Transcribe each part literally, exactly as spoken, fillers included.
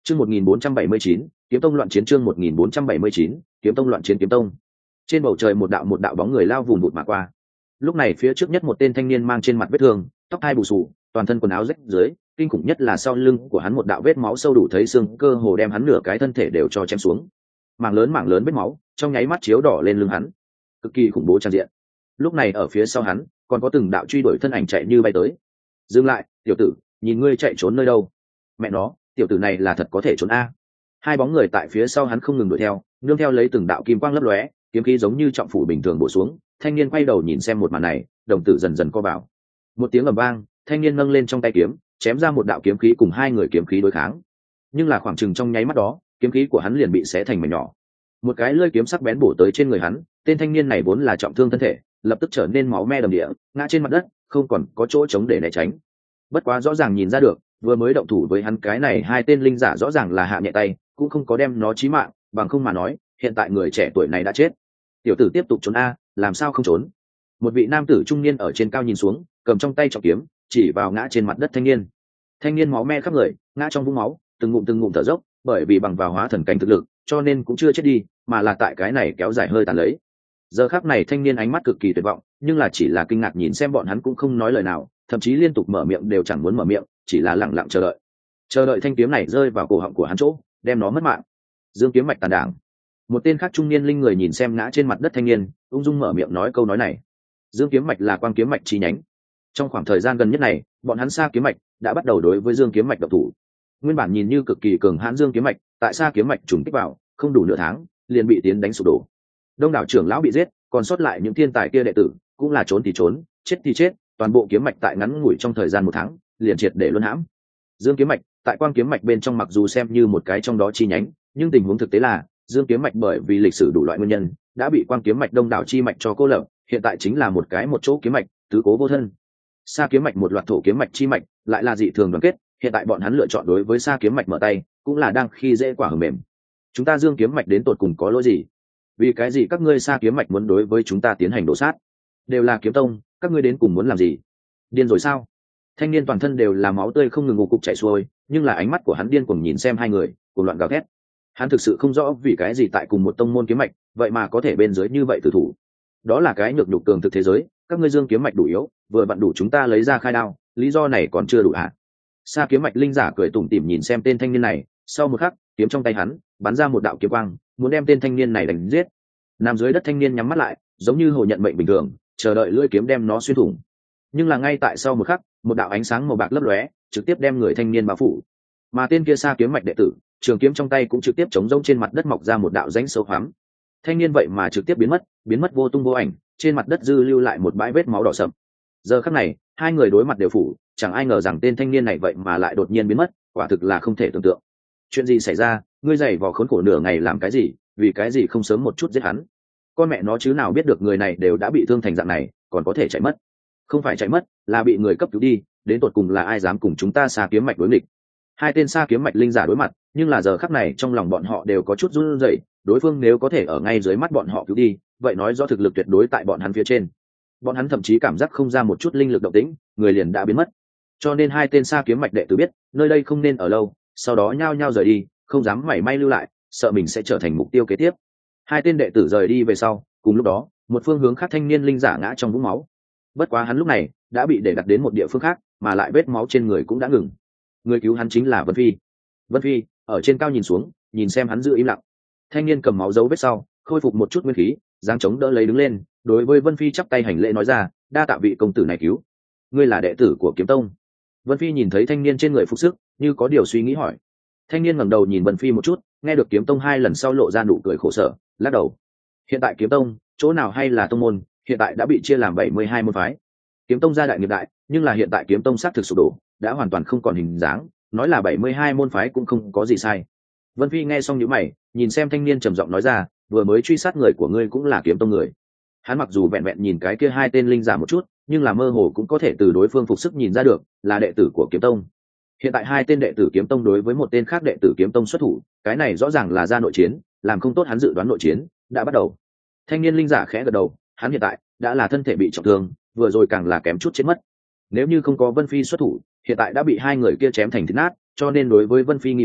Chương một nghìn bốn trăm bảy mươi chín, Kiếm Tông loạn chiến. Chương một nghìn bốn trăm bảy mươi chín, Kiếm Tông loạn chiến. Kiếm Tông. Trên bầu trời một đạo một đạo bóng người lao vùng vụt mà qua. Lúc này phía trước nhất một tên thanh niên mang trên mặt vết thương, tóc hai bù xù, toàn thân quần áo rách dưới, kinh khủng nhất là sau lưng của hắn một đạo vết máu sâu đủ thấy xương, cơ hồ đem hắn nửa cái thân thể đều cho chém xuống. Mảng lớn mảng lớn vết máu, trong nháy mắt chiếu đỏ lên lưng hắn, cực kỳ khủng bố trang diện. Lúc này ở phía sau hắn, còn có từng đạo truy đuổi thân ảnh chạy như bay tới. Dừng lại, tiểu tử, nhìn ngươi chạy trốn nơi đâu? Mẹ nó, tiểu tử này là thật có thể trốn a. Hai bóng người tại phía sau hắn không ngừng đuổi theo, nương theo lấy từng đạo kim quang lấp lóe, kiếm khí giống như trọng phủ bình thường bổ xuống. Thanh niên quay đầu nhìn xem một màn này, đồng tử dần dần co vào. Một tiếng ầm vang, thanh niên nâng lên trong tay kiếm, chém ra một đạo kiếm khí cùng hai người kiếm khí đối kháng. Nhưng là khoảng chừng trong nháy mắt đó, kiếm khí của hắn liền bị xé thành mảnh nhỏ. Một cái lưỡi kiếm sắc bén bổ tới trên người hắn, tên thanh niên này vốn là trọng thương thân thể, lập tức trở nên máu me đầm địa, ngã trên mặt đất, không còn có chỗ trống để né tránh. Bất quá rõ ràng nhìn ra được, vừa mới động thủ với hắn cái này hai tên linh giả rõ ràng là hạ nhẹ tay, cũng không có đem nó chí mạng, bằng không mà nói, hiện tại người trẻ tuổi này đã chết. Tiểu tử tiếp tục trốn a, làm sao không trốn? Một vị nam tử trung niên ở trên cao nhìn xuống, cầm trong tay trọng kiếm, chỉ vào ngã trên mặt đất thanh niên. Thanh niên máu me khắp người, ngã trong vũng máu, từng ngụm từng ngụm thở dốc, bởi vì bằng vào hóa thần cảnh thực lực, cho nên cũng chưa chết đi, mà là tại cái này kéo dài hơi tàn lấy. Giờ khắc này thanh niên ánh mắt cực kỳ tuyệt vọng, nhưng là chỉ là kinh ngạc nhìn xem bọn hắn cũng không nói lời nào, thậm chí liên tục mở miệng đều chẳng muốn mở miệng, chỉ là lặng lặng chờ đợi. Chờ đợi thanh kiếm này rơi vào cổ họng của hắn chỗ, đem nó mất mạng. Dương kiếm mạch tàn đảng. Một tên khác trung niên linh người nhìn xem ngã trên mặt đất thanh niên, ung dung mở miệng nói câu nói này. Dương kiếm mạch là quang kiếm mạch chi nhánh. Trong khoảng thời gian gần nhất này, bọn hắn Sa kiếm mạch đã bắt đầu đối với Dương kiếm mạch độc thủ. Nguyên bản nhìn như cực kỳ cường hãn Dương kiếm mạch, tại Sa kiếm mạch trùng kích vào, không đủ nửa tháng, liền bị tiến đánh sụp đổ. Đông đảo trưởng lão bị giết, còn sót lại những thiên tài kia đệ tử, cũng là trốn thì trốn, chết thì chết, toàn bộ kiếm mạch tại ngắn ngủi trong thời gian một tháng, liền triệt để luân hãm. Dương kiếm mạch, tại quang kiếm mạch bên trong mặc dù xem như một cái trong đó chi nhánh, nhưng tình huống thực tế là, Dương kiếm mạch bởi vì lịch sử đủ loại nguyên nhân, đã bị quang kiếm mạch đông đảo chi mạch cho cô lập, hiện tại chính là một cái một chỗ kiếm mạch, tứ cố vô thân. Sa kiếm mạch một loạt thổ kiếm mạch chi mạch, lại là dị thường đoàn kết, hiện tại bọn hắn lựa chọn đối với Sa kiếm mạch mở tay, cũng là đang khi dễ quả hờ mềm. Chúng ta Dương kiếm mạch đến tột cùng có lỗi gì? Vì cái gì các ngươi Sa kiếm mạch muốn đối với chúng ta tiến hành đổ sát? Đều là kiếm tông, các ngươi đến cùng muốn làm gì? Điên rồi sao? Thanh niên toàn thân đều là máu tươi không ngừng ngục cục chảy xuôi, nhưng là ánh mắt của hắn điên cuồng nhìn xem hai người, cuồng loạn gào thét. Hắn thực sự không rõ vì cái gì tại cùng một tông môn kiếm mạch, vậy mà có thể bên dưới như vậy tử thủ. Đó là cái nhược nhục cường thực thế giới, các ngươi Dương kiếm mạch đủ yếu, vừa vặn đủ chúng ta lấy ra khai đao, lý do này còn chưa đủ hả? Sa kiếm mạch linh giả cười tủm tỉm nhìn xem tên thanh niên này, sau một khắc, kiếm trong tay hắn bắn ra một đạo kiếm quang, muốn đem tên thanh niên này đánh giết. Nằm dưới đất thanh niên nhắm mắt lại, giống như hồ nhận mệnh bình thường, chờ đợi lưỡi kiếm đem nó xuyên thủng. Nhưng là ngay tại sau một khắc, một đạo ánh sáng màu bạc lấp lóe, trực tiếp đem người thanh niên bao phủ. Mà tên kia Sa kiếm mạch đệ tử, trường kiếm trong tay cũng trực tiếp chống rông trên mặt đất mọc ra một đạo rãnh sâu hoắm. Thanh niên vậy mà trực tiếp biến mất, biến mất vô tung vô ảnh, trên mặt đất dư lưu lại một bãi vết máu đỏ sậm. Giờ khắc này, hai người đối mặt đều phủ, chẳng ai ngờ rằng tên thanh niên này vậy mà lại đột nhiên biến mất, quả thực là không thể tưởng tượng. Chuyện gì xảy ra? Ngươi giày vò khốn khổ nửa ngày làm cái gì? Vì cái gì không sớm một chút giết hắn? Con mẹ nó chứ nào biết được người này đều đã bị thương thành dạng này, còn có thể chạy mất? Không phải chạy mất, là bị người cấp cứu đi, đến tột cùng là ai dám cùng chúng ta Sa kiếm mạch đối nghịch? Hai tên Sa kiếm mạch linh giả đối mặt, nhưng là giờ khắc này trong lòng bọn họ đều có chút run rẩy, đối phương nếu có thể ở ngay dưới mắt bọn họ cứu đi, vậy nói rõ thực lực tuyệt đối tại bọn hắn phía trên. Bọn hắn thậm chí cảm giác không ra một chút linh lực động tĩnh, người liền đã biến mất. Cho nên hai tên Sa kiếm mạch đệ tử biết, nơi đây không nên ở lâu, sau đó nhao nhao rời đi, không dám mảy may lưu lại, sợ mình sẽ trở thành mục tiêu kế tiếp. Hai tên đệ tử rời đi về sau, cùng lúc đó, một phương hướng khác thanh niên linh giả ngã trong vũng máu. Bất quá hắn lúc này đã bị để đặt đến một địa phương khác, mà lại vết máu trên người cũng đã ngừng. Người cứu hắn chính là Vân Phi. Vân Phi ở trên cao nhìn xuống, nhìn xem hắn giữ im lặng. Thanh niên cầm máu dấu vết sau, khôi phục một chút nguyên khí, giáng chống đỡ lấy đứng lên, đối với Vân Phi chắp tay hành lễ nói ra, đa tạ vị công tử này cứu. Ngươi là đệ tử của Kiếm Tông? Vân Phi nhìn thấy thanh niên trên người phục sức, như có điều suy nghĩ hỏi. Thanh niên ngẩng đầu nhìn Vân Phi một chút, nghe được Kiếm Tông hai lần sau lộ ra nụ cười khổ sở, lắc đầu. Hiện tại Kiếm Tông, chỗ nào hay là tông môn, hiện tại đã bị chia làm bảy mươi hai môn phái. Kiếm Tông gia đại nghiệp đại, nhưng là hiện tại Kiếm Tông xác thực sụp đổ, đã hoàn toàn không còn hình dáng, nói là bảy mươi hai môn phái cũng không có gì sai. Vân Phi nghe xong nhíu mày, nhìn xem thanh niên trầm giọng nói ra, vừa mới truy sát người của ngươi cũng là Kiếm Tông người. Hắn mặc dù vẹn vẹn nhìn cái kia hai tên linh giả một chút, nhưng là mơ hồ cũng có thể từ đối phương phục sức nhìn ra được là đệ tử của Kiếm Tông. Hiện tại hai tên đệ tử Kiếm Tông đối với một tên khác đệ tử Kiếm Tông xuất thủ, cái này rõ ràng là ra nội chiến, làm không tốt hắn dự đoán nội chiến đã bắt đầu. Thanh niên linh giả khẽ gật đầu, hắn hiện tại đã là thân thể bị trọng thương, vừa rồi càng là kém chút chết mất. Nếu như không có Vân Phi xuất thủ, hiện tại đã bị hai người kia chém thành thịt nát, cho nên đối với Vân Phi nghi vấn,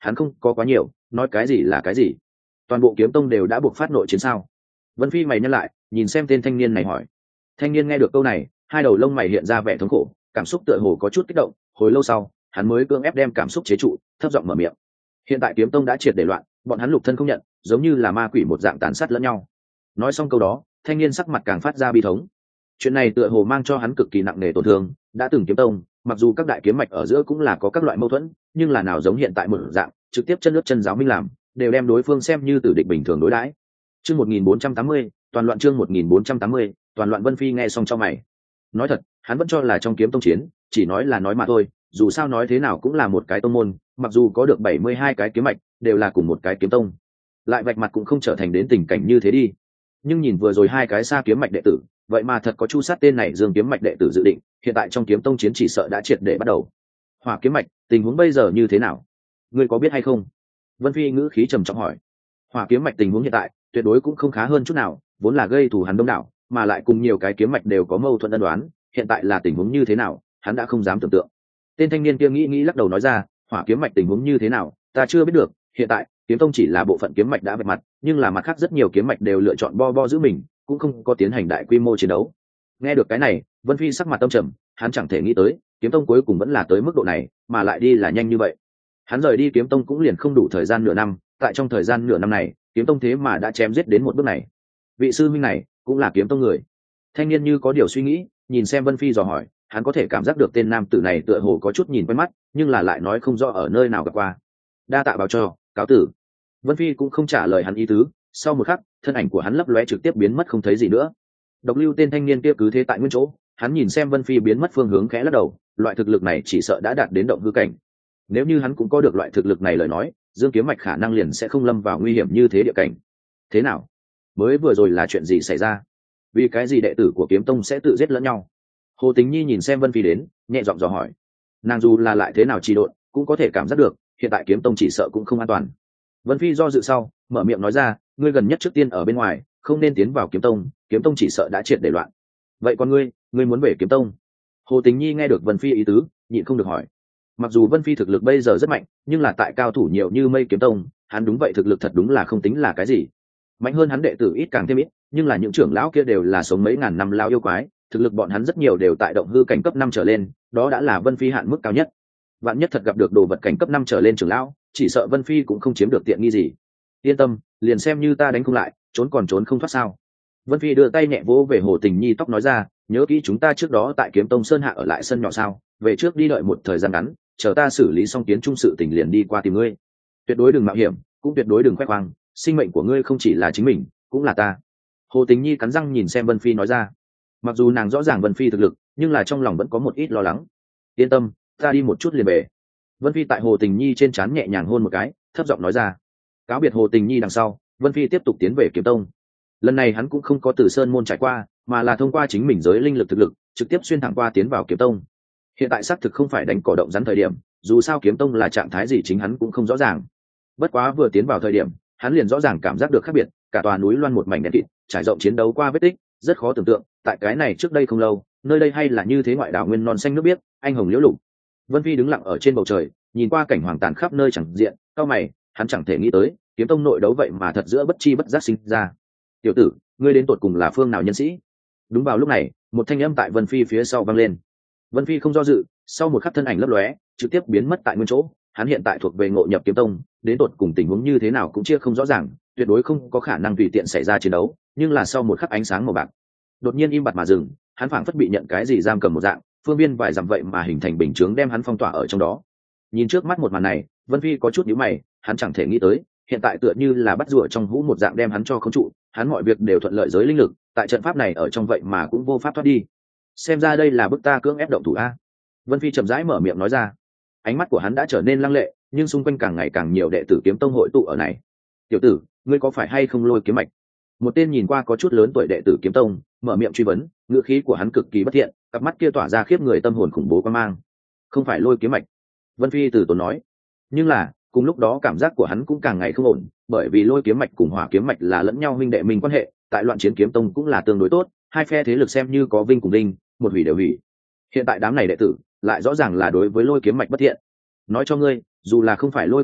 hắn không có quá nhiều, nói cái gì là cái gì. Toàn bộ kiếm tông đều đã buộc phát nội chiến sao? Vân Phi mày nhăn lại, nhìn xem tên thanh niên này hỏi. Thanh niên nghe được câu này, hai đầu lông mày hiện ra vẻ thống khổ, cảm xúc tựa hồ có chút kích động. Hồi lâu sau, hắn mới cưỡng ép đem cảm xúc chế trụ, thấp giọng mở miệng. Hiện tại kiếm tông đã triệt để loạn, bọn hắn lục thân không nhận, giống như là ma quỷ một dạng tàn sát lẫn nhau. Nói xong câu đó, thanh niên sắc mặt càng phát ra bi thống. Chuyện này tựa hồ mang cho hắn cực kỳ nặng nề tổn thương. Đã từng kiếm tông, mặc dù các đại kiếm mạch ở giữa cũng là có các loại mâu thuẫn, nhưng là nào giống hiện tại một dạng trực tiếp chân nước chân giáo minh làm, đều đem đối phương xem như tử địch bình thường đối đãi. Chương một nghìn bốn trăm tám mươi, toàn loạn chương một nghìn bốn trăm tám mươi, toàn loạn. Vân Phi nghe xong cho mày. Nói thật, hắn vẫn cho là trong kiếm tông chiến, chỉ nói là nói mà thôi, dù sao nói thế nào cũng là một cái tông môn, mặc dù có được bảy mươi hai cái kiếm mạch, đều là cùng một cái kiếm tông. Lại vạch mặt cũng không trở thành đến tình cảnh như thế đi. Nhưng nhìn vừa rồi hai cái xa kiếm mạch đệ tử, vậy mà thật có chu sát tên này Dương kiếm mạch đệ tử dự định, hiện tại trong kiếm tông chiến chỉ sợ đã triệt để bắt đầu. Hỏa kiếm mạch, tình huống bây giờ như thế nào? Ngươi có biết hay không? Vân Phi ngữ khí trầm trọng hỏi. Hỏa kiếm mạch tình huống hiện tại, tuyệt đối cũng không khá hơn chút nào, vốn là gây thù hắn đông đảo, mà lại cùng nhiều cái kiếm mạch đều có mâu thuẫn ân đoán, hiện tại là tình huống như thế nào, hắn đã không dám tưởng tượng. Tên thanh niên kia nghĩ nghĩ lắc đầu nói ra, hỏa kiếm mạch tình huống như thế nào, ta chưa biết được, hiện tại, kiếm tông chỉ là bộ phận kiếm mạch đã vạch mặt, nhưng là mặt khác rất nhiều kiếm mạch đều lựa chọn bo bo giữ mình, cũng không có tiến hành đại quy mô chiến đấu. Nghe được cái này, Vân Phi sắc mặt tâm trầm, hắn chẳng thể nghĩ tới, kiếm tông cuối cùng vẫn là tới mức độ này, mà lại đi là nhanh như vậy. Hắn rời đi kiếm tông cũng liền không đủ thời gian nửa năm, tại trong thời gian nửa năm này, kiếm tông thế mà đã chém giết đến một bước này. Vị sư minh này cũng là kiếm tông người. Thanh niên như có điều suy nghĩ, nhìn xem Vân Phi dò hỏi, hắn có thể cảm giác được tên nam tử này tựa hồ có chút nhìn quen mắt, nhưng là lại nói không rõ ở nơi nào gặp qua. Đa tạ báo cho, cáo tử. Vân Phi cũng không trả lời hắn ý tứ, sau một khắc, thân ảnh của hắn lấp lóe trực tiếp biến mất không thấy gì nữa. Độc Lưu tên thanh niên kia cứ thế tại nguyên chỗ, hắn nhìn xem Vân Phi biến mất phương hướng khẽ lắc đầu, loại thực lực này chỉ sợ đã đạt đến động hư cảnh. Nếu như hắn cũng có được loại thực lực này lời nói, Dương kiếm mạch khả năng liền sẽ không lâm vào nguy hiểm như thế địa cảnh. Thế nào? Mới vừa rồi là chuyện gì xảy ra? Vì cái gì đệ tử của kiếm tông sẽ tự giết lẫn nhau? Hồ Tính Nhi nhìn xem Vân Phi đến, nhẹ giọng dò hỏi. Nàng dù là lại thế nào trì độn, cũng có thể cảm giác được, hiện tại kiếm tông chỉ sợ cũng không an toàn. Vân Phi do dự sau, mở miệng nói ra, ngươi gần nhất trước tiên ở bên ngoài, không nên tiến vào kiếm tông, kiếm tông chỉ sợ đã triệt để loạn. Vậy còn ngươi, ngươi muốn về kiếm tông? Hồ Tính Nhi nghe được Vân Phi ý tứ, nhịn không được hỏi. Mặc dù Vân Phi thực lực bây giờ rất mạnh, nhưng là tại cao thủ nhiều như mây kiếm tông, hắn đúng vậy thực lực thật đúng là không tính là cái gì. Mạnh hơn hắn đệ tử ít càng thêm ít, nhưng là những trưởng lão kia đều là sống mấy ngàn năm lao yêu quái, thực lực bọn hắn rất nhiều đều tại động hư cảnh cấp năm trở lên, đó đã là Vân Phi hạn mức cao nhất. Vạn nhất thật gặp được đồ vật cảnh cấp năm trở lên trưởng lão, chỉ sợ Vân Phi cũng không chiếm được tiện nghi gì. Yên tâm, liền xem như ta đánh không lại, trốn còn trốn không thoát sao? Vân Phi đưa tay nhẹ vỗ về Hồ Tình Nhi tóc nói ra, nhớ kỹ chúng ta trước đó tại Kiếm Tông Sơn Hạ ở lại sân nhỏ sao? Về trước đi đợi một thời gian ngắn, chờ ta xử lý xong kiến trung sự tình liền đi qua tìm ngươi. Tuyệt đối đừng mạo hiểm, cũng tuyệt đối đừng khoe khoang, sinh mệnh của ngươi không chỉ là chính mình, cũng là ta. Hồ Tình Nhi cắn răng nhìn xem Vân Phi nói ra. Mặc dù nàng rõ ràng Vân Phi thực lực, nhưng là trong lòng vẫn có một ít lo lắng. Yên tâm, ta đi một chút liền về. Vân Phi tại Hồ Tình Nhi trên trán nhẹ nhàng hôn một cái, thấp giọng nói ra. Cáo biệt Hồ Tình Nhi đằng sau, Vân Phi tiếp tục tiến về Kiếm Tông. Lần này hắn cũng không có từ sơn môn trải qua, mà là thông qua chính mình giới linh lực thực lực, trực tiếp xuyên thẳng qua tiến vào Kiếm Tông. Hiện tại xác thực không phải đánh cỏ động rắn thời điểm, dù sao Kiếm Tông là trạng thái gì chính hắn cũng không rõ ràng. Bất quá vừa tiến vào thời điểm, hắn liền rõ ràng cảm giác được khác biệt, cả tòa núi loan một mảnh đen kịt, trải rộng chiến đấu qua vết tích, rất khó tưởng tượng, tại cái này trước đây không lâu, nơi đây hay là như thế ngoại đảo nguyên non xanh nước biếc, anh hồng liễu lục. Vân Phi đứng lặng ở trên bầu trời, nhìn qua cảnh hoàng tàn khắp nơi chẳng diện, cao mày, hắn chẳng thể nghĩ tới, Kiếm Tông nội đấu vậy mà thật giữa bất chi bất giác sinh ra. Tiểu tử, ngươi đến tột cùng là phương nào nhân sĩ? Đúng vào lúc này, một thanh âm tại Vân Phi phía sau vang lên. Vân Phi không do dự, sau một khắc thân ảnh lấp lóe, trực tiếp biến mất tại nguyên chỗ. Hắn hiện tại thuộc về Ngộ Nhập Kiếm Tông, đến tột cùng tình huống như thế nào cũng chia không rõ ràng, tuyệt đối không có khả năng tùy tiện xảy ra chiến đấu. Nhưng là sau một khắc ánh sáng màu bạc, đột nhiên im bặt mà dừng, hắn phảng phất bị nhận cái gì giam cầm một dạng, phương viên vài dặm vậy mà hình thành bình chướng đem hắn phong tỏa ở trong đó. Nhìn trước mắt một màn này, Vân Phi có chút nhíu mày, hắn chẳng thể nghĩ tới, hiện tại tựa như là bắt rùa trong hũ một dạng đem hắn cho khống trụ, hắn mọi việc đều thuận lợi giới linh lực, tại trận pháp này ở trong vậy mà cũng vô pháp thoát đi. Xem ra đây là bức ta cưỡng ép động thủ a. Vân Phi chậm rãi mở miệng nói ra. Ánh mắt của hắn đã trở nên lăng lệ, nhưng xung quanh càng ngày càng nhiều đệ tử Kiếm Tông hội tụ ở này. Tiểu tử, ngươi có phải hay không Lôi Kiếm mạch? Một tên nhìn qua có chút lớn tuổi đệ tử Kiếm Tông mở miệng truy vấn, ngữ khí của hắn cực kỳ bất thiện, cặp mắt kia tỏa ra khiếp người tâm hồn khủng bố quan mang. Không phải Lôi Kiếm mạch. Vân Phi từ tốn nói. Nhưng là, cùng lúc đó cảm giác của hắn cũng càng ngày không ổn, bởi vì Lôi Kiếm mạch cùng Hỏa Kiếm mạch là lẫn nhau huynh đệ mình quan hệ, tại loạn chiến Kiếm Tông cũng là tương đối tốt, hai phe thế lực xem như có vinh cùng vinh, một hủy đều hủy. Hiện tại đám này đệ tử lại rõ ràng là đối với Lôi Kiếm mạch bất thiện. Nói cho ngươi, dù là không phải Lôi Kiếm mạch,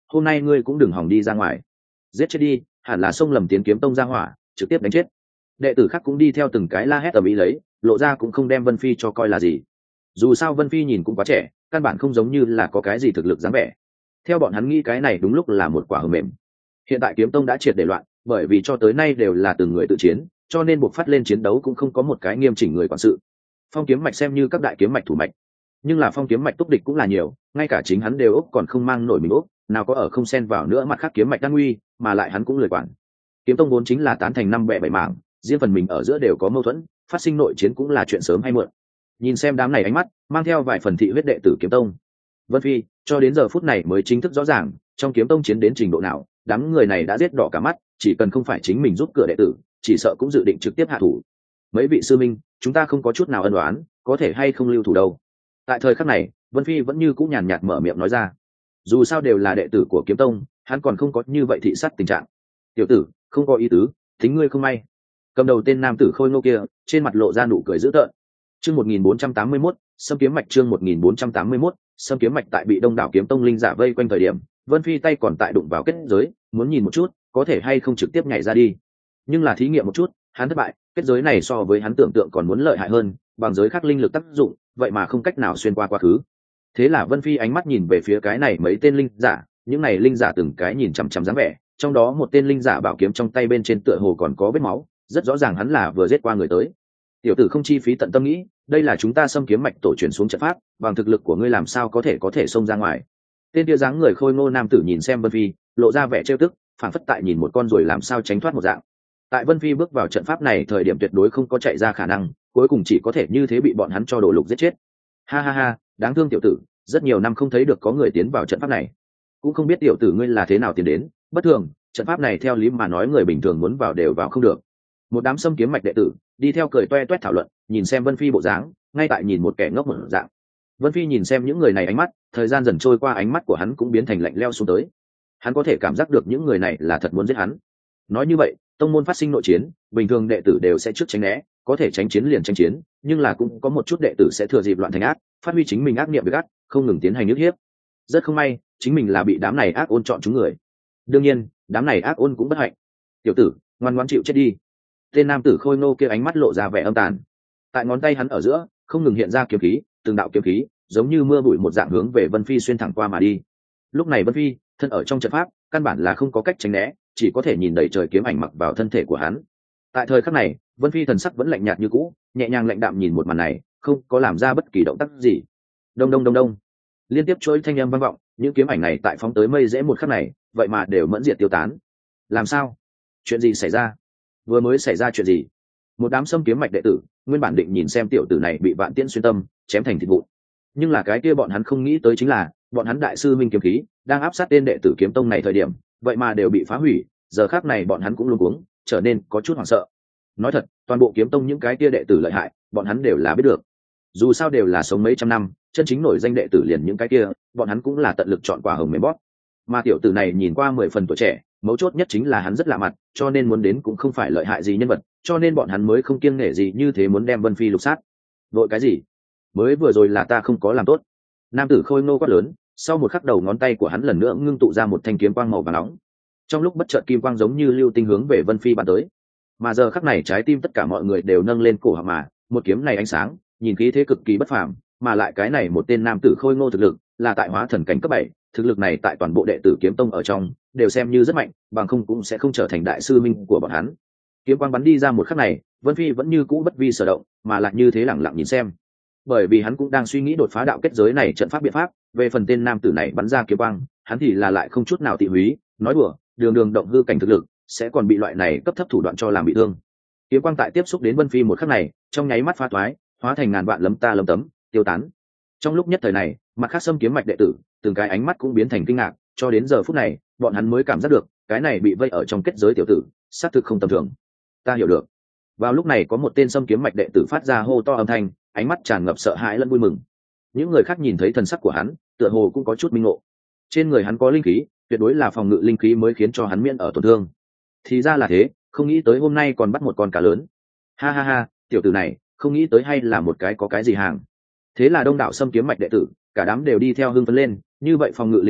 hôm nay ngươi cũng đừng hòng đi ra ngoài. Giết chết đi, hẳn là xông lầm tiến kiếm tông ra hỏa, trực tiếp đánh chết. Đệ tử khác cũng đi theo từng cái la hét tầm ý lấy, lộ ra cũng không đem Vân Phi cho coi là gì. Dù sao Vân Phi nhìn cũng quá trẻ, căn bản không giống như là có cái gì thực lực dáng vẻ. Theo bọn hắn nghĩ cái này đúng lúc là một quả hờ mềm. Hiện tại kiếm tông đã triệt để loạn, bởi vì cho tới nay đều là từng người tự chiến, cho nên buộc phát lên chiến đấu cũng không có một cái nghiêm chỉnh người quản sự. Phong kiếm mạch xem như các đại kiếm mạch thủ mạch, nhưng là phong kiếm mạch túc địch cũng là nhiều, ngay cả chính hắn đều ốc còn không mang nổi mình ốc, nào có ở không xen vào nữa mặt khác kiếm mạch đang nguy, mà lại hắn cũng lười quản. Kiếm tông vốn chính là tán thành năm bè bảy mảng, riêng phần mình ở giữa đều có mâu thuẫn, phát sinh nội chiến cũng là chuyện sớm hay muộn. Nhìn xem đám này ánh mắt mang theo vài phần thị huyết đệ tử kiếm tông, Vân Phi cho đến giờ phút này mới chính thức rõ ràng trong kiếm tông chiến đến trình độ nào. Đám người này đã giết đỏ cả mắt, chỉ cần không phải chính mình giúp cửa đệ tử, chỉ sợ cũng dự định trực tiếp hạ thủ. Mấy vị sư minh, chúng ta không có chút nào ân oán, có thể hay không lưu thủ đâu. Tại thời khắc này, Vân Phi vẫn như cũ nhàn nhạt mở miệng nói ra. Dù sao đều là đệ tử của kiếm tông, hắn còn không có như vậy thị sát tình trạng. Tiểu tử, không có ý tứ, tính ngươi không may. Cầm đầu tên nam tử khôi ngô kia, trên mặt lộ ra nụ cười dữ tợn. Chương một nghìn bốn trăm tám mươi mốt, Sâm kiếm mạch chương một nghìn bốn trăm tám mươi mốt, Sâm kiếm mạch tại bị Đông đảo kiếm tông linh giả vây quanh thời điểm, Vân Phi tay còn tại đụng vào kết giới, muốn nhìn một chút, có thể hay không trực tiếp nhảy ra đi. Nhưng là thí nghiệm một chút, hắn thất bại, kết giới này so với hắn tưởng tượng còn muốn lợi hại hơn, bằng giới khác linh lực tác dụng, vậy mà không cách nào xuyên qua quá khứ. Thế là Vân Phi ánh mắt nhìn về phía cái này mấy tên linh giả, những này linh giả từng cái nhìn chằm chằm dáng vẻ, trong đó một tên linh giả bảo kiếm trong tay bên trên tựa hồ còn có vết máu, rất rõ ràng hắn là vừa giết qua người tới. Tiểu tử không chi phí tận tâm nghĩ, đây là chúng ta Sâm kiếm mạch tổ truyền xuống trận pháp, bằng thực lực của ngươi làm sao có thể có thể xông ra ngoài. Tên kia dáng người khôi ngô nam tử nhìn xem Vân Phi, lộ ra vẻ trêu tức, phản phất tại nhìn một con ruồi làm sao tránh thoát một dạng. Tại Vân Phi bước vào trận pháp này thời điểm tuyệt đối không có chạy ra khả năng, cuối cùng chỉ có thể như thế bị bọn hắn cho đổ lục giết chết. Ha ha ha, đáng thương tiểu tử, rất nhiều năm không thấy được có người tiến vào trận pháp này, cũng không biết tiểu tử ngươi là thế nào tiến đến. Bất thường, trận pháp này theo lý mà nói người bình thường muốn vào đều vào không được. Một đám Sâm kiếm mạch đệ tử đi theo cười toe toét thảo luận, nhìn xem Vân Phi bộ dáng, ngay tại nhìn một kẻ ngốc một dạng. Vân Phi nhìn xem những người này ánh mắt, thời gian dần trôi qua ánh mắt của hắn cũng biến thành lạnh lẽo xuống tới. Hắn có thể cảm giác được những người này là thật muốn giết hắn. Nói như vậy, tông môn phát sinh nội chiến, bình thường đệ tử đều sẽ trước tránh né, có thể tránh chiến liền tránh chiến, nhưng là cũng có một chút đệ tử sẽ thừa dịp loạn thành ác, phát huy chính mình ác niệm với gắt, không ngừng tiến hành nhức hiếp. Rất không may, chính mình là bị đám này ác ôn chọn chúng người. Đương nhiên, đám này ác ôn cũng bất hạnh. Tiểu tử, ngoan ngoãn chịu chết đi. Tên nam tử khôi ngô kia ánh mắt lộ ra vẻ âm tàn. Tại ngón tay hắn ở giữa, không ngừng hiện ra kiếm khí, từng đạo kiếm khí, giống như mưa bụi một dạng hướng về Vân Phi xuyên thẳng qua mà đi. Lúc này Vân Phi, thân ở trong trận pháp, căn bản là không có cách tránh né, chỉ có thể nhìn đầy trời kiếm ảnh mặc vào thân thể của hắn. Tại thời khắc này, Vân Phi thần sắc vẫn lạnh nhạt như cũ, nhẹ nhàng lạnh đạm nhìn một màn này, không có làm ra bất kỳ động tác gì. Đông đông đông đông, liên tiếp chuỗi thanh âm vang vọng, những kiếm ảnh này tại phóng tới mây dễ một khắc này, vậy mà đều mẫn diệt tiêu tán. Làm sao? Chuyện gì xảy ra? Vừa mới xảy ra chuyện gì? Một đám Sâm kiếm mạch đệ tử, nguyên bản định nhìn xem tiểu tử này bị vạn tiễn xuyên tâm, chém thành thịt vụn. Nhưng là cái kia bọn hắn không nghĩ tới chính là, bọn hắn đại sư minh kiếm khí đang áp sát tên đệ tử kiếm tông này thời điểm, vậy mà đều bị phá hủy. Giờ khắc này bọn hắn cũng luống cuống, trở nên có chút hoảng sợ. Nói thật, toàn bộ kiếm tông những cái kia đệ tử lợi hại, bọn hắn đều là biết được. Dù sao đều là sống mấy trăm năm, chân chính nổi danh đệ tử liền những cái kia, bọn hắn cũng là tận lực chọn quả hồng mềm bóp. Mà tiểu tử này nhìn qua mười phần tuổi trẻ, mấu chốt nhất chính là hắn rất lạ mặt, cho nên muốn đến cũng không phải lợi hại gì nhân vật, cho nên bọn hắn mới không kiêng nể gì như thế muốn đem Vân Phi lục sát. Vội cái gì? Mới vừa rồi là ta không có làm tốt. Nam tử khôi ngô quát lớn, sau một khắc đầu ngón tay của hắn lần nữa ngưng tụ ra một thanh kiếm quang màu vàng nóng. Trong lúc bất chợt kim quang giống như lưu tinh hướng về Vân Phi bắn tới. Mà giờ khắc này trái tim tất cả mọi người đều nâng lên cổ họng mà, một kiếm này ánh sáng, nhìn khí thế cực kỳ bất phàm, mà lại cái này một tên nam tử khôi ngô thực lực là tại hóa thần cảnh cấp bảy, thực lực này tại toàn bộ đệ tử kiếm tông ở trong đều xem như rất mạnh, bằng không cũng sẽ không trở thành đại sư minh của bọn hắn. Kiếm quang bắn đi ra một khắc này, Vân Phi vẫn như cũ bất vi sở động, mà lại như thế lẳng lặng nhìn xem, bởi vì hắn cũng đang suy nghĩ đột phá đạo kết giới này trận pháp biện pháp. Về phần tên nam tử này bắn ra kiếm quang, hắn thì là lại không chút nào tị húy, nói đùa, đường đường động hư cảnh thực lực sẽ còn bị loại này cấp thấp thủ đoạn cho làm bị thương. Kiếm quang tại tiếp xúc đến Vân Phi một khắc này, trong nháy mắt phá toái, hóa thành ngàn vạn lấm ta lấm tấm, tiêu tán. Trong lúc nhất thời này, mặt khác Sâm kiếm mạch đệ tử, từng cái ánh mắt cũng biến thành kinh ngạc, cho đến giờ phút này, bọn hắn mới cảm giác được, cái này bị vây ở trong kết giới tiểu tử, xác thực không tầm thường. Ta hiểu được. Vào lúc này có một tên Sâm kiếm mạch đệ tử phát ra hô to âm thanh, ánh mắt tràn ngập sợ hãi lẫn vui mừng. Những người khác nhìn thấy thần sắc của hắn, tựa hồ cũng có chút minh ngộ. Trên người hắn có linh khí, tuyệt đối là phòng ngự linh khí mới khiến cho hắn miễn ở tổn thương. Thì ra là thế, không nghĩ tới hôm nay còn bắt một con cá lớn. Ha ha ha, tiểu tử này, không nghĩ tới hay là một cái có cái gì hàng. Thế là đông đảo Sâm kiếm mạch đệ tử, cả đám đều đi theo hưng phấn lên, như vậy phòng ngự linh khí,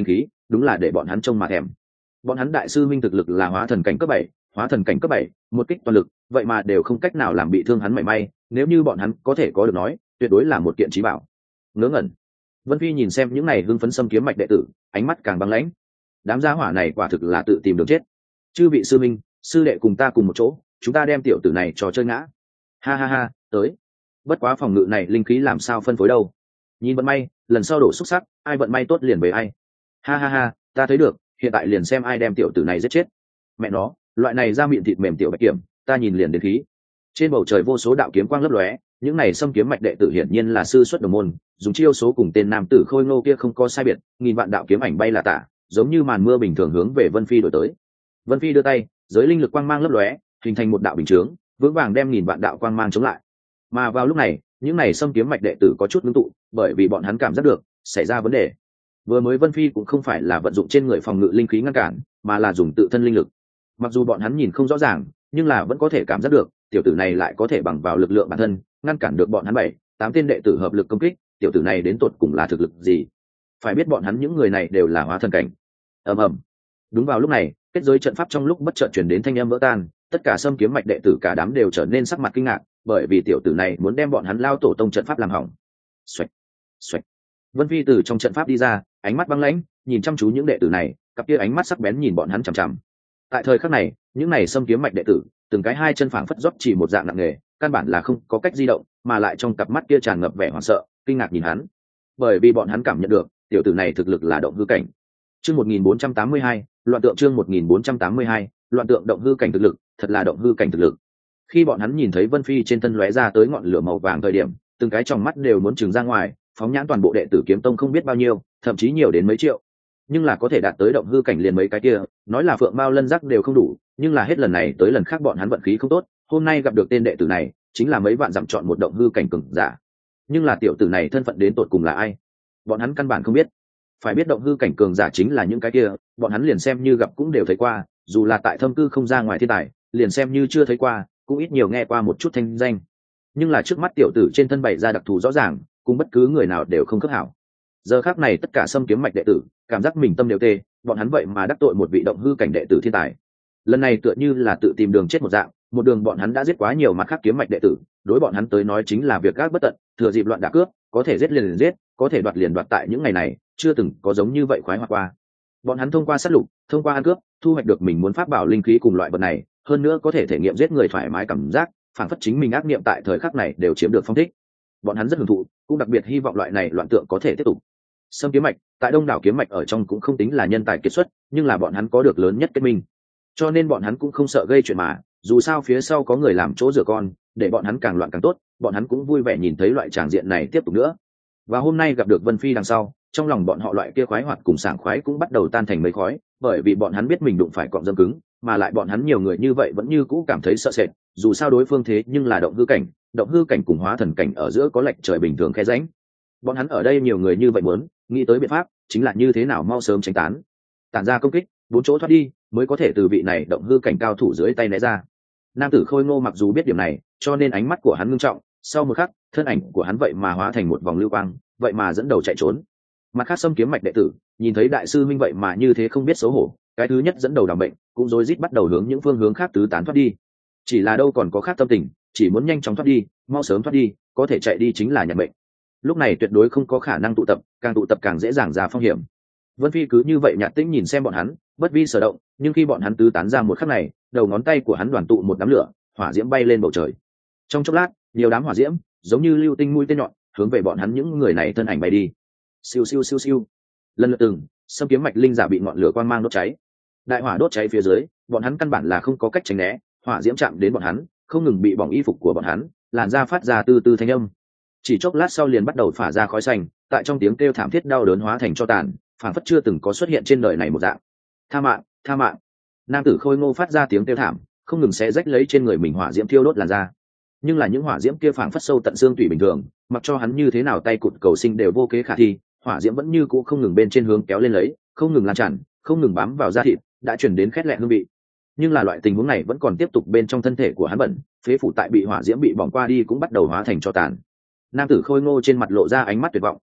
đúng là để bọn hắn trông mà thèm. Bọn hắn đại sư minh thực lực là hóa thần cảnh cấp bảy, hóa thần cảnh cấp bảy, một kích toàn lực, vậy mà đều không cách nào làm bị thương hắn mảy may, nếu như bọn hắn có thể có được nói, tuyệt đối là một kiện chí bảo. Ngớ ngẩn. Vân Phi nhìn xem những này hưng phấn xâm kiếm mạch đệ tử, ánh mắt càng băng lãnh. Đám gia hỏa này quả thực là tự tìm đường chết. Chư vị sư minh, sư đệ cùng ta cùng một chỗ, chúng ta đem tiểu tử này trò chơi ngã. Ha ha ha, tới. Bất quá phòng ngự này linh khí làm sao phân phối đâu? Nhìn vận may, lần sau đổ xúc sắc, ai vận may tốt liền về ai. Ha ha ha, ta thấy được, hiện tại liền xem ai đem tiểu tử này giết chết. Mẹ nó, loại này ra miệng thịt mềm tiểu bạch kiểm, ta nhìn liền đến khí. Trên bầu trời vô số đạo kiếm quang lấp lóe, những này xâm kiếm mạch đệ tử hiển nhiên là sư xuất đồng môn, dùng chiêu số cùng tên nam tử khôi ngô kia không có sai biệt, nghìn vạn đạo kiếm ảnh bay là tả, giống như màn mưa bình thường hướng về Vân Phi đổ tới. Vân Phi đưa tay, giới linh lực quang mang lấp lóe, hình thành một đạo bình chướng, vững vàng đem nghìn vạn đạo quang mang chống lại. Mà vào lúc này, những này xâm kiếm mạch đệ tử có chút ngưng tụ, bởi vì bọn hắn cảm giác được xảy ra vấn đề. Vừa mới Vân Phi cũng không phải là vận dụng trên người phòng ngự linh khí ngăn cản, mà là dùng tự thân linh lực. Mặc dù bọn hắn nhìn không rõ ràng, nhưng là vẫn có thể cảm giác được, tiểu tử này lại có thể bằng vào lực lượng bản thân ngăn cản được bọn hắn bảy, tám tên đệ tử hợp lực công kích, tiểu tử này đến tột cùng là thực lực gì? Phải biết bọn hắn những người này đều là hóa thần cảnh. Ầm ầm. Đúng vào lúc này, kết giới trận pháp trong lúc bất chợt truyền đến thanh âm vỡ tan, tất cả xâm kiếm mạch đệ tử cả đám đều trở nên sắc mặt kinh ngạc, bởi vì tiểu tử này muốn đem bọn hắn lao tổ tông trận pháp làm hỏng. Xoạch, xoạch. Vân Phi từ trong trận pháp đi ra, ánh mắt băng lãnh, nhìn chăm chú những đệ tử này, cặp kia ánh mắt sắc bén nhìn bọn hắn chằm chằm. Tại thời khắc này, những này xâm kiếm mạch đệ tử, từng cái hai chân phảng phất rót chỉ một dạng nặng nề, căn bản là không có cách di động, mà lại trong cặp mắt kia tràn ngập vẻ hoảng sợ, kinh ngạc nhìn hắn. Bởi vì bọn hắn cảm nhận được, tiểu tử này thực lực là động hư cảnh. Chương một nghìn bốn trăm tám mươi hai, loạn tượng chương một nghìn bốn trăm tám mươi hai, loạn tượng động hư cảnh thực lực, thật là động hư cảnh thực lực. Khi bọn hắn nhìn thấy Vân Phi trên thân lóe ra tới ngọn lửa màu vàng thời điểm, từng cái trong mắt đều muốn trừng ra ngoài, phóng nhãn toàn bộ đệ tử kiếm tông không biết bao nhiêu, thậm chí nhiều đến mấy triệu. Nhưng là có thể đạt tới động hư cảnh liền mấy cái kia, nói là phượng mao lân giác đều không đủ, nhưng là hết lần này tới lần khác bọn hắn vận khí không tốt, hôm nay gặp được tên đệ tử này, chính là mấy vạn dặm chọn một động hư cảnh cường giả. Nhưng là tiểu tử này thân phận đến tột cùng là ai? Bọn hắn căn bản không biết. Phải biết động hư cảnh cường giả chính là những cái kia, bọn hắn liền xem như gặp cũng đều thấy qua, dù là tại thâm cư không ra ngoài thiên tài, liền xem như chưa thấy qua, cũng ít nhiều nghe qua một chút thanh danh. Nhưng là trước mắt tiểu tử trên thân bày ra đặc thù rõ ràng, cùng bất cứ người nào đều không khớp hảo. Giờ khắc này tất cả xâm kiếm mạch đệ tử cảm giác mình tâm đều tê, bọn hắn vậy mà đắc tội một vị động hư cảnh đệ tử thiên tài. Lần này tựa như là tự tìm đường chết một dạng, một đường bọn hắn đã giết quá nhiều mặt khác kiếm mạch đệ tử, đối bọn hắn tới nói chính là việc gác bất tận, thừa dịp loạn đả cướp, có thể giết liền liền giết, có thể đoạt liền đoạt, tại những ngày này chưa từng có giống như vậy khoái hoạt qua. Bọn hắn thông qua sát lục, thông qua ăn cướp, thu hoạch được mình muốn pháp bảo linh khí cùng loại vật này, hơn nữa có thể thể nghiệm giết người thoải mái cảm giác, phản phất chính mình ác niệm tại thời khắc này đều chiếm được phong thích. Bọn hắn rất hưởng thụ, cũng đặc biệt hy vọng loại này loạn tượng có thể tiếp tục. Sâm kiếm mạch tại đông đảo kiếm mạch ở trong cũng không tính là nhân tài kiệt xuất, nhưng là bọn hắn có được lớn nhất kết minh, cho nên bọn hắn cũng không sợ gây chuyện mà, dù sao phía sau có người làm chỗ rửa con, để bọn hắn càng loạn càng tốt, bọn hắn cũng vui vẻ nhìn thấy loại tràng diện này tiếp tục nữa. Và hôm nay gặp được Vân Phi đằng sau, trong lòng bọn họ loại kia khoái hoạt cùng sảng khoái cũng bắt đầu tan thành mây khói, bởi vì bọn hắn biết mình đụng phải cọng dâm cứng, mà lại bọn hắn nhiều người như vậy vẫn như cũ cảm thấy sợ sệt, dù sao đối phương thế nhưng là động hư cảnh, động hư cảnh cùng hóa thần cảnh ở giữa có lệch trời bình thường khe rãnh. Bọn hắn ở đây nhiều người như vậy muốn nghĩ tới biện pháp, chính là như thế nào mau sớm tránh tán, tản ra công kích, bốn chỗ thoát đi, mới có thể từ vị này động hư cảnh cao thủ dưới tay né ra. Nam tử khôi ngô mặc dù biết điểm này, cho nên ánh mắt của hắn ngưng trọng, sau một khắc, thân ảnh của hắn vậy mà hóa thành một vòng lưu quang, vậy mà dẫn đầu chạy trốn. Mặt khác xâm kiếm mạch đệ tử nhìn thấy đại sư minh vậy mà như thế không biết xấu hổ, cái thứ nhất dẫn đầu đảm bệnh, cũng rối rít bắt đầu hướng những phương hướng khác tứ tán thoát đi. Chỉ là đâu còn có khác tâm tình, chỉ muốn nhanh chóng thoát đi, mau sớm thoát đi, có thể chạy đi chính là nhận bệnh. Lúc này tuyệt đối không có khả năng tụ tập, càng tụ tập càng dễ dàng ra phong hiểm. Vân Phi cứ như vậy nhạt tĩnh nhìn xem bọn hắn, bất vi sở động, nhưng khi bọn hắn tứ tán ra một khắc này, đầu ngón tay của hắn đoàn tụ một đám lửa, hỏa diễm bay lên bầu trời. Trong chốc lát, nhiều đám hỏa diễm giống như lưu tinh mũi tên nhọn, hướng về bọn hắn những người này thân ảnh bay đi. Siêu siêu siêu siêu. Lần lượt từng, xâm kiếm mạch linh giả bị ngọn lửa quang mang đốt cháy. Đại hỏa đốt cháy phía dưới, bọn hắn căn bản là không có cách tránh né, hỏa diễm chạm đến bọn hắn, không ngừng bị bỏng y phục của bọn hắn, làn da phát ra từ từ thanh âm. Chỉ chốc lát sau liền bắt đầu phả ra khói xanh, tại trong tiếng kêu thảm thiết đau đớn hóa thành tro tàn, phảng phất chưa từng có xuất hiện trên đời này một dạng. Tha mạng, tha mạng. Nam tử khôi ngô phát ra tiếng kêu thảm, không ngừng xé rách lấy trên người mình hỏa diễm thiêu đốt làn da. Nhưng là những hỏa diễm kia phảng phất sâu tận xương tủy bình thường, mặc cho hắn như thế nào tay cụt cầu sinh đều vô kế khả thi, hỏa diễm vẫn như cũ không ngừng bên trên hướng kéo lên lấy, không ngừng lan tràn, không ngừng bám vào da thịt, đã chuyển đến khét lẹ hương vị. Nhưng là loại tình huống này vẫn còn tiếp tục bên trong thân thể của hắn bẩn, phế phủ tại bị hỏa diễm bị bỏng qua đi cũng bắt đầu hóa thành tro tàn. Nam tử khôi ngô trên mặt lộ ra ánh mắt tuyệt vọng,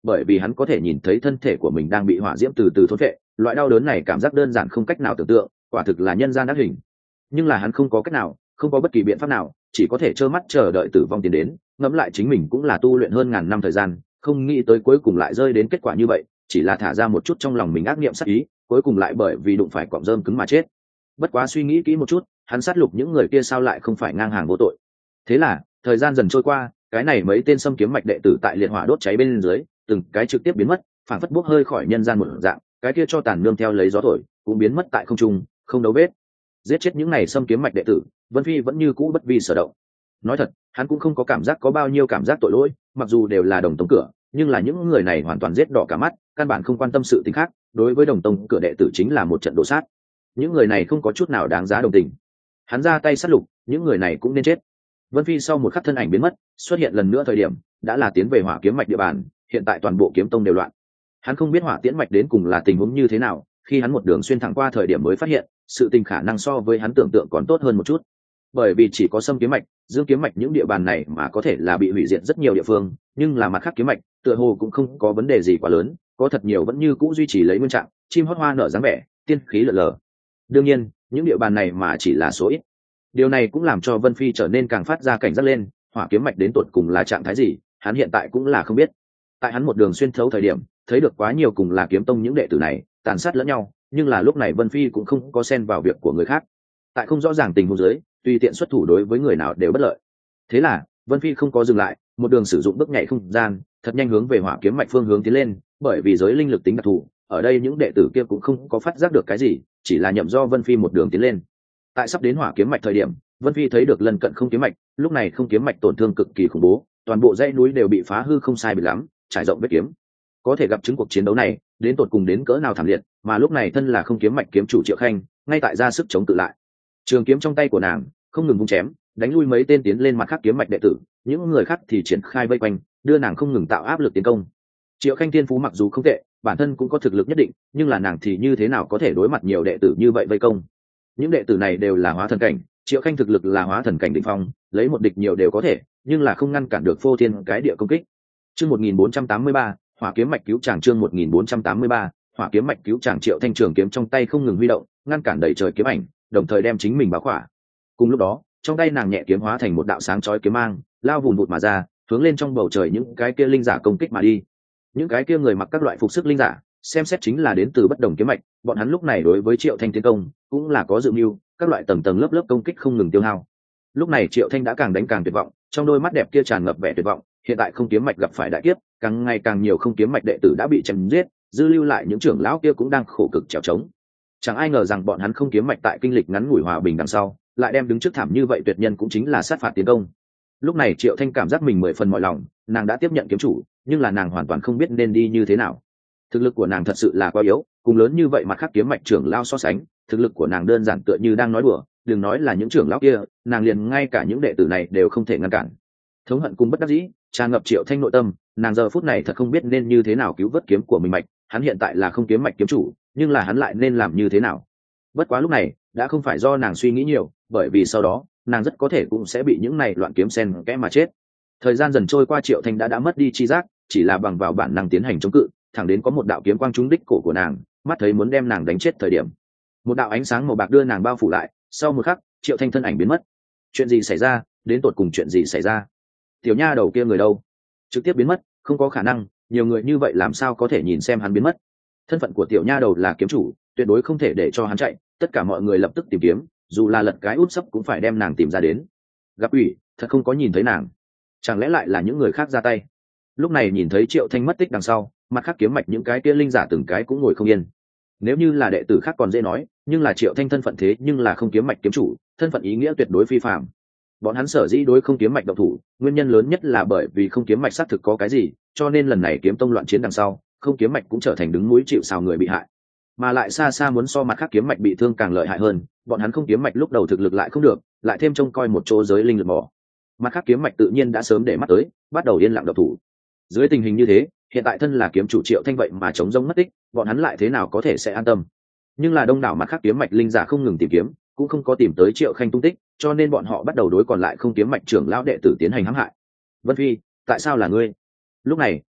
bởi vì hắn có thể nhìn thấy thân thể của mình đang bị hỏa diễm từ từ thôn phệ. Loại đau đớn này cảm giác đơn giản không cách nào tưởng tượng, quả thực là nhân gian ác hình. Nhưng là hắn không có cách nào, không có bất kỳ biện pháp nào, chỉ có thể trơ mắt chờ đợi tử vong tiến đến. Ngẫm lại chính mình cũng là tu luyện hơn ngàn năm thời gian, không nghĩ tới cuối cùng lại rơi đến kết quả như vậy, chỉ là thả ra một chút trong lòng mình ác niệm sát ý, cuối cùng lại bởi vì đụng phải cọng rơm cứng mà chết. Bất quá suy nghĩ kỹ một chút, hắn sát lục những người kia sao lại không phải ngang hàng vô tội. Thế là thời gian dần trôi qua, cái này mấy tên xâm kiếm mạch đệ tử tại liệt hỏa đốt cháy bên dưới, từng cái trực tiếp biến mất, phản phất bốc hơi khỏi nhân gian một dạng, cái kia cho tàn nương theo lấy gió thổi cũng biến mất tại không trung, không dấu vết. Giết chết những này xâm kiếm mạch đệ tử, Vân Phi vẫn như cũ bất vi sở động. Nói thật, hắn cũng không có cảm giác có bao nhiêu cảm giác tội lỗi, mặc dù đều là đồng tông cửa, nhưng là những người này hoàn toàn giết đỏ cả mắt, căn bản không quan tâm sự tình khác, đối với đồng tông cửa đệ tử chính là một trận đổ sát. Những người này không có chút nào đáng giá đồng tình. Hắn ra tay sát lục, những người này cũng nên chết. Vân Phi sau một khắc thân ảnh biến mất, xuất hiện lần nữa thời điểm, đã là tiến về Hỏa Kiếm mạch địa bàn, hiện tại toàn bộ kiếm tông đều loạn. Hắn không biết Hỏa Tiễn mạch đến cùng là tình huống như thế nào, khi hắn một đường xuyên thẳng qua thời điểm mới phát hiện, sự tình khả năng so với hắn tưởng tượng còn tốt hơn một chút. Bởi vì chỉ có Sâm kiếm mạch, Dương kiếm mạch những địa bàn này mà có thể là bị hủy diệt rất nhiều địa phương, nhưng là mặt khác kiếm mạch, tựa hồ cũng không có vấn đề gì quá lớn, có thật nhiều vẫn như cũ duy trì lấy nguyên trạng, chim hót hoa nở dáng vẻ, tiên khí lờ lờ. Đương nhiên, những địa bàn này mà chỉ là số ít. Điều này cũng làm cho Vân Phi trở nên càng phát ra cảnh giác lên, Hỏa kiếm mạch đến tột cùng là trạng thái gì, hắn hiện tại cũng là không biết. Tại hắn một đường xuyên thấu thời điểm, thấy được quá nhiều cùng là kiếm tông những đệ tử này tàn sát lẫn nhau, nhưng là lúc này Vân Phi cũng không có xen vào việc của người khác. Tại không rõ ràng tình huống dưới, tùy tiện xuất thủ đối với người nào đều bất lợi. Thế là Vân Phi không có dừng lại, một đường sử dụng bước nhảy không gian, thật nhanh hướng về Hỏa kiếm mạch phương hướng tiến lên. Bởi vì giới linh lực tính đặc thù, ở đây những đệ tử kia cũng không có phát giác được cái gì, chỉ là nhậm do Vân Phi một đường tiến lên. Tại sắp đến Hỏa kiếm mạch thời điểm, Vân Phi thấy được lần cận không kiếm mạch, lúc này không kiếm mạch tổn thương cực kỳ khủng bố, toàn bộ dãy núi đều bị phá hư không sai biệt lắm, trải rộng vết kiếm. Có thể gặp chứng cuộc chiến đấu này đến tột cùng đến cỡ nào thảm liệt, mà lúc này thân là không kiếm mạch kiếm chủ Triệu Khanh ngay tại ra sức chống tự lại. Trường kiếm trong tay của nàng không ngừng vung chém, đánh lui mấy tên tiến lên mặt khác kiếm mạch đệ tử, những người khác thì triển khai vây quanh, đưa nàng không ngừng tạo áp lực tiến công. Triệu Khanh thiên phú mặc dù không tệ, bản thân cũng có thực lực nhất định, nhưng là nàng thì như thế nào có thể đối mặt nhiều đệ tử như vậy vây công. Những đệ tử này đều là hóa thần cảnh, Triệu Khanh thực lực là hóa thần cảnh đỉnh phong, lấy một địch nhiều đều có thể, nhưng là không ngăn cản được phô thiên cái địa công kích. Chương một nghìn bốn trăm tám mươi ba, Hỏa kiếm mạch cứu chàng. Chương một nghìn bốn trăm tám mươi ba, Hỏa kiếm mạch cứu chàng. Triệu Thanh trường kiếm trong tay không ngừng huy động, ngăn cản đầy trời kiếm ảnh, đồng thời đem chính mình bao khỏa. Cùng lúc đó, trong tay nàng nhẹ kiếm hóa thành một đạo sáng chói kiếm mang, lao vùn vụt mà ra, hướng lên trong bầu trời những cái kia linh giả công kích mà đi. Những cái kia người mặc các loại phục sức linh giả, xem xét chính là đến từ bất đồng kiếm mạch, bọn hắn lúc này đối với Triệu Thanh tiến công cũng là có dự mưu, các loại tầng tầng lớp lớp công kích không ngừng tiêu hao. Lúc này Triệu Thanh đã càng đánh càng tuyệt vọng, trong đôi mắt đẹp kia tràn ngập vẻ tuyệt vọng. Hiện tại không kiếm mạch gặp phải đại kiếp, càng ngày càng nhiều không kiếm mạch đệ tử đã bị chém giết, dư lưu lại những trưởng lão kia cũng đang khổ cực trèo trống. Chẳng ai ngờ rằng bọn hắn không kiếm mạch tại kinh lịch ngắn ngủi hòa bình đằng sau, lại đem đứng trước thảm như vậy tuyệt nhân cũng chính là sát phạt tiến công. Lúc này Triệu Thanh cảm giác mình mười phần mọi lòng, nàng đã tiếp nhận kiếm chủ, nhưng là nàng hoàn toàn không biết nên đi như thế nào. Thực lực của nàng thật sự là quá yếu, cùng lớn như vậy mặt khác kiếm mạch trưởng lão so sánh, thực lực của nàng đơn giản tựa như đang nói đùa, đừng nói là những trưởng lão kia, nàng liền ngay cả những đệ tử này đều không thể ngăn cản. Thống hận cùng bất đắc dĩ tràn ngập Triệu Thanh nội tâm, nàng giờ phút này thật không biết nên như thế nào cứu vớt kiếm của mình mạch. Hắn hiện tại là không kiếm mạch kiếm chủ, nhưng là hắn lại nên làm như thế nào? Bất quá lúc này đã không phải do nàng suy nghĩ nhiều, bởi vì sau đó nàng rất có thể cũng sẽ bị những này loạn kiếm xen kẽ mà chết. Thời gian dần trôi qua, Triệu Thanh đã đã mất đi chi giác, chỉ là bằng vào bản năng tiến hành chống cự, thẳng đến có một đạo kiếm quang trúng đích cổ của nàng, mắt thấy muốn đem nàng đánh chết thời điểm, một đạo ánh sáng màu bạc đưa nàng bao phủ lại. Sau một khắc, Triệu Thanh thân ảnh biến mất. Chuyện gì xảy ra? Đến tột cùng chuyện gì xảy ra? Tiểu nha đầu kia người đâu? Trực tiếp biến mất, không có khả năng, nhiều người như vậy làm sao có thể nhìn xem hắn biến mất? Thân phận của tiểu nha đầu là kiếm chủ, tuyệt đối không thể để cho hắn chạy. Tất cả mọi người lập tức tìm kiếm, dù là lật cái út sấp cũng phải đem nàng tìm ra đến. Gặp ủy, thật không có nhìn thấy nàng, chẳng lẽ lại là những người khác ra tay? Lúc này nhìn thấy Triệu Thanh mất tích đằng sau, mặt khác kiếm mạch những cái kia linh giả từng cái cũng ngồi không yên. Nếu như là đệ tử khác còn dễ nói, nhưng là Triệu Thanh thân phận thế nhưng là không kiếm mạch kiếm chủ, thân phận ý nghĩa tuyệt đối phi phàm. Bọn hắn sở dĩ đối không kiếm mạch động thủ, nguyên nhân lớn nhất là bởi vì không kiếm mạch xác thực có cái gì, cho nên lần này kiếm tông loạn chiến đằng sau, không kiếm mạch cũng trở thành đứng núi chịu sào người bị hại, mà lại xa xa muốn so mặt khác kiếm mạch bị thương càng lợi hại hơn. Bọn hắn không kiếm mạch lúc đầu thực lực lại không được, lại thêm trông coi một chỗ giới linh lực mỏ, mặt khác kiếm mạch tự nhiên đã sớm để mắt tới, bắt đầu yên lặng động thủ. Dưới tình hình như thế, hiện tại thân là kiếm chủ Triệu Thanh vậy mà chống rông mất tích, bọn hắn lại thế nào có thể sẽ an tâm? Nhưng là đông đảo mặt khác kiếm mạch linh giả không ngừng tìm kiếm, cũng không có tìm tới Triệu Khanh tung tích, cho nên bọn họ bắt đầu đối còn lại không kiếm mạch trưởng lão đệ tử tiến hành hãm hại. Vân Phi, tại sao là ngươi? Lúc này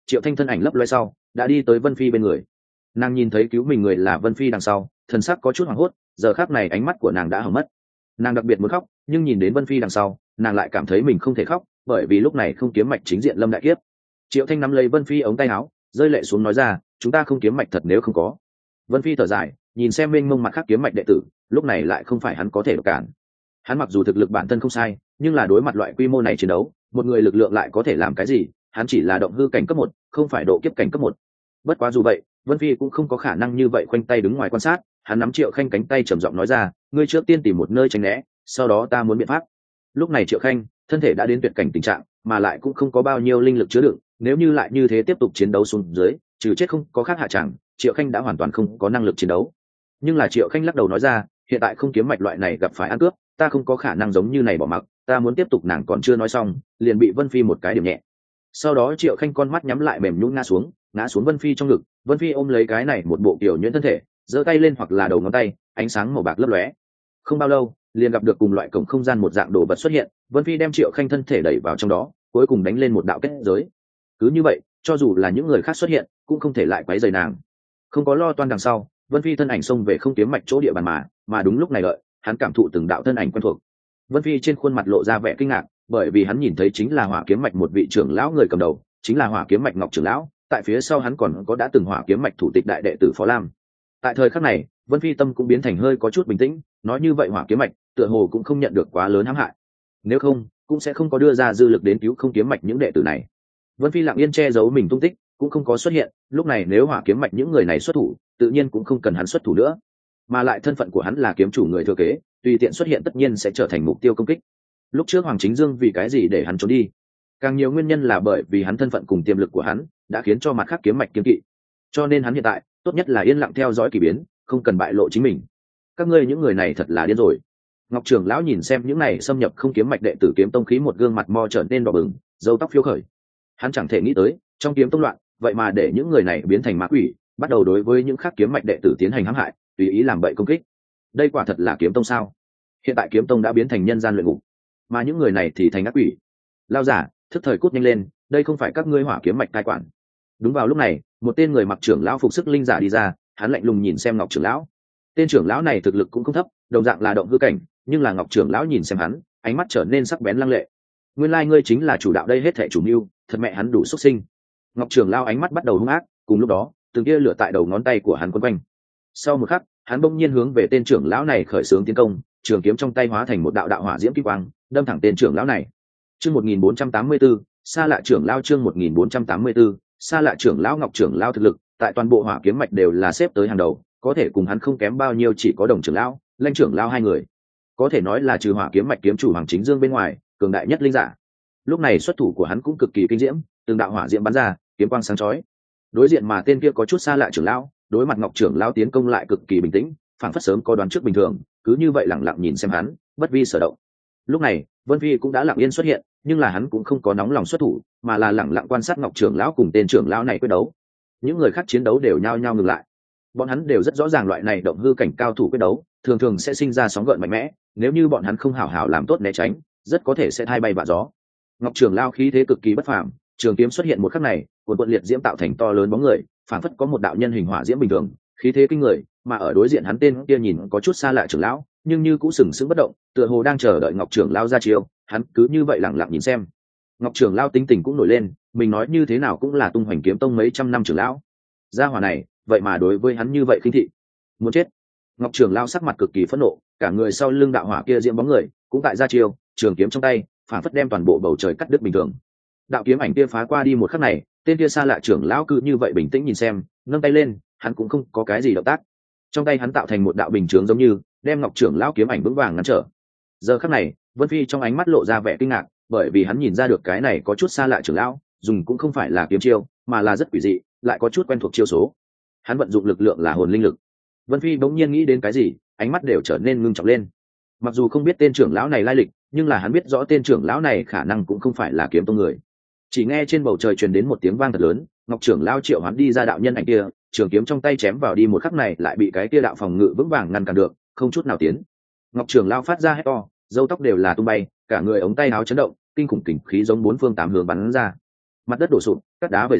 Triệu Thanh thân ảnh lấp loe sau đã đi tới Vân Phi bên người. Nàng nhìn thấy cứu mình người là Vân Phi đằng sau, thần sắc có chút hoảng hốt, giờ khắc này ánh mắt của nàng đã hỏng mất. Nàng đặc biệt muốn khóc, nhưng nhìn đến Vân Phi đằng sau, nàng lại cảm thấy mình không thể khóc, bởi vì lúc này không kiếm mạch chính diện lâm đại kiếp. Triệu Thanh nắm lấy Vân Phi ống tay áo, rơi lệ xuống nói ra, chúng ta không kiếm mạch thật nếu không có. Vân Phi thở dài, nhìn xem mênh mông mặt khác kiếm mạch đệ tử, lúc này lại không phải hắn có thể cản. Hắn mặc dù thực lực bản thân không sai, nhưng là đối mặt loại quy mô này chiến đấu, một người lực lượng lại có thể làm cái gì? Hắn chỉ là động hư cảnh cấp một, không phải độ kiếp cảnh cấp một. Bất quá dù vậy, Vân Phi cũng không có khả năng như vậy khoanh tay đứng ngoài quan sát, hắn nắm Triệu Khanh cánh tay trầm giọng nói ra, ngươi trước tiên tìm một nơi tránh né, sau đó ta muốn biện pháp. Lúc này Triệu Khanh, thân thể đã đến tuyệt cảnh tình trạng, mà lại cũng không có bao nhiêu linh lực chứa đựng, nếu như lại như thế tiếp tục chiến đấu xuống dưới, trừ chết không có khác hạ chẳng, Triệu Khanh đã hoàn toàn không có năng lực chiến đấu. Nhưng là Triệu Khanh lắc đầu nói ra, hiện tại không kiếm mạch loại này gặp phải ăn cướp, ta không có khả năng giống như này bỏ mặc, ta muốn tiếp tục. Nàng còn chưa nói xong, liền bị Vân Phi một cái điểm nhẹ. Sau đó Triệu Khanh con mắt nhắm lại mềm nhũn ngã xuống, ngã xuống Vân Phi trong ngực. Vân Phi ôm lấy cái này một bộ kiểu nhuyễn thân thể, giơ tay lên hoặc là đầu ngón tay, ánh sáng màu bạc lấp lóe. Không bao lâu, liền gặp được cùng loại cổng không gian một dạng đồ vật xuất hiện. Vân Phi đem Triệu Khanh thân thể đẩy vào trong đó, cuối cùng đánh lên một đạo kết giới. Cứ như vậy, cho dù là những người khác xuất hiện, cũng không thể lại quấy rầy nàng. Không có lo toan đằng sau, Vân Phi thân ảnh xông về không kiếm mạch chỗ địa bàn mà, mà đúng lúc này đợi, hắn cảm thụ từng đạo thân ảnh quen thuộc. Vân Phi trên khuôn mặt lộ ra vẻ kinh ngạc, bởi vì hắn nhìn thấy chính là Hỏa Kiếm mạch một vị trưởng lão người cầm đầu, chính là Hỏa Kiếm mạch Ngọc trưởng lão, tại phía sau hắn còn có đã từng Hỏa Kiếm mạch thủ tịch đại đệ tử Phó Lam. Tại thời khắc này, Vân Phi tâm cũng biến thành hơi có chút bình tĩnh, nói như vậy Hỏa Kiếm mạch tựa hồ cũng không nhận được quá lớn hãm hại. Nếu không, cũng sẽ không có đưa ra dư lực đến cứu không kiếm mạch những đệ tử này. Vân Phi lặng yên che giấu mình tung tích, cũng không có xuất hiện, lúc này nếu Hỏa Kiếm mạch những người này xuất thủ, tự nhiên cũng không cần hắn xuất thủ nữa. Mà lại thân phận của hắn là kiếm chủ người thừa kế, tùy tiện xuất hiện tất nhiên sẽ trở thành mục tiêu công kích. Lúc trước Hoàng Chính Dương vì cái gì để hắn trốn đi? Càng nhiều nguyên nhân là bởi vì hắn thân phận cùng tiềm lực của hắn đã khiến cho mặt khác kiếm mạch kiêng kỵ. Cho nên hắn hiện tại tốt nhất là yên lặng theo dõi kỳ biến, không cần bại lộ chính mình. Các ngươi những người này thật là điên rồi. Ngọc trưởng lão nhìn xem những này xâm nhập không kiếm mạch đệ tử kiếm tông khí, một gương mặt mo trở nên đỏ bừng, râu tóc phiêu khởi. Hắn chẳng thể nghĩ tới, trong kiếm tông loạn, vậy mà để những người này biến thành ma quỷ, bắt đầu đối với những khác kiếm mạch đệ tử tiến hành hãm hại, tùy ý làm bậy công kích. Đây quả thật là kiếm tông sao? Hiện tại kiếm tông đã biến thành nhân gian luyện ngục, mà những người này thì thành ác quỷ. Lao giả, thức thời cút nhanh lên, đây không phải các ngươi Hỏa Kiếm mạch cai quản. Đúng vào lúc này, một tên người mặc trưởng lão phục sức linh giả đi ra, hắn lạnh lùng nhìn xem Ngọc trưởng lão. Tên trưởng lão này thực lực cũng không thấp, đồng dạng là động hư cảnh, nhưng là Ngọc trưởng lão nhìn xem hắn, ánh mắt trở nên sắc bén lăng lệ. Nguyên lai ngươi chính là chủ đạo đây hết thảy chủ mưu, thật mẹ hắn đủ xuất sinh. Ngọc trưởng lão ánh mắt bắt đầu hung ác, cùng lúc đó, từng kia lửa tại đầu ngón tay của hắn quấn quanh. Sau một khắc, hắn bỗng nhiên hướng về tên trưởng lão này khởi xướng tiến công, trường kiếm trong tay hóa thành một đạo đạo hỏa diễm kim quang, đâm thẳng tên trưởng lão này. Chương một nghìn bốn trăm tám mươi tư, xa lạ trưởng lão. Chương một nghìn bốn trăm tám mươi tư, xa lạ trưởng lão. Ngọc trưởng lão thực lực tại toàn bộ Hỏa Kiếm mạch đều là xếp tới hàng đầu, có thể cùng hắn không kém bao nhiêu chỉ có Đồng trưởng lão, Lãnh trưởng lão hai người. Có thể nói là trừ Hỏa Kiếm mạch kiếm chủ Hoàng Chính Dương bên ngoài, cường đại nhất linh giả. Lúc này xuất thủ của hắn cũng cực kỳ kinh diễm, từng đạo hỏa diễm bắn ra, kiếm quang sáng chói. Đối diện mà tên kia có chút xa lạ trưởng lão, đối mặt Ngọc trưởng lão tiến công lại cực kỳ bình tĩnh, phản phất sớm có đoán trước bình thường, cứ như vậy lặng lặng nhìn xem hắn, bất vi sở động. Lúc này, Vân Phi cũng đã lặng yên xuất hiện, nhưng là hắn cũng không có nóng lòng xuất thủ, mà là lặng lặng quan sát Ngọc trưởng lão cùng tên trưởng lão này quyết đấu. Những người khác chiến đấu đều nhao nhao ngừng lại. Bọn hắn đều rất rõ ràng loại này động hư cảnh cao thủ quyết đấu, thường thường sẽ sinh ra sóng gợn mạnh mẽ, nếu như bọn hắn không hảo hảo làm tốt né tránh, rất có thể sẽ thay bay vạ gió. Ngọc trưởng lão khí thế cực kỳ bất phàm, trường kiếm xuất hiện một khắc này, cuộn cuộn liệt diễm tạo thành to lớn bóng người, phản phất có một đạo nhân hình hỏa diễm bình thường, khí thế kinh người. Mà ở đối diện hắn tên kia nhìn có chút xa lạ trưởng lão, nhưng như cũng sừng sững bất động, tựa hồ đang chờ đợi Ngọc trưởng lão ra chiêu. Hắn cứ như vậy lặng lặng nhìn xem. Ngọc trưởng lão tính tình cũng nổi lên, mình nói như thế nào cũng là tung hoành kiếm tông mấy trăm năm trưởng lão, gia hỏa này vậy mà đối với hắn như vậy khinh thị, muốn chết. Ngọc trưởng lão sắc mặt cực kỳ phẫn nộ, cả người sau lưng đạo hỏa kia diễm bóng người cũng tại ra chiêu, trường kiếm trong tay phản phất đem toàn bộ bầu trời cắt đứt bình thường. Đạo kiếm ảnh kia phá qua đi một khắc này, tên kia xa lạ trưởng lão cứ như vậy bình tĩnh nhìn xem, nâng tay lên, hắn cũng không có cái gì động tác. Trong tay hắn tạo thành một đạo bình chướng giống như đem Ngọc trưởng lão kiếm ảnh vững vàng ngăn trở. Giờ khắc này, Vân Phi trong ánh mắt lộ ra vẻ kinh ngạc, bởi vì hắn nhìn ra được cái này có chút xa lạ trưởng lão, dùng cũng không phải là kiếm chiêu, mà là rất quỷ dị, lại có chút quen thuộc chiêu số. Hắn vận dụng lực lượng là hồn linh lực. Vân Phi bỗng nhiên nghĩ đến cái gì, ánh mắt đều trở nên ngưng trọng lên. Mặc dù không biết tên trưởng lão này lai lịch, nhưng là hắn biết rõ tên trưởng lão này khả năng cũng không phải là kiếm tông người. Chỉ nghe trên bầu trời truyền đến một tiếng vang thật lớn, Ngọc trưởng lão triệu hoán đi ra đạo nhân ảnh kia, trường kiếm trong tay chém vào đi một khắc này lại bị cái kia đạo phòng ngự vững vàng ngăn cản được, không chút nào tiến. Ngọc trưởng lão phát ra hét to, râu tóc đều là tung bay, cả người ống tay áo chấn động, kinh khủng kình khí giống bốn phương tám hướng bắn ra. Mặt đất đổ sụp, cát đá vẩy ra,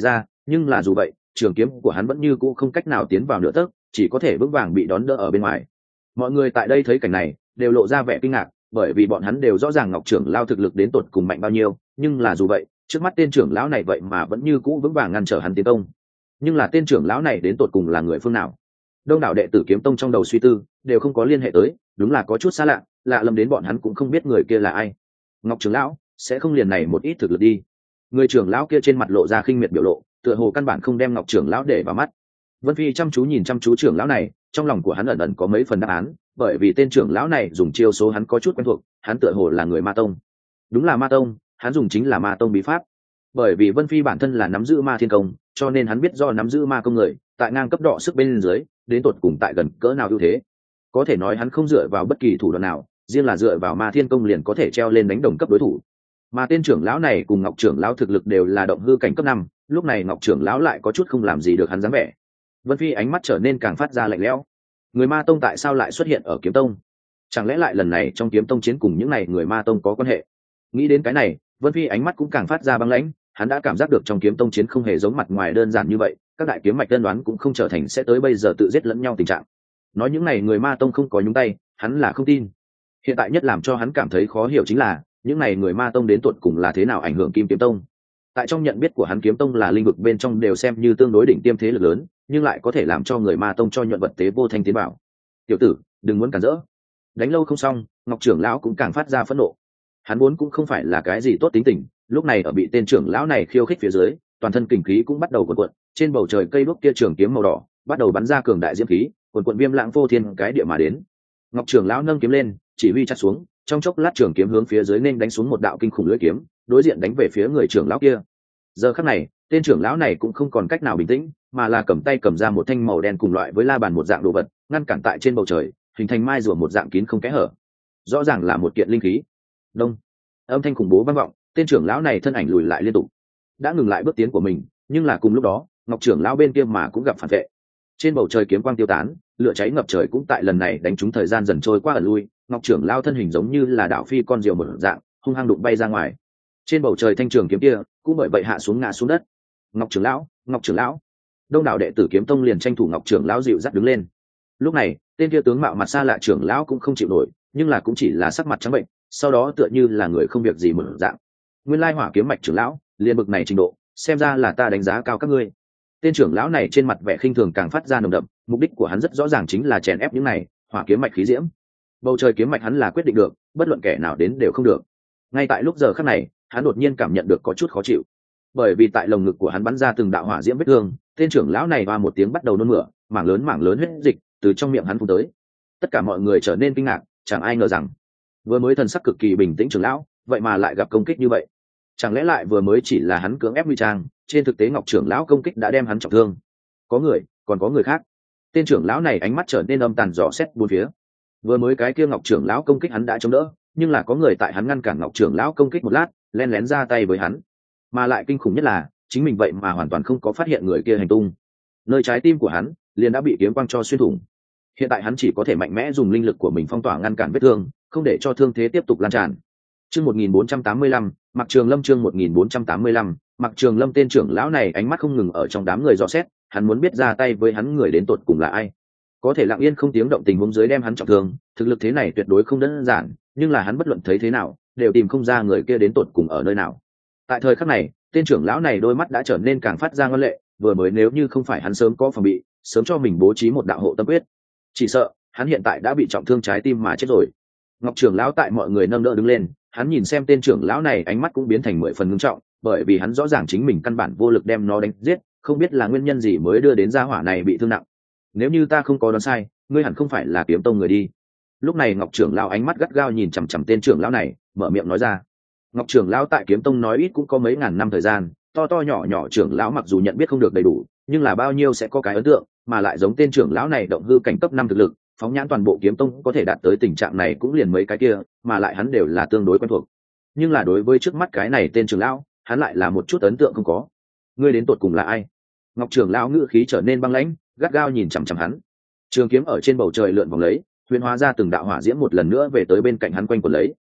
nhưng là dù vậy trường kiếm của hắn vẫn như cũ không cách nào tiến vào nửa tấc, chỉ có thể vững vàng bị đón đỡ ở bên ngoài. Mọi người tại đây thấy cảnh này đều lộ ra vẻ kinh ngạc, bởi vì bọn hắn đều rõ ràng Ngọc trưởng lão thực lực đến tột cùng mạnh bao nhiêu, nhưng là dù vậy trước mắt tên trưởng lão này vậy mà vẫn như cũ vững vàng ngăn trở hắn tiến công. Nhưng là tên trưởng lão này đến tột cùng là người phương nào? Đông đảo đệ tử kiếm tông trong đầu suy tư đều không có liên hệ tới, đúng là có chút xa lạ, lạ lầm đến bọn hắn cũng không biết người kia là ai. Ngọc trưởng lão sẽ không liền này một ít thực lực đi? Người trưởng lão kia trên mặt lộ ra khinh miệt biểu lộ, tựa hồ căn bản không đem Ngọc trưởng lão để vào mắt. Vân Phi chăm chú nhìn chăm chú trưởng lão này, trong lòng của hắn ẩn ẩn có mấy phần đáp án, bởi vì tên trưởng lão này dùng chiêu số hắn có chút quen thuộc, hắn tựa hồ là người Ma tông. Đúng là Ma tông, hắn dùng chính là Ma tông bí pháp. Bởi vì Vân Phi bản thân là nắm giữ Ma Thiên công, cho nên hắn biết do nắm giữ ma công người, tại ngang cấp đọ sức bên dưới, đến tột cùng tại gần cỡ nào ưu thế. Có thể nói hắn không dựa vào bất kỳ thủ đoạn nào, riêng là dựa vào Ma Thiên công liền có thể treo lên đánh đồng cấp đối thủ. Mà tên trưởng lão này cùng Ngọc trưởng lão thực lực đều là động hư cảnh cấp năm, lúc này Ngọc trưởng lão lại có chút không làm gì được hắn dáng vẻ. Vân Phi ánh mắt trở nên càng phát ra lạnh lẽo. Người Ma tông tại sao lại xuất hiện ở kiếm tông? Chẳng lẽ lại lần này trong kiếm tông chiến cùng những này người Ma tông có quan hệ? Nghĩ đến cái này, Vân Phi ánh mắt cũng càng phát ra băng lãnh, hắn đã cảm giác được trong kiếm tông chiến không hề giống mặt ngoài đơn giản như vậy, các đại kiếm mạch đơn đoán cũng không trở thành sẽ tới bây giờ tự giết lẫn nhau tình trạng. Nói những này người Ma tông không có nhúng tay, hắn là không tin. Hiện tại nhất làm cho hắn cảm thấy khó hiểu chính là, những này người Ma tông đến tuột cùng là thế nào ảnh hưởng Kim Kiếm tông. Tại trong nhận biết của hắn Kiếm tông là linh vực bên trong đều xem như tương đối đỉnh tiêm thế lực lớn, nhưng lại có thể làm cho người Ma tông cho nhuận vật tế vô thanh tiến bảo. Tiểu tử, đừng muốn cản rỡ. Đánh lâu không xong, Ngọc trưởng lão cũng càng phát ra phẫn nộ. Hắn vốn cũng không phải là cái gì tốt tính tình, lúc này ở bị tên trưởng lão này khiêu khích phía dưới, toàn thân kình khí cũng bắt đầu cuộn cuộn, trên bầu trời cây đuốc kia trường kiếm màu đỏ bắt đầu bắn ra cường đại diễm khí, cuộn cuộn viêm lãng vô thiên cái địa mà đến. Ngọc trưởng lão nâng kiếm lên, chỉ huy chặt xuống, trong chốc lát trường kiếm hướng phía dưới nên đánh xuống một đạo kinh khủng lưỡi kiếm, đối diện đánh về phía người trưởng lão kia. Giờ khắc này, tên trưởng lão này cũng không còn cách nào bình tĩnh, mà là cầm tay cầm ra một thanh màu đen cùng loại với la bàn một dạng đồ vật, ngăn cản tại trên bầu trời, hình thành mai rùa một dạng kín không kẽ hở. Rõ ràng là một kiện linh khí. Đông, âm thanh khủng bố vang vọng, tên trưởng lão này thân ảnh lùi lại liên tục, đã ngừng lại bước tiến của mình, nhưng là cùng lúc đó, Ngọc trưởng lão bên kia mà cũng gặp phản vệ. Trên bầu trời kiếm quang tiêu tán, lửa cháy ngập trời cũng tại lần này đánh trúng thời gian dần trôi qua ở lui, Ngọc trưởng lão thân hình giống như là đạo phi con diều một dạng, hung hăng đụng bay ra ngoài. Trên bầu trời thanh trường kiếm kia cũng bởi vậy hạ xuống ngã xuống đất. Ngọc trưởng lão, Ngọc trưởng lão. Đông đảo đệ tử kiếm tông liền tranh thủ Ngọc trưởng lão dịu dắt đứng lên. Lúc này, tên kia tướng mạo mặt xa lạ trưởng lão cũng không chịu nổi, nhưng là cũng chỉ là sắc mặt trắng bệnh, sau đó tựa như là người không việc gì mở dạng. Nguyên lai hỏa kiếm mạch trưởng lão, liền bực này trình độ, xem ra là ta đánh giá cao các ngươi. Tên trưởng lão này trên mặt vẻ khinh thường càng phát ra nồng đậm, mục đích của hắn rất rõ ràng chính là chèn ép những này hỏa kiếm mạch khí diễm. Bầu trời kiếm mạch hắn là quyết định được, bất luận kẻ nào đến đều không được. Ngay tại lúc giờ khắc này, hắn đột nhiên cảm nhận được có chút khó chịu, bởi vì tại lồng ngực của hắn bắn ra từng đạo hỏa diễm vết thương, tên trưởng lão này va một tiếng bắt đầu nôn mửa, mảng lớn mảng lớn huyết dịch từ trong miệng hắn phun tới. Tất cả mọi người trở nên kinh ngạc, chẳng ai ngờ rằng vừa mới thần sắc cực kỳ bình tĩnh trưởng lão, vậy mà lại gặp công kích như vậy. Chẳng lẽ lại vừa mới chỉ là hắn cưỡng ép nguy trang, trên thực tế Ngọc trưởng lão công kích đã đem hắn trọng thương. Có người, còn có người khác. Tên trưởng lão này ánh mắt trở nên âm tàn dò xét bốn phía. Vừa mới cái kia Ngọc trưởng lão công kích hắn đã chống đỡ, nhưng là có người tại hắn ngăn cản Ngọc trưởng lão công kích một lát, len lén ra tay với hắn. Mà lại kinh khủng nhất là, chính mình vậy mà hoàn toàn không có phát hiện người kia hành tung. Nơi trái tim của hắn liền đã bị kiếm quang cho xuyên thủng. Hiện tại hắn chỉ có thể mạnh mẽ dùng linh lực của mình phong tỏa ngăn cản vết thương, không để cho thương thế tiếp tục lan tràn. Chương một nghìn bốn trăm tám mươi lăm, Mặc Trường Lâm chương một nghìn bốn trăm tám mươi lăm, Mặc Trường Lâm tên trưởng lão này ánh mắt không ngừng ở trong đám người dò xét, hắn muốn biết ra tay với hắn người đến tột cùng là ai. Có thể lặng yên không tiếng động tình huống dưới đem hắn trọng thương, thực lực thế này tuyệt đối không đơn giản, nhưng là hắn bất luận thấy thế nào, đều tìm không ra người kia đến tột cùng ở nơi nào. Tại thời khắc này, tên trưởng lão này đôi mắt đã trở nên càng phát ra ngoan lệ, vừa mới nếu như không phải hắn sớm có phòng bị, sớm cho mình bố trí một đạo hộ tâm quyết, chỉ sợ hắn hiện tại đã bị trọng thương trái tim mà chết rồi. Ngọc trưởng lão tại mọi người nâng đỡ đứng lên, hắn nhìn xem tên trưởng lão này ánh mắt cũng biến thành mười phần ngưng trọng, bởi vì hắn rõ ràng chính mình căn bản vô lực đem nó đánh giết, không biết là nguyên nhân gì mới đưa đến gia hỏa này bị thương nặng. Nếu như ta không có đoán sai, ngươi hẳn không phải là kiếm tông người đi. Lúc này Ngọc trưởng lão ánh mắt gắt gao nhìn chằm chằm tên trưởng lão này, mở miệng nói ra. Ngọc trưởng lão tại kiếm tông nói ít cũng có mấy ngàn năm thời gian, to to nhỏ nhỏ trưởng lão mặc dù nhận biết không được đầy đủ, nhưng là bao nhiêu sẽ có cái ấn tượng, mà lại giống tên trưởng lão này động hư cảnh cấp năm thực lực, phóng nhãn toàn bộ kiếm tông có thể đạt tới tình trạng này cũng liền mấy cái kia, mà lại hắn đều là tương đối quen thuộc. Nhưng là đối với trước mắt cái này tên trưởng lão, hắn lại là một chút ấn tượng không có. Ngươi đến tột cùng là ai? Ngọc trưởng lão ngữ khí trở nên băng lãnh, gắt gao nhìn chằm chằm hắn. Trường kiếm ở trên bầu trời lượn vòng lấy, huyền hóa ra từng đạo hỏa diễm một lần nữa về tới bên cạnh hắn quanh quẩn lấy.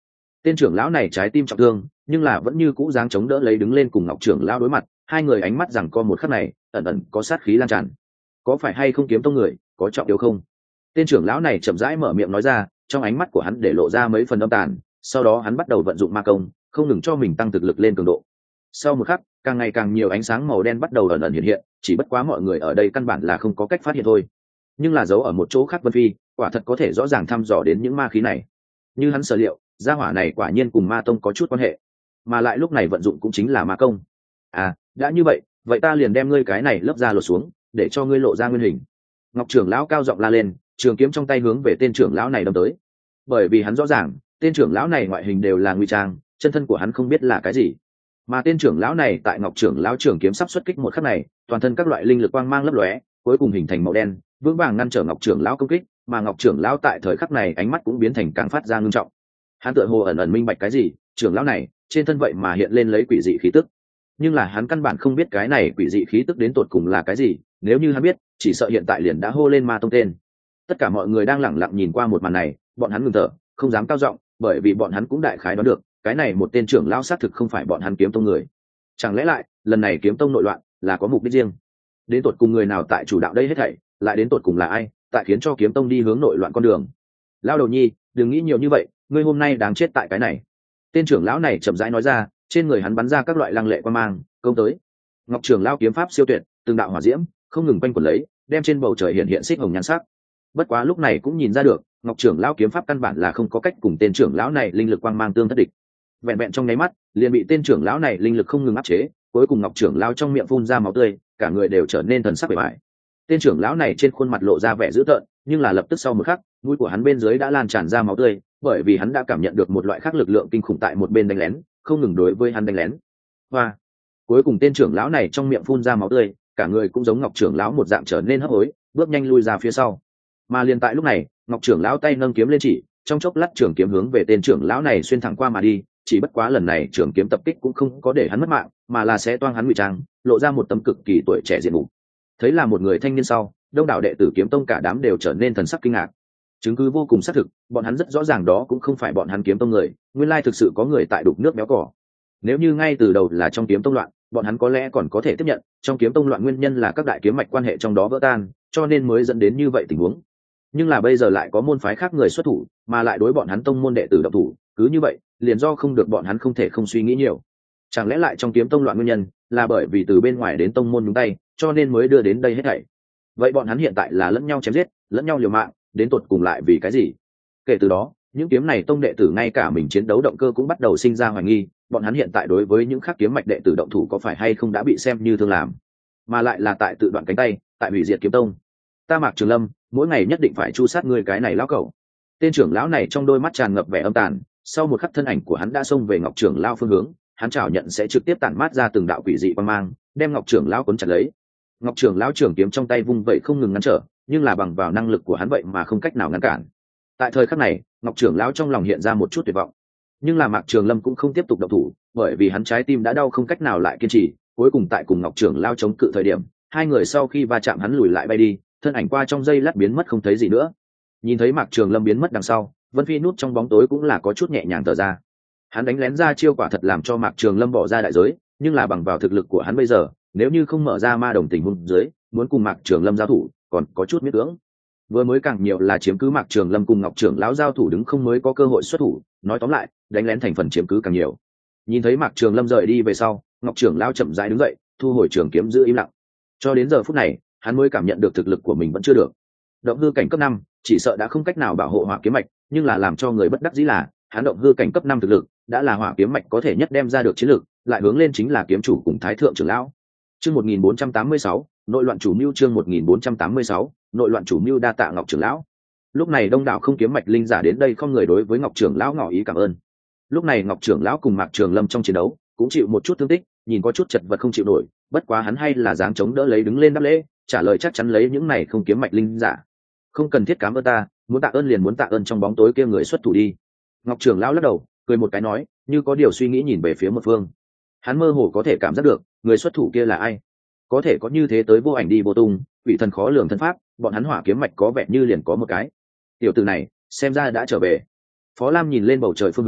Tên trưởng lão này trái tim trọng thương, nhưng là vẫn như cũ dáng chống đỡ lấy đứng lên cùng Ngọc trưởng lão đối mặt, hai người ánh mắt rằng co một khắc này, ẩn ẩn có sát khí lan tràn. Có phải hay không kiếm tông người, có trọng yếu không? Tên trưởng lão này chậm rãi mở miệng nói ra, trong ánh mắt của hắn để lộ ra mấy phần âm tàn, sau đó hắn bắt đầu vận dụng ma công, không ngừng cho mình tăng thực lực lên cường độ. Sau một khắc, càng ngày càng nhiều ánh sáng màu đen bắt đầu ẩn ẩn hiện hiện, chỉ bất quá mọi người ở đây căn bản là không có cách phát hiện thôi. Nhưng là giấu ở một chỗ khác Vân Phi, quả thật có thể rõ ràng thăm dò đến những ma khí này. Như hắn sở liệu, gia hỏa này quả nhiên cùng ma tông có chút quan hệ, mà lại lúc này vận dụng cũng chính là ma công. À, đã như vậy, vậy ta liền đem ngươi cái này lấp ra lột xuống, để cho ngươi lộ ra nguyên hình. Ngọc trưởng lão cao giọng la lên, trường kiếm trong tay hướng về tên trưởng lão này đâm tới. Bởi vì hắn rõ ràng, tên trưởng lão này ngoại hình đều là ngụy trang, chân thân của hắn không biết là cái gì. Mà tên trưởng lão này tại Ngọc trưởng lão trường kiếm sắp xuất kích một khắc này, toàn thân các loại linh lực quang mang lấp lóe, cuối cùng hình thành màu đen, vững vàng ngăn trở Ngọc trưởng lão công kích, mà Ngọc trưởng lão tại thời khắc này ánh mắt cũng biến thành càng phát ra ngưng trọng. Hắn tựa hồ ẩn ẩn minh bạch cái gì, trưởng lão này trên thân vậy mà hiện lên lấy quỷ dị khí tức, nhưng là hắn căn bản không biết cái này quỷ dị khí tức đến tột cùng là cái gì. Nếu như hắn biết, chỉ sợ hiện tại liền đã hô lên ma tông tên. Tất cả mọi người đang lẳng lặng nhìn qua một màn này, bọn hắn ngừng thở, không dám cao giọng, bởi vì bọn hắn cũng đại khái đoán được, cái này một tên trưởng lão xác thực không phải bọn hắn kiếm tông người. Chẳng lẽ lại lần này kiếm tông nội loạn là có mục đích riêng? Đến tột cùng người nào tại chủ đạo đây hết thảy, lại đến tột cùng là ai tại khiến cho kiếm tông đi hướng nội loạn con đường? Lao đầu nhi, đừng nghĩ nhiều như vậy, ngươi hôm nay đáng chết tại cái này. Tên trưởng lão này chậm rãi nói ra, trên người hắn bắn ra các loại lăng lệ quan mang, công tới. Ngọc trưởng lão kiếm pháp siêu tuyệt, từng đạo hỏa diễm không ngừng quanh quẩn lấy, đem trên bầu trời hiện hiện xích hồng nhan sắc. Bất quá lúc này cũng nhìn ra được, Ngọc trưởng lão kiếm pháp căn bản là không có cách cùng tên trưởng lão này linh lực quang mang tương thất địch. Vẹn vẹn trong nháy mắt, liền bị tên trưởng lão này linh lực không ngừng áp chế, cuối cùng Ngọc trưởng lão trong miệng phun ra máu tươi, cả người đều trở nên thần sắc bề bại. Tên trưởng lão này trên khuôn mặt lộ ra vẻ dữ tợn, nhưng là lập tức sau một khắc, mũi của hắn bên dưới đã lan tràn ra máu tươi, bởi vì hắn đã cảm nhận được một loại khác lực lượng kinh khủng tại một bên đánh lén, không ngừng đối với hắn đánh lén. Hoa! Cuối cùng tên trưởng lão này trong miệng phun ra máu tươi, cả người cũng giống Ngọc trưởng lão một dạng trở nên hấp hối, bước nhanh lui ra phía sau. Mà liền tại lúc này, Ngọc trưởng lão tay nâng kiếm lên chỉ, trong chốc lát trường kiếm hướng về tên trưởng lão này xuyên thẳng qua mà đi, chỉ bất quá lần này trường kiếm tập kích cũng không có để hắn mất mạng, mà là sẽ toang hắn ngụy trang, lộ ra một tấm cực kỳ tuổi trẻ diện mục. Thấy là một người thanh niên sau, đông đảo đệ tử kiếm tông cả đám đều trở nên thần sắc kinh ngạc. Chứng cứ vô cùng xác thực, bọn hắn rất rõ ràng đó cũng không phải bọn hắn kiếm tông người, nguyên lai thực sự có người tại đục nước béo cỏ. Nếu như ngay từ đầu là trong kiếm tông loạn, bọn hắn có lẽ còn có thể tiếp nhận, trong kiếm tông loạn nguyên nhân là các đại kiếm mạch quan hệ trong đó vỡ tan, cho nên mới dẫn đến như vậy tình huống. Nhưng là bây giờ lại có môn phái khác người xuất thủ, mà lại đối bọn hắn tông môn đệ tử động thủ, cứ như vậy, liền do không được bọn hắn không thể không suy nghĩ nhiều. Chẳng lẽ lại trong kiếm tông loạn nguyên nhân là bởi vì từ bên ngoài đến tông môn nhúng tay, cho nên mới đưa đến đây hết thảy. Vậy bọn hắn hiện tại là lẫn nhau chém giết, lẫn nhau liều mạng, đến tột cùng lại vì cái gì? Kể từ đó, những kiếm này tông đệ tử ngay cả mình chiến đấu động cơ cũng bắt đầu sinh ra hoài nghi, bọn hắn hiện tại đối với những khác kiếm mạch đệ tử động thủ có phải hay không đã bị xem như thương làm, mà lại là tại tự đoạn cánh tay, tại hủy diệt kiếm tông. Ta Mạc Trường Lâm, mỗi ngày nhất định phải chu sát ngươi cái này lão cẩu. Tên trưởng lão này trong đôi mắt tràn ngập vẻ âm tàn, sau một khắc thân ảnh của hắn đã xông về Ngọc trưởng lão phương hướng, hắn chảo nhận sẽ trực tiếp tản mát ra từng đạo quỷ dị quang mang, đem Ngọc trưởng lão cuốn chặt lấy. Ngọc trưởng lão trường kiếm trong tay vung vậy không ngừng ngăn trở, nhưng là bằng vào năng lực của hắn vậy mà không cách nào ngăn cản. Tại thời khắc này, Ngọc trưởng lão trong lòng hiện ra một chút tuyệt vọng, nhưng là Mạc Trường Lâm cũng không tiếp tục động thủ, bởi vì hắn trái tim đã đau không cách nào lại kiên trì. Cuối cùng tại cùng Ngọc trưởng lão chống cự thời điểm, hai người sau khi va chạm hắn lùi lại bay đi, thân ảnh qua trong giây lát biến mất không thấy gì nữa. Nhìn thấy Mạc Trường Lâm biến mất đằng sau, Vân Phi núp trong bóng tối cũng là có chút nhẹ nhàng thở ra. Hắn đánh lén ra chiêu quả thật làm cho Mạc Trường Lâm bỏ ra đại giới, nhưng là bằng vào thực lực của hắn bây giờ, nếu như không mở ra ma đồng tình huống dưới, muốn cùng Mạc Trường Lâm giao thủ, còn có chút miễn cưỡng. Vừa mới càng nhiều là chiếm cứ Mạc Trường Lâm cùng Ngọc trưởng lão giao thủ đứng không mới có cơ hội xuất thủ, nói tóm lại, đánh lén thành phần chiếm cứ càng nhiều. Nhìn thấy Mạc Trường Lâm rời đi về sau, Ngọc trưởng lão chậm rãi đứng dậy, thu hồi trường kiếm giữ im lặng. Cho đến giờ phút này, hắn mới cảm nhận được thực lực của mình vẫn chưa được. Động hư cảnh cấp năm, chỉ sợ đã không cách nào bảo hộ hỏa kiếm mạch, nhưng là làm cho người bất đắc dĩ là, hắn động hư cảnh cấp năm thực lực, đã là hỏa kiếm mạch có thể nhất đem ra được chiến lực, lại hướng lên chính là kiếm chủ cùng thái thượng trưởng lão. Chương một nghìn bốn trăm tám mươi sáu, nội loạn chủ mưu chương một nghìn bốn trăm tám mươi sáu, nội loạn chủ mưu đa tạ Ngọc trưởng lão. Lúc này đông đảo không kiếm mạch linh giả đến đây không người đối với Ngọc trưởng lão ngỏ ý cảm ơn. Lúc này Ngọc trưởng lão cùng Mạc Trường Lâm trong chiến đấu, cũng chịu một chút thương tích, nhìn có chút chật vật không chịu nổi, bất quá hắn hay là dáng chống đỡ lấy đứng lên đáp lễ, trả lời chắc chắn lấy những này không kiếm mạch linh giả. Không cần thiết cảm ơn ta, muốn tạ ơn liền muốn tạ ơn trong bóng tối kia người xuất thủ đi. Ngọc trưởng lão lắc đầu, cười một cái nói, như có điều suy nghĩ nhìn về phía một phương. Hắn mơ hồ có thể cảm giác được, người xuất thủ kia là ai. Có thể có như thế tới vô ảnh đi vô tung, quỷ thần khó lường thân pháp, bọn hắn hỏa kiếm mạch có vẻ như liền có một cái. Tiểu tử này, xem ra đã trở về. Phó Lam nhìn lên bầu trời phương hướng,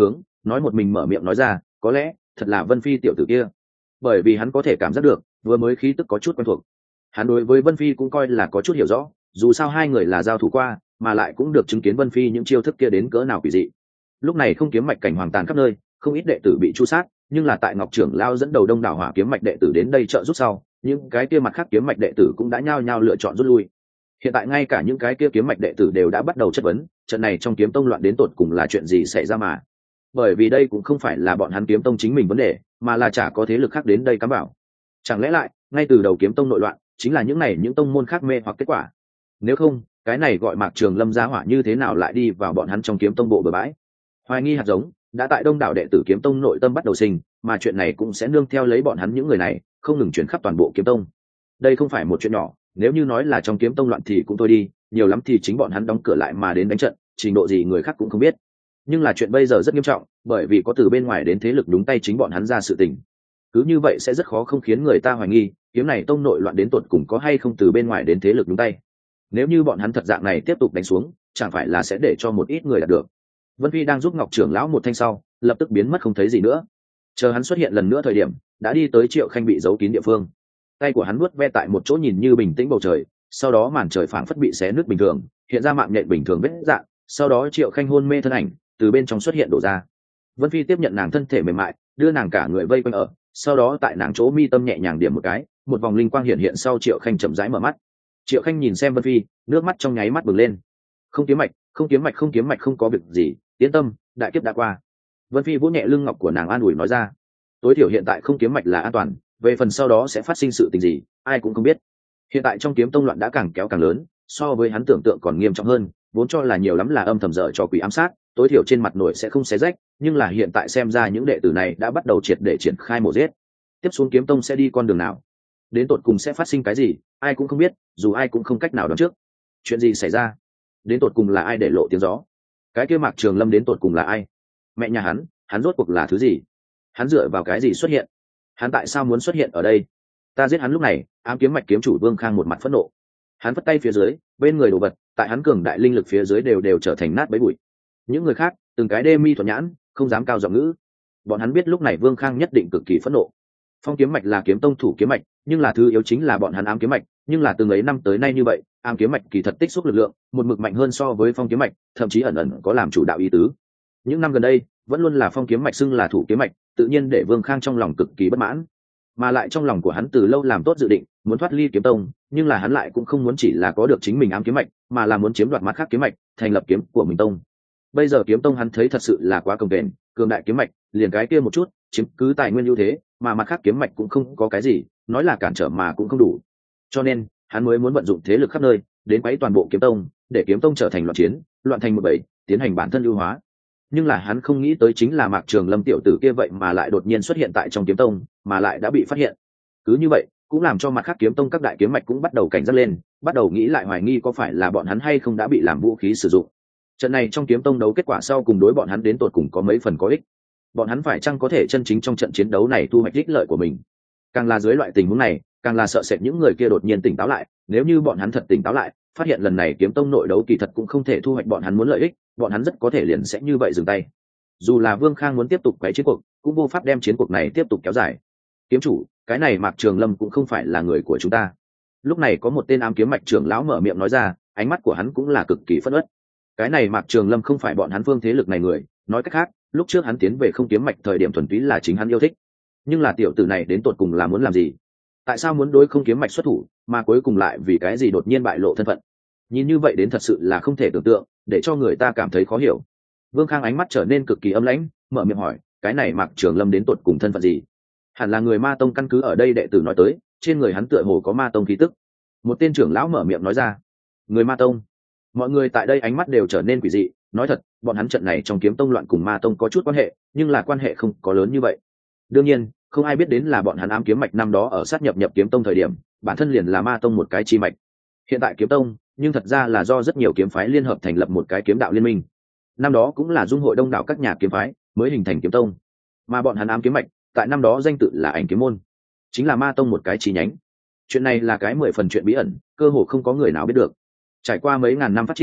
nói một mình mở miệng nói ra, có lẽ thật là Vân Phi tiểu tử kia. Bởi vì hắn có thể cảm giác được vừa mới khí tức có chút quen thuộc. Hắn đối với Vân Phi cũng coi là có chút hiểu rõ, dù sao hai người là giao thủ qua, mà lại cũng được chứng kiến Vân Phi những chiêu thức kia đến cỡ nào quỷ dị. Lúc này không kiếm mạch cảnh hoàng tàn khắp nơi, không ít đệ tử bị tru sát, nhưng là tại Ngọc trưởng lao dẫn đầu đông đảo hỏa kiếm mạch đệ tử đến đây trợ giúp sau, những cái kia mặt khác kiếm mạch đệ tử cũng đã nhao nhao lựa chọn rút lui. Hiện tại ngay cả những cái kia kiếm mạch đệ tử đều đã bắt đầu chất vấn, trận này trong kiếm tông loạn đến tột cùng là chuyện gì xảy ra mà. Bởi vì đây cũng không phải là bọn hắn kiếm tông chính mình vấn đề, mà là chả có thế lực khác đến đây cắm bảo. Chẳng lẽ lại ngay từ đầu kiếm tông nội loạn chính là những này những tông môn khác mê hoặc kết quả? Nếu không, cái này gọi Mạc Trường Lâm gia hỏa như thế nào lại đi vào bọn hắn trong kiếm tông bộ bờ bãi? Hoài nghi hạt giống đã tại đông đảo đệ tử kiếm tông nội tâm bắt đầu sinh, mà chuyện này cũng sẽ nương theo lấy bọn hắn những người này không ngừng chuyển khắp toàn bộ kiếm tông. Đây không phải một chuyện nhỏ, nếu như nói là trong kiếm tông loạn thì cũng thôi đi, nhiều lắm thì chính bọn hắn đóng cửa lại mà đến đánh trận, trình độ gì người khác cũng không biết. Nhưng là chuyện bây giờ rất nghiêm trọng, bởi vì có từ bên ngoài đến thế lực đúng tay chính bọn hắn ra sự tình. Cứ như vậy sẽ rất khó không khiến người ta hoài nghi, kiếm này tông nội loạn đến tột cùng có hay không từ bên ngoài đến thế lực đúng tay. Nếu như bọn hắn thật dạng này tiếp tục đánh xuống, chẳng phải là sẽ để cho một ít người đạt được. Vân Phi đang giúp Ngọc trưởng lão một thanh sau, lập tức biến mất không thấy gì nữa. Chờ hắn xuất hiện lần nữa thời điểm, đã đi tới Triệu Khanh bị giấu kín địa phương. Tay của hắn vuốt ve tại một chỗ nhìn như bình tĩnh bầu trời, sau đó màn trời phảng phất bị xé nứt bình thường, hiện ra mạng nhện bình thường vết dạng, sau đó Triệu Khanh hôn mê thân ảnh từ bên trong xuất hiện đổ ra. Vân Phi tiếp nhận nàng thân thể mềm mại, đưa nàng cả người vây quanh ở, sau đó tại nàng chỗ mi tâm nhẹ nhàng điểm một cái, một vòng linh quang hiện hiện sau Triệu Khanh chậm rãi mở mắt. Triệu Khanh nhìn xem Vân Phi, nước mắt trong nháy mắt bừng lên. Không kiếm mạch, không kiếm mạch, không kiếm mạch, không có việc gì, yên tâm, đại kiếp đã qua. Vân Phi vỗ nhẹ lưng ngọc của nàng an ủi nói ra, tối thiểu hiện tại không kiếm mạch là an toàn, về phần sau đó sẽ phát sinh sự tình gì, ai cũng không biết. Hiện tại trong kiếm tông loạn đã càng kéo càng lớn, so với hắn tưởng tượng còn nghiêm trọng hơn, vốn cho là nhiều lắm là âm thầm dở cho quỷ ám sát, tối thiểu trên mặt nổi sẽ không xé rách, nhưng là hiện tại xem ra những đệ tử này đã bắt đầu triệt để triển khai mổ giết. Tiếp xuống kiếm tông sẽ đi con đường nào, đến tột cùng sẽ phát sinh cái gì, ai cũng không biết, dù ai cũng không cách nào đoán trước. Chuyện gì xảy ra, đến tột cùng là ai để lộ tiếng gió, cái kia Mạc Trường Lâm đến tột cùng là ai, mẹ nhà hắn hắn rốt cuộc là thứ gì, hắn dựa vào cái gì xuất hiện, hắn tại sao muốn xuất hiện ở đây? Ta giết hắn. Lúc này ám kiếm mạch kiếm chủ Vương Khang một mặt phẫn nộ, hắn vất tay phía dưới, bên người đồ vật tại hắn cường đại linh lực phía dưới đều đều trở thành nát bấy bụi. Những người khác từng cái đê mi thuận nhãn, không dám cao giọng ngữ. Bọn hắn biết lúc này Vương Khang nhất định cực kỳ phẫn nộ. Phong kiếm mạch là kiếm tông thủ kiếm mạch, nhưng là thứ yếu chính là bọn hắn ám kiếm mạch, nhưng là từng ấy năm tới nay như vậy, ám kiếm mạch kỳ thật tích xúc lực lượng một mực mạnh hơn so với phong kiếm mạch, thậm chí ẩn ẩn có làm chủ đạo ý tứ. Những năm gần đây vẫn luôn là phong kiếm mạch xưng là thủ kiếm mạch, tự nhiên để Vương Khang trong lòng cực kỳ bất mãn, mà lại trong lòng của hắn từ lâu làm tốt dự định muốn thoát ly kiếm tông, nhưng là hắn lại cũng không muốn chỉ là có được chính mình ám kiếm mạch, mà là muốn chiếm đoạt mặt khác kiếm mạch, thành lập kiếm của mình tông. Bây giờ kiếm tông hắn thấy thật sự là quá cồng kềnh, cường đại kiếm mạch liền cái kia một chút chiếm cứ tài nguyên ưu thế, mà mặt khác kiếm mạch cũng không có cái gì, nói là cản trở mà cũng không đủ. Cho nên hắn mới muốn vận dụng thế lực khắp nơi đến quấy toàn bộ kiếm tông, để kiếm tông trở thành loạn chiến, loạn thành một bầy, tiến hành bản thân ưu hóa. Nhưng là hắn không nghĩ tới chính là Mạc Trường Lâm tiểu tử kia vậy mà lại đột nhiên xuất hiện tại trong kiếm tông, mà lại đã bị phát hiện. Cứ như vậy cũng làm cho mặt khác kiếm tông các đại kiếm mạch cũng bắt đầu cảnh giác lên, bắt đầu nghĩ lại hoài nghi có phải là bọn hắn hay không đã bị làm vũ khí sử dụng. Trận này trong kiếm tông đấu kết quả sau cùng đối bọn hắn đến tột cùng có mấy phần có ích, bọn hắn phải chăng có thể chân chính trong trận chiến đấu này thu hoạch ích lợi của mình. Càng là dưới loại tình huống này, càng là sợ sệt những người kia đột nhiên tỉnh táo lại, nếu như bọn hắn thật tỉnh táo lại, phát hiện lần này kiếm tông nội đấu kỳ thật cũng không thể thu hoạch bọn hắn muốn lợi ích, bọn hắn rất có thể liền sẽ như vậy dừng tay. Dù là Vương Khang muốn tiếp tục quấy chiến cuộc, cũng vô pháp đem chiến cuộc này tiếp tục kéo dài. Kiếm chủ, cái này Mạc Trường Lâm cũng không phải là người của chúng ta. Lúc này có một tên ám kiếm mạch trưởng lão mở miệng nói ra, ánh mắt của hắn cũng là cực kỳ phẫn uất. Cái này Mạc Trường Lâm không phải bọn hắn phương thế lực này người, nói cách khác, lúc trước hắn tiến về không kiếm mạch thời điểm thuần túy là chính hắn yêu thích. Nhưng là tiểu tử này đến tột cùng là muốn làm gì? Tại sao muốn đối không kiếm mạch xuất thủ, mà cuối cùng lại vì cái gì đột nhiên bại lộ thân phận? Nhìn như vậy đến thật sự là không thể tưởng tượng, để cho người ta cảm thấy khó hiểu. Vương Khang ánh mắt trở nên cực kỳ âm lãnh, mở miệng hỏi, cái này Mạc Trường Lâm đến tột cùng thân phận gì? Hẳn là người Ma Tông, căn cứ ở đây đệ tử nói tới, trên người hắn tựa hồ có Ma Tông khí tức. Một tên trưởng lão mở miệng nói ra, người Ma Tông. Mọi người tại đây ánh mắt đều trở nên quỷ dị, nói thật, bọn hắn trận này trong kiếm tông loạn cùng Ma Tông có chút quan hệ, nhưng là quan hệ không có lớn như vậy. Đương nhiên, không ai biết đến là bọn hắn ám kiếm mạch năm đó ở sát nhập nhập kiếm tông thời điểm, bản thân liền là Ma Tông một cái chi mạch. Hiện tại kiếm tông, nhưng thật ra là do rất nhiều kiếm phái liên hợp thành lập một cái kiếm đạo liên minh. Năm đó cũng là dung hội đông đảo các nhà kiếm phái mới hình thành kiếm tông, mà bọn hắn ám kiếm mạch tại năm đó danh tự là Ảnh Kiếm môn, chính là Ma Tông một cái chi nhánh. Chuyện này là cái mười phần chuyện bí ẩn, cơ hồ không có người nào biết được. Trải qua mấy ngàn năm phát triển,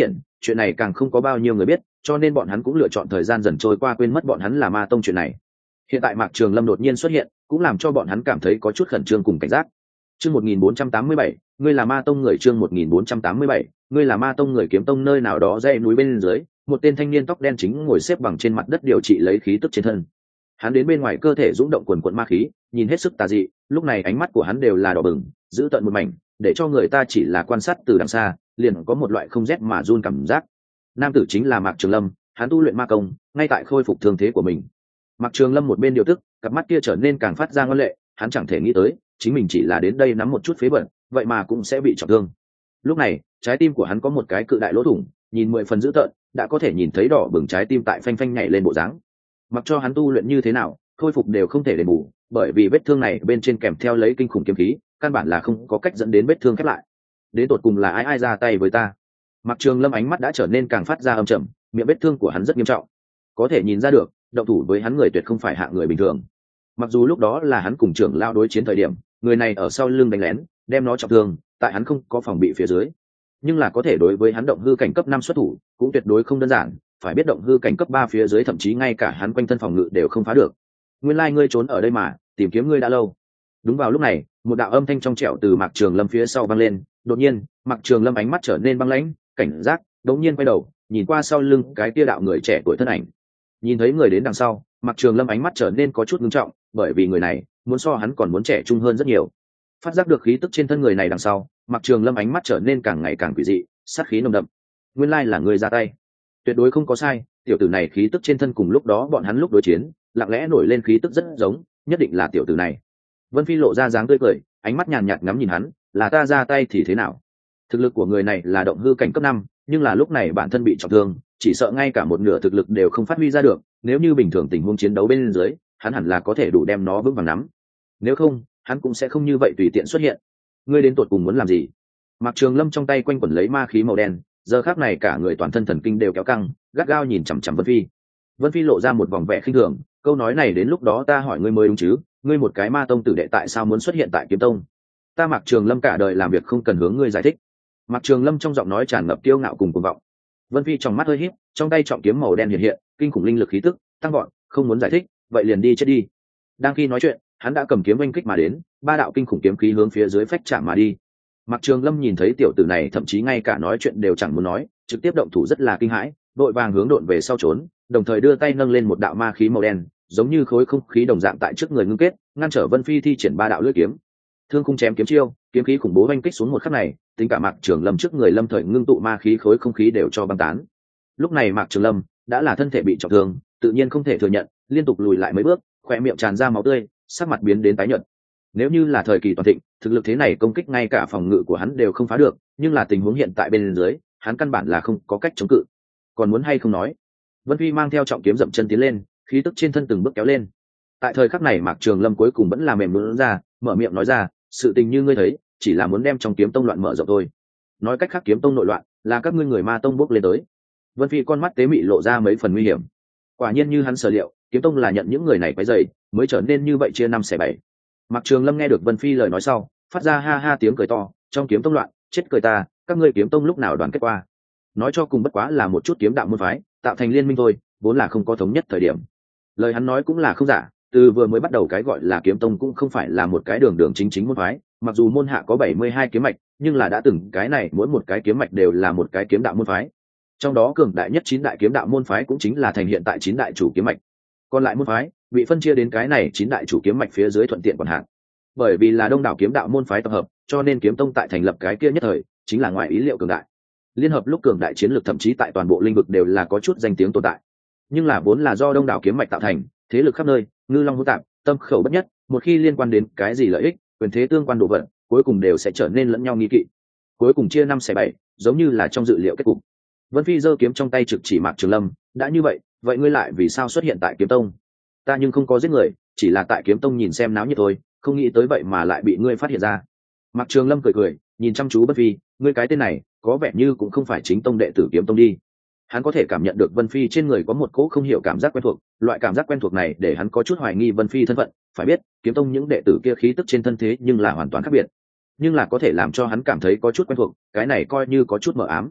chuyện này càng không có bao nhiêu người biết, cho nên bọn hắn cũng lựa chọn thời gian dần trôi qua quên mất bọn hắn là ma tông chuyện này. Hiện tại Mạc Trường Lâm đột nhiên xuất hiện, cũng làm cho bọn hắn cảm thấy có chút khẩn trương cùng cảnh giác. Chương một nghìn bốn trăm tám mươi bảy, ngươi là ma tông người. Chương một nghìn bốn trăm tám mươi bảy, ngươi là ma tông người. Kiếm tông nơi nào đó dãy núi bên dưới, một tên thanh niên tóc đen chính ngồi xếp bằng trên mặt đất điều trị lấy khí tức trên thân. Hắn đến bên ngoài cơ thể dũng động quần quần ma khí, nhìn hết sức tà dị, lúc này ánh mắt của hắn đều là đỏ bừng, giữ tận một mảnh, để cho người ta chỉ là quan sát từ đằng xa, liền có một loại không rét mà run cảm giác. Nam tử chính là Mạc Trường Lâm, hắn tu luyện ma công, ngay tại khôi phục thương thế của mình. Mạc Trường Lâm một bên điều tức, cặp mắt kia trở nên càng phát ra ngoan lệ, hắn chẳng thể nghĩ tới, chính mình chỉ là đến đây nắm một chút phế bẩn, vậy mà cũng sẽ bị trọng thương. Lúc này, trái tim của hắn có một cái cự đại lỗ thủng, nhìn mười phần dữ tợn, đã có thể nhìn thấy đỏ bừng trái tim tại phanh phanh nhảy lên bộ dáng. Mặc cho hắn tu luyện như thế nào, khôi phục đều không thể đền bù, bởi vì vết thương này bên trên kèm theo lấy kinh khủng kiếm khí, căn bản là không có cách dẫn đến vết thương khép lại. Đến tột cùng là ai ai ra tay với ta? Mạc Trường Lâm ánh mắt đã trở nên càng phát ra âm trầm, miệng vết thương của hắn rất nghiêm trọng, có thể nhìn ra được, động thủ với hắn người tuyệt không phải hạng người bình thường. Mặc dù lúc đó là hắn cùng trưởng lao đối chiến thời điểm, người này ở sau lưng đánh lén, đem nó trọng thương, tại hắn không có phòng bị phía dưới, nhưng là có thể đối với hắn động hư cảnh cấp năm xuất thủ, cũng tuyệt đối không đơn giản, phải biết động hư cảnh cấp ba phía dưới thậm chí ngay cả hắn quanh thân phòng ngự đều không phá được. Nguyên lai ngươi trốn ở đây mà, tìm kiếm ngươi đã lâu. Đúng vào lúc này, một đạo âm thanh trong trẻo từ Mạc Trường Lâm phía sau vang lên, đột nhiên, Mạc Trường Lâm ánh mắt trở nên băng lãnh, cảnh giác, đột nhiên quay đầu, nhìn qua sau lưng cái kia đạo người trẻ tuổi thân ảnh. Nhìn thấy người đến đằng sau, Mạc Trường Lâm ánh mắt trở nên có chút nghiêm trọng, bởi vì người này muốn so hắn còn muốn trẻ trung hơn rất nhiều. Phát giác được khí tức trên thân người này đằng sau, Mạc Trường Lâm ánh mắt trở nên càng ngày càng quỷ dị, sát khí nồng đậm. Nguyên lai là người ra tay, tuyệt đối không có sai, tiểu tử này khí tức trên thân cùng lúc đó bọn hắn lúc đối chiến, lặng lẽ nổi lên khí tức rất giống, nhất định là tiểu tử này. Vân Phi lộ ra dáng tươi cười, ánh mắt nhàn nhạt ngắm nhìn hắn, là ta ra tay thì thế nào? Thực lực của người này là động hư cảnh cấp năm, nhưng là lúc này bản thân bị trọng thương, chỉ sợ ngay cả một nửa thực lực đều không phát huy ra được, nếu như bình thường tình huống chiến đấu bên dưới, hắn hẳn là có thể đủ đem nó vững vàng nắm. Nếu không, hắn cũng sẽ không như vậy tùy tiện xuất hiện. Ngươi đến tột cùng muốn làm gì? Mạc Trường Lâm trong tay quanh quẩn lấy ma khí màu đen, giờ khắc này cả người toàn thân thần kinh đều kéo căng, gắt gao nhìn chằm chằm Vân Phi. Vân Phi lộ ra một vòng vẻ khinh thường, câu nói này đến lúc đó ta hỏi ngươi mới đúng chứ, ngươi một cái ma tông tử đệ tại sao muốn xuất hiện tại Kiếm Tông? Ta Mạc Trường Lâm cả đời làm việc không cần hướng ngươi giải thích. Mạc Trường Lâm trong giọng nói tràn ngập kiêu ngạo cùng cuồng vọng. Vân Phi trong mắt hơi híp, trong tay trọng kiếm màu đen hiện hiện, kinh khủng linh lực khí tức tăng vọt, không muốn giải thích, vậy liền đi chết đi. Đang khi nói chuyện, hắn đã cầm kiếm oanh kích mà đến, ba đạo kinh khủng kiếm khí hướng phía dưới phách chạm mà đi. Mạc Trường Lâm nhìn thấy tiểu tử này thậm chí ngay cả nói chuyện đều chẳng muốn nói, trực tiếp động thủ rất là kinh hãi, vội vàng hướng độn về sau trốn, đồng thời đưa tay nâng lên một đạo ma khí màu đen, giống như khối không khí đồng dạng tại trước người ngưng kết, ngăn trở Vân Phi thi triển ba đạo lưỡi kiếm. Thương khung chém kiếm chiêu, kiếm khí khủng bố oanh kích xuống một khắc này, tính cả Mạc Trường Lâm trước người lâm thời ngưng tụ ma khí khối không khí đều cho băng tán. Lúc này Mạc Trường Lâm đã là thân thể bị trọng thương, tự nhiên không thể thừa nhận, liên tục lùi lại mấy bước, khóe miệng tràn ra máu tươi, sắc mặt biến đến tái nhợt. Nếu như là thời kỳ toàn thịnh, thực lực thế này công kích ngay cả phòng ngự của hắn đều không phá được, nhưng là tình huống hiện tại bên dưới, hắn căn bản là không có cách chống cự. Còn muốn hay không nói? Vân Phi mang theo trọng kiếm dậm chân tiến lên, khí tức trên thân từng bước kéo lên. Tại thời khắc này Mạc Trường Lâm cuối cùng vẫn là mềm nhũn ra, mở miệng nói ra, sự tình như ngươi thấy, chỉ là muốn đem trong Kiếm Tông loạn mở rộng thôi. Nói cách khác Kiếm Tông nội loạn, là các ngươi người ma tông bốc lên tới. Vân Phi con mắt tế mị lộ ra mấy phần nguy hiểm. Quả nhiên như hắn sở liệu, Kiếm Tông là nhận những người này quấy rầy, mới trở nên như vậy chia năm xẻ bảy. Mạc Trường Lâm nghe được Vân Phi lời nói sau, phát ra ha ha tiếng cười to, trong Kiếm Tông loạn, chết cười ta, các ngươi Kiếm Tông lúc nào đoàn kết qua? Nói cho cùng bất quá là một chút kiếm đạo môn phái, tạo thành liên minh thôi, vốn là không có thống nhất thời điểm. Lời hắn nói cũng là không giả, từ vừa mới bắt đầu cái gọi là Kiếm Tông cũng không phải là một cái đường đường chính chính môn phái, mặc dù môn hạ có bảy mươi hai kiếm mạch, nhưng là đã từng cái này mỗi một cái kiếm mạch đều là một cái kiếm đạo môn phái. Trong đó cường đại nhất chín đại kiếm đạo môn phái cũng chính là thành hiện tại chín đại chủ kiếm mạch. Còn lại môn phái bị phân chia đến cái này chín đại chủ kiếm mạch phía dưới thuận tiện quản hạt. Bởi vì là đông đảo kiếm đạo môn phái tập hợp, cho nên Kiếm Tông tại thành lập cái kia nhất thời chính là ngoài ý liệu cường đại. Liên hợp lúc cường đại chiến lược thậm chí tại toàn bộ lĩnh vực đều là có chút danh tiếng tồn tại. Nhưng là vốn là do đông đảo kiếm mạch tạo thành, thế lực khắp nơi, ngư long hỗn tạp, tâm khẩu bất nhất, một khi liên quan đến cái gì lợi ích, quyền thế tương quan đồ vật, cuối cùng đều sẽ trở nên lẫn nhau nghi kỵ. Cuối cùng chia năm xẻ bảy, giống như là trong dự liệu kết cục. Vân Phi giơ kiếm trong tay trực chỉ Mạc Trường Lâm, đã như vậy, vậy ngươi lại vì sao xuất hiện tại Kiếm Tông? Ta nhưng không có giết người, chỉ là tại Kiếm Tông nhìn xem náo nhiệt thôi, không nghĩ tới vậy mà lại bị ngươi phát hiện ra. Mạc Trường Lâm cười cười, nhìn chăm chú Vân Phi, ngươi cái tên này, có vẻ như cũng không phải chính tông đệ tử Kiếm Tông đi. Hắn có thể cảm nhận được Vân Phi trên người có một cỗ không hiểu cảm giác quen thuộc, loại cảm giác quen thuộc này để hắn có chút hoài nghi Vân Phi thân phận, phải biết, Kiếm Tông những đệ tử kia khí tức trên thân thế nhưng là hoàn toàn khác biệt. Nhưng là có thể làm cho hắn cảm thấy có chút quen thuộc, cái này coi như có chút mờ ám.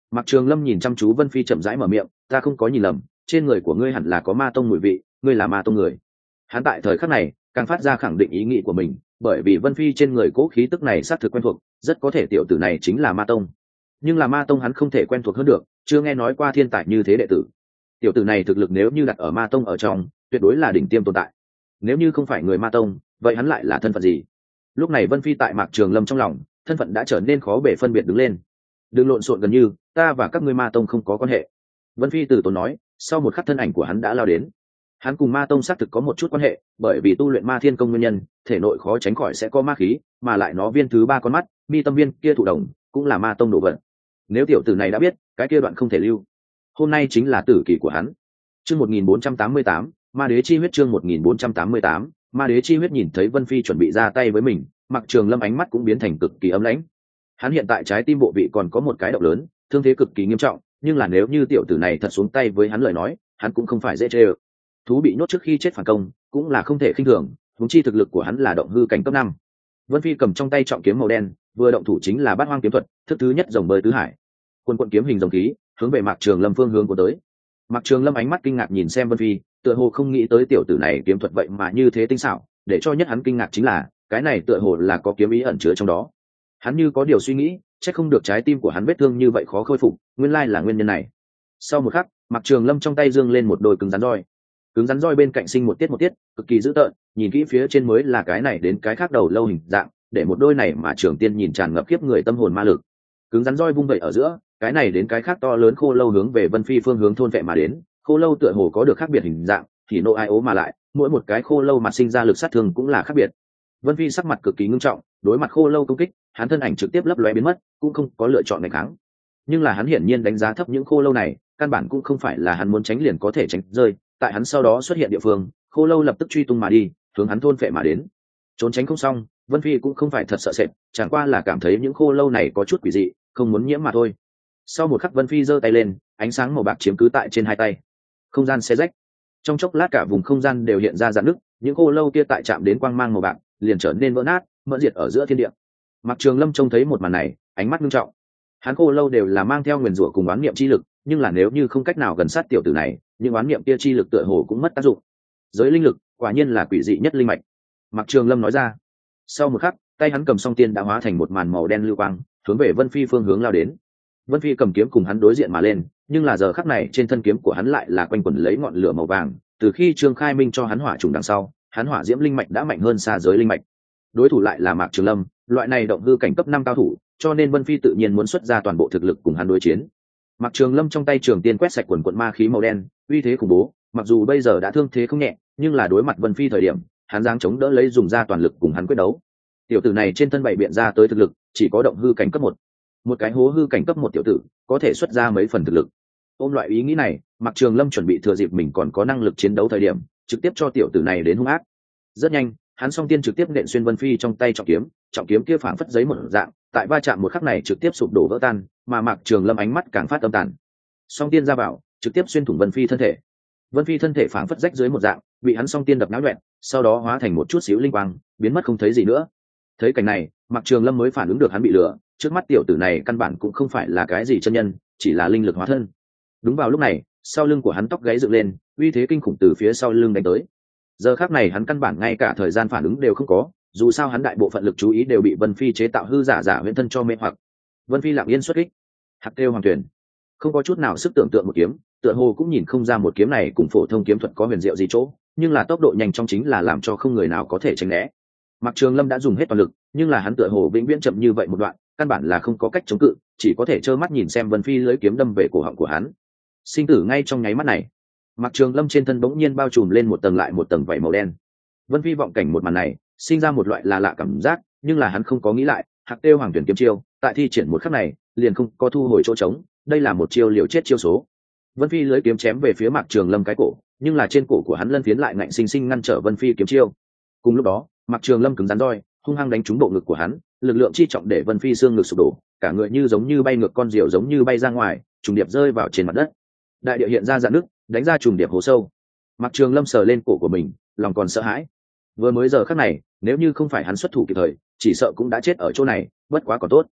Mạc Trường Lâm nhìn chăm chú Vân Phi chậm rãi mở miệng, ta không có nhìn lầm, trên người của ngươi hẳn là có ma tông mùi vị, ngươi là ma tông người. Hắn tại thời khắc này càng phát ra khẳng định ý nghĩ của mình, bởi vì Vân Phi trên người cố khí tức này xác thực quen thuộc, rất có thể tiểu tử này chính là ma tông. Nhưng là ma tông hắn không thể quen thuộc hơn được, chưa nghe nói qua thiên tài như thế đệ tử. Tiểu tử này thực lực nếu như đặt ở ma tông ở trong, tuyệt đối là đỉnh tiêm tồn tại. Nếu như không phải người ma tông, vậy hắn lại là thân phận gì? Lúc này Vân Phi tại Mạc Trường Lâm trong lòng, thân phận đã trở nên khó bề phân biệt đứng lên. Đừng lộn xộn gần như, ta và các ngươi ma tông không có quan hệ. Vân Phi từ tốn nói, sau một khắc thân ảnh của hắn đã lao đến. Hắn cùng ma tông xác thực có một chút quan hệ, bởi vì tu luyện ma thiên công nguyên nhân, thể nội khó tránh khỏi sẽ có ma khí, mà lại nó viên thứ ba con mắt, mi tâm viên kia thụ đồng, cũng là ma tông đồ vật. Nếu tiểu tử này đã biết, cái kia đoạn không thể lưu. Hôm nay chính là tử kỳ của hắn. Chương một nghìn bốn trăm tám mươi tám, Ma Đế chi huyết chương một nghìn bốn trăm tám mươi tám, Ma Đế chi huyết nhìn thấy Vân Phi chuẩn bị ra tay với mình, Mạc Trường Lâm ánh mắt cũng biến thành cực kỳ ấm lãnh. Hắn hiện tại trái tim bộ vị còn có một cái động lớn, thương thế cực kỳ nghiêm trọng, nhưng là nếu như tiểu tử này thật xuống tay với hắn lời nói, hắn cũng không phải dễ chơi. Thú bị nhốt trước khi chết phản công, cũng là không thể khinh thường, huống chi thực lực của hắn là động hư cảnh cấp năm. Vân Phi cầm trong tay trọng kiếm màu đen, vừa động thủ chính là Bát Hoang kiếm thuật, thức thứ nhất rồng bơi tứ hải. Quân quận kiếm hình rồng khí, hướng về Mạc Trường Lâm phương hướng của tới. Mạc Trường Lâm ánh mắt kinh ngạc nhìn xem Vân Phi, tựa hồ không nghĩ tới tiểu tử này kiếm thuật vậy mà như thế tinh xảo, để cho nhất hắn kinh ngạc chính là, cái này tựa hồ là có kiếm ý ẩn chứa trong đó. Hắn như có điều suy nghĩ, chắc không được trái tim của hắn vết thương như vậy khó khôi phục, nguyên lai là nguyên nhân này. Sau một khắc, Mạc Trường Lâm trong tay giương lên một đôi cứng rắn roi. Cứng rắn roi bên cạnh sinh một tiết một tiết, cực kỳ dữ tợn, nhìn kỹ phía trên mới là cái này đến cái khác đầu lâu hình dạng, để một đôi này mà Trường Tiên nhìn tràn ngập khiếp người tâm hồn ma lực. Cứng rắn roi vung vẩy ở giữa, cái này đến cái khác to lớn khô lâu hướng về Vân Phi phương hướng thôn vệ mà đến, khô lâu tựa hồ có được khác biệt hình dạng, thì nộ ai ố mà lại, mỗi một cái khô lâu mặt sinh ra lực sát thương cũng là khác biệt. Vân Phi sắc mặt cực kỳ ngưng trọng, đối mặt khô lâu công kích, hắn thân ảnh trực tiếp lấp lóe biến mất, cũng không có lựa chọn đánh kháng. Nhưng là hắn hiển nhiên đánh giá thấp những khô lâu này, căn bản cũng không phải là hắn muốn tránh liền có thể tránh rơi, tại hắn sau đó xuất hiện địa phương, khô lâu lập tức truy tung mà đi, hướng hắn thôn phệ mà đến. Trốn tránh không xong, Vân Phi cũng không phải thật sợ sệt, chẳng qua là cảm thấy những khô lâu này có chút quỷ dị, không muốn nhiễm mà thôi. Sau một khắc Vân Phi giơ tay lên, ánh sáng màu bạc chiếm cứ tại trên hai tay. Không gian xé rách. Trong chốc lát cả vùng không gian đều hiện ra rạn nứt, những khô lâu kia tại chạm đến quang mang màu bạc, liền trở nên vỡ nát, mẫn diệt ở giữa thiên địa. Mạc Trường Lâm trông thấy một màn này, ánh mắt nghiêm trọng. Hắn khô lâu đều là mang theo nguyền rủa cùng oán niệm chi lực, nhưng là nếu như không cách nào gần sát tiểu tử này, những oán niệm kia chi lực tựa hồ cũng mất tác dụng. Giới linh lực, quả nhiên là quỷ dị nhất linh mạch. Mạc Trường Lâm nói ra. Sau một khắc, tay hắn cầm song tiên đã hóa thành một màn màu đen lưu quang, hướng về Vân Phi phương hướng lao đến. Vân Phi cầm kiếm cùng hắn đối diện mà lên, nhưng là giờ khắc này trên thân kiếm của hắn lại là quanh quẩn lấy ngọn lửa màu vàng. Từ khi Trương Khai Minh cho hắn hỏa trùng đằng sau, hắn hỏa diễm linh mạch đã mạnh hơn xa giới linh mạch. Đối thủ lại là Mạc Trường Lâm, loại này động hư cảnh cấp năm cao thủ, cho nên Vân Phi tự nhiên muốn xuất ra toàn bộ thực lực cùng hắn đối chiến. Mạc Trường Lâm trong tay trường tiên quét sạch quần quần ma khí màu đen, uy thế khủng bố, mặc dù bây giờ đã thương thế không nhẹ, nhưng là đối mặt Vân Phi thời điểm, hắn giáng chống đỡ lấy dùng ra toàn lực cùng hắn quyết đấu. Tiểu tử này trên thân bảy biện ra tới thực lực, chỉ có động hư cảnh cấp một. Một cái hố hư cảnh cấp một tiểu tử, có thể xuất ra mấy phần thực lực. Ôm loại ý nghĩ này, Mạc Trường Lâm chuẩn bị thừa dịp mình còn có năng lực chiến đấu thời điểm, trực tiếp cho tiểu tử này đến hung ác. Rất nhanh, hắn song tiên trực tiếp nện xuyên Vân Phi trong tay trọng kiếm, trọng kiếm kia phảng phất giấy một dạng, tại va chạm một khắc này trực tiếp sụp đổ vỡ tan, mà Mạc Trường Lâm ánh mắt càng phát âm tàn. Song tiên ra vào, trực tiếp xuyên thủng Vân Phi thân thể. Vân Phi thân thể phảng phất rách dưới một dạng, bị hắn song tiên đập náo loạn, sau đó hóa thành một chút xíu linh quang, biến mất không thấy gì nữa. Thấy cảnh này, Mạc Trường Lâm mới phản ứng được hắn bị lừa, trước mắt tiểu tử này căn bản cũng không phải là cái gì chân nhân, chỉ là linh lực hóa thân. Đúng vào lúc này, sau lưng của hắn tóc gáy dựng lên, uy thế kinh khủng từ phía sau lưng đánh tới. Giờ khắc này hắn căn bản ngay cả thời gian phản ứng đều không có, dù sao hắn đại bộ phận lực chú ý đều bị Vân Phi chế tạo hư giả giả huyễn thân cho mê hoặc. Vân Phi lặng yên xuất kích, hạt kêu hoàng tuyển, không có chút nào sức tưởng tượng một kiếm, tựa hồ cũng nhìn không ra một kiếm này cùng phổ thông kiếm thuật có huyền diệu gì chỗ, nhưng là tốc độ nhanh trong chính là làm cho không người nào có thể tránh né. Mạc Trường Lâm đã dùng hết toàn lực, nhưng là hắn tựa hồ vĩnh viễn chậm như vậy một đoạn, căn bản là không có cách chống cự, chỉ có thể trơ mắt nhìn xem Vân Phi lưỡi kiếm đâm về cổ họng của hắn. Sinh tử ngay trong nháy mắt này. Mạc Trường Lâm trên thân bỗng nhiên bao trùm lên một tầng lại một tầng vảy màu đen. Vân Phi vọng cảnh một màn này, sinh ra một loại là lạ cảm giác, nhưng là hắn không có nghĩ lại, Hạc Tiêu Hoàng Tuyển kiếm chiêu, tại thi triển một khắc này, liền không có thu hồi chỗ trống, đây là một chiêu liều chết chiêu số. Vân Phi lưỡi kiếm chém về phía Mạc Trường Lâm cái cổ, nhưng là trên cổ của hắn lân phiến lại ngạnh sinh sinh ngăn trở Vân Phi kiếm chiêu. Cùng lúc đó, Mạc Trường Lâm cứng rắn roi, hung hăng đánh trúng bộ ngực của hắn, lực lượng chi trọng để Vân Phi xương ngực sụp đổ, cả người như giống như bay ngược con diều giống như bay ra ngoài, trùng điệp rơi vào trên mặt đất. Đại địa hiện ra rạn nứt, đánh ra trùng điệp hố sâu. Mạc Trường Lâm sờ lên cổ của mình, lòng còn sợ hãi. Vừa mới giờ khắc này, nếu như không phải hắn xuất thủ kịp thời, chỉ sợ cũng đã chết ở chỗ này, bất quá còn tốt.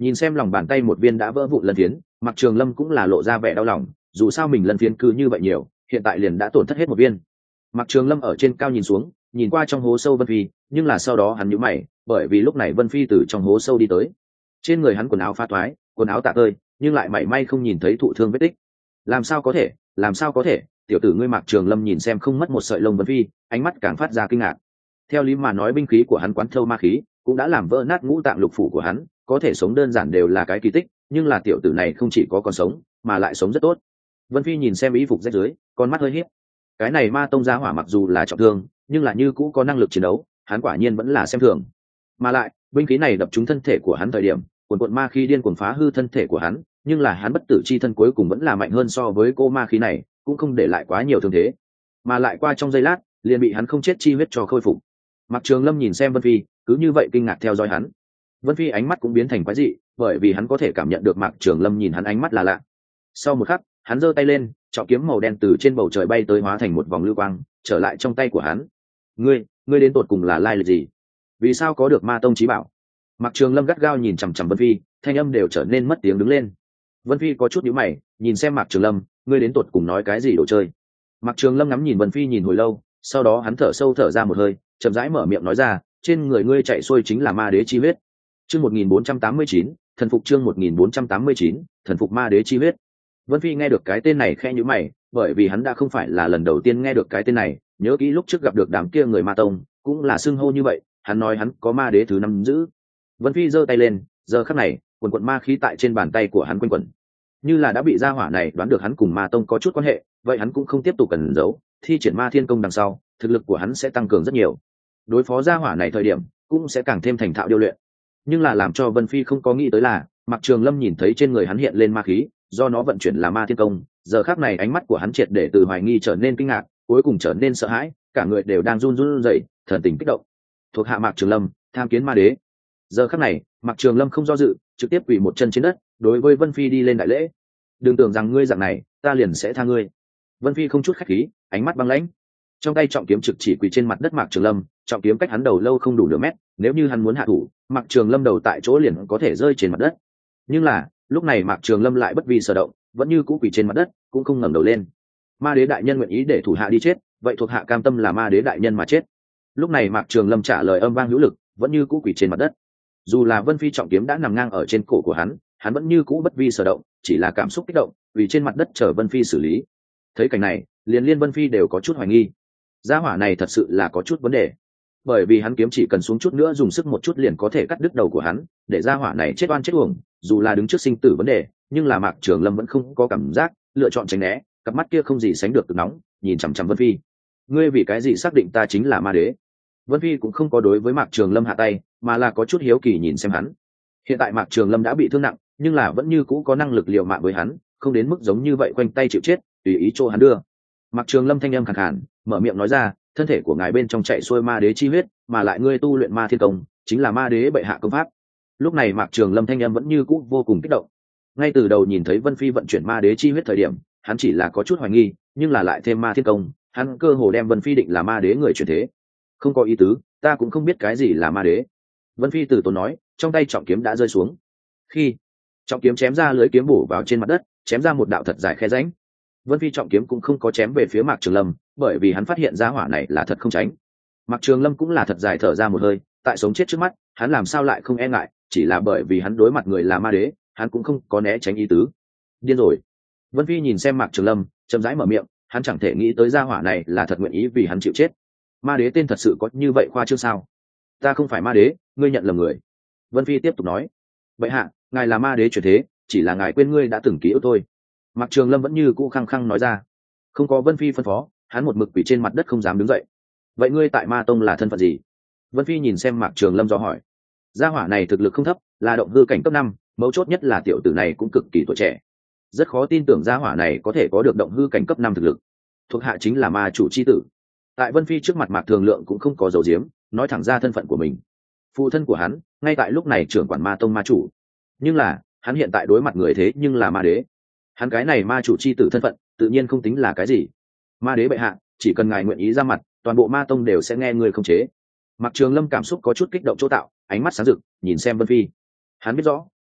Nhìn xem lòng bàn tay một viên đã vỡ vụn lân phiến, Mạc Trường Lâm cũng là lộ ra vẻ đau lòng, dù sao mình lân phiến cứ như vậy nhiều, hiện tại liền đã tổn thất hết một viên. Mạc Trường Lâm ở trên cao nhìn xuống, nhìn qua trong hố sâu Vân Phi, nhưng là sau đó hắn nhíu mày, bởi vì lúc này Vân Phi từ trong hố sâu đi tới. Trên người hắn quần áo phá thoái, quần áo tả tơi, nhưng lại mảy may không nhìn thấy thụ thương vết tích. Làm sao có thể, làm sao có thể? Tiểu tử ngươi Mạc Trường Lâm nhìn xem không mất một sợi lông Vân Phi, ánh mắt càng phát ra kinh ngạc. Theo lý mà nói binh khí của hắn quán thâu ma khí, cũng đã làm vỡ nát ngũ tạng lục phủ của hắn, có thể sống đơn giản đều là cái kỳ tích, nhưng là tiểu tử này không chỉ có còn sống, mà lại sống rất tốt. Vân Phi nhìn xem y phục rách dưới, con mắt hơi híp. Cái này ma tông gia hỏa mặc dù là trọng thương, nhưng là như cũ có năng lực chiến đấu, hắn quả nhiên vẫn là xem thường. Mà lại, binh khí này đập trúng thân thể của hắn thời điểm, cuồn cuộn ma khí điên cuồng phá hư thân thể của hắn, nhưng là hắn bất tử chi thân cuối cùng vẫn là mạnh hơn so với cô ma khí này, cũng không để lại quá nhiều thương thế, mà lại qua trong giây lát, liền bị hắn không chết chi huyết cho khôi phục. Mạc Trường Lâm nhìn xem Vân Phi, cứ như vậy kinh ngạc theo dõi hắn. Vân Phi ánh mắt cũng biến thành quái dị, bởi vì hắn có thể cảm nhận được Mạc Trường Lâm nhìn hắn ánh mắt là lạ. Sau một khắc, hắn giơ tay lên, trọng kiếm màu đen từ trên bầu trời bay tới hóa thành một vòng lưu quang, trở lại trong tay của hắn. "Ngươi, ngươi đến tột cùng là lai lịch gì? Vì sao có được Ma tông chí bảo?" Mạc Trường Lâm gắt gao nhìn chằm chằm Vân Phi, thanh âm đều trở nên mất tiếng đứng lên. Vân Phi có chút nhíu mày, nhìn xem Mạc Trường Lâm, "Ngươi đến tột cùng nói cái gì đồ chơi?" Mạc Trường Lâm ngắm nhìn Vân Phi nhìn hồi lâu, sau đó hắn thở sâu thở ra một hơi, chậm rãi mở miệng nói ra, "Trên người ngươi chạy xuôi chính là ma đế chi huyết." Chương một nghìn bốn trăm tám mươi chín, thần phục chương một nghìn bốn trăm tám mươi chín, thần phục ma đế chi huyết. Vân Phi nghe được cái tên này khẽ nhíu mày, bởi vì hắn đã không phải là lần đầu tiên nghe được cái tên này, nhớ kỹ lúc trước gặp được đám kia người Ma tông, cũng là xưng hô như vậy, hắn nói hắn có ma đế thứ năm giữ. Vân Phi giơ tay lên, giờ khắc này, quần quần ma khí tại trên bàn tay của hắn quanh quẩn. Như là đã bị gia hỏa này đoán được hắn cùng Ma tông có chút quan hệ, vậy hắn cũng không tiếp tục cần giấu, thi triển Ma Thiên công đằng sau, thực lực của hắn sẽ tăng cường rất nhiều. Đối phó gia hỏa này thời điểm, cũng sẽ càng thêm thành thạo điêu luyện. Nhưng là làm cho Vân Phi không có nghĩ tới là, Mạc Trường Lâm nhìn thấy trên người hắn hiện lên ma khí, do nó vận chuyển là Ma Thiên công, giờ khắc này ánh mắt của hắn triệt để từ hoài nghi trở nên kinh ngạc, cuối cùng trở nên sợ hãi, cả người đều đang run run rẩy, thần tình kích động. Thuộc hạ Mạc Trường Lâm, tham kiến ma đế. Giờ khắc này, Mạc Trường Lâm không do dự, trực tiếp quỳ một chân trên đất, đối với Vân Phi đi lên đại lễ. Đừng tưởng rằng ngươi dạng này, ta liền sẽ tha ngươi. Vân Phi không chút khách khí, ánh mắt băng lãnh, trong tay trọng kiếm trực chỉ quỳ trên mặt đất Mạc Trường Lâm, trọng kiếm cách hắn đầu lâu không đủ nửa mét, nếu như hắn muốn hạ thủ, Mạc Trường Lâm đầu tại chỗ liền có thể rơi trên mặt đất. Nhưng là, lúc này Mạc Trường Lâm lại bất vi sở động, vẫn như cũ quỳ trên mặt đất, cũng không ngẩng đầu lên. Ma đế đại nhân nguyện ý để thủ hạ đi chết, vậy thuộc hạ cam tâm là ma đế đại nhân mà chết. Lúc này Mạc Trường Lâm trả lời âm vang hữu lực, vẫn như cũ quỳ trên mặt đất. Dù là Vân Phi trọng kiếm đã nằm ngang ở trên cổ của hắn, hắn vẫn như cũ bất vi sở động, chỉ là cảm xúc kích động, vì trên mặt đất chờ Vân Phi xử lý. Thấy cảnh này, liền liên Vân Phi đều có chút hoài nghi. Gia hỏa này thật sự là có chút vấn đề, bởi vì hắn kiếm chỉ cần xuống chút nữa dùng sức một chút liền có thể cắt đứt đầu của hắn, để gia hỏa này chết oan chết uổng. Dù là đứng trước sinh tử vấn đề, nhưng là Mạc Trường Lâm vẫn không có cảm giác, lựa chọn tránh né, cặp mắt kia không gì sánh được cực nóng, nhìn chằm chằm Vân Phi. Ngươi vì cái gì xác định ta chính là ma đế? Vân Phi cũng không có đối với Mạc Trường Lâm hạ tay, mà là có chút hiếu kỳ nhìn xem hắn. Hiện tại Mạc Trường Lâm đã bị thương nặng, nhưng là vẫn như cũ có năng lực liều mạng với hắn, không đến mức giống như vậy quanh tay chịu chết, tùy ý cho hắn đưa. Mạc Trường Lâm thanh âm khàn khàn, mở miệng nói ra, thân thể của ngài bên trong chạy xuôi ma đế chi huyết, mà lại ngươi tu luyện Ma Thiên công, chính là ma đế bệ hạ công pháp. Lúc này Mạc Trường Lâm thanh âm vẫn như cũ vô cùng kích động. Ngay từ đầu nhìn thấy Vân Phi vận chuyển ma đế chi huyết thời điểm, hắn chỉ là có chút hoài nghi, nhưng là lại thêm Ma Thiên công, hắn cơ hồ đem Vân Phi định là ma đế người chuyển thế. Không có ý tứ, ta cũng không biết cái gì là ma đế. Vân Phi từ tốn nói, trong tay trọng kiếm đã rơi xuống. Khi trọng kiếm chém ra lưới kiếm bổ vào trên mặt đất, chém ra một đạo thật dài khe rãnh. Vân Phi trọng kiếm cũng không có chém về phía Mạc Trường Lâm, bởi vì hắn phát hiện ra hỏa này là thật không tránh. Mạc Trường Lâm cũng là thật dài thở ra một hơi, tại sống chết trước mắt, hắn làm sao lại không e ngại, chỉ là bởi vì hắn đối mặt người là ma đế, hắn cũng không có né tránh ý tứ. Điên rồi. Vân Phi nhìn xem Mạc Trường Lâm, chậm rãi mở miệng, hắn chẳng thể nghĩ tới gia hỏa này là thật nguyện ý vì hắn chịu chết. Ma đế tên thật sự có như vậy khoa trương sao? Ta không phải ma đế, ngươi nhận lầm người. Vân Phi tiếp tục nói, vậy hạ, ngài là ma đế chuyển thế, chỉ là ngài quên ngươi đã từng ký ức thôi. Mạc Trường Lâm vẫn như cũ khăng khăng nói ra. Không có Vân Phi phân phó, hắn một mực quỳ trên mặt đất không dám đứng dậy. Vậy ngươi tại Ma tông là thân phận gì? Vân Phi nhìn xem Mạc Trường Lâm do hỏi. Gia hỏa này thực lực không thấp, là động hư cảnh cấp năm, mấu chốt nhất là tiểu tử này cũng cực kỳ tuổi trẻ. Rất khó tin tưởng gia hỏa này có thể có được động hư cảnh cấp năm thực lực. Thuộc hạ chính là ma chủ chi tử. Tại Vân Phi trước mặt Mạc Thường Lượng cũng không có dầu diếm, nói thẳng ra thân phận của mình. Phụ thân của hắn, ngay tại lúc này trưởng quản Ma tông ma chủ. Nhưng là, hắn hiện tại đối mặt người thế nhưng là ma đế. Hắn cái này ma chủ chi tử thân phận, tự nhiên không tính là cái gì. Ma đế bệ hạ, chỉ cần ngài nguyện ý ra mặt, toàn bộ Ma tông đều sẽ nghe người không chế. Mạc Trường Lâm cảm xúc có chút kích động chỗ tạo, ánh mắt sáng rực, nhìn xem Vân Phi. Hắn biết rõ,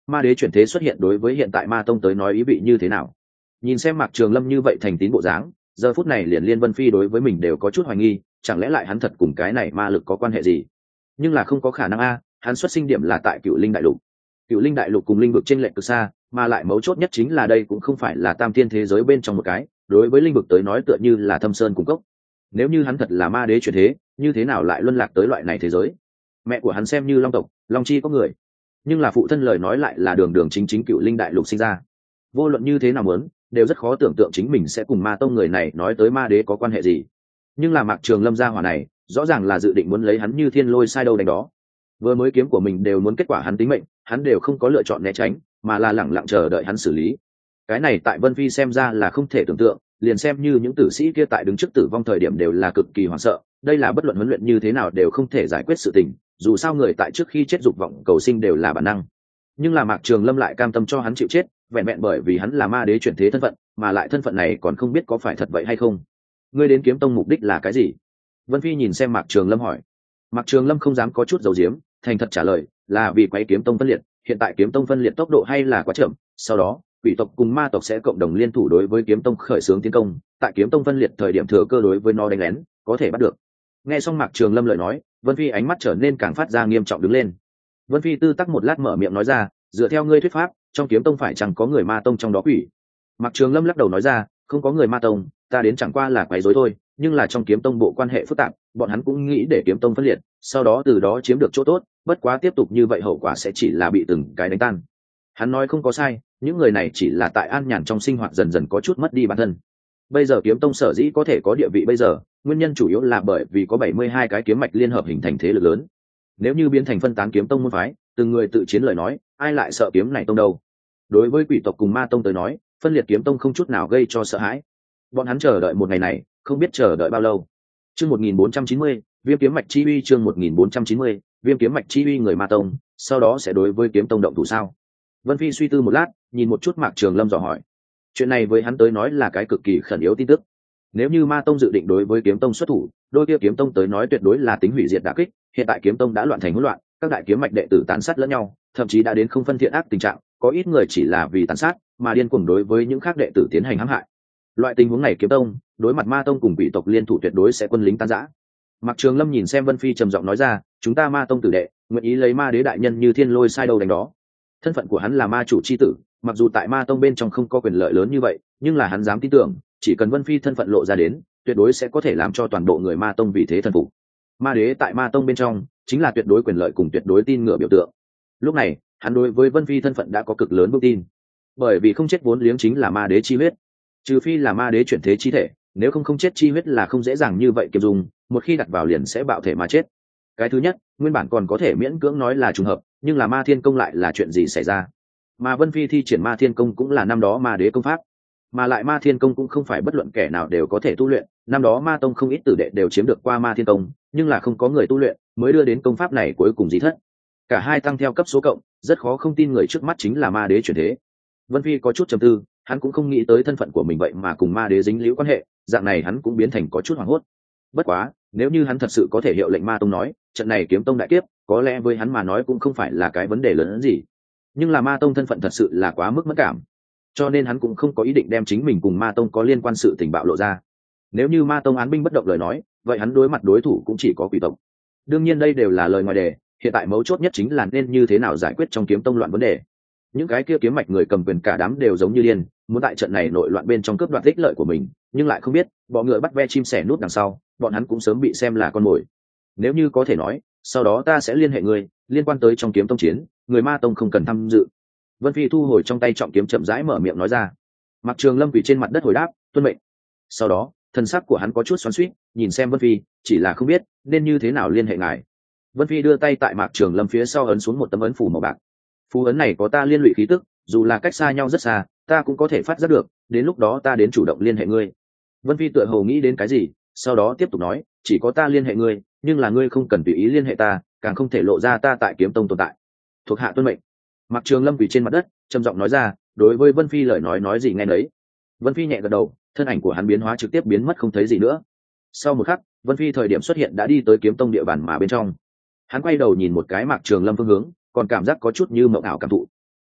ma đế chuyển thế xuất hiện đối với hiện tại ma tông tới nói ý vị như thế nào? Nhìn xem Mạc Trường Lâm như vậy thành tín bộ dáng, giờ phút này liền liên Vân Phi đối với mình đều có chút hoài nghi, chẳng lẽ lại hắn thật cùng cái này ma lực có quan hệ gì? Nhưng là không có khả năng a, hắn xuất sinh điểm là tại Cựu Linh Đại Lục. Cựu Linh Đại Lục cùng linh vực trên lệch cực xa, mà lại mấu chốt nhất chính là đây cũng không phải là tam tiên thế giới bên trong một cái, đối với linh vực tới nói tựa như là thâm sơn cung cấp. Nếu như hắn thật là ma đế chuyển thế, như thế nào lại luân lạc tới loại này thế giới? Mẹ của hắn xem như long tộc, long chi có người, nhưng là phụ thân lời nói lại là đường đường chính chính Cựu Linh Đại Lục sinh ra. Vô luận như thế nào muốn, đều rất khó tưởng tượng chính mình sẽ cùng ma tông người này nói tới ma đế có quan hệ gì. Nhưng là Mạc Trường Lâm gia hỏa này rõ ràng là dự định muốn lấy hắn như thiên lôi sai đâu đánh đó. Vừa mới kiếm của mình đều muốn kết quả hắn tính mệnh, hắn đều không có lựa chọn né tránh, mà là lẳng lặng chờ đợi hắn xử lý. Cái này tại Vân Phi xem ra là không thể tưởng tượng, liền xem như những tử sĩ kia tại đứng trước tử vong thời điểm đều là cực kỳ hoảng sợ, đây là bất luận huấn luyện như thế nào đều không thể giải quyết sự tình, dù sao người tại trước khi chết dục vọng cầu sinh đều là bản năng. Nhưng là Mạc Trường Lâm lại cam tâm cho hắn chịu chết, vẹn vẹn bởi vì hắn là ma đế chuyển thế thân phận, mà lại thân phận này còn không biết có phải thật vậy hay không. Ngươi đến kiếm tông mục đích là cái gì? Vân Phi nhìn xem Mạc Trường Lâm hỏi. Mạc Trường Lâm không dám có chút dầu diếm, thành thật trả lời, là vì quấy kiếm tông phân liệt, hiện tại kiếm tông phân liệt tốc độ hay là quá chậm, sau đó quỷ tộc cùng ma tộc sẽ cộng đồng liên thủ đối với kiếm tông khởi xướng tiến công, tại kiếm tông phân liệt thời điểm thừa cơ đối với nó đánh lén, có thể bắt được. Nghe xong Mạc Trường Lâm lời nói, Vân Phi ánh mắt trở nên càng phát ra nghiêm trọng đứng lên. Vân Phi tư tắc một lát mở miệng nói ra, dựa theo ngươi thuyết pháp, trong kiếm tông phải chẳng có người ma tông trong đó quỷ? Mạc Trường Lâm lắc đầu nói ra, không có người ma tông, ta đến chẳng qua là quấy rối thôi, nhưng là trong kiếm tông bộ quan hệ phức tạp, bọn hắn cũng nghĩ để kiếm tông phân liệt, sau đó từ đó chiếm được chỗ tốt, bất quá tiếp tục như vậy hậu quả sẽ chỉ là bị từng cái đánh tan. Hắn nói không có sai, những người này chỉ là tại an nhàn trong sinh hoạt dần dần có chút mất đi bản thân. Bây giờ kiếm tông sở dĩ có thể có địa vị bây giờ, nguyên nhân chủ yếu là bởi vì có bảy mươi hai cái kiếm mạch liên hợp hình thành thế lực lớn. Nếu như biến thành phân tán kiếm tông môn phái, từng người tự chiến lời nói, ai lại sợ kiếm này tông đâu? Đối với quỷ tộc cùng ma tông tới nói, phân liệt kiếm tông không chút nào gây cho sợ hãi. Bọn hắn chờ đợi một ngày này, không biết chờ đợi bao lâu. Chương một nghìn bốn trăm chín mươi, Viêm kiếm mạch chi uy. Chương một nghìn bốn trăm chín mươi, Viêm kiếm mạch chi uy. Người ma tông, sau đó sẽ đối với kiếm tông động thủ sao? Vân Phi suy tư một lát, nhìn một chút Mạc Trường Lâm dò hỏi. Chuyện này với hắn tới nói là cái cực kỳ khẩn yếu tin tức. Nếu như ma tông dự định đối với kiếm tông xuất thủ, đôi kia kiếm tông tới nói tuyệt đối là tính hủy diệt đả kích. Hiện tại kiếm tông đã loạn thành hỗn loạn, các đại kiếm mạch đệ tử tàn sát lẫn nhau, thậm chí đã đến không phân thiện ác tình trạng, có ít người chỉ là vì tàn sát mà điên cuồng đối với những khác đệ tử tiến hành hãm hại. Loại tình huống này kiếm tông đối mặt ma tông cùng quỷ tộc liên thủ tuyệt đối sẽ quân lính tan rã. Mạc Trường Lâm nhìn xem Vân Phi trầm giọng nói ra, chúng ta ma tông tử đệ nguyện ý lấy ma đế đại nhân như thiên lôi sai đâu đánh đó. Thân phận của hắn là ma chủ chi tử, mặc dù tại ma tông bên trong không có quyền lợi lớn như vậy, nhưng là hắn dám tin tưởng, chỉ cần Vân Phi thân phận lộ ra đến, tuyệt đối sẽ có thể làm cho toàn bộ người ma tông vì thế thần phục. Ma đế tại ma tông bên trong chính là tuyệt đối quyền lợi cùng tuyệt đối tin ngựa biểu tượng. Lúc này hắn đối với Vân Phi thân phận đã có cực lớn vững tin, bởi vì không chết vốn liếng chính là ma đế chi huyết, trừ phi là ma đế chuyển thế chi thể, nếu không không chết chi huyết là không dễ dàng như vậy kiếm dùng, một khi đặt vào liền sẽ bạo thể mà chết. Cái thứ nhất, nguyên bản còn có thể miễn cưỡng nói là trùng hợp, nhưng là ma thiên công lại là chuyện gì xảy ra? Mà Vân Phi thi triển ma thiên công cũng là năm đó ma đế công pháp, mà lại ma thiên công cũng không phải bất luận kẻ nào đều có thể tu luyện, năm đó ma tông không ít tử đệ đều chiếm được qua ma thiên công, nhưng là không có người tu luyện, mới đưa đến công pháp này cuối cùng di thất. Cả hai tăng theo cấp số cộng, rất khó không tin người trước mắt chính là ma đế chuyển thế. Vân Phi có chút trầm tư, hắn cũng không nghĩ tới thân phận của mình vậy mà cùng ma đế dính líu quan hệ, dạng này hắn cũng biến thành có chút hoảng hốt. Bất quá, nếu như hắn thật sự có thể hiệu lệnh ma tông nói, trận này kiếm tông đại kiếp, có lẽ với hắn mà nói cũng không phải là cái vấn đề lớn hơn gì. Nhưng là ma tông thân phận thật sự là quá mức mất cảm, cho nên hắn cũng không có ý định đem chính mình cùng ma tông có liên quan sự tình bạo lộ ra. Nếu như ma tông án binh bất động lời nói, vậy hắn đối mặt đối thủ cũng chỉ có quỷ tộc. Đương nhiên đây đều là lời ngoài đề, hiện tại mấu chốt nhất chính là nên như thế nào giải quyết trong kiếm tông loạn vấn đề. Những cái kia kiếm mạch người cầm quyền cả đám đều giống như điên, muốn tại trận này nội loạn bên trong cướp đoạt ích lợi của mình, nhưng lại không biết bọ ngựa bắt ve chim sẻ nút đằng sau, bọn hắn cũng sớm bị xem là con mồi. Nếu như có thể nói, sau đó ta sẽ liên hệ ngươi, liên quan tới trong kiếm tông chiến, người ma tông không cần tham dự. Vân Phi thu hồi trong tay trọng kiếm chậm rãi mở miệng nói ra. Mạc Trường Lâm quỳ trên mặt đất hồi đáp, tuân mệnh. Sau đó thần sắc của hắn có chút xoắn xuýt, nhìn xem Vân Phi, chỉ là không biết nên như thế nào liên hệ ngài. Vân Phi đưa tay tại Mạc Trường Lâm phía sau ấn xuống một tấm ấn phủ màu bạc. Phù ấn này có ta liên lụy khí tức, dù là cách xa nhau rất xa, ta cũng có thể phát giác được, đến lúc đó ta đến chủ động liên hệ ngươi. Vân Phi tựa hồ nghĩ đến cái gì, sau đó tiếp tục nói, chỉ có ta liên hệ ngươi, nhưng là ngươi không cần tùy ý liên hệ ta, càng không thể lộ ra ta tại kiếm tông tồn tại. Thuộc hạ tuân mệnh. Mạc Trường Lâm quỳ trên mặt đất, trầm giọng nói ra, đối với Vân Phi lời nói nói gì nghe nấy. Vân Phi nhẹ gật đầu, thân ảnh của hắn biến hóa trực tiếp biến mất không thấy gì nữa. Sau một khắc, Vân Phi thời điểm xuất hiện đã đi tới kiếm tông địa bàn mà bên trong. Hắn quay đầu nhìn một cái Mạc Trường Lâm phương hướng, còn cảm giác có chút như mộng ảo cảm thụ.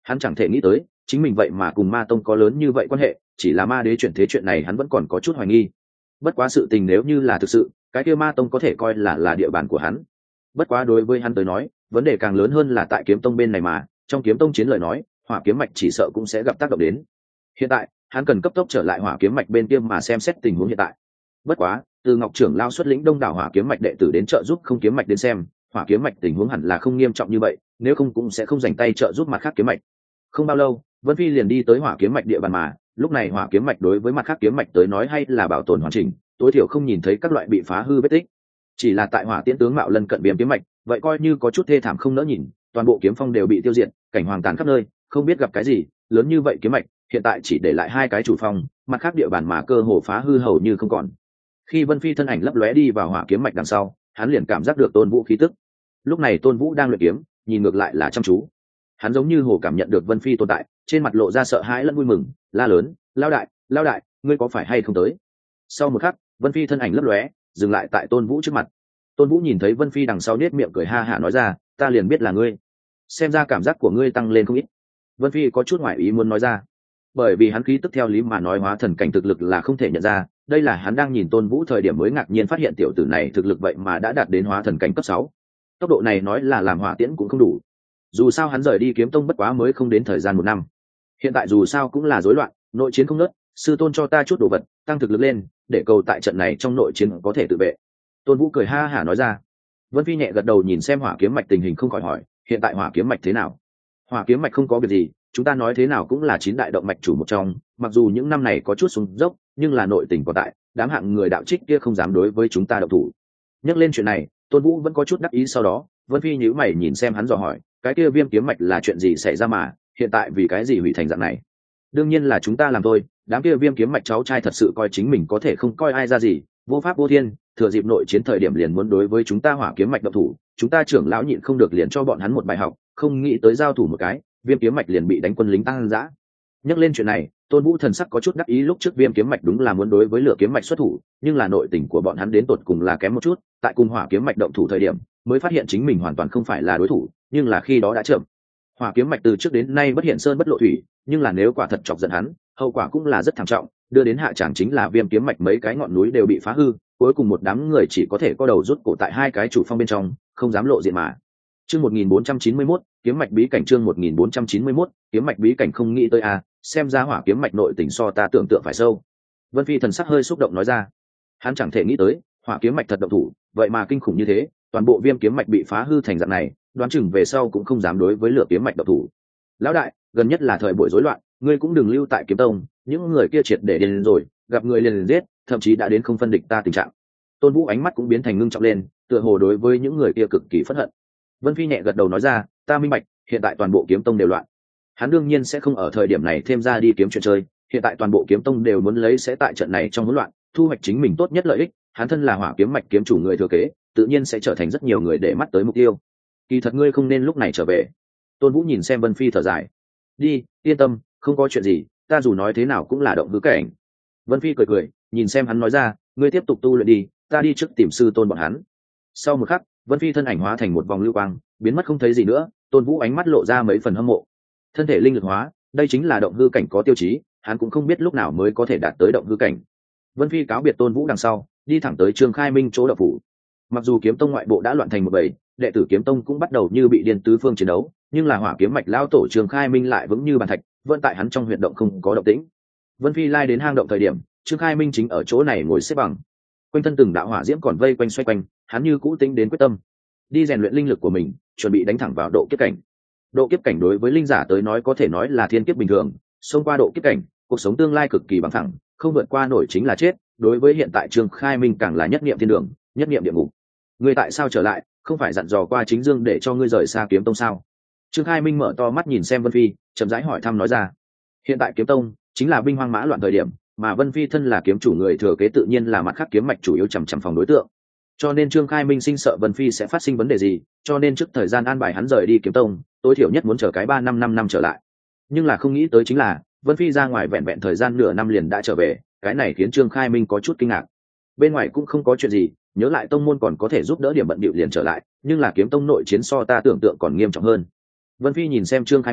Hắn chẳng thể nghĩ tới chính mình vậy mà cùng ma tông có lớn như vậy quan hệ, chỉ là ma đế chuyển thế chuyện này hắn vẫn còn có chút hoài nghi. Bất quá sự tình nếu như là thực sự, cái kia ma tông có thể coi là là địa bàn của hắn. Bất quá đối với hắn tới nói, vấn đề càng lớn hơn là tại kiếm tông bên này mà, trong kiếm tông chiến lời nói, hỏa kiếm mạch chỉ sợ cũng sẽ gặp tác động đến. Hiện tại hắn cần cấp tốc trở lại hỏa kiếm mạch bên kia mà xem xét tình huống hiện tại. Bất quá từ Ngọc trưởng lao xuất lĩnh đông đảo hỏa kiếm mạch đệ tử đến trợ giúp không kiếm mạch đến xem, hỏa kiếm mạch tình huống hẳn là không nghiêm trọng như vậy, nếu không cũng sẽ không dành tay trợ giúp mặt khác kiếm mạch. Không bao lâu Vân Phi liền đi tới hỏa kiếm mạch địa bàn mà, lúc này hỏa kiếm mạch đối với mặt khác kiếm mạch tới nói hay là bảo tồn hoàn chỉnh, tối thiểu không nhìn thấy các loại bị phá hư vết tích. Chỉ là tại hỏa tiễn tướng mạo lân cận viêm kiếm mạch, vậy coi như có chút thê thảm không nỡ nhìn, toàn bộ kiếm phong đều bị tiêu diệt, cảnh hoàng tàn khắp nơi, không biết gặp cái gì, lớn như vậy kiếm mạch, hiện tại chỉ để lại hai cái chủ phong, mặt khác địa bàn mà cơ hồ phá hư hầu như không còn. Khi Vân Phi thân ảnh lấp lóe đi vào hỏa kiếm mạch đằng sau, hắn liền cảm giác được Tôn Vũ khí tức. Lúc này Tôn Vũ đang luyện kiếm, nhìn ngược lại là chăm chú. Hắn giống như hồ cảm nhận được Vân Phi tồn tại, trên mặt lộ ra sợ hãi lẫn vui mừng, la lớn, lao đại, lao đại, ngươi có phải hay không tới? Sau một khắc, Vân Phi thân ảnh lấp lóe, dừng lại tại Tôn Vũ trước mặt. Tôn Vũ nhìn thấy Vân Phi đằng sau nết miệng cười ha hả nói ra, ta liền biết là ngươi. Xem ra cảm giác của ngươi tăng lên không ít. Vân Phi có chút ngoại ý muốn nói ra, bởi vì hắn khí tức theo lý mà nói hóa thần cảnh thực lực là không thể nhận ra, đây là hắn đang nhìn Tôn Vũ thời điểm mới ngạc nhiên phát hiện tiểu tử này thực lực vậy mà đã đạt đến hóa thần cảnh cấp sáu. Tốc độ này nói là làm hỏa tiễn cũng không đủ. Dù sao hắn rời đi kiếm tông bất quá mới không đến thời gian một năm. Hiện tại dù sao cũng là rối loạn, nội chiến không nớt, sư tôn cho ta chút đồ vật, tăng thực lực lên, để cầu tại trận này trong nội chiến có thể tự vệ. Tôn Vũ cười ha hả nói ra. Vân Phi nhẹ gật đầu nhìn xem hỏa kiếm mạch tình hình không khỏi hỏi, hiện tại hỏa kiếm mạch thế nào? Hỏa kiếm mạch không có việc gì, chúng ta nói thế nào cũng là chín đại động mạch chủ một trong, mặc dù những năm này có chút xuống dốc, nhưng là nội tình còn tại, đám hạng người đạo trích kia không dám đối với chúng ta động thủ. Nhắc lên chuyện này, Tôn Vũ vẫn có chút đắc ý, sau đó Vân Phi nhíu mày nhìn xem hắn dò hỏi, cái kia viêm kiếm mạch là chuyện gì xảy ra mà hiện tại vì cái gì hủy thành dạng này? Đương nhiên là chúng ta làm thôi, đám kia viêm kiếm mạch cháu trai thật sự coi chính mình có thể không coi ai ra gì, vô pháp vô thiên, thừa dịp nội chiến thời điểm liền muốn đối với chúng ta hỏa kiếm mạch động thủ, chúng ta trưởng lão nhịn không được liền cho bọn hắn một bài học, không nghĩ tới giao thủ một cái, viêm kiếm mạch liền bị đánh quân lính tăng dã. Nhắc lên chuyện này, Tôn Vũ thần sắc có chút đắc ý, lúc trước viêm kiếm mạch đúng là muốn đối với lửa kiếm mạch xuất thủ, nhưng là nội tình của bọn hắn đến tột cùng là kém một chút, tại cùng hỏa kiếm mạch động thủ thời điểm mới phát hiện chính mình hoàn toàn không phải là đối thủ, nhưng là khi đó đã chậm. Hỏa kiếm mạch từ trước đến nay bất hiện sơn bất lộ thủy, nhưng là nếu quả thật chọc giận hắn, hậu quả cũng là rất thảm trọng, đưa đến hạ tràng chính là viêm kiếm mạch mấy cái ngọn núi đều bị phá hư, cuối cùng một đám người chỉ có thể co đầu rút cổ tại hai cái chủ phong bên trong, không dám lộ diện mà. Chương một nghìn bốn trăm chín mươi mốt, kiếm mạch bí cảnh. Chương một nghìn bốn trăm chín mươi mốt, kiếm mạch bí cảnh. Không nghĩ tới à, xem ra hỏa kiếm mạch nội tình so ta tưởng tượng phải sâu. Vân Phi thần sắc hơi xúc động nói ra. Hắn chẳng thể nghĩ tới, hỏa kiếm mạch thật động thủ, vậy mà kinh khủng như thế, toàn bộ viêm kiếm mạch bị phá hư thành dạng này, đoán chừng về sau cũng không dám đối với lửa kiếm mạch động thủ. Lão đại, gần nhất là thời buổi rối loạn, ngươi cũng đừng lưu tại kiếm tông, những người kia triệt để điên rồi, gặp người liền liền giết, thậm chí đã đến không phân địch ta tình trạng. Tôn Vũ ánh mắt cũng biến thành ngưng trọng lên, tựa hồ đối với những người kia cực kỳ phẫn hận. Vân Phi nhẹ gật đầu nói ra, ta minh bạch, hiện tại toàn bộ kiếm tông đều loạn. Hắn đương nhiên sẽ không ở thời điểm này thêm ra đi kiếm chuyện chơi, hiện tại toàn bộ kiếm tông đều muốn lấy sẽ tại trận này trong hỗn loạn, thu hoạch chính mình tốt nhất lợi ích, hắn thân là hỏa kiếm mạch kiếm chủ người thừa kế, tự nhiên sẽ trở thành rất nhiều người để mắt tới mục tiêu. Kỳ thật ngươi không nên lúc này trở về. Tôn Vũ nhìn xem Vân Phi thở dài. Đi, yên tâm, không có chuyện gì, ta dù nói thế nào cũng là động hư cảnh. Vân Phi cười cười, nhìn xem hắn nói ra, ngươi tiếp tục tu luyện đi, ta đi trước tìm sư tôn bọn hắn. Sau một khắc, Vân Phi thân ảnh hóa thành một vòng lưu quang, biến mất không thấy gì nữa. Tôn Vũ ánh mắt lộ ra mấy phần hâm mộ. Thân thể linh lực hóa, đây chính là động hư cảnh có tiêu chí, hắn cũng không biết lúc nào mới có thể đạt tới động hư cảnh. Vân Phi cáo biệt Tôn Vũ đằng sau, đi thẳng tới Trương Khai Minh chỗ đạo phủ. Mặc dù kiếm tông ngoại bộ đã loạn thành một bầy, đệ tử kiếm tông cũng bắt đầu như bị điên tứ phương chiến đấu, nhưng là hỏa kiếm mạch lao tổ Trương Khai Minh lại vững như bàn thạch, vẫn tại hắn trong huyệt động không có động tĩnh. Vân Phi lai đến hang động thời điểm, Trương Khai Minh chính ở chỗ này ngồi xếp bằng, quanh thân từng đạo hỏa diễm còn vây quanh xoay quanh, hắn như cũ tính đến quyết tâm đi rèn luyện linh lực của mình, chuẩn bị đánh thẳng vào độ kiếp cảnh. Độ kiếp cảnh đối với linh giả tới nói có thể nói là thiên kiếp bình thường, xông qua độ kiếp cảnh, cuộc sống tương lai cực kỳ bằng thẳng, không vượt qua nổi chính là chết. Đối với hiện tại Trương Khai Minh càng là nhất niệm thiên đường, nhất niệm địa ngục. Ngươi tại sao trở lại, không phải dặn dò qua chính Dương để cho ngươi rời xa kiếm tông sao? Trương Khai Minh mở to mắt nhìn xem Vân Phi, chậm rãi hỏi thăm nói ra. Hiện tại kiếm tông chính là binh hoang mã loạn thời điểm, mà Vân Phi thân là kiếm chủ người thừa kế tự nhiên là mặt khác kiếm mạch chủ yếu chằm chằm phòng đối tượng. Cho nên Trương Khai Minh sinh sợ Vân Phi sẽ phát sinh vấn đề gì, cho nên trước thời gian an bài hắn rời đi kiếm tông, tối thiểu nhất muốn chờ cái ba năm năm năm trở lại. Nhưng là không nghĩ tới chính là Vân Phi ra ngoài vẹn vẹn thời gian nửa năm liền đã trở về, cái này khiến Trương Khai Minh có chút kinh ngạc. Bên ngoài cũng không có chuyện gì, nhớ lại tông môn còn có thể giúp đỡ điểm bận bịu liền trở lại, nhưng là kiếm tông nội chiến so ta tưởng tượng còn nghiêm trọng hơn. Vân Phi nhìn xem Trương Khai Minh,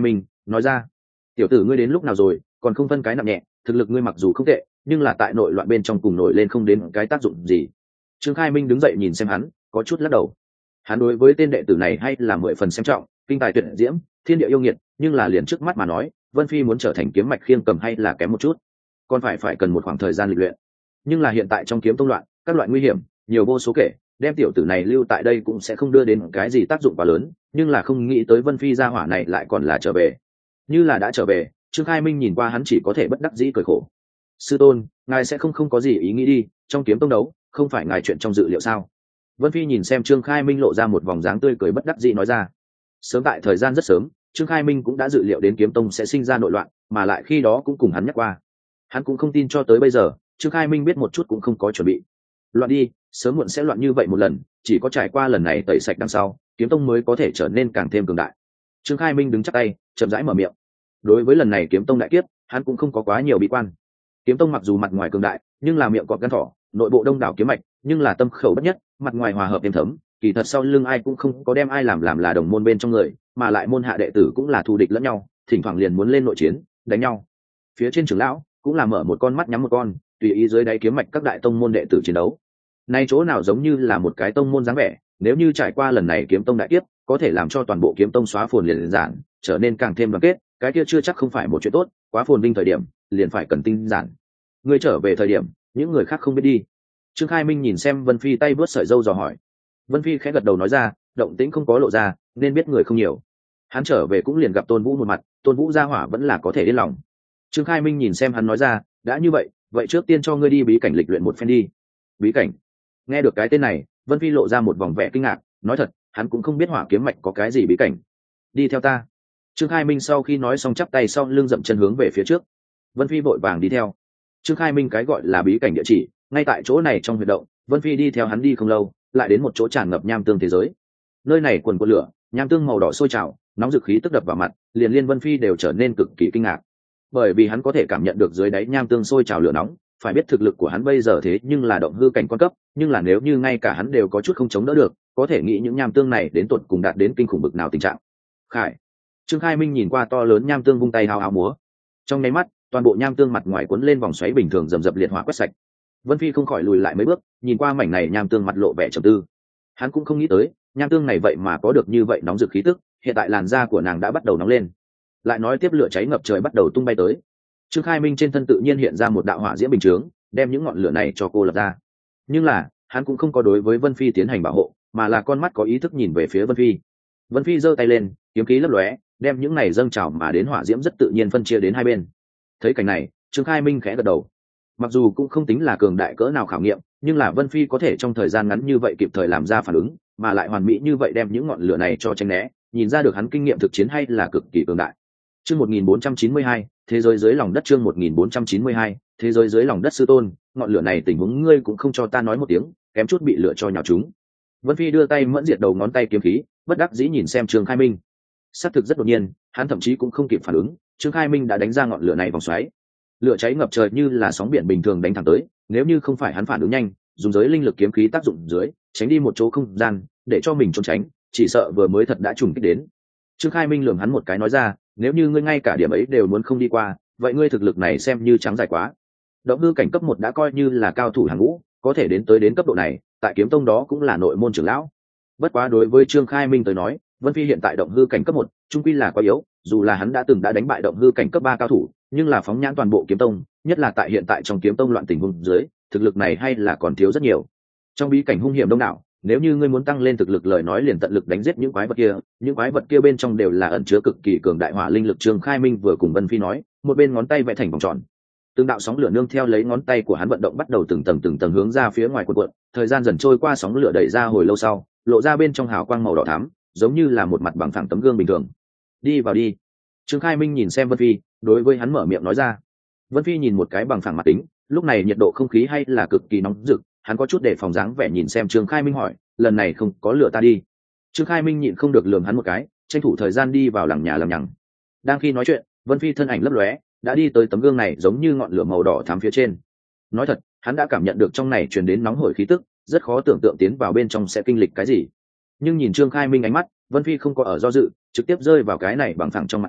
nói ra: tiểu tử ngươi đến lúc nào rồi, còn không phân cái nặng nhẹ, thực lực ngươi mặc dù không tệ nhưng là tại nội loạn bên trong cùng nổi lên không đến cái tác dụng gì. Trương Khai Minh đứng dậy nhìn xem hắn, có chút lắc đầu. Hắn đối với tên đệ tử này hay là mười phần xem trọng, kinh tài tuyệt diễm, thiên địa yêu nghiệt, nhưng là liền trước mắt mà nói, Vân Phi muốn trở thành kiếm mạch khiêng cầm hay là kém một chút, còn phải phải cần một khoảng thời gian luyện luyện. Nhưng là hiện tại trong kiếm tông loạn, các loại nguy hiểm nhiều vô số kể, đem tiểu tử này lưu tại đây cũng sẽ không đưa đến cái gì tác dụng quá lớn, nhưng là không nghĩ tới Vân Phi gia hỏa này lại còn là trở về. Như là đã trở về, Trương Khai Minh nhìn qua hắn chỉ có thể bất đắc dĩ cười khổ. Sư tôn, ngài sẽ không không có gì ý nghĩ đi, trong kiếm tông đấu không phải ngài chuyện trong dự liệu sao? Vân Phi nhìn xem Trương Khai Minh lộ ra một vòng dáng tươi cười bất đắc dĩ nói ra. Sớm tại thời gian rất sớm, Trương Khai Minh cũng đã dự liệu đến kiếm tông sẽ sinh ra nội loạn, mà lại khi đó cũng cùng hắn nhắc qua. Hắn cũng không tin cho tới bây giờ, Trương Khai Minh biết một chút cũng không có chuẩn bị. Loạn đi, sớm muộn sẽ loạn như vậy một lần, chỉ có trải qua lần này tẩy sạch đằng sau, kiếm tông mới có thể trở nên càng thêm cường đại. Trương Khai Minh đứng chắp tay, chậm rãi mở miệng. Đối với lần này kiếm tông đại kiếp, hắn cũng không có quá nhiều bi quan. Kiếm tông mặc dù mặt ngoài cường đại, nhưng là miệng cọp gan thỏ, nội bộ đông đảo kiếm mạch, nhưng là tâm khẩu bất nhất, mặt ngoài hòa hợp êm thấm, kỳ thật sau lưng ai cũng không có đem ai làm làm là đồng môn bên trong người, mà lại môn hạ đệ tử cũng là thù địch lẫn nhau, thỉnh thoảng liền muốn lên nội chiến, đánh nhau. Phía trên trưởng lão cũng là mở một con mắt nhắm một con, tùy ý dưới đáy kiếm mạch các đại tông môn đệ tử chiến đấu. Nay chỗ nào giống như là một cái tông môn dáng vẻ, nếu như trải qua lần này kiếm tông đại kiếp, có thể làm cho toàn bộ kiếm tông xóa phồn liền giản, trở nên càng thêm đoàn kết, cái kia chưa chắc không phải một chuyện tốt, quá phồn vinh thời điểm, liền phải cần tinh giản. Ngươi trở về thời điểm, những người khác không biết đi. Trương Khai Minh nhìn xem Vân Phi tay vớt sợi dâu dò hỏi. Vân Phi khẽ gật đầu nói ra, động tĩnh không có lộ ra, nên biết người không nhiều. Hắn trở về cũng liền gặp Tôn Vũ một mặt, Tôn Vũ gia hỏa vẫn là có thể yên lòng. Trương Khai Minh nhìn xem hắn nói ra, đã như vậy, vậy trước tiên cho ngươi đi bí cảnh lịch luyện một phen đi. Bí cảnh? Nghe được cái tên này, Vân Phi lộ ra một vòng vẻ kinh ngạc, nói thật, hắn cũng không biết Hỏa Kiếm mạch có cái gì bí cảnh. Đi theo ta. Trương Khai Minh sau khi nói xong chắp tay sau lưng dậm chân hướng về phía trước. Vân Phi vội vàng đi theo. Trương Khai Minh cái gọi là bí cảnh địa chỉ, ngay tại chỗ này trong huyệt động. Vân Phi đi theo hắn đi không lâu, lại đến một chỗ tràn ngập nham tương thế giới. Nơi này quần quần lửa, nham tương màu đỏ sôi trào, nóng dực khí tức đập vào mặt, liền liên Vân Phi đều trở nên cực kỳ kinh ngạc. Bởi vì hắn có thể cảm nhận được dưới đáy nham tương sôi trào lửa nóng, phải biết thực lực của hắn bây giờ thế nhưng là động hư cảnh quan cấp, nhưng là nếu như ngay cả hắn đều có chút không chống đỡ được, có thể nghĩ những nham tương này đến tột cùng đạt đến kinh khủng bực nào tình trạng. Khải. Trương Khai Minh nhìn qua to lớn nham tương vung tay hào hào múa. Trong nháy mắt, toàn bộ nham tương mặt ngoài cuốn lên vòng xoáy bình thường rầm rập liệt hỏa quét sạch. Vân Phi không khỏi lùi lại mấy bước, nhìn qua mảnh này nham tương mặt lộ vẻ trầm tư. Hắn cũng không nghĩ tới, nham tương này vậy mà có được như vậy nóng rực khí tức, hiện tại làn da của nàng đã bắt đầu nóng lên. Lại nói tiếp lửa cháy ngập trời bắt đầu tung bay tới. Trương Khai Minh trên thân tự nhiên hiện ra một đạo hỏa diễm bình chướng, đem những ngọn lửa này cho cô lập ra. Nhưng là, hắn cũng không có đối với Vân Phi tiến hành bảo hộ, mà là con mắt có ý thức nhìn về phía Vân Phi. Vân Phi giơ tay lên, kiếm khí lấp lóe, đem những này dâng trào mà đến hỏa diễm rất tự nhiên phân chia đến hai bên. Thấy cảnh này, Trương Khai Minh khẽ gật đầu. Mặc dù cũng không tính là cường đại cỡ nào khảo nghiệm, nhưng là Vân Phi có thể trong thời gian ngắn như vậy kịp thời làm ra phản ứng, mà lại hoàn mỹ như vậy đem những ngọn lửa này cho tránh né, nhìn ra được hắn kinh nghiệm thực chiến hay là cực kỳ cường đại. Chương một nghìn bốn trăm chín mươi hai, thế giới dưới lòng đất. Chương một nghìn bốn trăm chín mươi hai, thế giới dưới lòng đất. Sư tôn, ngọn lửa này tình huống ngươi cũng không cho ta nói một tiếng, kém chút bị lửa cho nhào chúng. Vân Phi đưa tay mẫn diệt đầu ngón tay kiếm khí, bất đắc dĩ nhìn xem Trương Khai Minh. Xác thực rất đột nhiên, hắn thậm chí cũng không kịp phản ứng, Trương Khai Minh đã đánh ra ngọn lửa này vòng xoáy. Lửa cháy ngập trời như là sóng biển bình thường đánh thẳng tới, nếu như không phải hắn phản ứng nhanh, dùng giới linh lực kiếm khí tác dụng dưới, tránh đi một chỗ không gian, để cho mình trốn tránh, chỉ sợ vừa mới thật đã trùng kích đến. Trương Khai Minh lườm hắn một cái nói ra, nếu như ngươi ngay cả điểm ấy đều muốn không đi qua, vậy ngươi thực lực này xem như trắng dài quá. Động hư cảnh cấp một đã coi như là cao thủ hàng ngũ, có thể đến tới đến cấp độ này, tại kiếm tông đó cũng là nội môn trưởng lão. Bất quá đối với Trương Khai Minh tới nói, Vân Phi hiện tại động hư cảnh cấp một, trung quy là quá yếu, dù là hắn đã từng đã đánh bại động hư cảnh cấp ba cao thủ, nhưng là phóng nhãn toàn bộ kiếm tông, nhất là tại hiện tại trong kiếm tông loạn tình huống dưới, thực lực này hay là còn thiếu rất nhiều. Trong bí cảnh hung hiểm đông đảo, nếu như ngươi muốn tăng lên thực lực lời nói liền tận lực đánh giết những quái vật kia, những quái vật kia bên trong đều là ẩn chứa cực kỳ cường đại hỏa linh lực. Trương Khai Minh vừa cùng Vân Phi nói, một bên ngón tay vẽ thành vòng tròn. Từng đạo sóng lửa nương theo lấy ngón tay của hắn vận động bắt đầu từng tầng từng tầng hướng ra phía ngoài cuộn cuộn, thời gian dần trôi qua sóng lửa đẩy ra hồi lâu sau, lộ ra bên trong hào quang màu đỏ thắm, giống như là một mặt bằng phẳng tấm gương bình thường. Đi vào đi. Trương Khai Minh nhìn xem Vân Phi, đối với hắn mở miệng nói ra. Vân Phi nhìn một cái bằng phẳng mặt kính, lúc này nhiệt độ không khí hay là cực kỳ nóng rực, hắn có chút để phòng dáng vẻ nhìn xem Trương Khai Minh hỏi, lần này không có lửa ta đi. Trương Khai Minh nhịn không được lườm hắn một cái, tranh thủ thời gian đi vào lằng nhà lằng nhằng. Đang khi nói chuyện, Vân Phi thân ảnh lấp lóe, đã đi tới tấm gương này giống như ngọn lửa màu đỏ thắm phía trên. Nói thật, hắn đã cảm nhận được trong này truyền đến nóng hổi khí tức, rất khó tưởng tượng tiến vào bên trong sẽ kinh lịch cái gì. Nhưng nhìn Trương Khai Minh ánh mắt, Vân Phi không có ở do dự, trực tiếp rơi vào cái này bằng phẳng trong mặt kính,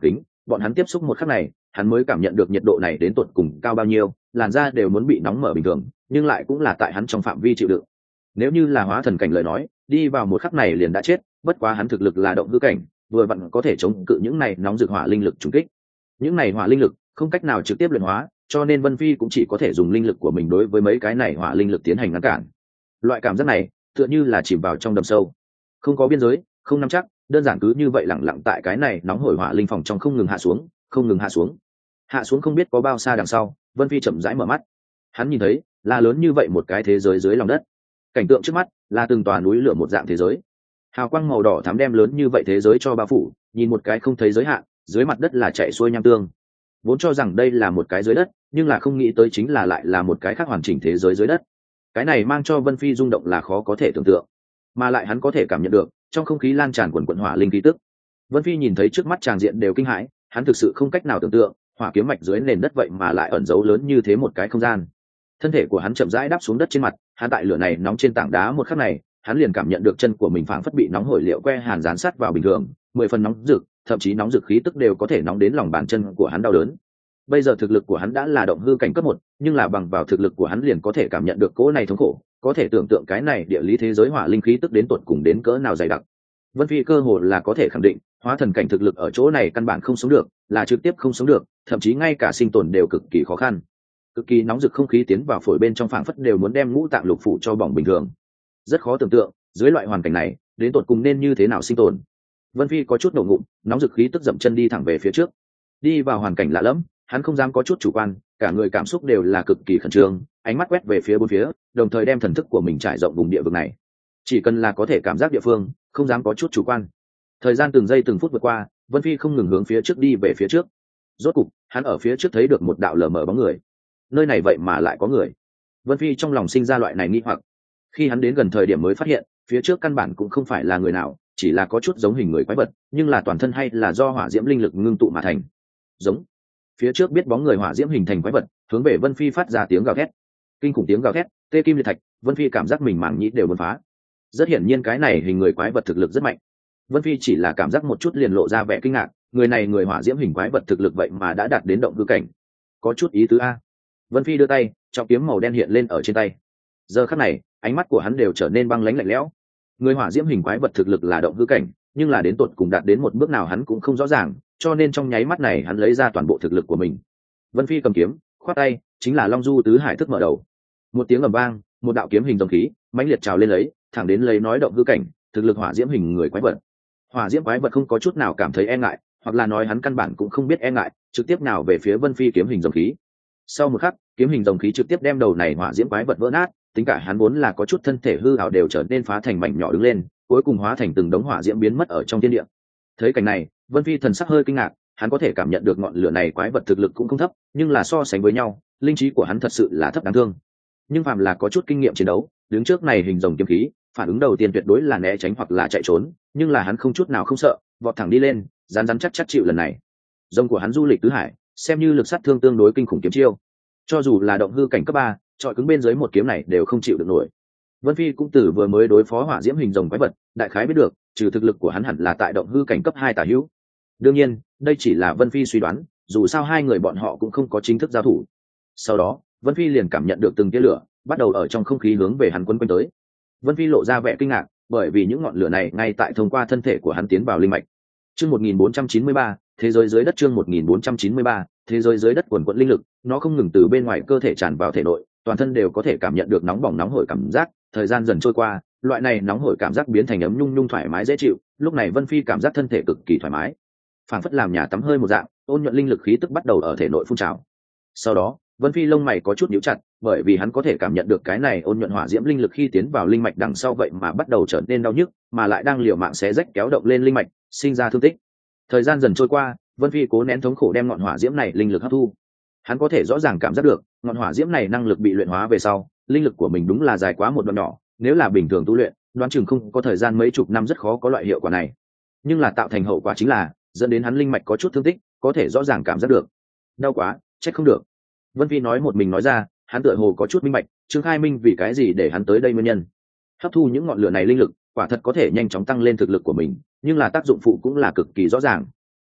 bọn hắn tiếp xúc một khắc này hắn mới cảm nhận được nhiệt độ này đến tột cùng cao bao nhiêu, làn da đều muốn bị nóng mở bình thường, nhưng lại cũng là tại hắn trong phạm vi chịu đựng. Nếu như là hóa thần cảnh lời nói, đi vào một khắc này liền đã chết, bất quá hắn thực lực là động hư cảnh, vừa vặn có thể chống cự những này nóng rực hỏa linh lực trùng kích. Những này hỏa linh lực không cách nào trực tiếp luyện hóa, cho nên Vân Phi cũng chỉ có thể dùng linh lực của mình đối với mấy cái này hỏa linh lực tiến hành ngăn cản. Loại cảm giác này tựa như là chìm vào trong đầm sâu, không có biên giới, không nắm chắc, đơn giản cứ như vậy lẳng lặng tại cái này nóng hổi hỏa linh phòng trong không ngừng hạ xuống, không ngừng hạ xuống. Hạ xuống không biết có bao xa đằng sau, Vân Phi chậm rãi mở mắt. Hắn nhìn thấy là lớn như vậy một cái thế giới dưới lòng đất. Cảnh tượng trước mắt là từng tòa núi lửa một dạng thế giới. Hào quang màu đỏ thắm đem lớn như vậy thế giới cho bao phủ, nhìn một cái không thấy giới hạn, dưới mặt đất là chảy xuôi nham tương. Vốn cho rằng đây là một cái dưới đất, nhưng là không nghĩ tới chính là lại là một cái khác hoàn chỉnh thế giới dưới đất. Cái này mang cho Vân Phi rung động là khó có thể tưởng tượng, mà lại hắn có thể cảm nhận được trong không khí lan tràn quần quần hỏa linh khí tức. Vân Phi nhìn thấy trước mắt tràng diện đều kinh hãi, hắn thực sự không cách nào tưởng tượng, hỏa kiếm mạch dưới nền đất vậy mà lại ẩn giấu lớn như thế một cái không gian. Thân thể của hắn chậm rãi đáp xuống đất trên mặt, hắn tại lửa này nóng trên tảng đá một khắc này, hắn liền cảm nhận được chân của mình phảng phất bị nóng hổi liệu que hàn dán sát vào bình thường, mười phần nóng rực, thậm chí nóng rực khí tức đều có thể nóng đến lòng bàn chân của hắn đau đớn. Bây giờ thực lực của hắn đã là động hư cảnh cấp một, nhưng là bằng vào thực lực của hắn liền có thể cảm nhận được cỗ này thống khổ, có thể tưởng tượng cái này địa lý thế giới hỏa linh khí tức đến tột cùng đến cỡ nào dày đặc. Vân Phi cơ hồ là có thể khẳng định, hóa thần cảnh thực lực ở chỗ này căn bản không sống được, là trực tiếp không sống được, thậm chí ngay cả sinh tồn đều cực kỳ khó khăn. Cực kỳ nóng rực không khí tiến vào phổi bên trong phảng phất đều muốn đem ngũ tạng lục phủ cho bỏng bình thường. Rất khó tưởng tượng, dưới loại hoàn cảnh này, đến tột cùng nên như thế nào sinh tồn. Vân Phi có chút nổ ngụm, nóng rực khí tức dậm chân đi thẳng về phía trước. Đi vào hoàn cảnh lạ lẫm, hắn không dám có chút chủ quan, cả người cảm xúc đều là cực kỳ khẩn trương, ánh mắt quét về phía bốn phía, đồng thời đem thần thức của mình trải rộng vùng địa vực này. Chỉ cần là có thể cảm giác địa phương, không dám có chút chủ quan. Thời gian từng giây từng phút vượt qua, Vân Phi không ngừng hướng phía trước đi về phía trước. Rốt cục, hắn ở phía trước thấy được một đạo lờ mờ bóng người. Nơi này vậy mà lại có người. Vân Phi trong lòng sinh ra loại này nghi hoặc. Khi hắn đến gần thời điểm mới phát hiện, phía trước căn bản cũng không phải là người nào, chỉ là có chút giống hình người quái vật, nhưng là toàn thân hay là do hỏa diễm linh lực ngưng tụ mà thành. Giống. Phía trước biết bóng người hỏa diễm hình thành quái vật, hướng về Vân Phi phát ra tiếng gào thét. Kinh khủng tiếng gào thét, tê kim liệt thạch, Vân Phi cảm giác mình mảng nhĩ đều muốn phá. Rất hiển nhiên cái này hình người quái vật thực lực rất mạnh. Vân Phi chỉ là cảm giác một chút liền lộ ra vẻ kinh ngạc, người này người hỏa diễm hình quái vật thực lực vậy mà đã đạt đến động hư cảnh. Có chút ý tứ a. Vân Phi đưa tay, trọng kiếm màu đen hiện lên ở trên tay. Giờ khắc này, ánh mắt của hắn đều trở nên băng lãnh lạnh lẽo. Người hỏa diễm hình quái vật thực lực là động hư cảnh, nhưng là đến tột cùng đạt đến một bước nào hắn cũng không rõ ràng, cho nên trong nháy mắt này hắn lấy ra toàn bộ thực lực của mình. Vân Phi cầm kiếm, khoát tay, chính là Long Du tứ hải thức mở đầu. Một tiếng ầm vang, một đạo kiếm hình dòng khí mãnh liệt trào lên lấy, thẳng đến lấy nói động hư cảnh, thực lực hỏa diễm hình người quái vật. Hỏa diễm quái vật không có chút nào cảm thấy e ngại, hoặc là nói hắn căn bản cũng không biết e ngại, trực tiếp nào về phía Vân Phi kiếm hình dòng khí. Sau một khắc, kiếm hình dòng khí trực tiếp đem đầu này hỏa diễm quái vật vỡ nát, tính cả hắn vốn là có chút thân thể hư ảo đều trở nên phá thành mảnh nhỏ đứng lên, cuối cùng hóa thành từng đống hỏa diễm biến mất ở trong thiên địa. Thấy cảnh này, Vân Phi thần sắc hơi kinh ngạc, hắn có thể cảm nhận được ngọn lửa này quái vật thực lực cũng không thấp, nhưng là so sánh với nhau, linh trí của hắn thật sự là thấp đáng thương. Nhưng phàm là có chút kinh nghiệm chiến đấu, đứng trước này hình rồng kiếm khí, phản ứng đầu tiên tuyệt đối là né tránh hoặc là chạy trốn, nhưng là hắn không chút nào không sợ, vọt thẳng đi lên, rắn rắn chắc chắc chịu lần này. Rồng của hắn du lịch tứ hải, xem như lực sát thương tương đối kinh khủng kiếm chiêu. Cho dù là động hư cảnh cấp ba, trọi cứng bên dưới một kiếm này đều không chịu được nổi. Vân Phi cũng từ vừa mới đối phó hỏa diễm hình rồng quái vật, đại khái biết được, trừ thực lực của hắn hẳn là tại động hư cảnh cấp hai tả hữu. Đương nhiên, đây chỉ là Vân Phi suy đoán, dù sao hai người bọn họ cũng không có chính thức giao thủ. Sau đó, Vân Phi liền cảm nhận được từng tia lửa, bắt đầu ở trong không khí hướng về hắn quấn quanh tới. Vân Phi lộ ra vẻ kinh ngạc, bởi vì những ngọn lửa này ngay tại thông qua thân thể của hắn tiến vào linh mạch. Chương một nghìn bốn trăm chín mươi ba, thế giới dưới đất chương một nghìn bốn trăm chín mươi ba, thế giới dưới đất quần quật linh lực, nó không ngừng từ bên ngoài cơ thể tràn vào thể nội, toàn thân đều có thể cảm nhận được nóng bỏng nóng hổi cảm giác, thời gian dần trôi qua, loại này nóng hổi cảm giác biến thành ấm nhung nhung thoải mái dễ chịu, lúc này Vân Phi cảm giác thân thể cực kỳ thoải mái. Phảng phất làm nhà tắm hơi một dạng, ôn nhuận linh lực khí tức bắt đầu ở thể nội phun trào. Sau đó, Vân Phi lông mày có chút nhíu chặt, bởi vì hắn có thể cảm nhận được cái này ôn nhuận hỏa diễm linh lực khi tiến vào linh mạch đằng sau vậy mà bắt đầu trở nên đau nhức, mà lại đang liều mạng xé rách kéo động lên linh mạch, sinh ra thương tích. Thời gian dần trôi qua, Vân Phi cố nén thống khổ đem ngọn hỏa diễm này linh lực hấp thu. Hắn có thể rõ ràng cảm giác được, ngọn hỏa diễm này năng lực bị luyện hóa về sau, linh lực của mình đúng là dài quá một đoạn nhỏ, nếu là bình thường tu luyện, đoán chừng không có thời gian mấy chục năm rất khó có loại hiệu quả này. Nhưng là tạo thành hậu quả chính là, dẫn đến hắn linh mạch có chút thương tích, có thể rõ ràng cảm giác được. Đau quá, trách không được. Vân Phi nói một mình nói ra, hắn tựa hồ có chút minh bạch, Trương Khai Minh vì cái gì để hắn tới đây nguyên nhân. Hấp thu những ngọn lửa này linh lực, quả thật có thể nhanh chóng tăng lên thực lực của mình, nhưng là tác dụng phụ cũng là cực kỳ rõ ràng.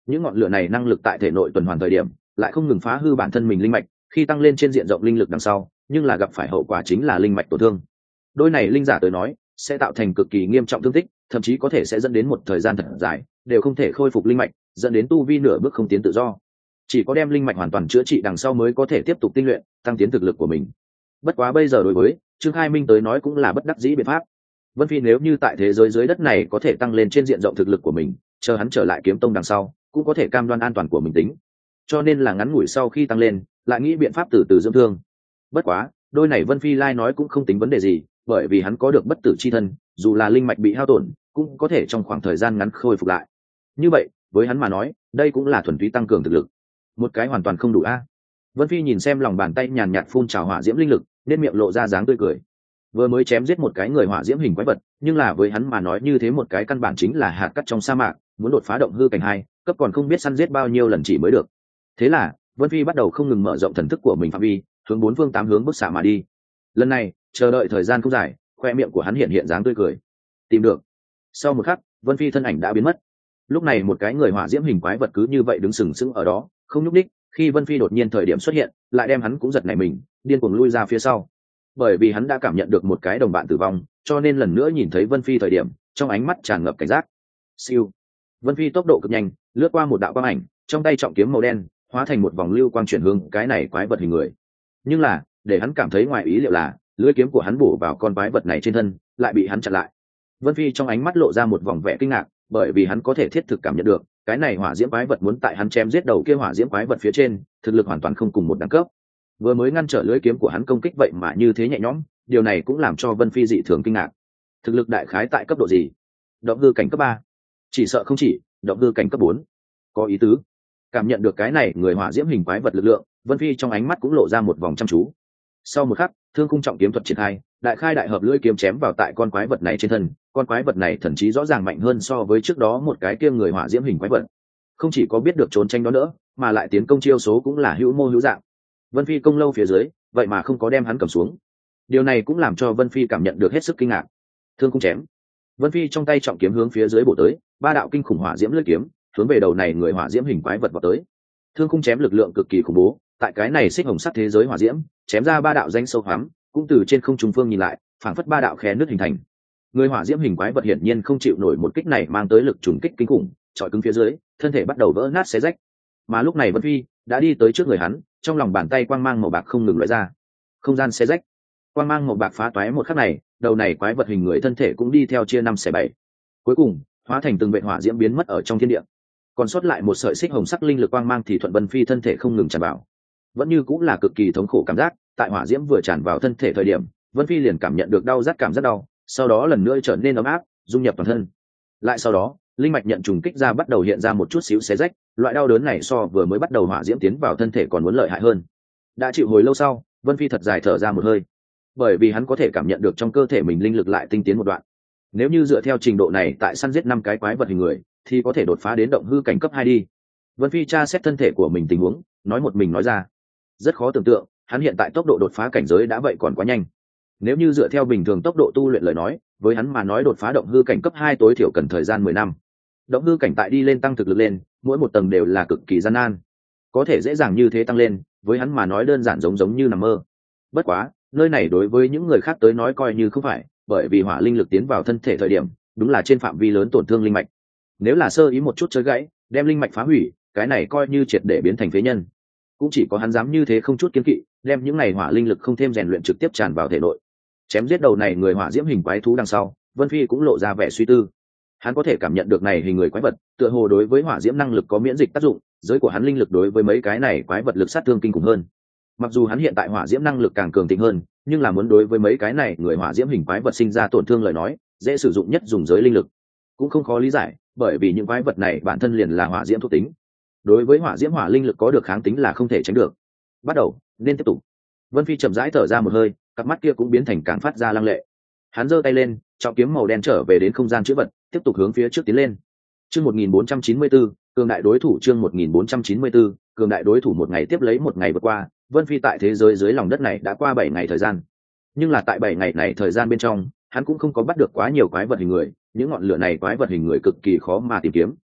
những ngọn lửa này năng lực tại thể nội tuần hoàn thời điểm lại không ngừng phá hư bản thân mình linh mạch, khi tăng lên trên diện rộng linh lực đằng sau nhưng là gặp phải hậu quả chính là linh mạch tổn thương. Đôi này linh giả tới nói sẽ tạo thành cực kỳ nghiêm trọng thương tích, thậm chí có thể sẽ dẫn đến một thời gian thật dài đều không thể khôi phục linh mạch, dẫn đến tu vi nửa bước không tiến tự do. Chỉ có đem linh mạch hoàn toàn chữa trị đằng sau mới có thể tiếp tục tinh luyện tăng tiến thực lực của mình. Bất quá bây giờ đối với Trương Khai Minh tới nói cũng là bất đắc dĩ biện pháp. Vân Phi nếu như tại thế giới dưới đất này có thể tăng lên trên diện rộng thực lực của mình, chờ hắn trở lại kiếm tông đằng sau cũng có thể cam đoan an toàn của mình tính, cho nên là ngắn ngủi sau khi tăng lên lại nghĩ biện pháp từ từ dưỡng thương. Bất quá đôi này Vân Phi lai nói cũng không tính vấn đề gì, bởi vì hắn có được bất tử chi thân, dù là linh mạch bị hao tổn cũng có thể trong khoảng thời gian ngắn khôi phục lại. Như vậy với hắn mà nói đây cũng là thuần túy tăng cường thực lực, một cái hoàn toàn không đủ a. Vân Phi nhìn xem lòng bàn tay nhàn nhạt phun trào hỏa diễm linh lực nên miệng lộ ra dáng tươi cười. Vừa mới chém giết một cái người hỏa diễm hình quái vật, nhưng là với hắn mà nói như thế một cái căn bản chính là hạt cát trong sa mạc, muốn đột phá động hư cảnh hai cấp còn không biết săn giết bao nhiêu lần chỉ mới được. Thế là Vân Phi bắt đầu không ngừng mở rộng thần thức của mình phạm vi, hướng bốn phương tám hướng bức xạ mà đi. Lần này chờ đợi thời gian không dài, khoe miệng của hắn hiện hiện dáng tươi cười. Tìm được. Sau một khắc Vân Phi thân ảnh đã biến mất. Lúc này một cái người hỏa diễm hình quái vật cứ như vậy đứng sừng sững ở đó không nhúc đích, khi Vân Phi đột nhiên thời điểm xuất hiện lại đem hắn cũng giật nảy mình, điên cuồng lui ra phía sau. Bởi vì hắn đã cảm nhận được một cái đồng bạn tử vong, cho nên lần nữa nhìn thấy Vân Phi thời điểm trong ánh mắt tràn ngập cảnh giác. Siêu. Vân Phi tốc độ cực nhanh lướt qua một đạo quang ảnh, trong tay trọng kiếm màu đen hóa thành một vòng lưu quang chuyển hướng cái này quái vật hình người. Nhưng là để hắn cảm thấy ngoài ý liệu là lưỡi kiếm của hắn bổ vào con quái vật này trên thân lại bị hắn chặn lại. Vân Phi trong ánh mắt lộ ra một vòng vẻ kinh ngạc, bởi vì hắn có thể thiết thực cảm nhận được cái này hỏa diễm quái vật muốn tại hắn chém giết đầu kia hỏa diễm quái vật phía trên thực lực hoàn toàn không cùng một đẳng cấp. Vừa mới ngăn trở lưỡi kiếm của hắn công kích vậy mà như thế nhẹ nhõm, điều này cũng làm cho Vân Phi dị thường kinh ngạc. Thực lực đại khái tại cấp độ gì? Động hư cảnh cấp ba? Chỉ sợ không chỉ, động hư cảnh cấp bốn. Có ý tứ. Cảm nhận được cái này người hỏa diễm hình quái vật lực lượng, Vân Phi trong ánh mắt cũng lộ ra một vòng chăm chú. Sau một khắc, thương khung trọng kiếm thuật triển khai, đại khai đại hợp lưỡi kiếm chém vào tại con quái vật này trên thân. Con quái vật này thậm chí rõ ràng mạnh hơn so với trước đó một cái kia người hỏa diễm hình quái vật. Không chỉ có biết được trốn tranh đó nữa, mà lại tiến công chiêu số cũng là hữu mô hữu dạng. Vân Phi công lâu phía dưới vậy mà không có đem hắn cầm xuống, điều này cũng làm cho Vân Phi cảm nhận được hết sức kinh ngạc. Thương khung chém, Vân Phi trong tay trọng kiếm hướng phía dưới bổ tới, ba đạo kinh khủng hỏa diễm lưỡi kiếm hướng về đầu này người hỏa diễm hình quái vật vào tới. Thương khung chém lực lượng cực kỳ khủng bố, tại cái này xích hồng sắc thế giới hỏa diễm chém ra ba đạo danh sâu hoắm, cũng từ trên không trung phương nhìn lại phảng phất ba đạo khe nước hình thành. Người hỏa diễm hình quái vật hiển nhiên không chịu nổi một kích này mang tới lực trùng kích kinh khủng, trọi cứng phía dưới thân thể bắt đầu vỡ nát xé rách. Mà lúc này Vân Phi đã đi tới trước người hắn, trong lòng bàn tay quang mang màu bạc không ngừng loại ra, không gian xé rách, quang mang màu bạc phá toái một khắc này, đầu này quái vật hình người thân thể cũng đi theo chia năm xẻ bảy, cuối cùng hóa thành từng vệt hỏa diễm biến mất ở trong thiên địa, còn sót lại một sợi xích hồng sắc linh lực quang mang thì thuận Vân Phi thân thể không ngừng tràn vào. Vẫn như cũng là cực kỳ thống khổ cảm giác, tại hỏa diễm vừa tràn vào thân thể thời điểm Vân Phi liền cảm nhận được đau rát cảm giác đau, sau đó lần nữa trở nên ấm áp dung nhập toàn thân. Lại sau đó linh mạch nhận trùng kích ra bắt đầu hiện ra một chút xíu xé rách, loại đau đớn này so vừa mới bắt đầu hỏa diễm tiến vào thân thể còn muốn lợi hại hơn. Đã chịu hồi lâu sau, Vân Phi thật dài thở ra một hơi, bởi vì hắn có thể cảm nhận được trong cơ thể mình linh lực lại tinh tiến một đoạn. Nếu như dựa theo trình độ này tại săn giết năm cái quái vật hình người thì có thể đột phá đến động hư cảnh cấp hai đi. Vân Phi tra xét thân thể của mình tình huống, nói một mình nói ra. Rất khó tưởng tượng, hắn hiện tại tốc độ đột phá cảnh giới đã vậy còn quá nhanh. Nếu như dựa theo bình thường tốc độ tu luyện lời nói, với hắn mà nói đột phá động hư cảnh cấp hai tối thiểu cần thời gian mười năm. Động hư cảnh tại đi lên tăng thực lực lên, mỗi một tầng đều là cực kỳ gian nan. Có thể dễ dàng như thế tăng lên, với hắn mà nói đơn giản giống giống như nằm mơ. Bất quá, nơi này đối với những người khác tới nói coi như không phải, bởi vì hỏa linh lực tiến vào thân thể thời điểm, đúng là trên phạm vi lớn tổn thương linh mạch. Nếu là sơ ý một chút chơi gãy, đem linh mạch phá hủy, cái này coi như triệt để biến thành phế nhân. Cũng chỉ có hắn dám như thế không chút kiêng kỵ, đem những này hỏa linh lực không thêm rèn luyện trực tiếp tràn vào thể nội. Chém giết đầu này người hỏa diễm hình quái thú đằng sau, Vân Phi cũng lộ ra vẻ suy tư. Hắn có thể cảm nhận được này hình người quái vật tựa hồ đối với hỏa diễm năng lực có miễn dịch tác dụng, giới của hắn linh lực đối với mấy cái này quái vật lực sát thương kinh khủng hơn. Mặc dù hắn hiện tại hỏa diễm năng lực càng cường thịnh hơn, nhưng là muốn đối với mấy cái này người hỏa diễm hình quái vật sinh ra tổn thương lời nói, dễ sử dụng nhất dùng giới linh lực. Cũng không khó lý giải, bởi vì những quái vật này bản thân liền là hỏa diễm thuộc tính. Đối với hỏa diễm hỏa linh lực có được kháng tính là không thể tránh được. Bắt đầu, nên tiếp tục. Vân Phi chậm rãi thở ra một hơi, cặp mắt kia cũng biến thành càng phát ra lăng lệ. Hắn giơ tay lên, trọng kiếm màu đen trở về đến không gian chữ vật, tiếp tục hướng phía trước tiến lên. Chương một nghìn bốn trăm chín mươi tư, cường đại đối thủ chương một nghìn bốn trăm chín mươi tư, cường đại đối thủ một ngày tiếp lấy một ngày vượt qua, Vân Phi tại thế giới dưới lòng đất này đã qua bảy ngày thời gian. Nhưng là tại bảy ngày này thời gian bên trong, hắn cũng không có bắt được quá nhiều quái vật hình người, những ngọn lửa này quái vật hình người cực kỳ khó mà tìm kiếm,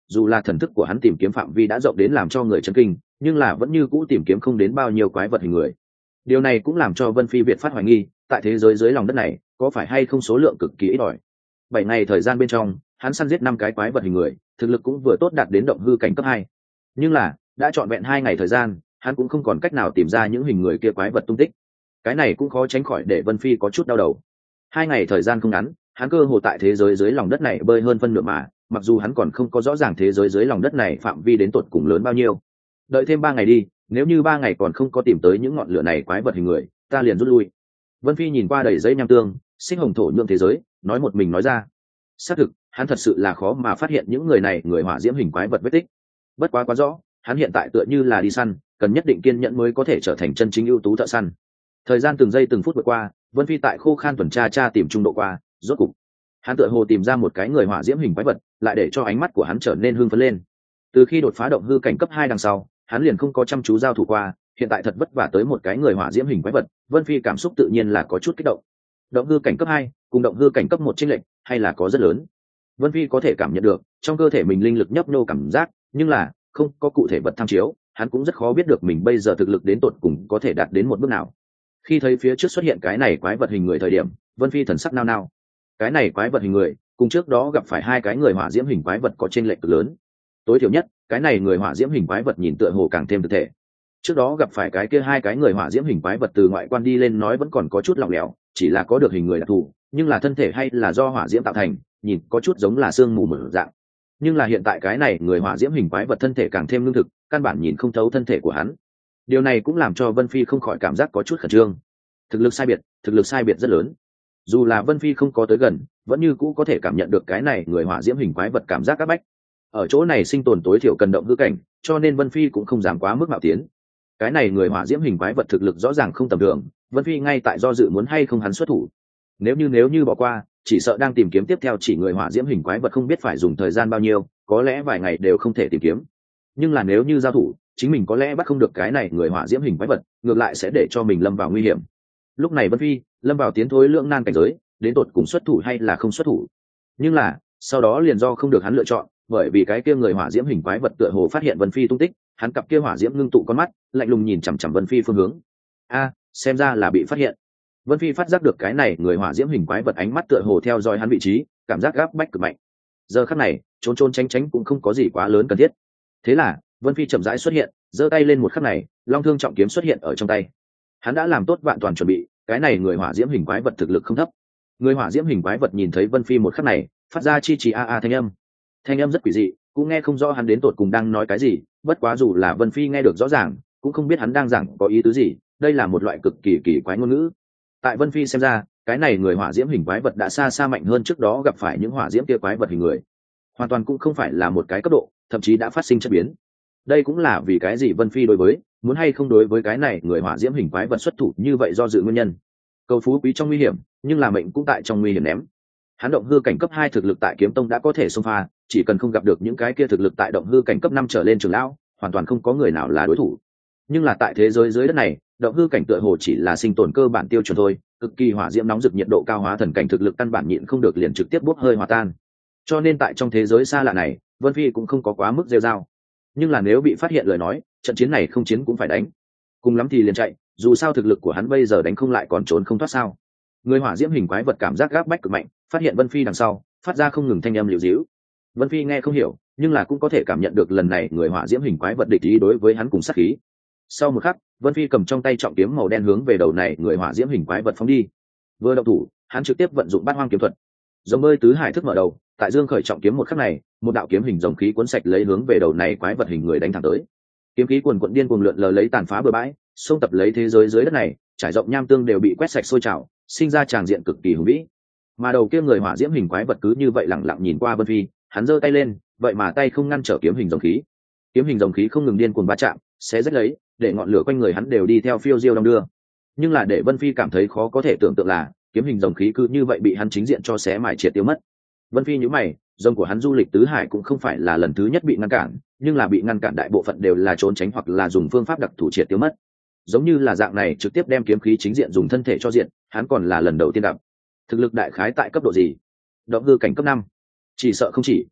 dù là thần thức của hắn tìm kiếm phạm vi đã rộng đến làm cho người chấn kinh, nhưng là vẫn như cũ tìm kiếm không đến bao nhiêu quái vật hình người. Điều này cũng làm cho Vân Phi Việt phát hoài nghi, tại thế giới dưới lòng đất này có phải hay không số lượng cực kỳ ít ỏi. Bảy ngày thời gian bên trong, hắn săn giết năm cái quái vật hình người, thực lực cũng vừa tốt đạt đến động hư cảnh cấp hai. Nhưng là đã trọn vẹn hai ngày thời gian, hắn cũng không còn cách nào tìm ra những hình người kia quái vật tung tích. Cái này cũng khó tránh khỏi để Vân Phi có chút đau đầu. Hai ngày thời gian không ngắn, hắn cơ hồ tại thế giới dưới lòng đất này bơi hơn phân nửa mà, mặc dù hắn còn không có rõ ràng thế giới dưới lòng đất này phạm vi đến tột cùng lớn bao nhiêu. Đợi thêm ba ngày đi, nếu như ba ngày còn không có tìm tới những ngọn lửa này quái vật hình người, ta liền rút lui. Vân Phi nhìn qua đầy giấy nham tương, sinh hồng thổ nhượng thế giới, nói một mình nói ra. Xác thực, hắn thật sự là khó mà phát hiện những người này người hỏa diễm hình quái vật vết tích. Bất quá quá rõ, hắn hiện tại tựa như là đi săn, cần nhất định kiên nhẫn mới có thể trở thành chân chính ưu tú thợ săn. Thời gian từng giây từng phút vượt qua, Vân Phi tại khô khan tuần tra tra tìm trung độ qua, rốt cục hắn tựa hồ tìm ra một cái người hỏa diễm hình quái vật, lại để cho ánh mắt của hắn trở nên hưng phấn lên. Từ khi đột phá động hư cảnh cấp hai đằng sau, hắn liền không có chăm chú giao thủ qua, hiện tại thật vất vả tới một cái người hỏa diễm hình quái vật, Vân Phi cảm xúc tự nhiên là có chút kích động. Động hư cảnh cấp hai cùng động hư cảnh cấp một chênh lệch hay là có rất lớn. Vân Phi có thể cảm nhận được trong cơ thể mình linh lực nhấp nhô cảm giác, nhưng là không có cụ thể vật tham chiếu, hắn cũng rất khó biết được mình bây giờ thực lực đến tột cùng có thể đạt đến một bước nào. Khi thấy phía trước xuất hiện cái này quái vật hình người thời điểm, Vân Phi thần sắc nao nao. Cái này quái vật hình người cùng trước đó gặp phải hai cái người hỏa diễm hình quái vật có chênh lệch cực lớn. Tối thiểu nhất, cái này người hỏa diễm hình quái vật nhìn tựa hồ càng thêm thực thể. Trước đó gặp phải cái kia hai cái người hỏa diễm hình quái vật từ ngoại quan đi lên nói vẫn còn có chút lỏng lẻo, chỉ là có được hình người đặc thù, nhưng là thân thể hay là do hỏa diễm tạo thành, nhìn có chút giống là xương mù mở dạng. Nhưng là hiện tại cái này người hỏa diễm hình quái vật thân thể càng thêm lương thực, căn bản nhìn không thấu thân thể của hắn. Điều này cũng làm cho Vân Phi không khỏi cảm giác có chút khẩn trương. Thực lực sai biệt, thực lực sai biệt rất lớn. Dù là Vân Phi không có tới gần, vẫn như cũ có thể cảm nhận được cái này người hỏa diễm hình quái vật cảm giác áp bách. Ở chỗ này sinh tồn tối thiểu cần động hư cảnh, cho nên Vân Phi cũng không dám quá mức mạo tiến. Cái này người hỏa diễm hình quái vật thực lực rõ ràng không tầm thường, Vân Phi ngay tại do dự muốn hay không hắn xuất thủ. Nếu như nếu như bỏ qua, chỉ sợ đang tìm kiếm tiếp theo chỉ người hỏa diễm hình quái vật không biết phải dùng thời gian bao nhiêu, có lẽ vài ngày đều không thể tìm kiếm. Nhưng là nếu như giao thủ, chính mình có lẽ bắt không được cái này người hỏa diễm hình quái vật, ngược lại sẽ để cho mình lâm vào nguy hiểm. Lúc này Vân Phi lâm vào tiến thối lưỡng nan cảnh giới, đến tột cùng xuất thủ hay là không xuất thủ. Nhưng là sau đó liền do không được hắn lựa chọn, bởi vì cái kia người hỏa diễm hình quái vật tựa hồ phát hiện Vân Phi tung tích, hắn cặp kia hỏa diễm ngưng tụ con mắt, lạnh lùng nhìn chằm chằm Vân Phi phương hướng. A, xem ra là bị phát hiện. Vân Phi phát giác được cái này người hỏa diễm hình quái vật ánh mắt tựa hồ theo dõi hắn vị trí, cảm giác gáp bách cực mạnh. Giờ khắc này, trốn trốn tránh tránh cũng không có gì quá lớn cần thiết. Thế là, Vân Phi chậm rãi xuất hiện, giơ tay lên một khắc này, long thương trọng kiếm xuất hiện ở trong tay. Hắn đã làm tốt vạn toàn chuẩn bị, cái này người hỏa diễm hình quái vật thực lực không thấp. Người hỏa diễm hình quái vật nhìn thấy Vân Phi một khắc này, phát ra chi chi a a thanh âm. Thanh âm rất quỷ dị, cũng nghe không rõ hắn đến tột cùng đang nói cái gì, bất quá dù là Vân Phi nghe được rõ ràng, cũng không biết hắn đang giảng có ý tứ gì, đây là một loại cực kỳ kỳ quái ngôn ngữ. Tại Vân Phi xem ra, cái này người hỏa diễm hình quái vật đã xa xa mạnh hơn trước đó gặp phải những hỏa diễm kia quái vật hình người, hoàn toàn cũng không phải là một cái cấp độ, thậm chí đã phát sinh chất biến. Đây cũng là vì cái gì Vân Phi đối với muốn hay không đối với cái này người hỏa diễm hình quái vật xuất thủ như vậy do dự nguyên nhân. Cầu phú quý trong nguy hiểm, nhưng là mệnh cũng tại trong nguy hiểm ném. Hắn động hư cảnh cấp hai thực lực tại kiếm tông đã có thể xông pha, chỉ cần không gặp được những cái kia thực lực tại động hư cảnh cấp năm trở lên trưởng lão, hoàn toàn không có người nào là đối thủ. Nhưng là tại thế giới dưới đất này, động hư cảnh tựa hồ chỉ là sinh tồn cơ bản tiêu chuẩn thôi, cực kỳ hỏa diễm nóng rực nhiệt độ cao hóa thần cảnh thực lực căn bản nhịn không được liền trực tiếp bốc hơi hòa tan. Cho nên tại trong thế giới xa lạ này, Vân Phi cũng không có quá mức rêu rao. Nhưng là nếu bị phát hiện lời nói, trận chiến này không chiến cũng phải đánh. Cùng lắm thì liền chạy, dù sao thực lực của hắn bây giờ đánh không lại còn trốn không thoát sao. Người hỏa diễm hình quái vật cảm giác gáp bách cực mạnh, phát hiện Vân Phi đằng sau, phát ra không ngừng thanh âm liều díu. Vân Phi nghe không hiểu, nhưng là cũng có thể cảm nhận được lần này người hỏa diễm hình quái vật địch ý đối với hắn cùng sát khí. Sau một khắc, Vân Phi cầm trong tay trọng kiếm màu đen hướng về đầu này người hỏa diễm hình quái vật phóng đi. Vừa động thủ, hắn trực tiếp vận dụng bát hoang kiếm thuật. Giống bơi tứ hải thức mở đầu, tại dương khởi trọng kiếm một khắc này, một đạo kiếm hình rồng khí cuốn sạch lấy hướng về đầu này quái vật hình người đánh thẳng tới. Kiếm khí cuồn cuộn điên cuồng lượn lờ lấy tàn phá bừa bãi, xông tập lấy thế giới dưới đất này, trải rộng nham tương đều bị quét sạch sôi trào, sinh ra tràng diện cực kỳ hùng vĩ. Mà đầu kia người hỏa diễm hình quái vật cứ như vậy lẳng lặng nhìn qua Vân Phi, hắn giơ tay lên, vậy mà tay không ngăn trở kiếm hình rồng khí. Kiếm hình rồng khí không ngừng điên cuồng va chạm, xé rách lấy, để ngọn lửa quanh người hắn đều đi theo phiêu diêu đong đưa. Nhưng là để Vân Phi cảm thấy khó có thể tưởng tượng là, kiếm hình rồng khí cứ như vậy bị hắn chính diện cho xé mài triệt tiêu mất. Vân Phi nhíu mày, rồng của hắn du lịch tứ hải cũng không phải là lần thứ nhất bị ngăn cản, nhưng là bị ngăn cản đại bộ phận đều là trốn tránh hoặc là dùng phương pháp đặc thù triệt tiêu mất. Giống như là dạng này trực tiếp đem kiếm khí chính diện dùng thân thể cho diện, hắn còn là lần đầu tiên gặp. Thực lực đại khái tại cấp độ gì? Động hư cảnh cấp năm, chỉ sợ không chỉ.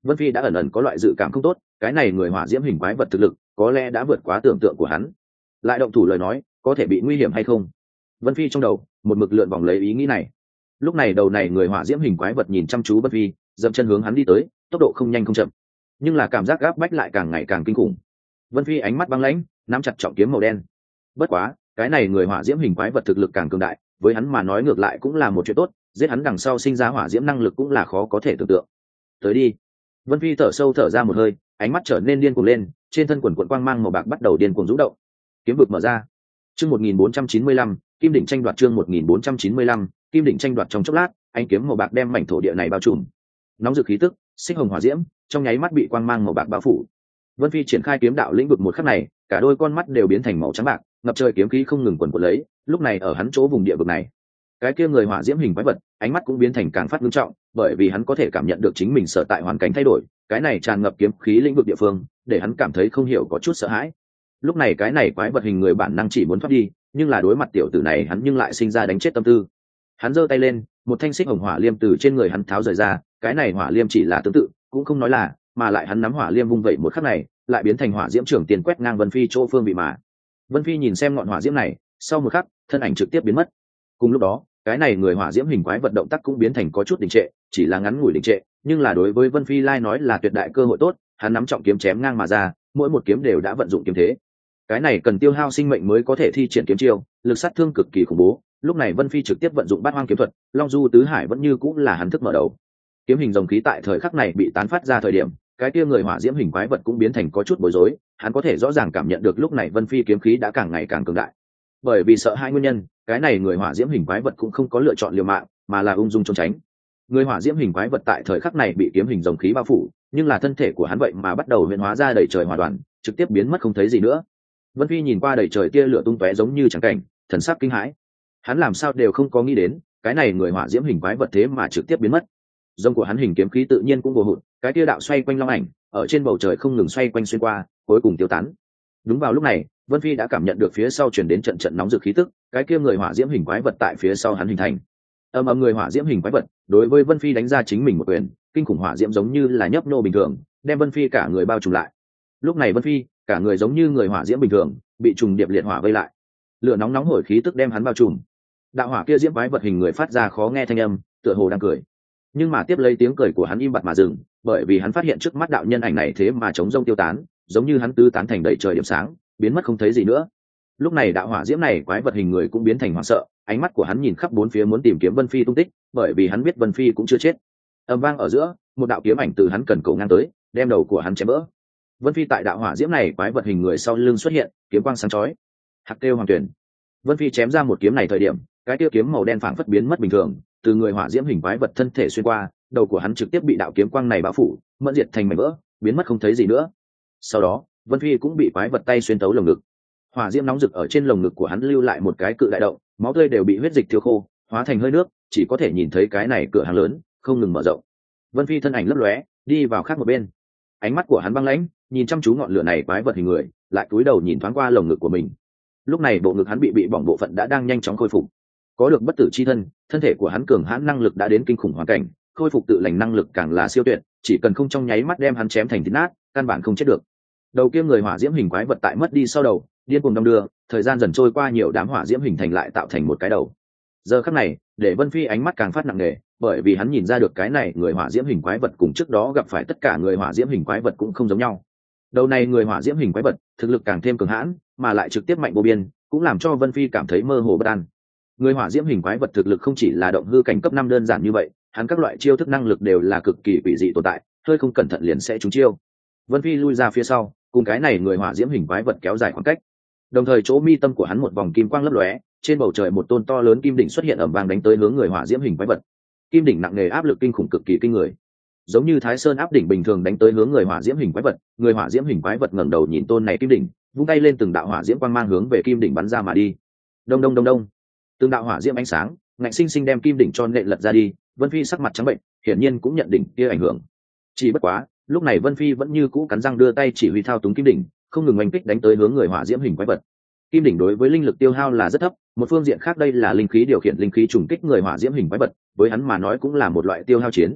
Vân Phi đã ẩn ẩn có loại dự cảm không tốt, cái này người hỏa diễm hình quái vật thực lực có lẽ đã vượt quá tưởng tượng của hắn. Lại động thủ lời nói, có thể bị nguy hiểm hay không? Vân Phi trong đầu một mực lượn vòng lấy ý nghĩ này. Lúc này đầu này người hỏa diễm hình quái vật nhìn chăm chú Vân Phi, dậm chân hướng hắn đi tới, tốc độ không nhanh không chậm, nhưng là cảm giác gáp bách lại càng ngày càng kinh khủng. Vân Phi ánh mắt băng lãnh, nắm chặt trọng kiếm màu đen. Bất quá, cái này người hỏa diễm hình quái vật thực lực càng cường đại, với hắn mà nói ngược lại cũng là một chuyện tốt, giết hắn đằng sau sinh ra hỏa diễm năng lực cũng là khó có thể tưởng tượng. Tới đi. Vân Phi thở sâu thở ra một hơi, ánh mắt trở nên điên cuồng lên, trên thân quần quần quang mang màu bạc bắt đầu điên cuồng rũ động. Kiếm vực mở ra. Chương một nghìn bốn trăm chín mươi lăm, Kim đỉnh tranh đoạt chương một nghìn bốn trăm chín mươi lăm, Kim đỉnh tranh đoạt trong chốc lát, ánh kiếm màu bạc đem mảnh thổ địa này bao trùm. Nóng rực khí tức, xích hồng hỏa diễm, trong nháy mắt bị quang mang màu bạc bao phủ. Vân Phi triển khai kiếm đạo lĩnh vực một khắc này, cả đôi con mắt đều biến thành màu trắng bạc, ngập trời kiếm khí không ngừng quần quật lấy. Lúc này ở hắn chỗ vùng địa vực này, cái kia người hỏa diễm hình quái vật, ánh mắt cũng biến thành càng phát nghiêm trọng, bởi vì hắn có thể cảm nhận được chính mình sở tại hoàn cảnh thay đổi, cái này tràn ngập kiếm khí lĩnh vực địa phương, để hắn cảm thấy không hiểu có chút sợ hãi. Lúc này cái này quái vật hình người bản năng chỉ muốn thoát đi, nhưng là đối mặt tiểu tử này hắn nhưng lại sinh ra đánh chết tâm tư. Hắn giơ tay lên, một thanh xích hồng hỏa liêm từ trên người hắn tháo rời ra, cái này hỏa liêm chỉ là tương tự, cũng không nói là, mà lại hắn nắm hỏa liêm vung vậy một khắc này, lại biến thành hỏa diễm trưởng tiền quét ngang Vân Phi chỗ phương vị mà. Vân Phi nhìn xem ngọn hỏa diễm này, sau một khắc, thân ảnh trực tiếp biến mất. Cùng lúc đó, cái này người hỏa diễm hình quái vật động tác cũng biến thành có chút đình trệ, chỉ là ngắn ngủi đình trệ, nhưng là đối với Vân Phi lai nói là tuyệt đại cơ hội tốt, hắn nắm trọng kiếm chém ngang mà ra, mỗi một kiếm đều đã vận dụng kiếm thế. Cái này cần tiêu hao sinh mệnh mới có thể thi triển kiếm chiêu, lực sát thương cực kỳ khủng bố. Lúc này Vân Phi trực tiếp vận dụng bát hoang kiếm thuật, Long Du tứ hải vẫn như cũng là hắn thức mở đầu. Kiếm hình rồng khí tại thời khắc này bị tán phát ra thời điểm, cái kia người hỏa diễm hình quái vật cũng biến thành có chút bối rối, hắn có thể rõ ràng cảm nhận được lúc này Vân Phi kiếm khí đã càng ngày càng cường đại. Bởi vì sợ hai nguyên nhân, cái này người hỏa diễm hình quái vật cũng không có lựa chọn liều mạng, mà là ung dung trốn tránh. Người hỏa diễm hình quái vật tại thời khắc này bị kiếm hình rồng khí bao phủ, nhưng là thân thể của hắn vậy mà bắt đầu huyễn hóa ra đầy trời hỏa đoàn, trực tiếp biến mất không thấy gì nữa. Vân Phi nhìn qua đầy trời tia lửa tung tóe giống như chẳng cảnh, thần sắc kinh hãi. Hắn làm sao đều không có nghĩ đến, cái này người hỏa diễm hình quái vật thế mà trực tiếp biến mất. Rồng của hắn hình kiếm khí tự nhiên cũng vô hụt, cái tia đạo xoay quanh long ảnh, ở trên bầu trời không ngừng xoay quanh xuyên qua, cuối cùng tiêu tán. Đúng vào lúc này, Vân Phi đã cảm nhận được phía sau truyền đến trận trận nóng rực khí tức, cái kia người hỏa diễm hình quái vật tại phía sau hắn hình thành. Âm âm người hỏa diễm hình quái vật, đối với Vân Phi đánh ra chính mình một quyền, kinh khủng hỏa diễm giống như là nhấp nô bình thường, đem Vân Phi cả người bao trùm lại. Lúc này Vân Phi, cả người giống như người hỏa diễm bình thường, bị trùng điệp liệt hỏa vây lại. Lửa nóng nóng hổi khí tức đem hắn bao trùm. Đạo hỏa kia diễm quái vật hình người phát ra khó nghe thanh âm, tựa hồ đang cười. Nhưng mà tiếp lấy tiếng cười của hắn im bặt mà dừng, bởi vì hắn phát hiện trước mắt đạo nhân ảnh này thế mà chống rông tiêu tán, giống như hắn tứ tán thành đầy trời điểm sáng, biến mất không thấy gì nữa. Lúc này đạo hỏa diễm này quái vật hình người cũng biến thành hoảng sợ, ánh mắt của hắn nhìn khắp bốn phía muốn tìm kiếm Vân Phi tung tích, bởi vì hắn biết Vân Phi cũng chưa chết. Âm vang ở giữa, một đạo kiếm ảnh từ hắn cần cổ ngang tới, đem đầu của hắn chém vỡ. Vân Phi tại đạo hỏa diễm này quái vật hình người sau lưng xuất hiện, kiếm quang sáng chói. Hạc kêu hoàng tuyển. Vân Phi chém ra một kiếm này thời điểm, cái tiêu kiếm màu đen phảng phất biến mất bình thường, từ người hỏa diễm hình quái vật thân thể xuyên qua, đầu của hắn trực tiếp bị đạo kiếm quang này bao phủ, mẫn diệt thành mảnh vỡ, biến mất không thấy gì nữa. Sau đó, Vân Phi cũng bị quái vật tay xuyên tấu lồng ngực. Hỏa diễm nóng rực ở trên lồng ngực của hắn lưu lại một cái cự đại động, máu tươi đều bị huyết dịch thiêu khô, hóa thành hơi nước, chỉ có thể nhìn thấy cái này cửa hàng lớn không ngừng mở rộng. Vân Phi thân ảnh lấp lóe, đi vào khác một bên. Ánh mắt của hắn băng lãnh, nhìn chăm chú ngọn lửa này quái vật hình người, lại cúi đầu nhìn thoáng qua lồng ngực của mình. Lúc này bộ ngực hắn bị bị bỏng bộ phận đã đang nhanh chóng khôi phục. Có được bất tử chi thân, thân thể của hắn cường hãn năng lực đã đến kinh khủng hoàn cảnh, khôi phục tự lành năng lực càng là siêu tuyệt, chỉ cần không trong nháy mắt đem hắn chém thành thịt nát, căn bản không chết được. Đầu kia người hỏa diễm hình quái vật tại mất đi sau đầu, điên cuồng đong đưa, thời gian dần trôi qua nhiều đám hỏa diễm hình thành lại tạo thành một cái đầu. Giờ khắc này, để Vân Phi ánh mắt càng phát nặng nề, bởi vì hắn nhìn ra được cái này người hỏa diễm hình quái vật cùng trước đó gặp phải tất cả người hỏa diễm hình quái vật cũng không giống nhau. Đầu này người hỏa diễm hình quái vật, thực lực càng thêm cường hãn, mà lại trực tiếp mạnh vô biên, cũng làm cho Vân Phi cảm thấy mơ hồ bất an. Người hỏa diễm hình quái vật thực lực không chỉ là động hư cảnh cấp năm đơn giản như vậy, hắn các loại chiêu thức năng lực đều là cực kỳ quỷ dị tồn tại, hơi không cẩn thận liền sẽ trúng chiêu. Vân Phi lui ra phía sau, cùng cái này người hỏa diễm hình quái vật kéo dài khoảng cách. Đồng thời chỗ mi tâm của hắn một vòng kim quang lấp lóe, trên bầu trời một tôn to lớn kim đỉnh xuất hiện ầm vang đánh tới hướng người hỏa diễm hình quái vật. Kim đỉnh nặng nề áp lực kinh khủng cực kỳ kinh người, giống như Thái Sơn áp đỉnh bình thường đánh tới hướng người hỏa diễm hình quái vật. Người hỏa diễm hình quái vật ngẩng đầu nhìn tôn này kim đỉnh, vung tay lên từng đạo hỏa diễm quang mang hướng về kim đỉnh bắn ra mà đi. Đông đông đông đông, từng đạo hỏa diễm ánh sáng ngạnh sinh sinh đem kim đỉnh cho nện lật ra đi. Vân Phi sắc mặt trắng bệnh, hiển nhiên cũng nhận đỉnh kia ảnh hưởng. Chỉ bất quá, lúc này Vân Phi vẫn như cũ cắn răng đưa tay chỉ huy thao túng kim đỉnh, không ngừng oanh kích đánh tới hướng người hỏa diễm hình quái vật. Kim đỉnh đối với linh lực tiêu hao là rất thấp, một phương diện khác đây là linh khí điều khiển linh khí trùng kích người hỏa diễm hình quái vật, với hắn mà nói cũng là một loại tiêu hao chiến.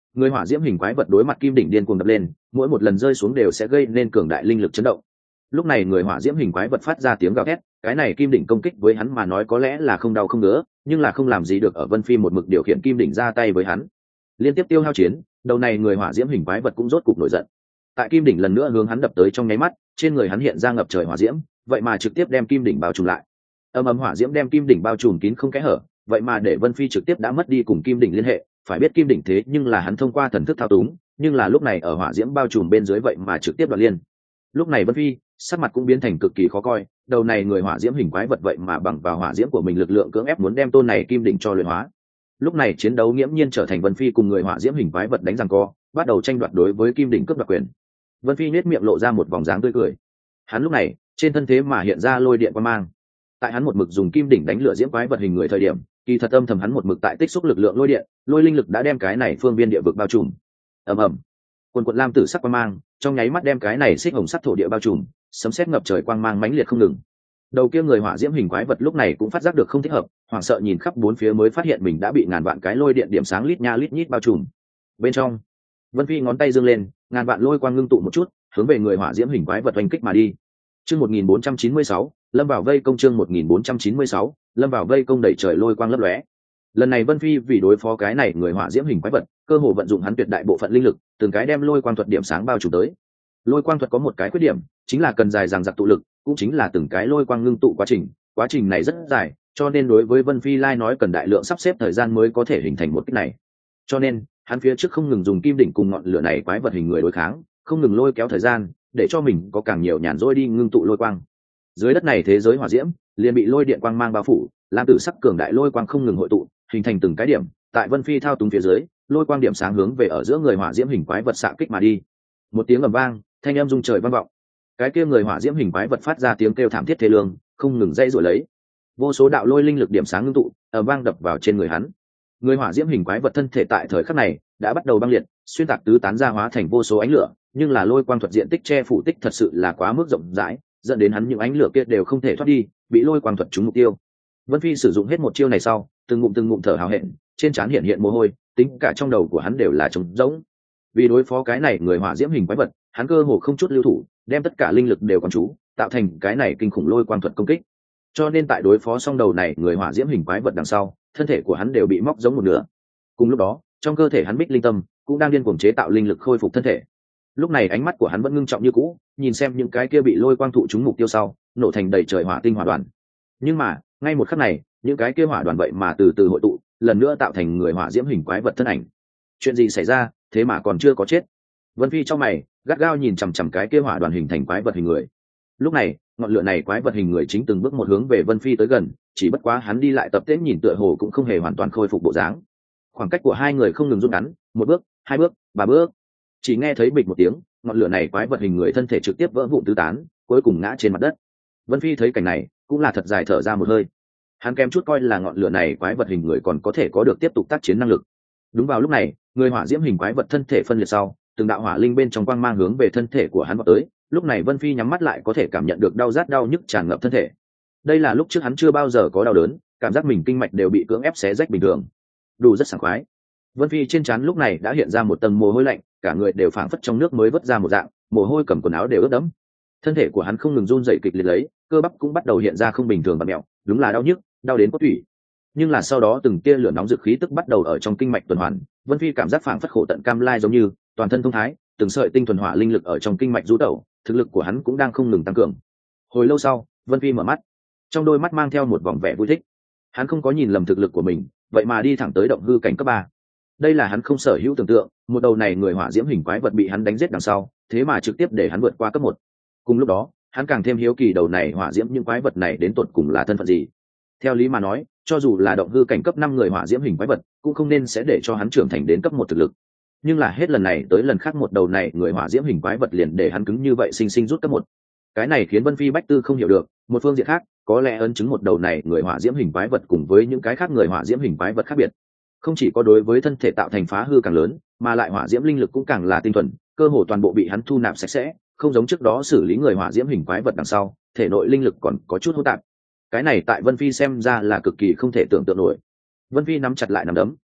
Người hỏa diễm hình quái vật đối mặt kim đỉnh điên cuồng đập lên, mỗi một lần rơi xuống đều sẽ gây nên cường đại linh lực chấn động. Lúc này người hỏa diễm hình quái vật phát ra tiếng gào thét, cái này kim đỉnh công kích với hắn mà nói có lẽ là không đau không ngứa, nhưng là không làm gì được ở Vân Phi một mực điều khiển kim đỉnh ra tay với hắn. Liên tiếp tiêu hao chiến, đầu này người hỏa diễm hình quái vật cũng rốt cục nổi giận. Tại kim đỉnh lần nữa hướng hắn đập tới trong nháy mắt, trên người hắn hiện ra ngập trời hỏa diễm, vậy mà trực tiếp đem kim đỉnh bao trùm lại. Âm ầm hỏa diễm đem kim đỉnh bao trùm kín không kẽ hở, vậy mà để Vân Phi trực tiếp đã mất đi cùng kim đỉnh liên hệ, phải biết kim đỉnh thế nhưng là hắn thông qua thần thức thao túng, nhưng là lúc này ở hỏa diễm bao trùm bên dưới vậy mà trực tiếp đoạn liên. Lúc này Vân Phi sắc mặt cũng biến thành cực kỳ khó coi, đầu này người hỏa diễm hình quái vật vậy mà bằng vào hỏa diễm của mình lực lượng cưỡng ép muốn đem tôn này kim đỉnh cho luyện hóa. Lúc này chiến đấu nghiễm nhiên trở thành Vân Phi cùng người hỏa diễm hình quái vật đánh giằng co, bắt đầu tranh đoạt đối với kim đỉnh cướp đoạt quyền. Vân Phi nhếch miệng lộ ra một vòng dáng tươi cười. Hắn lúc này trên thân thế mà hiện ra lôi điện quang mang. Tại hắn một mực dùng kim đỉnh đánh lửa diễm quái vật hình người thời điểm, kỳ thật âm thầm hắn một mực tại tích xúc lực lượng lôi điện, lôi linh lực đã đem cái này phương viên địa vực bao trùm. Ầm ầm, quần quần lam tử sắc quang mang trong nháy mắt đem cái này xích hồng sắc thổ địa bao trùm, sấm sét ngập trời quang mang mãnh liệt không ngừng. Đầu kia người hỏa diễm hình quái vật lúc này cũng phát giác được không thích hợp, hoảng sợ nhìn khắp bốn phía mới phát hiện mình đã bị ngàn vạn cái lôi điện điểm sáng lít nha lít nhít bao trùm. Bên trong, Vân Phi ngón tay giương lên, ngàn vạn lôi quang ngưng tụ một chút, hướng về người hỏa diễm hình quái vật oanh kích mà đi. Chương một nghìn bốn trăm chín mươi sáu, lâm vào vây công chương một nghìn bốn trăm chín mươi sáu, lâm vào vây công đẩy trời lôi quang lấp lóe. Lần này Vân Phi vì đối phó cái này người hỏa diễm hình quái vật, cơ hồ vận dụng hắn tuyệt đại bộ phận linh lực, từng cái đem lôi quang thuật điểm sáng bao trùm tới. Lôi quang thuật có một cái khuyết điểm, chính là cần dài dằng dặc tụ lực, cũng chính là từng cái lôi quang ngưng tụ quá trình, quá trình này rất dài, cho nên đối với Vân Phi lai nói cần đại lượng sắp xếp thời gian mới có thể hình thành một kích này. Cho nên, hắn phía trước không ngừng dùng kim đỉnh cùng ngọn lửa này quái vật hình người đối kháng, không ngừng lôi kéo thời gian, để cho mình có càng nhiều nhàn rỗi đi ngưng tụ lôi quang. Dưới đất này thế giới hỏa diễm liền bị lôi điện quang mang bao phủ, làm tử sắc cường đại lôi quang không ngừng hội tụ, hình thành từng cái điểm, tại Vân Phi thao túng phía dưới, lôi quang điểm sáng hướng về ở giữa người hỏa diễm hình quái vật xạ kích mà đi. Một tiếng ầm vang, thanh âm rung trời vang vọng. Cái kia người hỏa diễm hình quái vật phát ra tiếng kêu thảm thiết thê lương, không ngừng dây rủa lấy. Vô số đạo lôi linh lực điểm sáng ngưng tụ, ầm vang đập vào trên người hắn. Người hỏa diễm hình quái vật thân thể tại thời khắc này đã bắt đầu băng liệt, xuyên tạc tứ tán ra hóa thành vô số ánh lửa, nhưng là lôi quang thuật diện tích che phủ tích thật sự là quá mức rộng rãi, dẫn đến hắn những ánh lửa kia đều không thể thoát đi, bị lôi quang thuật trúng mục tiêu. Vân Phi sử dụng hết một chiêu này sau, từng ngụm từng ngụm thở hào hẹn, trên trán hiện hiện mồ hôi, tính cả trong đầu của hắn đều là trống rỗng. Vì đối phó cái này người hỏa diễm hình quái vật, hắn cơ hồ không chút lưu thủ, đem tất cả linh lực đều quán chú, tạo thành cái này kinh khủng lôi quang thuật công kích. Cho nên tại đối phó xong đầu này người hỏa diễm hình quái vật đằng sau, thân thể của hắn đều bị móc giống một nửa. Cùng lúc đó, trong cơ thể hắn bích linh tâm cũng đang điên cuồng chế tạo linh lực khôi phục thân thể. Lúc này ánh mắt của hắn vẫn ngưng trọng như cũ, nhìn xem những cái kia bị lôi quang thụ trúng mục tiêu sau, nổ thành đầy trời hỏa tinh hỏa đoàn. Nhưng mà, ngay một khắc này, những cái kia hỏa đoàn vậy mà từ từ hội tụ, lần nữa tạo thành người hỏa diễm hình quái vật thân ảnh. Chuyện gì xảy ra, thế mà còn chưa có chết? Vân Phi trong mày, gắt gao nhìn chằm chằm cái kia hỏa đoàn hình thành quái vật hình người. Lúc này, ngọn lửa này quái vật hình người chính từng bước một hướng về Vân Phi tới gần, chỉ bất quá hắn đi lại tập tễnh nhìn tựa hồ cũng không hề hoàn toàn khôi phục bộ dáng. Khoảng cách của hai người không ngừng rút ngắn, một bước, hai bước, ba bước. Chỉ nghe thấy bịch một tiếng, ngọn lửa này quái vật hình người thân thể trực tiếp vỡ vụn tứ tán, cuối cùng ngã trên mặt đất. Vân Phi thấy cảnh này, cũng là thật dài thở ra một hơi. Hắn kém chút coi là ngọn lửa này quái vật hình người còn có thể có được tiếp tục tác chiến năng lực. Đúng vào lúc này, người hỏa diễm hình quái vật thân thể phân liệt sau, từng đạo hỏa linh bên trong quang mang hướng về thân thể của hắn vọt tới. Lúc này Vân Phi nhắm mắt lại có thể cảm nhận được đau rát đau nhức tràn ngập thân thể. Đây là lúc trước hắn chưa bao giờ có đau đớn, cảm giác mình kinh mạch đều bị cưỡng ép xé rách bình thường. Đủ rất sảng khoái. Vân Phi trên trán lúc này đã hiện ra một tầng mồ hôi lạnh, cả người đều phảng phất trong nước mới vớt ra một dạng, mồ hôi cầm quần áo đều ướt đẫm. Thân thể của hắn không ngừng run rẩy kịch liệt lấy, cơ bắp cũng bắt đầu hiện ra không bình thường và mẹo, đúng là đau nhức, đau đến cốt tủy. Nhưng là sau đó từng tia lửa nóng dực khí tức bắt đầu ở trong kinh mạch tuần hoàn, Vân Phi cảm giác phảng phất khổ tận cam lai giống như, toàn thân thông thái, từng sợi tinh thuần hỏa linh lực ở trong kinh mạch du tẩu, thực lực của hắn cũng đang không ngừng tăng cường. Hồi lâu sau, Vân Phi mở mắt, trong đôi mắt mang theo một vòng vẻ vui thích. Hắn không có nhìn lầm thực lực của mình, vậy mà đi thẳng tới động hư cảnh cấp ba. Đây là hắn không sở hữu tưởng tượng, một đầu này người hỏa diễm hình quái vật bị hắn đánh giết đằng sau, thế mà trực tiếp để hắn vượt qua cấp một. Cùng lúc đó, hắn càng thêm hiếu kỳ đầu này hỏa diễm những quái vật này đến tột cùng là thân phận gì. Theo lý mà nói, cho dù là động hư cảnh cấp năm người hỏa diễm hình quái vật, cũng không nên sẽ để cho hắn trưởng thành đến cấp một thực lực. Nhưng là hết lần này tới lần khác một đầu này người hỏa diễm hình quái vật liền để hắn cứng như vậy sinh sinh rút cấp một. Cái này khiến Vân Phi bách tư không hiểu được, một phương diện khác, có lẽ ấn chứng một đầu này người hỏa diễm hình quái vật cùng với những cái khác người hỏa diễm hình quái vật khác biệt. Không chỉ có đối với thân thể tạo thành phá hư càng lớn, mà lại hỏa diễm linh lực cũng càng là tinh thuần, cơ hồ toàn bộ bị hắn thu nạp sạch sẽ, không giống trước đó xử lý người hỏa diễm hình quái vật đằng sau, thể nội linh lực còn có chút hỗn tạp. Cái này tại Vân Phi xem ra là cực kỳ không thể tưởng tượng nổi. Vân Phi nắm chặt lại nắm đấm,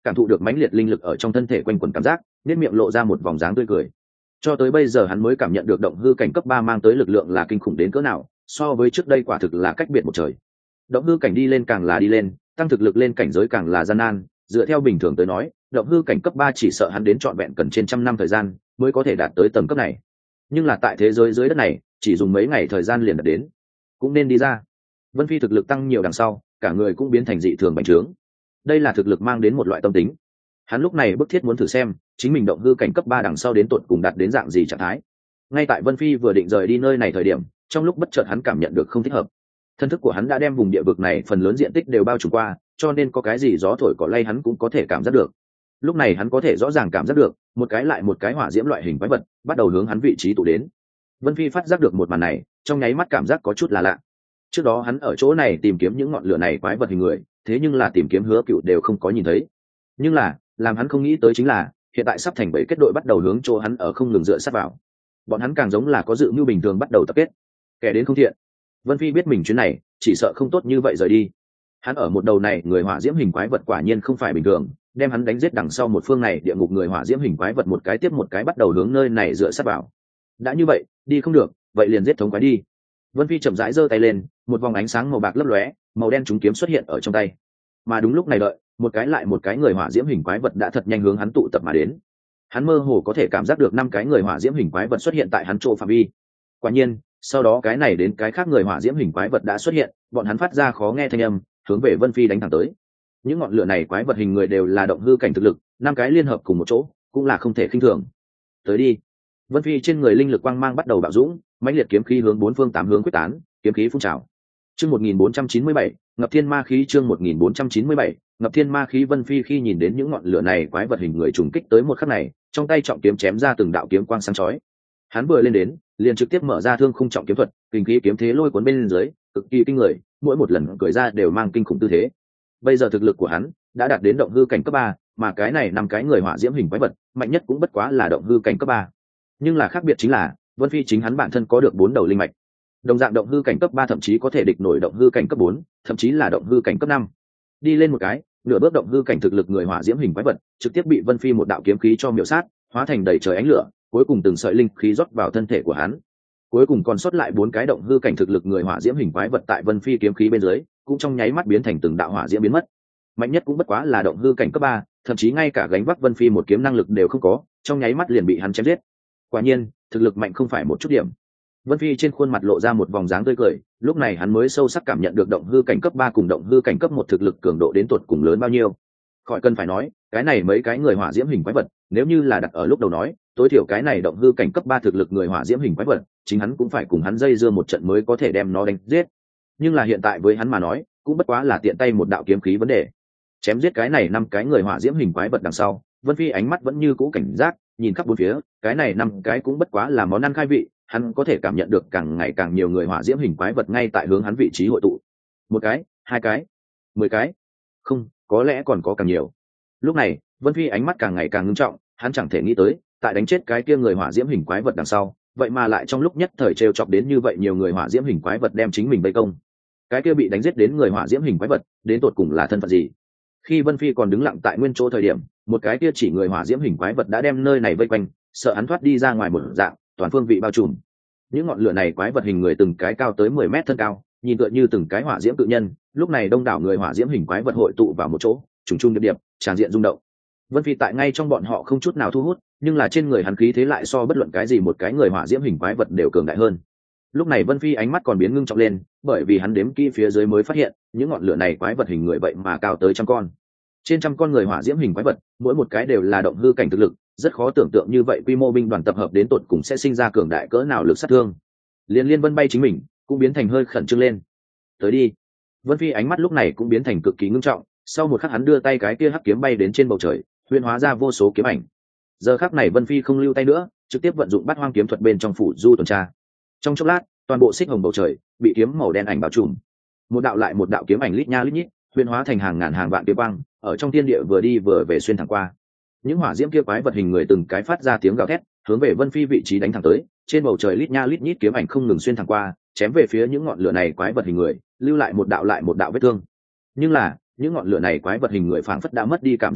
cảm thụ được mãnh liệt linh lực ở trong thân thể quanh quẩn cảm giác, nét miệng lộ ra một vòng dáng tươi cười. Cho tới bây giờ hắn mới cảm nhận được động hư cảnh cấp ba mang tới lực lượng là kinh khủng đến cỡ nào, so với trước đây quả thực là cách biệt một trời. Động hư cảnh đi lên càng là đi lên, tăng thực lực lên cảnh giới càng là gian nan, dựa theo bình thường tới nói, động hư cảnh cấp ba chỉ sợ hắn đến trọn vẹn cần trên trăm năm thời gian mới có thể đạt tới tầm cấp này. Nhưng là tại thế giới dưới đất này, chỉ dùng mấy ngày thời gian liền đạt đến. Cũng nên đi ra. Vân Phi thực lực tăng nhiều đằng sau, cả người cũng biến thành dị thường bành trướng. Đây là thực lực mang đến một loại tâm tính. Hắn lúc này bức thiết muốn thử xem, chính mình động hư cảnh cấp ba đằng sau đến tột cùng đạt đến dạng gì trạng thái. Ngay tại Vân Phi vừa định rời đi nơi này thời điểm, trong lúc bất chợt hắn cảm nhận được không thích hợp. Thân thức của hắn đã đem vùng địa vực này phần lớn diện tích đều bao trùm qua, cho nên có cái gì gió thổi cỏ lay hắn cũng có thể cảm giác được. Lúc này hắn có thể rõ ràng cảm giác được, một cái lại một cái hỏa diễm loại hình quái vật bắt đầu hướng hắn vị trí tụ đến. Vân Phi phát giác được một màn này, trong nháy mắt cảm giác có chút là lạ. Trước đó hắn ở chỗ này tìm kiếm những ngọn lửa này quái vật hình người, thế nhưng là tìm kiếm Hứa Cựu đều không có nhìn thấy. Nhưng là, làm hắn không nghĩ tới chính là, hiện tại sắp thành bảy kết đội bắt đầu hướng chỗ hắn ở không ngừng dựa sát vào. Bọn hắn càng giống là có dự mưu bình thường bắt đầu tập kết. Kẻ đến không thiện. Vân Phi biết mình chuyến này, chỉ sợ không tốt như vậy rời đi. Hắn ở một đầu này, người hỏa diễm hình quái vật quả nhiên không phải bình thường, đem hắn đánh giết đằng sau một phương này địa ngục người hỏa diễm hình quái vật một cái tiếp một cái bắt đầu hướng nơi này dựa sát vào. Đã như vậy, đi không được, vậy liền giết thống quái đi. Vân Phi chậm rãi giơ tay lên, một vòng ánh sáng màu bạc lấp lóe, màu đen trúng kiếm xuất hiện ở trong tay. Mà đúng lúc này đợi, một cái lại một cái người hỏa diễm hình quái vật đã thật nhanh hướng hắn tụ tập mà đến. Hắn mơ hồ có thể cảm giác được năm cái người hỏa diễm hình quái vật xuất hiện tại hắn chỗ phạm vi. Quả nhiên, sau đó cái này đến cái khác người hỏa diễm hình quái vật đã xuất hiện, bọn hắn phát ra khó nghe thanh âm, hướng về Vân Phi đánh thẳng tới. Những ngọn lửa này quái vật hình người đều là động hư cảnh thực lực, năm cái liên hợp cùng một chỗ, cũng là không thể khinh thường. Tới đi. Vân Phi trên người linh lực quang mang bắt đầu bạo dũng, mãnh liệt kiếm khí hướng bốn phương tám hướng quyết tán, kiếm khí phun trào. Chương một nghìn bốn trăm chín mươi bảy, Ngập Thiên Ma Khí chương một nghìn bốn trăm chín mươi bảy, Ngập Thiên Ma Khí. Vân Phi khi nhìn đến những ngọn lửa này quái vật hình người trùng kích tới một khắc này, trong tay trọng kiếm chém ra từng đạo kiếm quang sáng chói. Hắn vừa lên đến, liền trực tiếp mở ra thương khung trọng kiếm thuật, kinh khí kiếm thế lôi cuốn bên dưới, cực kỳ kinh người, mỗi một lần cười ra đều mang kinh khủng tư thế. Bây giờ thực lực của hắn đã đạt đến động hư cảnh cấp ba, mà cái này năm cái người hỏa diễm hình quái vật, mạnh nhất cũng bất quá là động hư cảnh cấp ba. Nhưng là khác biệt chính là, Vân Phi chính hắn bản thân có được bốn đầu linh mạch. Đồng dạng động hư cảnh cấp ba thậm chí có thể địch nổi động hư cảnh cấp bốn, thậm chí là động hư cảnh cấp năm. Đi lên một cái, nửa bước động hư cảnh thực lực người hỏa diễm hình quái vật, trực tiếp bị Vân Phi một đạo kiếm khí cho miểu sát, hóa thành đầy trời ánh lửa, cuối cùng từng sợi linh khí rót vào thân thể của hắn. Cuối cùng còn sót lại bốn cái động hư cảnh thực lực người hỏa diễm hình quái vật tại Vân Phi kiếm khí bên dưới, cũng trong nháy mắt biến thành từng đạo hỏa diễm biến mất. Mạnh nhất cũng bất quá là động hư cảnh cấp ba, thậm chí ngay cả gánh vác Vân Phi một kiếm năng lực đều không có, trong nháy mắt liền bị hắn chém giết. Quả nhiên, thực lực mạnh không phải một chút điểm. Vân Phi trên khuôn mặt lộ ra một vòng dáng tươi cười, lúc này hắn mới sâu sắc cảm nhận được động hư cảnh cấp ba cùng động hư cảnh cấp một thực lực cường độ đến tột cùng lớn bao nhiêu. Khỏi cần phải nói, cái này mấy cái người hỏa diễm hình quái vật, nếu như là đặt ở lúc đầu nói, tối thiểu cái này động hư cảnh cấp ba thực lực người hỏa diễm hình quái vật, chính hắn cũng phải cùng hắn dây dưa một trận mới có thể đem nó đánh giết. Nhưng là hiện tại với hắn mà nói, cũng bất quá là tiện tay một đạo kiếm khí vấn đề. Chém giết cái này năm cái người hỏa diễm hình quái vật đằng sau, Vân Phi ánh mắt vẫn như cũ cảnh giác, nhìn khắp bốn phía, cái này năm cái cũng bất quá là món ăn khai vị, hắn có thể cảm nhận được càng ngày càng nhiều người hỏa diễm hình quái vật ngay tại hướng hắn vị trí hội tụ. Một cái, hai cái, mười cái, không, có lẽ còn có càng nhiều. Lúc này, Vân Phi ánh mắt càng ngày càng ngưng trọng, hắn chẳng thể nghĩ tới, tại đánh chết cái kia người hỏa diễm hình quái vật đằng sau, vậy mà lại trong lúc nhất thời trêu chọc đến như vậy nhiều người hỏa diễm hình quái vật đem chính mình vây công. Cái kia bị đánh giết đến người hỏa diễm hình quái vật, đến tột cùng là thân phận gì? Khi Vân Phi còn đứng lặng tại nguyên chỗ thời điểm, một cái kia chỉ người hỏa diễm hình quái vật đã đem nơi này vây quanh, sợ hắn thoát đi ra ngoài một dạng, toàn phương vị bao trùm. Những ngọn lửa này quái vật hình người từng cái cao tới mười mét thân cao, nhìn tựa như từng cái hỏa diễm tự nhân, lúc này đông đảo người hỏa diễm hình quái vật hội tụ vào một chỗ, trùng trùng điệp điệp, tràn diện rung động. Vân Phi tại ngay trong bọn họ không chút nào thu hút, nhưng là trên người hắn khí thế lại so bất luận cái gì một cái người hỏa diễm hình quái vật đều cường đại hơn. Lúc này Vân Phi ánh mắt còn biến ngưng trọng lên, bởi vì hắn đếm kỹ phía dưới mới phát hiện, những ngọn lửa này quái vật hình người vậy mà cao tới trăm con. Trên trăm con người hỏa diễm hình quái vật, mỗi một cái đều là động hư cảnh thực lực, rất khó tưởng tượng như vậy quy mô binh đoàn tập hợp đến tột cùng sẽ sinh ra cường đại cỡ nào lực sát thương. Liên Liên Vân bay chính mình, cũng biến thành hơi khẩn trương lên. Tới đi. Vân Phi ánh mắt lúc này cũng biến thành cực kỳ ngưng trọng, sau một khắc hắn đưa tay cái kia hắc kiếm bay đến trên bầu trời, huyễn hóa ra vô số kiếm ảnh. Giờ khắc này Vân Phi không lưu tay nữa, trực tiếp vận dụng Bát Hoang kiếm thuật bên trong phủ du tuần tra. Trong chốc lát, toàn bộ xích hồng bầu trời bị kiếm màu đen ảnh bao trùm. Một đạo lại một đạo kiếm ảnh lít nha lít nhít, huyễn hóa thành hàng ngàn hàng vạn kiếm băng, ở trong thiên địa vừa đi vừa về xuyên thẳng qua. Những hỏa diễm kia quái vật hình người từng cái phát ra tiếng gào thét, hướng về Vân Phi vị trí đánh thẳng tới. Trên bầu trời lít nha lít nhít kiếm ảnh không ngừng xuyên thẳng qua, chém về phía những ngọn lửa này quái vật hình người, lưu lại một đạo lại một đạo vết thương. Nhưng là, những ngọn lửa này quái vật hình người phảng phất đã mất đi cảm giác đau,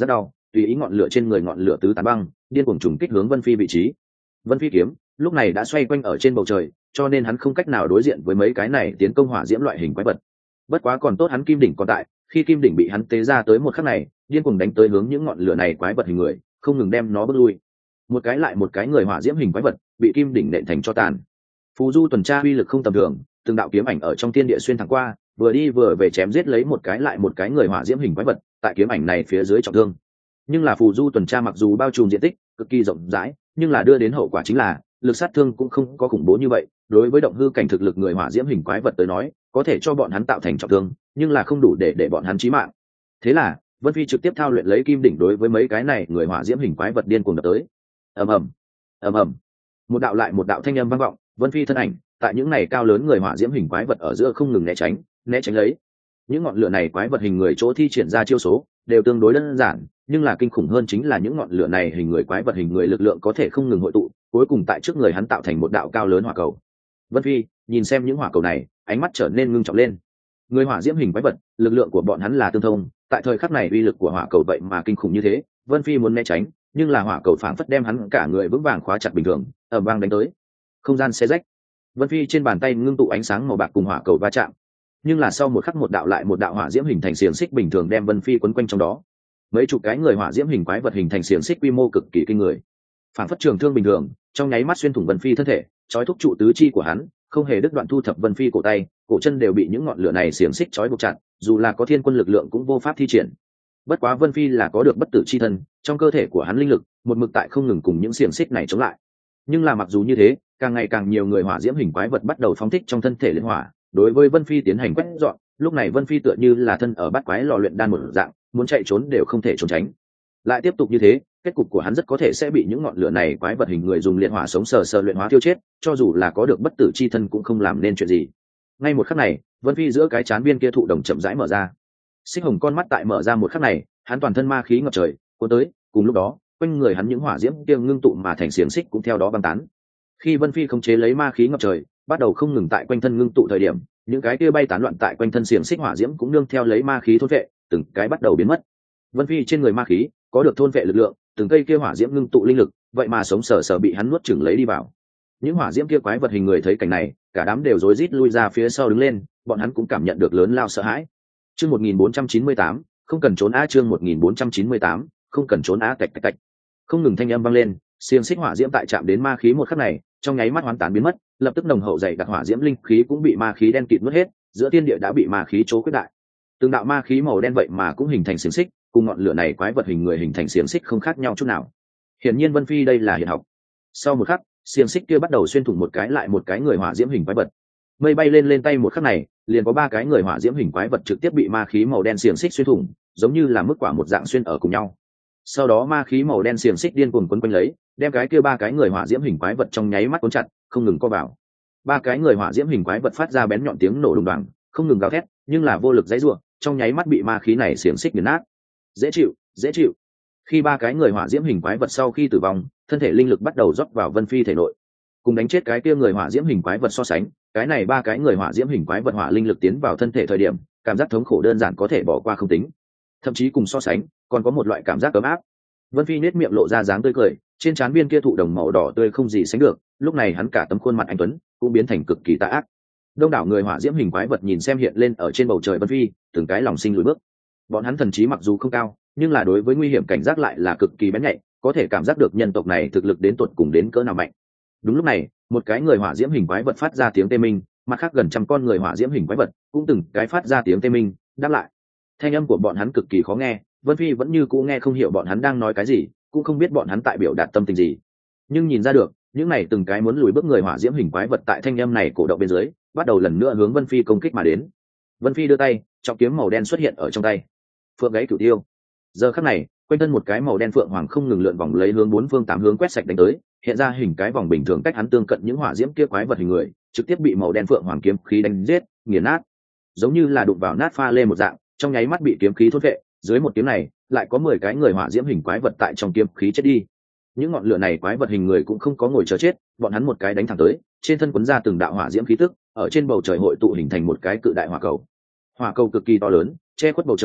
tùy ý ngọn lửa trên người ngọn lửa tứ tán băng điên cuồng trùng kích hướng Vân Phi vị trí. Vân Phi kiếm lúc này đã xoay quanh ở trên bầu trời, cho nên hắn không cách nào đối diện với mấy cái này tiến công hỏa diễm loại hình quái vật. Bất quá còn tốt hắn kim đỉnh còn tại, khi kim đỉnh bị hắn tế ra tới một khắc này, điên cuồng đánh tới hướng những ngọn lửa này quái vật hình người, không ngừng đem nó bước lui. Một cái lại một cái người hỏa diễm hình quái vật bị kim đỉnh nện thành cho tàn. Phù du tuần tra uy lực không tầm thường, từng đạo kiếm ảnh ở trong thiên địa xuyên thẳng qua, vừa đi vừa về chém giết lấy một cái lại một cái người hỏa diễm hình quái vật, tại kiếm ảnh này phía dưới trọng thương. Nhưng là phù du tuần tra mặc dù bao trùm diện tích cực kỳ rộng rãi, nhưng là đưa đến hậu quả chính là lực sát thương cũng không có khủng bố như vậy. Đối với động hư cảnh thực lực người hỏa diễm hình quái vật tới nói, có thể cho bọn hắn tạo thành trọng thương, nhưng là không đủ để để bọn hắn chí mạng. Thế là Vân Phi trực tiếp thao luyện lấy kim đỉnh đối với mấy cái này người hỏa diễm hình quái vật điên cuồng đập tới. Ầm ầm, ầm ầm, một đạo lại một đạo thanh âm vang vọng, Vân Phi thân ảnh tại những này cao lớn người hỏa diễm hình quái vật ở giữa không ngừng né tránh, né tránh lấy. Những ngọn lửa này quái vật hình người chỗ thi triển ra chiêu số đều tương đối đơn giản, nhưng là kinh khủng hơn chính là những ngọn lửa này hình người quái vật hình người lực lượng có thể không ngừng hội tụ, cuối cùng tại trước người hắn tạo thành một đạo cao lớn hỏa cầu. Vân Phi nhìn xem những hỏa cầu này, ánh mắt trở nên ngưng trọng lên. Người hỏa diễm hình quái vật, lực lượng của bọn hắn là tương thông, tại thời khắc này uy lực của hỏa cầu vậy mà kinh khủng như thế, Vân Phi muốn né tránh, nhưng là hỏa cầu phảng phất đem hắn cả người vững vàng khóa chặt bình thường, ầm vang đánh tới. Không gian xé rách. Vân Phi trên bàn tay ngưng tụ ánh sáng màu bạc cùng hỏa cầu va chạm, nhưng là sau một khắc một đạo lại một đạo hỏa diễm hình thành xiềng xích bình thường đem Vân Phi quấn quanh trong đó. Mấy chục cái người hỏa diễm hình quái vật hình thành xiềng xích quy mô cực kỳ kinh người, phảng phất trường thương bình thường, trong nháy mắt xuyên thủng Vân Phi thân thể, trói thúc trụ tứ chi của hắn, không hề đứt đoạn thu thập Vân Phi cổ tay, cổ chân đều bị những ngọn lửa này xiềng xích trói buộc chặt, dù là có thiên quân lực lượng cũng vô pháp thi triển. Bất quá Vân Phi là có được bất tử chi thân, trong cơ thể của hắn linh lực một mực tại không ngừng cùng những xiềng xích này chống lại. Nhưng là mặc dù như thế, càng ngày càng nhiều người hỏa diễm hình quái vật bắt đầu phóng thích trong thân thể liên hỏa, đối với Vân Phi tiến hành quét dọn. Lúc này Vân Phi tựa như là thân ở bát quái lò luyện đan một dạng, muốn chạy trốn đều không thể trốn tránh. Lại tiếp tục như thế, kết cục của hắn rất có thể sẽ bị những ngọn lửa này quái vật hình người dùng liệt hỏa sống sờ sờ luyện hóa tiêu chết, cho dù là có được bất tử chi thân cũng không làm nên chuyện gì. Ngay một khắc này, Vân Phi giữa cái chán biên kia thụ đồng chậm rãi mở ra. Xích hồng con mắt tại mở ra một khắc này, hắn toàn thân ma khí ngập trời, cuốn tới, cùng lúc đó, quanh người hắn những hỏa diễm kia ngưng tụ mà thành xiềng xích cũng theo đó băng tán. Khi Vân Phi khống chế lấy ma khí ngập trời, bắt đầu không ngừng tại quanh thân ngưng tụ thời điểm, những cái kia bay tán loạn tại quanh thân xiềng xích hỏa diễm cũng nương theo lấy ma khí thôn vệ, từng cái bắt đầu biến mất. Vân Phi trên người ma khí có được thôn vệ lực lượng, từng cây kia hỏa diễm ngưng tụ linh lực, vậy mà sống sờ sờ bị hắn nuốt chửng lấy đi vào. Những hỏa diễm kia quái vật hình người thấy cảnh này, cả đám đều rối rít lui ra phía sau đứng lên, bọn hắn cũng cảm nhận được lớn lao sợ hãi. Chương một nghìn bốn trăm chín mươi tám, không cần trốn a chương một nghìn bốn trăm chín mươi tám, không cần trốn a tạch tạch tạch. Không ngừng thanh âm vang lên, xiềng xích hỏa diễm tại chạm đến ma khí một khắc này, trong nháy mắt hoàn tán biến mất, lập tức nồng hậu dày đặc hỏa diễm linh khí cũng bị ma khí đen kịt nuốt hết, giữa thiên địa đã bị ma khí chố khuyết đại. Từng đạo ma khí màu đen vậy mà cũng hình thành xiềng xích, cùng ngọn lửa này quái vật hình người hình thành xiềng xích không khác nhau chút nào. Hiển nhiên Vân Phi đây là hiển học. Sau một khắc, xiềng xích kia bắt đầu xuyên thủng một cái lại một cái người hỏa diễm hình quái vật. Mây bay lên lên tay một khắc này, liền có ba cái người hỏa diễm hình quái vật trực tiếp bị ma khí màu đen xiềng xích xuyên thủng, giống như là mức quả một dạng xuyên ở cùng nhau. Sau đó ma khí màu đen xiềng xích điên cuồng quấn quanh lấy, đem cái kia ba cái người hỏa diễm hình quái vật trong nháy mắt cuốn chặt, không ngừng co vào. Ba cái người hỏa diễm hình quái vật phát ra bén nhọn tiếng nổ đùng đoàng, không ngừng gào thét, nhưng là vô lực giãy giụa, trong nháy mắt bị ma khí này xiềng xích nghiền nát. Dễ chịu, dễ chịu. Khi ba cái người hỏa diễm hình quái vật sau khi tử vong, thân thể linh lực bắt đầu rót vào Vân Phi thể nội. Cùng đánh chết cái kia người hỏa diễm hình quái vật so sánh, cái này ba cái người hỏa diễm hình quái vật hỏa linh lực tiến vào thân thể thời điểm, cảm giác thống khổ đơn giản có thể bỏ qua không tính. Thậm chí cùng so sánh, còn có một loại cảm giác ấm áp. Vân Phi nét miệng lộ ra dáng tươi cười, trên trán biên kia thụ đồng màu đỏ tươi không gì sánh được, lúc này hắn cả tấm khuôn mặt anh tuấn cũng biến thành cực kỳ tà ác. Đông đảo người hỏa diễm hình quái vật nhìn xem hiện lên ở trên bầu trời Vân Phi, từng cái lòng sinh lùi bước. Bọn hắn thần trí mặc dù không cao, nhưng là đối với nguy hiểm cảnh giác lại là cực kỳ bén nhạy, có thể cảm giác được nhân tộc này thực lực đến tột cùng đến cỡ nào mạnh. Đúng lúc này, một cái người hỏa diễm hình quái vật phát ra tiếng tê minh, mặt khác gần trăm con người hỏa diễm hình quái vật cũng từng cái phát ra tiếng tê minh, đáp lại. Thanh âm của bọn hắn cực kỳ khó nghe, Vân Phi vẫn như cũ nghe không hiểu bọn hắn đang nói cái gì, cũng không biết bọn hắn tại biểu đạt tâm tình gì. Nhưng nhìn ra được, những này từng cái muốn lùi bước người hỏa diễm hình quái vật tại thanh âm này cổ động bên dưới, bắt đầu lần nữa hướng Vân Phi công kích mà đến. Vân Phi đưa tay, trọng kiếm màu đen xuất hiện ở trong tay. Phượng gáy cửu tiêu. Giờ khắc này, quanh thân một cái màu đen phượng hoàng không ngừng lượn vòng lấy hướng bốn phương tám hướng quét sạch đánh tới, hiện ra hình cái vòng bình thường cách hắn tương cận những hỏa diễm kia quái vật hình người, trực tiếp bị màu đen phượng hoàng kiếm khí đánh giết, nghiền nát. Giống như là đụng vào nát pha lê một dạng, trong nháy mắt bị kiếm khí thôn vệ, dưới một kiếm này, lại có mười cái người hỏa diễm hình quái vật tại trong kiếm khí chết đi. Những ngọn lửa này quái vật hình người cũng không có ngồi chờ chết, bọn hắn một cái đánh thẳng tới, trên thân quấn ra từng đạo hỏa diễm khí tức, ở trên bầu trời hội tụ hình thành một cái cự đại hỏa cầu. Hỏa cầu cực kỳ to lớn, che khuất bầu trời,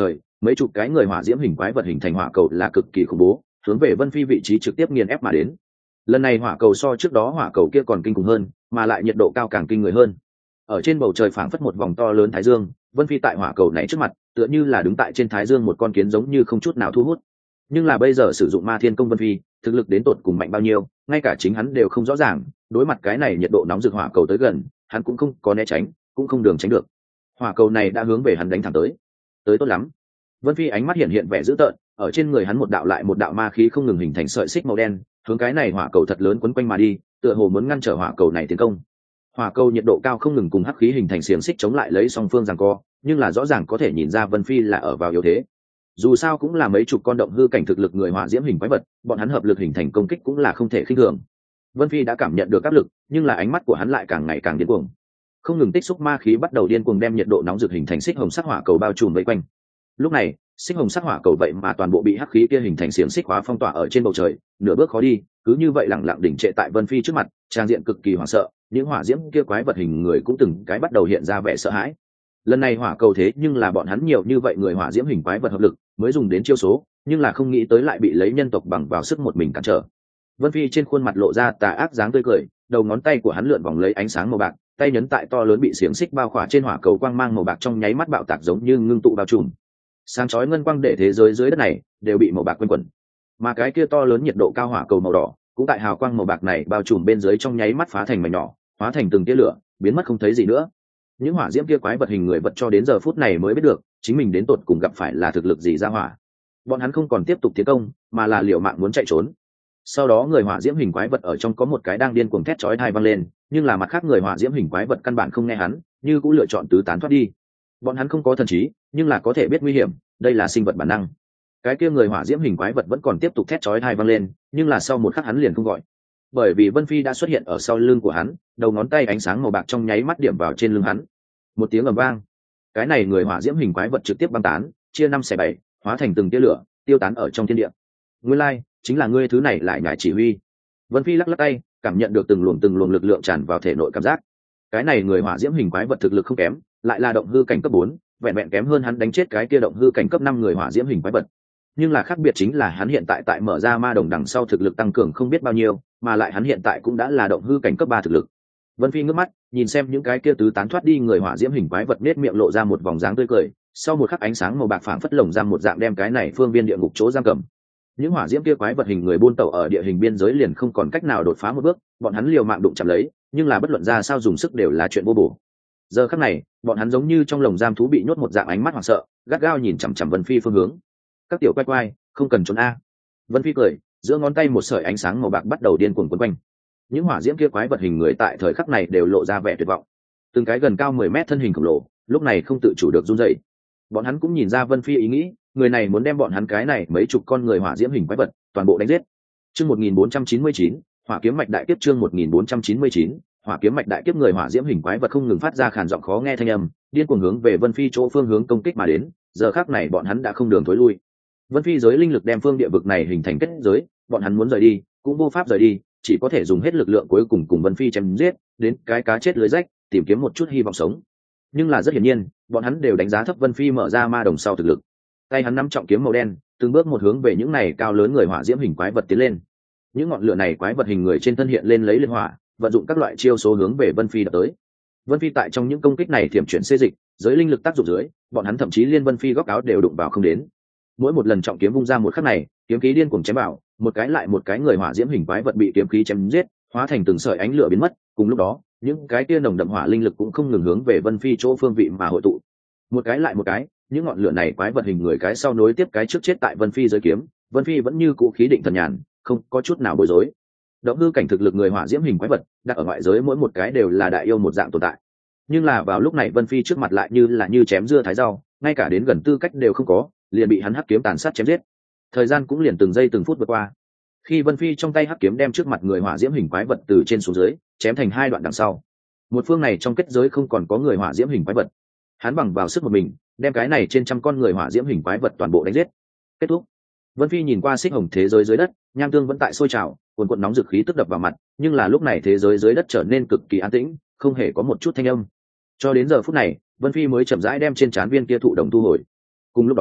mấy chục cái người hỏa diễm hình quái vật hình thành hỏa cầu là cực kỳ khủng bố, hướng về Vân Phi vị trí trực tiếp nghiền ép mà đến. Lần này hỏa cầu so trước đó hỏa cầu kia còn kinh khủng hơn, mà lại nhiệt độ cao càng kinh người hơn. Ở trên bầu trời phảng phất một vòng to lớn thái dương, Vân Phi tại hỏa cầu này trước mặt tựa như là đứng tại trên thái dương một con kiến, giống như không chút nào thu hút. Nhưng là bây giờ sử dụng Ma Thiên Công Vân Phi thực lực đến tột cùng mạnh bao nhiêu, ngay cả chính hắn đều không rõ ràng. Đối mặt cái này nhiệt độ nóng rực hỏa cầu tới gần, hắn cũng không có né tránh, cũng không đường tránh được. Hỏa cầu này đã hướng về hắn đánh thẳng tới. Tới tốt lắm. Vân Phi ánh mắt hiện hiện vẻ dữ tợn, ở trên người hắn một đạo lại một đạo ma khí không ngừng hình thành sợi xích màu đen, hướng cái này hỏa cầu thật lớn quấn quanh mà đi, tựa hồ muốn ngăn trở hỏa cầu này tiến công. Hỏa cầu nhiệt độ cao không ngừng cùng hắc khí hình thành xiềng xích chống lại lấy song phương giằng co, nhưng là rõ ràng có thể nhìn ra Vân Phi là ở vào yếu thế. Dù sao cũng là mấy chục con động hư cảnh thực lực người hỏa diễm hình quái vật, bọn hắn hợp lực hình thành công kích cũng là không thể khinh thường. Vân Phi đã cảm nhận được áp lực, nhưng là ánh mắt của hắn lại càng ngày càng điên cuồng. Không ngừng tích xúc ma khí bắt đầu điên cuồng đem nhiệt độ nóng rực hình thành xích hồng sắc hỏa cầu bao trùm vây quanh. Lúc này, xích hồng sắc hỏa cầu vậy mà toàn bộ bị hắc khí kia hình thành xiềng xích hóa phong tỏa ở trên bầu trời, nửa bước khó đi, cứ như vậy lẳng lặng đỉnh trệ tại Vân Phi trước mặt, trang diện cực kỳ hoảng sợ, những hỏa diễm kia quái vật hình người cũng từng cái bắt đầu hiện ra vẻ sợ hãi. Lần này hỏa cầu thế nhưng là bọn hắn nhiều như vậy người hỏa diễm hình quái vật hợp lực mới dùng đến chiêu số, nhưng là không nghĩ tới lại bị lấy nhân tộc bằng vào sức một mình cản trở. Vân Phi trên khuôn mặt lộ ra tà ác dáng tươi cười, đầu ngón tay của hắn lượn vòng lấy ánh sáng màu bạc, tay nhấn tại to lớn bị xiềng xích bao khỏa trên hỏa cầu, quang mang màu bạc trong nháy mắt bạo tạc giống như ngưng tụ bao trùm. Sáng chói ngân quang để thế giới dưới đất này đều bị màu bạc quanh quẩn, mà cái kia to lớn nhiệt độ cao hỏa cầu màu đỏ cũng tại hào quang màu bạc này bao trùm bên dưới trong nháy mắt phá thành mảnh nhỏ, hóa thành từng tia lửa, biến mất không thấy gì nữa. Những hỏa diễm kia quái vật hình người vật cho đến giờ phút này mới biết được chính mình đến tột cùng gặp phải là thực lực gì ra hỏa. Bọn hắn không còn tiếp tục tiến công, mà là liều mạng muốn chạy trốn. Sau đó người hỏa diễm hình quái vật ở trong có một cái đang điên cuồng thét chói tai vang lên, nhưng là mặt khác người hỏa diễm hình quái vật căn bản không nghe hắn, như cũng lựa chọn tứ tán thoát đi. Bọn hắn không có thần trí, nhưng là có thể biết nguy hiểm, đây là sinh vật bản năng. Cái kia người hỏa diễm hình quái vật vẫn còn tiếp tục thét chói tai vang lên, nhưng là sau một khắc hắn liền không gọi, bởi vì Vân Phi đã xuất hiện ở sau lưng của hắn, đầu ngón tay ánh sáng màu bạc trong nháy mắt điểm vào trên lưng hắn. Một tiếng ầm vang, cái này người hỏa diễm hình quái vật trực tiếp băng tán, chia năm xẻ bảy, hóa thành từng tia lửa, tiêu tán ở trong thiên địa. Nguyên lai, chính là ngươi thứ này lại nhảy chỉ huy. Vân Phi lắc lắc tay, cảm nhận được từng luồng từng luồng lực lượng tràn vào thể nội cảm giác. Cái này người hỏa diễm hình quái vật thực lực không kém, lại là động hư cảnh cấp bốn, vẹn vẹn kém hơn hắn đánh chết cái kia động hư cảnh cấp năm người hỏa diễm hình quái vật. Nhưng là khác biệt chính là hắn hiện tại tại mở ra ma đồng đằng sau thực lực tăng cường không biết bao nhiêu, mà lại hắn hiện tại cũng đã là động hư cảnh cấp ba thực lực. Vân Phi ngước mắt, nhìn xem những cái kia tứ tán thoát đi người hỏa diễm hình quái vật, nết miệng lộ ra một vòng dáng tươi cười, sau một khắc ánh sáng màu bạc phảng phất lồng ra một dạng đem cái này phương viên địa ngục chỗ giam cầm. Những hỏa diễm kia quái vật hình người buôn tẩu ở địa hình biên giới liền không còn cách nào đột phá một bước, bọn hắn liều mạng đụng chạm lấy, nhưng là bất luận ra sao dùng sức đều là chuyện vô bổ. Giờ khắc này, bọn hắn giống như trong lồng giam thú bị nhốt một dạng, ánh mắt hoảng sợ, gắt gao nhìn chằm chằm Vân Phi phương hướng. Các tiểu quay quay, không cần trốn a. Vân Phi cười, giữa ngón tay một sợi ánh sáng màu bạc bắt đầu điên cuồng quấn quanh. Những hỏa diễm kia quái vật hình người tại thời khắc này đều lộ ra vẻ tuyệt vọng. Từng cái gần cao mười mét thân hình khổng lồ, lúc này không tự chủ được run rẩy. Bọn hắn cũng nhìn ra Vân Phi ý nghĩ, người này muốn đem bọn hắn cái này mấy chục con người hỏa diễm hình quái vật toàn bộ đánh giết. Chương một nghìn bốn trăm chín mươi chín, Hỏa kiếm mạch đại kiếp. Chương một nghìn bốn trăm chín mươi chín, Hỏa kiếm mạch đại kiếp. Người hỏa diễm hình quái vật không ngừng phát ra khàn giọng khó nghe thanh âm, điên cuồng hướng về Vân Phi chỗ phương hướng công kích mà đến. Giờ khắc này bọn hắn đã không đường thối lui. Vân Phi giới linh lực đem phương địa vực này hình thành kết giới, bọn hắn muốn rời đi cũng vô pháp rời đi, chỉ có thể dùng hết lực lượng cuối cùng cùng Vân Phi chém giết, đến cái cá chết lưới rách, tìm kiếm một chút hy vọng sống. Nhưng là rất hiển nhiên, bọn hắn đều đánh giá thấp Vân Phi mở ra ma đồng sau thực lực. Tay hắn nắm trọng kiếm màu đen, từng bước một hướng về những này cao lớn người hỏa diễm hình quái vật tiến lên. Những ngọn lửa này quái vật hình người trên thân hiện lên lấy liên hỏa, vận dụng các loại chiêu số hướng về Vân Phi đập tới. Vân Phi tại trong những công kích này thiểm chuyển xê dịch, giới linh lực tác dụng dưới, bọn hắn thậm chí liên Vân Phi góc áo đều đụng vào không đến. Mỗi một lần trọng kiếm vung ra một khắc này, kiếm khí điên cuồng chém vào, một cái lại một cái người hỏa diễm hình quái vật bị kiếm khí chém giết, hóa thành từng sợi ánh lửa biến mất. Cùng lúc đó, những cái kia nồng đậm hỏa linh lực cũng không ngừng hướng về Vân Phi chỗ phương vị mà hội tụ. Một cái lại một cái, những ngọn lửa này quái vật hình người cái sau nối tiếp cái trước chết tại Vân Phi dưới kiếm. Vân Phi vẫn như cũ khí định thần nhàn, không có chút nào bối rối. Động hư cảnh thực lực người hỏa diễm hình quái vật, đặt ở ngoại giới mỗi một cái đều là đại yêu một dạng tồn tại. Nhưng là vào lúc này Vân Phi trước mặt lại như là như chém dưa thái rau, ngay cả đến gần tư cách đều không có, liền bị hắn hắc kiếm tàn sát chém giết. Thời gian cũng liền từng giây từng phút vượt qua. Khi Vân Phi trong tay hắc kiếm đem trước mặt người hỏa diễm hình quái vật từ trên xuống dưới chém thành hai đoạn đằng sau, một phương này trong kết giới không còn có người hỏa diễm hình quái vật. Hắn bằng vào sức một mình đem cái này trên trăm con người hỏa diễm hình quái vật toàn bộ đánh giết. Kết thúc. Vân Phi nhìn qua xích hồng thế giới dưới đất, nham tương vẫn tại sôi trào, cuồn cuộn nóng dực khí tức đập vào mặt, nhưng là lúc này thế giới dưới đất trở nên cực kỳ an tĩnh, không hề có một chút thanh âm. Cho đến giờ phút này, Vân Phi mới chậm rãi đem trên trán viên kia thụ đồng thu hồi. Cùng lúc đó,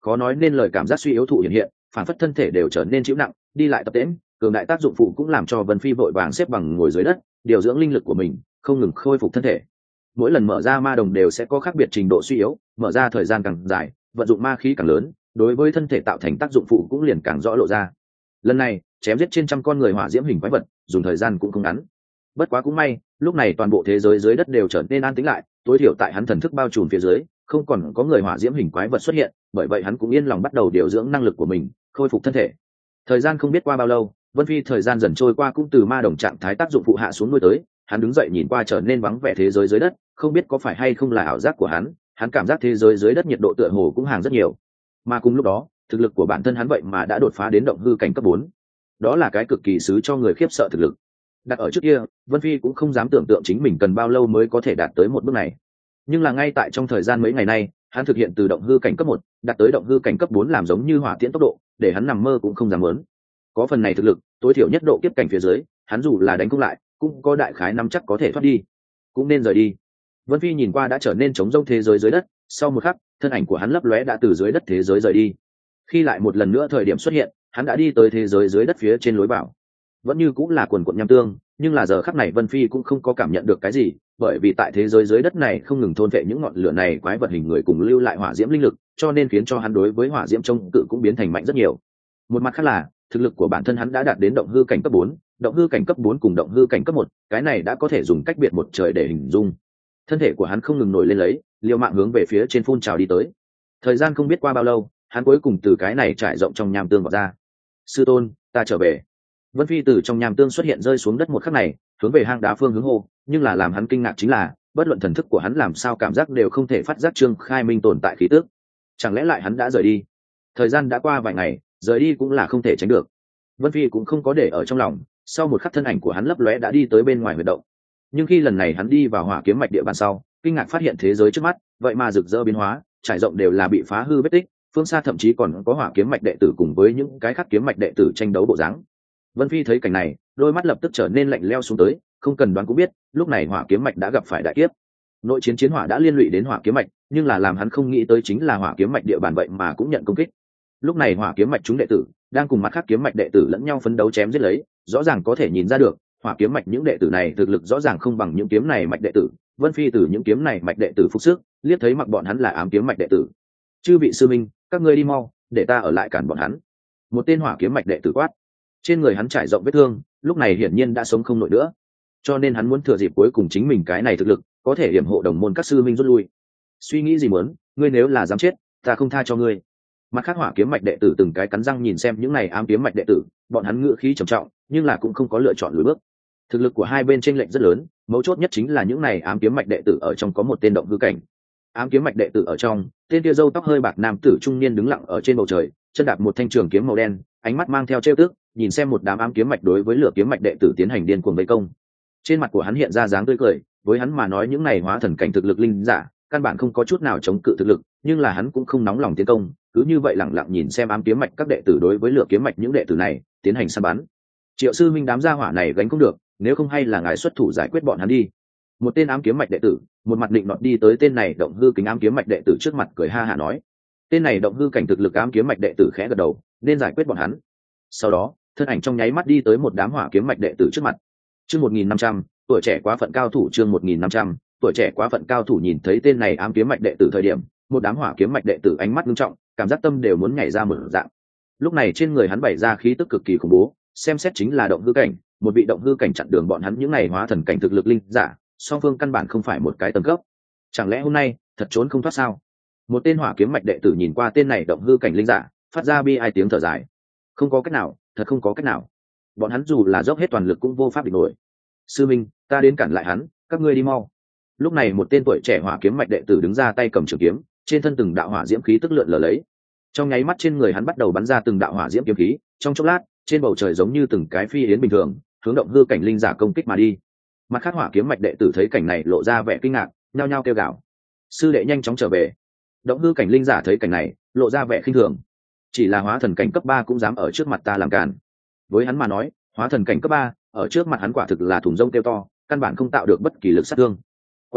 khó nói nên lời cảm giác suy yếu thụ hiện hiện, phản phất thân thể đều trở nên chịu nặng, đi lại tập tễnh, cường đại tác dụng phụ cũng làm cho Vân Phi vội vàng xếp bằng ngồi dưới đất, điều dưỡng linh lực của mình, không ngừng khôi phục thân thể. Mỗi lần mở ra ma đồng đều sẽ có khác biệt trình độ suy yếu, mở ra thời gian càng dài, vận dụng ma khí càng lớn, đối với thân thể tạo thành tác dụng phụ cũng liền càng rõ lộ ra. Lần này, chém giết trên trăm con người hỏa diễm hình quái vật, dùng thời gian cũng không ngắn. Bất quá cũng may, lúc này toàn bộ thế giới dưới đất đều trở nên an tĩnh lại, tối thiểu tại hắn thần thức bao trùm phía dưới, không còn có người hỏa diễm hình quái vật xuất hiện, bởi vậy hắn cũng yên lòng bắt đầu điều dưỡng năng lực của mình, khôi phục thân thể. Thời gian không biết qua bao lâu, Vân Phi thời gian dần trôi qua cũng từ ma đồng trạng thái tác dụng phụ hạ xuống nuôi tới, hắn đứng dậy nhìn qua trở nên vắng vẻ thế giới dưới đất, không biết có phải hay không là ảo giác của hắn, hắn cảm giác thế giới dưới đất nhiệt độ tựa hồ cũng hàng rất nhiều. Mà cùng lúc đó, thực lực của bản thân hắn vậy mà đã đột phá đến động hư cảnh cấp bốn. Đó là cái cực kỳ xứ cho người khiếp sợ thực lực. Đặt ở trước kia, Vân Phi cũng không dám tưởng tượng chính mình cần bao lâu mới có thể đạt tới một bước này. Nhưng là ngay tại trong thời gian mấy ngày nay, hắn thực hiện từ động hư cảnh cấp một đạt tới động hư cảnh cấp bốn làm giống như hỏa tiễn tốc độ, để hắn nằm mơ cũng không dám muốn. Có phần này thực lực, tối thiểu nhất độ kiếp cảnh phía dưới, hắn dù là đánh không lại, cũng có đại khái nắm chắc có thể thoát đi, cũng nên rời đi. Vân Phi nhìn qua đã trở nên trống rỗng thế giới dưới đất, sau một khắc, thân ảnh của hắn lấp lóe đã từ dưới đất thế giới rời đi. Khi lại một lần nữa thời điểm xuất hiện, hắn đã đi tới thế giới dưới đất phía trên lối vào. Vẫn như cũng là quần quần nham tương, nhưng là giờ khắc này Vân Phi cũng không có cảm nhận được cái gì, bởi vì tại thế giới dưới đất này không ngừng thôn vệ những ngọn lửa này quái vật hình người cùng lưu lại hỏa diễm linh lực, cho nên khiến cho hắn đối với hỏa diễm chống cự cũng biến thành mạnh rất nhiều. Một mặt khác là, thực lực của bản thân hắn đã đạt đến động hư cảnh cấp bốn, động hư cảnh cấp bốn cùng động hư cảnh cấp một, cái này đã có thể dùng cách biệt một trời để hình dung. Thân thể của hắn không ngừng nổi lên lấy, liều mạng hướng về phía trên phun trào đi tới. Thời gian không biết qua bao lâu, hắn cuối cùng từ cái này trải rộng trong nham tương vọt ra. Sư tôn, ta trở về. Vân Phi từ trong nham tương xuất hiện rơi xuống đất một khắc này, hướng về hang đá phương hướng hô, nhưng là làm hắn kinh ngạc chính là, bất luận thần thức của hắn làm sao cảm giác đều không thể phát giác Trương Khai Minh tồn tại khí tức. Chẳng lẽ lại hắn đã rời đi? Thời gian đã qua vài ngày, rời đi cũng là không thể tránh được. Vân Phi cũng không có để ở trong lòng, sau một khắc thân ảnh của hắn lấp lóe đã đi tới bên ngoài huyệt động. Nhưng khi lần này hắn đi vào hỏa kiếm mạch địa bàn sau, kinh ngạc phát hiện thế giới trước mắt, vậy mà rực rỡ biến hóa, trải rộng đều là bị phá hư vết tích, phương xa thậm chí còn có hỏa kiếm mạch đệ tử cùng với những cái khác kiếm mạch đệ tử tranh đấu bộ dáng. Vân Phi thấy cảnh này, đôi mắt lập tức trở nên lạnh lẽo xuống tới, không cần đoán cũng biết, lúc này hỏa kiếm mạch đã gặp phải đại kiếp. Nội chiến chiến hỏa đã liên lụy đến hỏa kiếm mạch, nhưng là làm hắn không nghĩ tới chính là hỏa kiếm mạch địa bàn vậy mà cũng nhận công kích. Lúc này hỏa kiếm mạch chúng đệ tử đang cùng mặt khác kiếm mạch đệ tử lẫn nhau phấn đấu chém giết lấy, rõ ràng có thể nhìn ra được, hỏa kiếm mạch những đệ tử này thực lực rõ ràng không bằng những kiếm này mạch đệ tử. Vân Phi từ những kiếm này mạch đệ tử phục sức, liếc thấy mặc bọn hắn là ám kiếm mạch đệ tử. Chư vị sư minh, các ngươi đi mau, để ta ở lại cản bọn hắn. Một tên hỏa kiếm mạch đệ tử quát. Trên người hắn trải rộng vết thương, lúc này hiển nhiên đã sống không nổi nữa, cho nên hắn muốn thừa dịp cuối cùng chính mình cái này thực lực có thể hiểm hộ đồng môn các sư minh rút lui. Suy nghĩ gì muốn, ngươi nếu là dám chết, ta không tha cho ngươi. Mặt khác hỏa kiếm mạch đệ tử từng cái cắn răng nhìn xem những này ám kiếm mạch đệ tử, bọn hắn ngựa khí trầm trọng, nhưng là cũng không có lựa chọn lùi bước. Thực lực của hai bên chênh lệch rất lớn, mấu chốt nhất chính là những này ám kiếm mạch đệ tử ở trong có một tên động hư cảnh. Ám kiếm mạch đệ tử ở trong, tên kia râu tóc hơi bạc nam tử trung niên đứng lặng ở trên bầu trời, chân đạp một thanh trường kiếm màu đen, ánh mắt mang theo trêu tức, nhìn xem một đám ám kiếm mạch đối với lửa kiếm mạch đệ tử tiến hành điên cuồng vây công. Trên mặt của hắn hiện ra dáng tươi cười, với hắn mà nói những này hóa thần cảnh thực lực linh giả, căn bản không có chút nào chống cự thực lực, nhưng là hắn cũng không nóng lòng tiến công, cứ như vậy lẳng lặng nhìn xem ám kiếm mạch các đệ tử đối với lửa kiếm mạch những đệ tử này tiến hành săn bắn. Triệu sư minh, đám gia hỏa này gánh không được, nếu không hay là ngài xuất thủ giải quyết bọn hắn đi. Một tên ám kiếm mạch đệ tử, một mặt định nọt đi tới tên này động hư kính ám kiếm mạch đệ tử trước mặt cười ha hả nói. Tên này động hư cảnh thực lực ám kiếm mạch đệ tử khẽ gật đầu, nên giải quyết bọn hắn. Sau đó, thân ảnh trong nháy mắt đi tới một đám hỏa kiếm mạch đệ tử trước mặt. Chương một nghìn năm trăm, tuổi trẻ quá phận cao thủ. Chương một nghìn năm trăm, tuổi trẻ quá phận cao thủ. Nhìn thấy tên này ám kiếm mạch đệ tử thời điểm, một đám hỏa kiếm mạch đệ tử ánh mắt nghiêm trọng, cảm giác tâm đều muốn nhảy ra mở dạng. Lúc này trên người hắn bày ra khí tức cực kỳ khủng bố, xem xét chính là động hư cảnh, một vị động hư cảnh chặn đường bọn hắn những này hóa thần cảnh thực lực linh giả, song phương căn bản không phải một cái tầng cấp. Chẳng lẽ hôm nay thật trốn không thoát sao? Một tên hỏa kiếm mạch đệ tử nhìn qua tên này động hư cảnh linh giả, phát ra bi ai tiếng thở dài. Không có cách nào, thật không có cách nào. Bọn hắn dù là dốc hết toàn lực cũng vô pháp địch nổi. Sư minh, ta đến cản lại hắn, các ngươi đi mau. Lúc này một tên tuổi trẻ hỏa kiếm mạch đệ tử đứng ra tay cầm trường kiếm, trên thân từng đạo hỏa diễm khí tức lượn lờ lấy. Trong nháy mắt trên người hắn bắt đầu bắn ra từng đạo hỏa diễm kiếm khí, trong chốc lát, trên bầu trời giống như từng cái phi yến bình thường, hướng động hư cảnh linh giả công kích mà đi. Mặt khác hỏa kiếm mạch đệ tử thấy cảnh này lộ ra vẻ kinh ngạc, nhao nhao kêu gào. Sư đệ nhanh chóng trở về. Động hư cảnh linh giả thấy cảnh này, lộ ra vẻ khinh thường. Chỉ là hóa thần cảnh cấp ba cũng dám ở trước mặt ta làm càn. Với hắn mà nói, hóa thần cảnh cấp ba ở trước mặt hắn quả thực là thùng rông kêu to, căn bản không tạo được bất kỳ lực sát thương. Quả nhiên,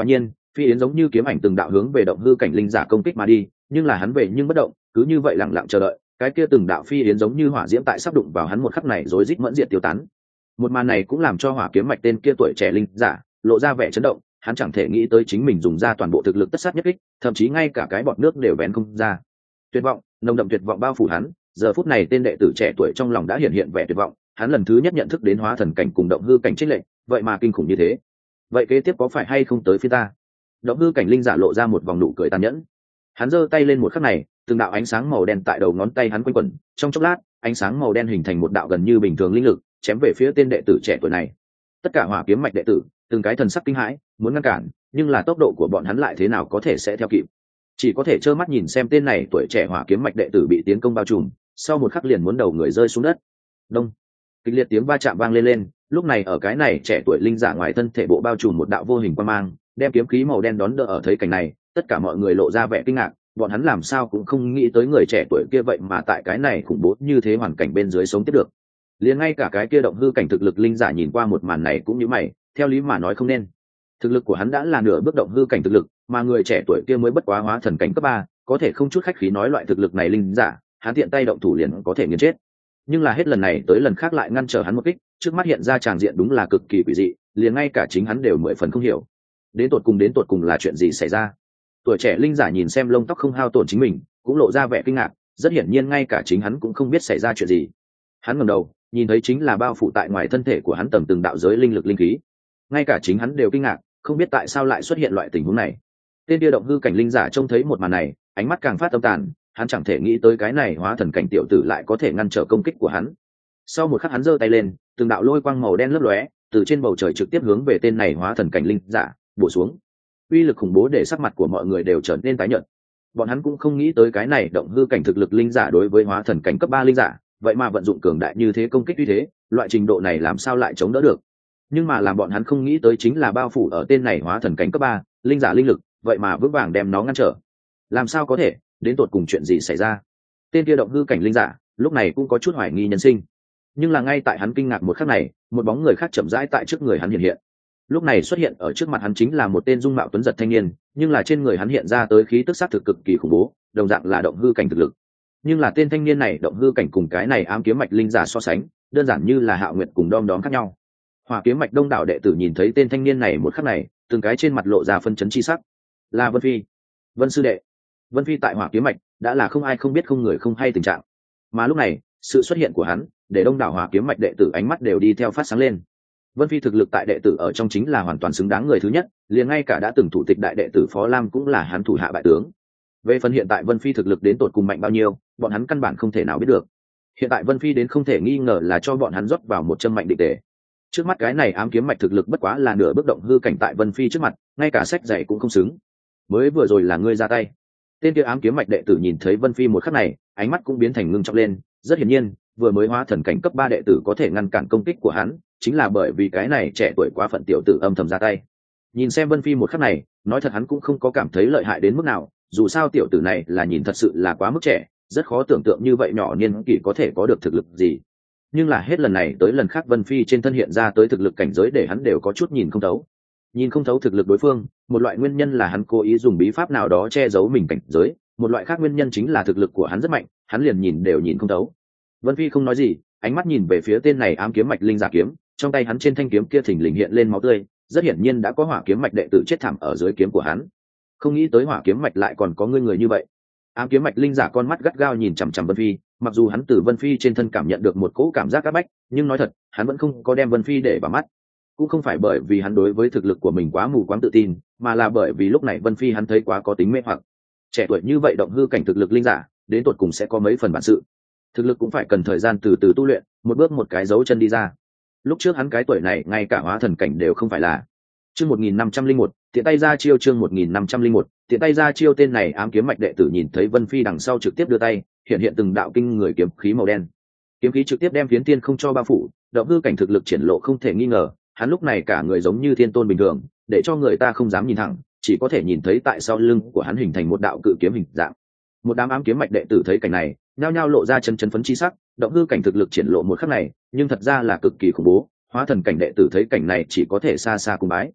phi yến giống như kiếm ảnh từng đạo hướng về động hư cảnh linh giả công kích mà đi, nhưng là hắn về nhưng bất động, cứ như vậy lặng lặng chờ đợi. Cái kia từng đạo phi yến giống như hỏa diễm tại sắp đụng vào hắn một khắc này rối rít mẫn diệt tiêu tán. Một màn này cũng làm cho hỏa kiếm mạch tên kia tuổi trẻ linh giả lộ ra vẻ chấn động, hắn chẳng thể nghĩ tới chính mình dùng ra toàn bộ thực lực tất sát nhất kích, thậm chí ngay cả cái bọt nước đều vén không ra. Tuyệt vọng, nồng đậm tuyệt vọng bao phủ hắn. Giờ phút này tên đệ tử trẻ tuổi trong lòng đã hiện hiện vẻ tuyệt vọng, hắn lần thứ nhất nhận thức đến hóa thần cảnh cùng động hư cảnh chênh lệch, vậy mà kinh khủng như thế. Vậy kế tiếp có phải hay không tới phía ta? Động hư cảnh linh giả lộ ra một vòng nụ cười tàn nhẫn. Hắn giơ tay lên một khắc này, từng đạo ánh sáng màu đen tại đầu ngón tay hắn quanh quẩn, trong chốc lát, ánh sáng màu đen hình thành một đạo gần như bình thường linh lực, chém về phía tên đệ tử trẻ tuổi này. Tất cả hỏa kiếm mạch đệ tử, từng cái thần sắc kinh hãi, muốn ngăn cản, nhưng là tốc độ của bọn hắn lại thế nào có thể sẽ theo kịp. Chỉ có thể trơ mắt nhìn xem tên này tuổi trẻ hỏa kiếm mạch đệ tử bị tiến công bao trùm, sau một khắc liền muốn đầu người rơi xuống đất. Đông, kịch liệt tiếng va chạm vang lên lên, lúc này ở cái này trẻ tuổi linh giả ngoài thân thể bộ bao trùm một đạo vô hình quang mang, đem kiếm khí màu đen đón đỡ. Ở thấy cảnh này, tất cả mọi người lộ ra vẻ kinh ngạc, bọn hắn làm sao cũng không nghĩ tới người trẻ tuổi kia vậy mà tại cái này khủng bố như thế hoàn cảnh bên dưới sống tiếp được. Liền ngay cả cái kia động hư cảnh thực lực linh giả nhìn qua một màn này cũng như mày, theo lý mà nói không nên. Thực lực của hắn đã là nửa bước động hư cảnh thực lực, mà người trẻ tuổi kia mới bất quá hóa thần cảnh cấp ba, có thể không chút khách khí nói loại thực lực này linh giả, hắn tiện tay động thủ liền có thể nghiền chết. Nhưng là hết lần này tới lần khác lại ngăn trở hắn một kích, trước mắt hiện ra tràng diện đúng là cực kỳ quỷ dị, liền ngay cả chính hắn đều mười phần không hiểu. Đến tột cùng đến tột cùng là chuyện gì xảy ra? Tuổi trẻ linh giả nhìn xem lông tóc không hao tổn chính mình, cũng lộ ra vẻ kinh ngạc, rất hiển nhiên ngay cả chính hắn cũng không biết xảy ra chuyện gì. Hắn ngẩng đầu, nhìn thấy chính là bao phủ tại ngoài thân thể của hắn tầng từng đạo giới linh lực linh khí. Ngay cả chính hắn đều kinh ngạc, không biết tại sao lại xuất hiện loại tình huống này. Tên kia động hư cảnh linh giả trông thấy một màn này, ánh mắt càng phát âm tàn, hắn chẳng thể nghĩ tới cái này hóa thần cảnh tiểu tử lại có thể ngăn trở công kích của hắn. Sau một khắc hắn giơ tay lên, từng đạo lôi quang màu đen lấp lóe, từ trên bầu trời trực tiếp hướng về tên này hóa thần cảnh linh giả bổ xuống. Uy lực khủng bố để sắc mặt của mọi người đều trở nên tái nhợt. Bọn hắn cũng không nghĩ tới cái này động hư cảnh thực lực linh giả đối với hóa thần cảnh cấp ba linh giả, vậy mà vận dụng cường đại như thế công kích uy thế, loại trình độ này làm sao lại chống đỡ được. Nhưng mà làm bọn hắn không nghĩ tới chính là bao phủ ở tên này hóa thần cảnh cấp ba linh giả linh lực, vậy mà vững vàng đem nó ngăn trở. Làm sao có thể, đến tột cùng chuyện gì xảy ra? Tên kia động hư cảnh linh giả lúc này cũng có chút hoài nghi nhân sinh. Nhưng là ngay tại hắn kinh ngạc một khắc này, một bóng người khác chậm rãi tại trước người hắn hiện hiện. Lúc này xuất hiện ở trước mặt hắn chính là một tên dung mạo tuấn giật thanh niên, nhưng là trên người hắn hiện ra tới khí tức sát thực cực kỳ khủng bố, đồng dạng là động hư cảnh thực lực. Nhưng là tên thanh niên này động hư cảnh cùng cái này ám kiếm mạch linh giả so sánh, đơn giản như là Hạo Nguyệt cùng Đom Đóm khác nhau. Hỏa kiếm mạch đông đảo đệ tử nhìn thấy tên thanh niên này một khắc này, từng cái trên mặt lộ ra phân chấn chi sắc. Là Vân Phi, Vân sư đệ. Vân Phi tại hỏa kiếm mạch đã là không ai không biết không người không hay tình trạng, mà lúc này sự xuất hiện của hắn để đông đảo hỏa kiếm mạch đệ tử ánh mắt đều đi theo phát sáng lên. Vân Phi thực lực tại đệ tử ở trong chính là hoàn toàn xứng đáng người thứ nhất, liền ngay cả đã từng thủ tịch đại đệ tử Phó Lam cũng là hắn thủ hạ bại tướng. Về phần hiện tại Vân Phi thực lực đến tột cùng mạnh bao nhiêu, bọn hắn căn bản không thể nào biết được. Hiện tại Vân Phi đến không thể nghi ngờ là cho bọn hắn rót vào một châm mạnh định tề. Trước mắt cái này ám kiếm mạch thực lực bất quá là nửa bước động hư cảnh tại Vân Phi trước mặt, ngay cả sách dạy cũng không xứng. Mới vừa rồi là ngươi ra tay. Tên kia ám kiếm mạch đệ tử nhìn thấy Vân Phi một khắc này, ánh mắt cũng biến thành ngưng trọng lên, rất hiển nhiên, vừa mới hóa thần cảnh cấp ba đệ tử có thể ngăn cản công kích của hắn, chính là bởi vì cái này trẻ tuổi quá phận tiểu tử âm thầm ra tay. Nhìn xem Vân Phi một khắc này, nói thật hắn cũng không có cảm thấy lợi hại đến mức nào, dù sao tiểu tử này là nhìn thật sự là quá mức trẻ, rất khó tưởng tượng như vậy nhỏ niên kỷ có thể có được thực lực gì. Nhưng là hết lần này tới lần khác Vân Phi trên thân hiện ra tới thực lực cảnh giới để hắn đều có chút nhìn không thấu. Nhìn không thấu thực lực đối phương, một loại nguyên nhân là hắn cố ý dùng bí pháp nào đó che giấu mình cảnh giới, một loại khác nguyên nhân chính là thực lực của hắn rất mạnh, hắn liền nhìn đều nhìn không thấu. Vân Phi không nói gì, ánh mắt nhìn về phía tên này ám kiếm mạch linh giả kiếm, trong tay hắn trên thanh kiếm kia thình lình hiện lên máu tươi, rất hiển nhiên đã có hỏa kiếm mạch đệ tử chết thảm ở dưới kiếm của hắn. Không nghĩ tới hỏa kiếm mạch lại còn có người người như vậy. Ám kiếm mạch linh giả con mắt gắt gao nhìn chằm chằm Vân Phi, mặc dù hắn từ Vân Phi trên thân cảm nhận được một cỗ cảm giác áp bách, nhưng nói thật, hắn vẫn không có đem Vân Phi để vào mắt. Cũng không phải bởi vì hắn đối với thực lực của mình quá mù quáng tự tin, mà là bởi vì lúc này Vân Phi hắn thấy quá có tính mê hoặc. Trẻ tuổi như vậy động hư cảnh thực lực linh giả, đến tột cùng sẽ có mấy phần bản sự. Thực lực cũng phải cần thời gian từ từ tu luyện, một bước một cái dấu chân đi ra. Lúc trước hắn cái tuổi này ngay cả hóa thần cảnh đều không phải là. Chương một nghìn năm trăm linh một, tiện tay ra chiêu chương một nghìn năm trăm linh một, tiện tay ra chiêu tên này ám kiếm mạch đệ tử nhìn thấy Vân Phi đằng sau trực tiếp đưa tay, hiện hiện từng đạo kinh người kiếm khí màu đen. Kiếm khí trực tiếp đem phiến tiên không cho bao phủ, động hư cảnh thực lực triển lộ không thể nghi ngờ, hắn lúc này cả người giống như thiên tôn bình thường, để cho người ta không dám nhìn thẳng, chỉ có thể nhìn thấy tại sau lưng của hắn hình thành một đạo cự kiếm hình dạng. Một đám ám kiếm mạch đệ tử thấy cảnh này, nhao nhao lộ ra chân chân phấn chi sắc, động hư cảnh thực lực triển lộ một khắc này, nhưng thật ra là cực kỳ khủng bố, hóa thần cảnh đệ tử thấy cảnh này chỉ có thể xa xa cung bái.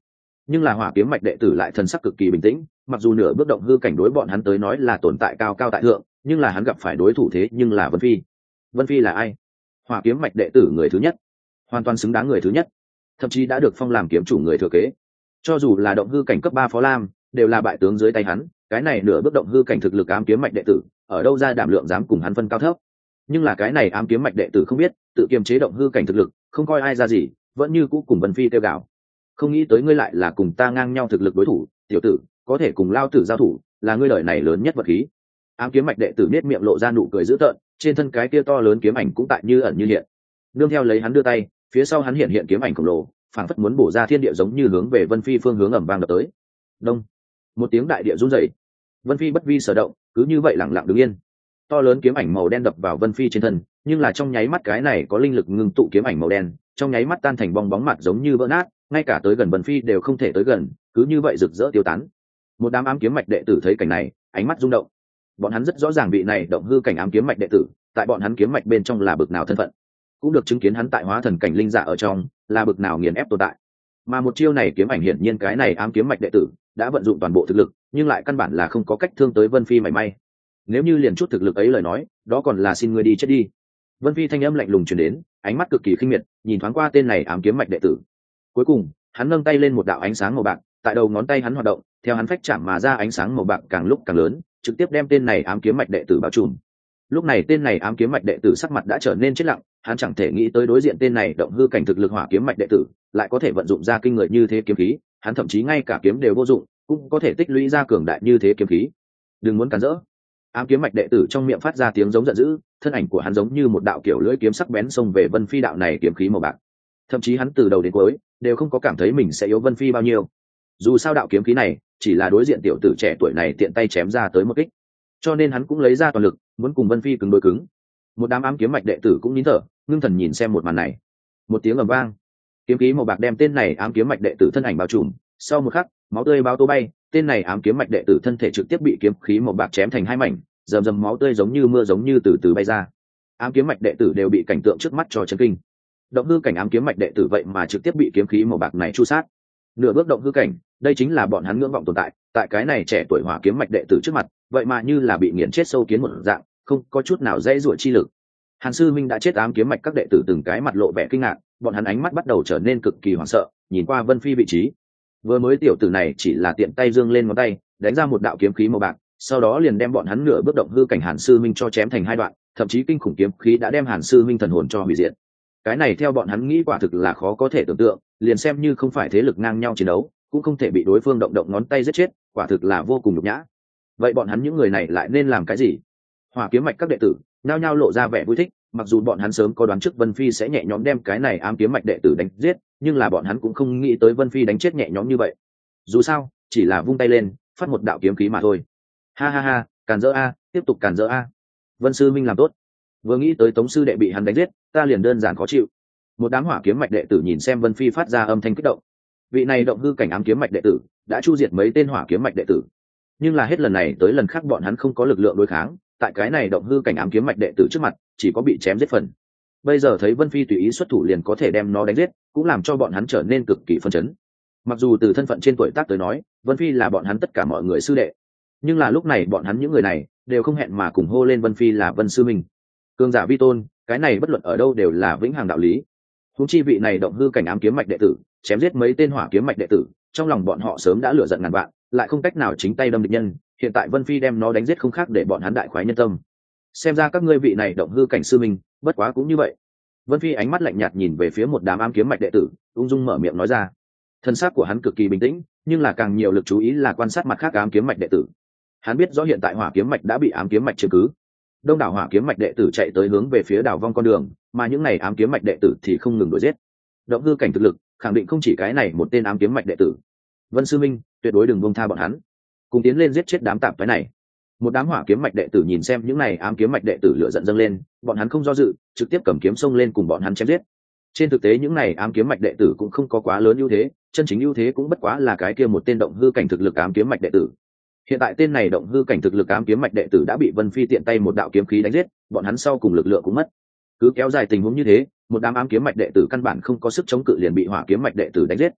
nhưng là hỏa kiếm mạch đệ tử lại thần sắc cực kỳ bình tĩnh, mặc dù nửa bước động hư cảnh đối bọn hắn tới nói là tồn tại cao cao tại thượng, nhưng là hắn gặp phải đối thủ thế nhưng là Vân Phi. Vân Phi là ai? Hỏa kiếm mạch đệ tử người thứ nhất, hoàn toàn xứng đáng người thứ nhất, thậm chí đã được phong làm kiếm chủ người thừa kế. Cho dù là động hư cảnh cấp ba Phó Lam, đều là bại tướng dưới tay hắn, cái này nửa bước động hư cảnh thực lực ám kiếm mạch đệ tử, ở đâu ra đảm lượng dám cùng hắn phân cao thấp. Nhưng là cái này ám kiếm mạch đệ tử không biết, tự kiềm chế động hư cảnh thực lực, không coi ai ra gì, vẫn như cũ cùng Vân Phi tiêu gạo. Không nghĩ tới ngươi lại là cùng ta ngang nhau thực lực đối thủ, tiểu tử, có thể cùng lao tử giao thủ, là ngươi đời này lớn nhất vật khí. Ám kiếm mạch đệ tử nét miệng lộ ra nụ cười dữ tợn, trên thân cái kia to lớn kiếm ảnh cũng tại như ẩn như hiện. Nương theo lấy hắn đưa tay, phía sau hắn hiện hiện kiếm ảnh khổng lồ, phảng phất muốn bổ ra thiên địa, giống như hướng về Vân Phi phương hướng ầm vang đập tới. Đông, một tiếng đại địa rung rẩy. Vân Phi bất vi sở động, cứ như vậy lặng lặng đứng yên. To lớn kiếm ảnh màu đen đập vào Vân Phi trên thân, nhưng là trong nháy mắt cái này có linh lực ngưng tụ kiếm ảnh màu đen, trong nháy mắt tan thành bong bóng mặt giống như vỡ nát, ngay cả tới gần Vân Phi đều không thể tới gần, cứ như vậy rực rỡ tiêu tán. Một đám ám kiếm mạch đệ tử thấy cảnh này, ánh mắt rung động. Bọn hắn rất rõ ràng vị này động hư cảnh ám kiếm mạch đệ tử, tại bọn hắn kiếm mạch bên trong là bực nào thân phận, cũng được chứng kiến hắn tại hóa thần cảnh linh giả ở trong là bực nào nghiền ép tồn tại. Mà một chiêu này kiếm ảnh hiển nhiên cái này ám kiếm mạch đệ tử đã vận dụng toàn bộ thực lực, nhưng lại căn bản là không có cách thương tới Vân Phi mảy may. Nếu như liền chút thực lực ấy lời nói, đó còn là xin ngươi đi chết đi. Vân Phi thanh âm lạnh lùng truyền đến, ánh mắt cực kỳ khinh miệt, nhìn thoáng qua tên này ám kiếm mạch đệ tử. Cuối cùng, hắn nâng tay lên một đạo ánh sáng màu bạc, tại đầu ngón tay hắn hoạt động, theo hắn phách chạm mà ra ánh sáng màu bạc càng lúc càng lớn, trực tiếp đem tên này ám kiếm mạch đệ tử bao trùm. Lúc này tên này ám kiếm mạch đệ tử sắc mặt đã trở nên chết lặng, hắn chẳng thể nghĩ tới đối diện tên này động hư cảnh thực lực hỏa kiếm mạch đệ tử lại có thể vận dụng ra kinh người như thế kiếm khí, hắn thậm chí ngay cả kiếm đều vô dụng, cũng có thể tích lũy ra cường đại như thế kiếm khí. Đừng muốn cản rỡ. Ám kiếm mạch đệ tử trong miệng phát ra tiếng giống giận dữ, thân ảnh của hắn giống như một đạo kiểu lưỡi kiếm sắc bén xông về Vân Phi đạo này kiếm khí màu bạc. Thậm chí hắn từ đầu đến cuối đều không có cảm thấy mình sẽ yếu Vân Phi bao nhiêu. Dù sao đạo kiếm khí này chỉ là đối diện tiểu tử trẻ tuổi này tiện tay chém ra tới một kích, cho nên hắn cũng lấy ra toàn lực, muốn cùng Vân Phi cứng đối cứng. Một đám ám kiếm mạch đệ tử cũng nín thở, ngưng thần nhìn xem một màn này. Một tiếng ầm vang, kiếm khí màu bạc đem tên này ám kiếm mạch đệ tử thân ảnh bao trùm. Sau một khắc, máu tươi bao tố bay, tên này ám kiếm mạch đệ tử thân thể trực tiếp bị kiếm khí màu bạc chém thành hai mảnh, rầm rầm máu tươi giống như mưa giống như từ từ bay ra. Ám kiếm mạch đệ tử đều bị cảnh tượng trước mắt cho chấn kinh. Động hư cảnh ám kiếm mạch đệ tử vậy mà trực tiếp bị kiếm khí màu bạc này chu sát. Nửa bước động hư cảnh, đây chính là bọn hắn ngưỡng vọng tồn tại, tại cái này trẻ tuổi hỏa kiếm mạch đệ tử trước mặt, vậy mà như là bị nghiền chết sâu kiến một dạng, không có chút nào dễ dụa chi lực. Hàn Sư Minh đã chết, ám kiếm mạch các đệ tử từng cái mặt lộ vẻ kinh ngạc, bọn hắn ánh mắt bắt đầu trở nên cực kỳ hoảng sợ, nhìn qua Vân Phi vị trí. Vừa mới tiểu tử này chỉ là tiện tay giương lên ngón tay, đánh ra một đạo kiếm khí màu bạc, sau đó liền đem bọn hắn nửa bước động hư cảnh Hàn Sư Minh cho chém thành hai đoạn, thậm chí kinh khủng kiếm khí đã đem Hàn Sư Minh thần hồn cho hủy diệt. Cái này theo bọn hắn nghĩ quả thực là khó có thể tưởng tượng, liền xem như không phải thế lực ngang nhau chiến đấu, cũng không thể bị đối phương động động ngón tay giết chết, quả thực là vô cùng nhục nhã. Vậy bọn hắn những người này lại nên làm cái gì? Hỏa kiếm mạch các đệ tử nhao nhao lộ ra vẻ vui thích, mặc dù bọn hắn sớm có đoán trước Vân Phi sẽ nhẹ nhõm đem cái này ám kiếm mạch đệ tử đánh giết, nhưng là bọn hắn cũng không nghĩ tới Vân Phi đánh chết nhẹ nhõm như vậy. Dù sao, chỉ là vung tay lên, phát một đạo kiếm khí mà thôi. Ha ha ha, càn rỡ a, tiếp tục càn rỡ a. Vân Sư Minh làm tốt. Vừa nghĩ tới Tống sư đệ bị hắn đánh giết, ta liền đơn giản khó chịu. Một đám hỏa kiếm mạch đệ tử nhìn xem Vân Phi phát ra âm thanh kích động. Vị này động hư cảnh ám kiếm mạch đệ tử đã chu diệt mấy tên hỏa kiếm mạch đệ tử, nhưng là hết lần này tới lần khác bọn hắn không có lực lượng đối kháng, tại cái này động hư cảnh ám kiếm mạch đệ tử trước mặt chỉ có bị chém giết phần. Bây giờ thấy Vân Phi tùy ý xuất thủ liền có thể đem nó đánh giết, cũng làm cho bọn hắn trở nên cực kỳ phấn chấn. Mặc dù từ thân phận trên tuổi tác tới nói, Vân Phi là bọn hắn tất cả mọi người sư đệ, nhưng là lúc này bọn hắn những người này đều không hẹn mà cùng hô lên Vân Phi là Vân Sư Minh. Cường giả vi tôn, cái này bất luận ở đâu đều là vĩnh hằng đạo lý. Huống chi vị này động hư cảnh ám kiếm mạch đệ tử chém giết mấy tên hỏa kiếm mạch đệ tử, trong lòng bọn họ sớm đã lửa giận ngàn vạn, lại không cách nào chính tay đâm địch nhân, hiện tại Vân Phi đem nó đánh giết không khác để bọn hắn đại khoái nhân tâm. Xem ra các ngươi vị này động hư cảnh sư minh, bất quá cũng như vậy. Vân Phi ánh mắt lạnh nhạt nhìn về phía một đám ám kiếm mạch đệ tử, ung dung mở miệng nói ra. Thân xác của hắn cực kỳ bình tĩnh, nhưng là càng nhiều lực chú ý là quan sát mặt khác ám kiếm mạch đệ tử. Hắn biết rõ hiện tại hỏa kiếm mạch đã bị ám kiếm mạch chiếm cứ, đông đảo hỏa kiếm mạch đệ tử chạy tới hướng về phía đảo vong con đường, mà những này ám kiếm mạch đệ tử thì không ngừng đuổi giết. Động hư cảnh thực lực khẳng định không chỉ cái này một tên ám kiếm mạch đệ tử. Vân Sư Minh, tuyệt đối đừng buông tha bọn hắn, cùng tiến lên giết chết đám tạp phái này. Một đám hỏa kiếm mạch đệ tử nhìn xem những này ám kiếm mạch đệ tử lửa giận dâng lên, bọn hắn không do dự, trực tiếp cầm kiếm xông lên cùng bọn hắn chém giết. Trên thực tế những này ám kiếm mạch đệ tử cũng không có quá lớn ưu thế, chân chính ưu thế cũng bất quá là cái kia một tên động hư cảnh thực lực ám kiếm mạch đệ tử. Hiện tại tên này động hư cảnh thực lực ám kiếm mạch đệ tử đã bị Vân Phi tiện tay một đạo kiếm khí đánh giết, bọn hắn sau cùng lực lượng cũng mất. Cứ kéo dài tình huống như thế, một đám ám kiếm mạch đệ tử căn bản không có sức chống cự liền bị hỏa kiếm mạch đệ tử đánh giết.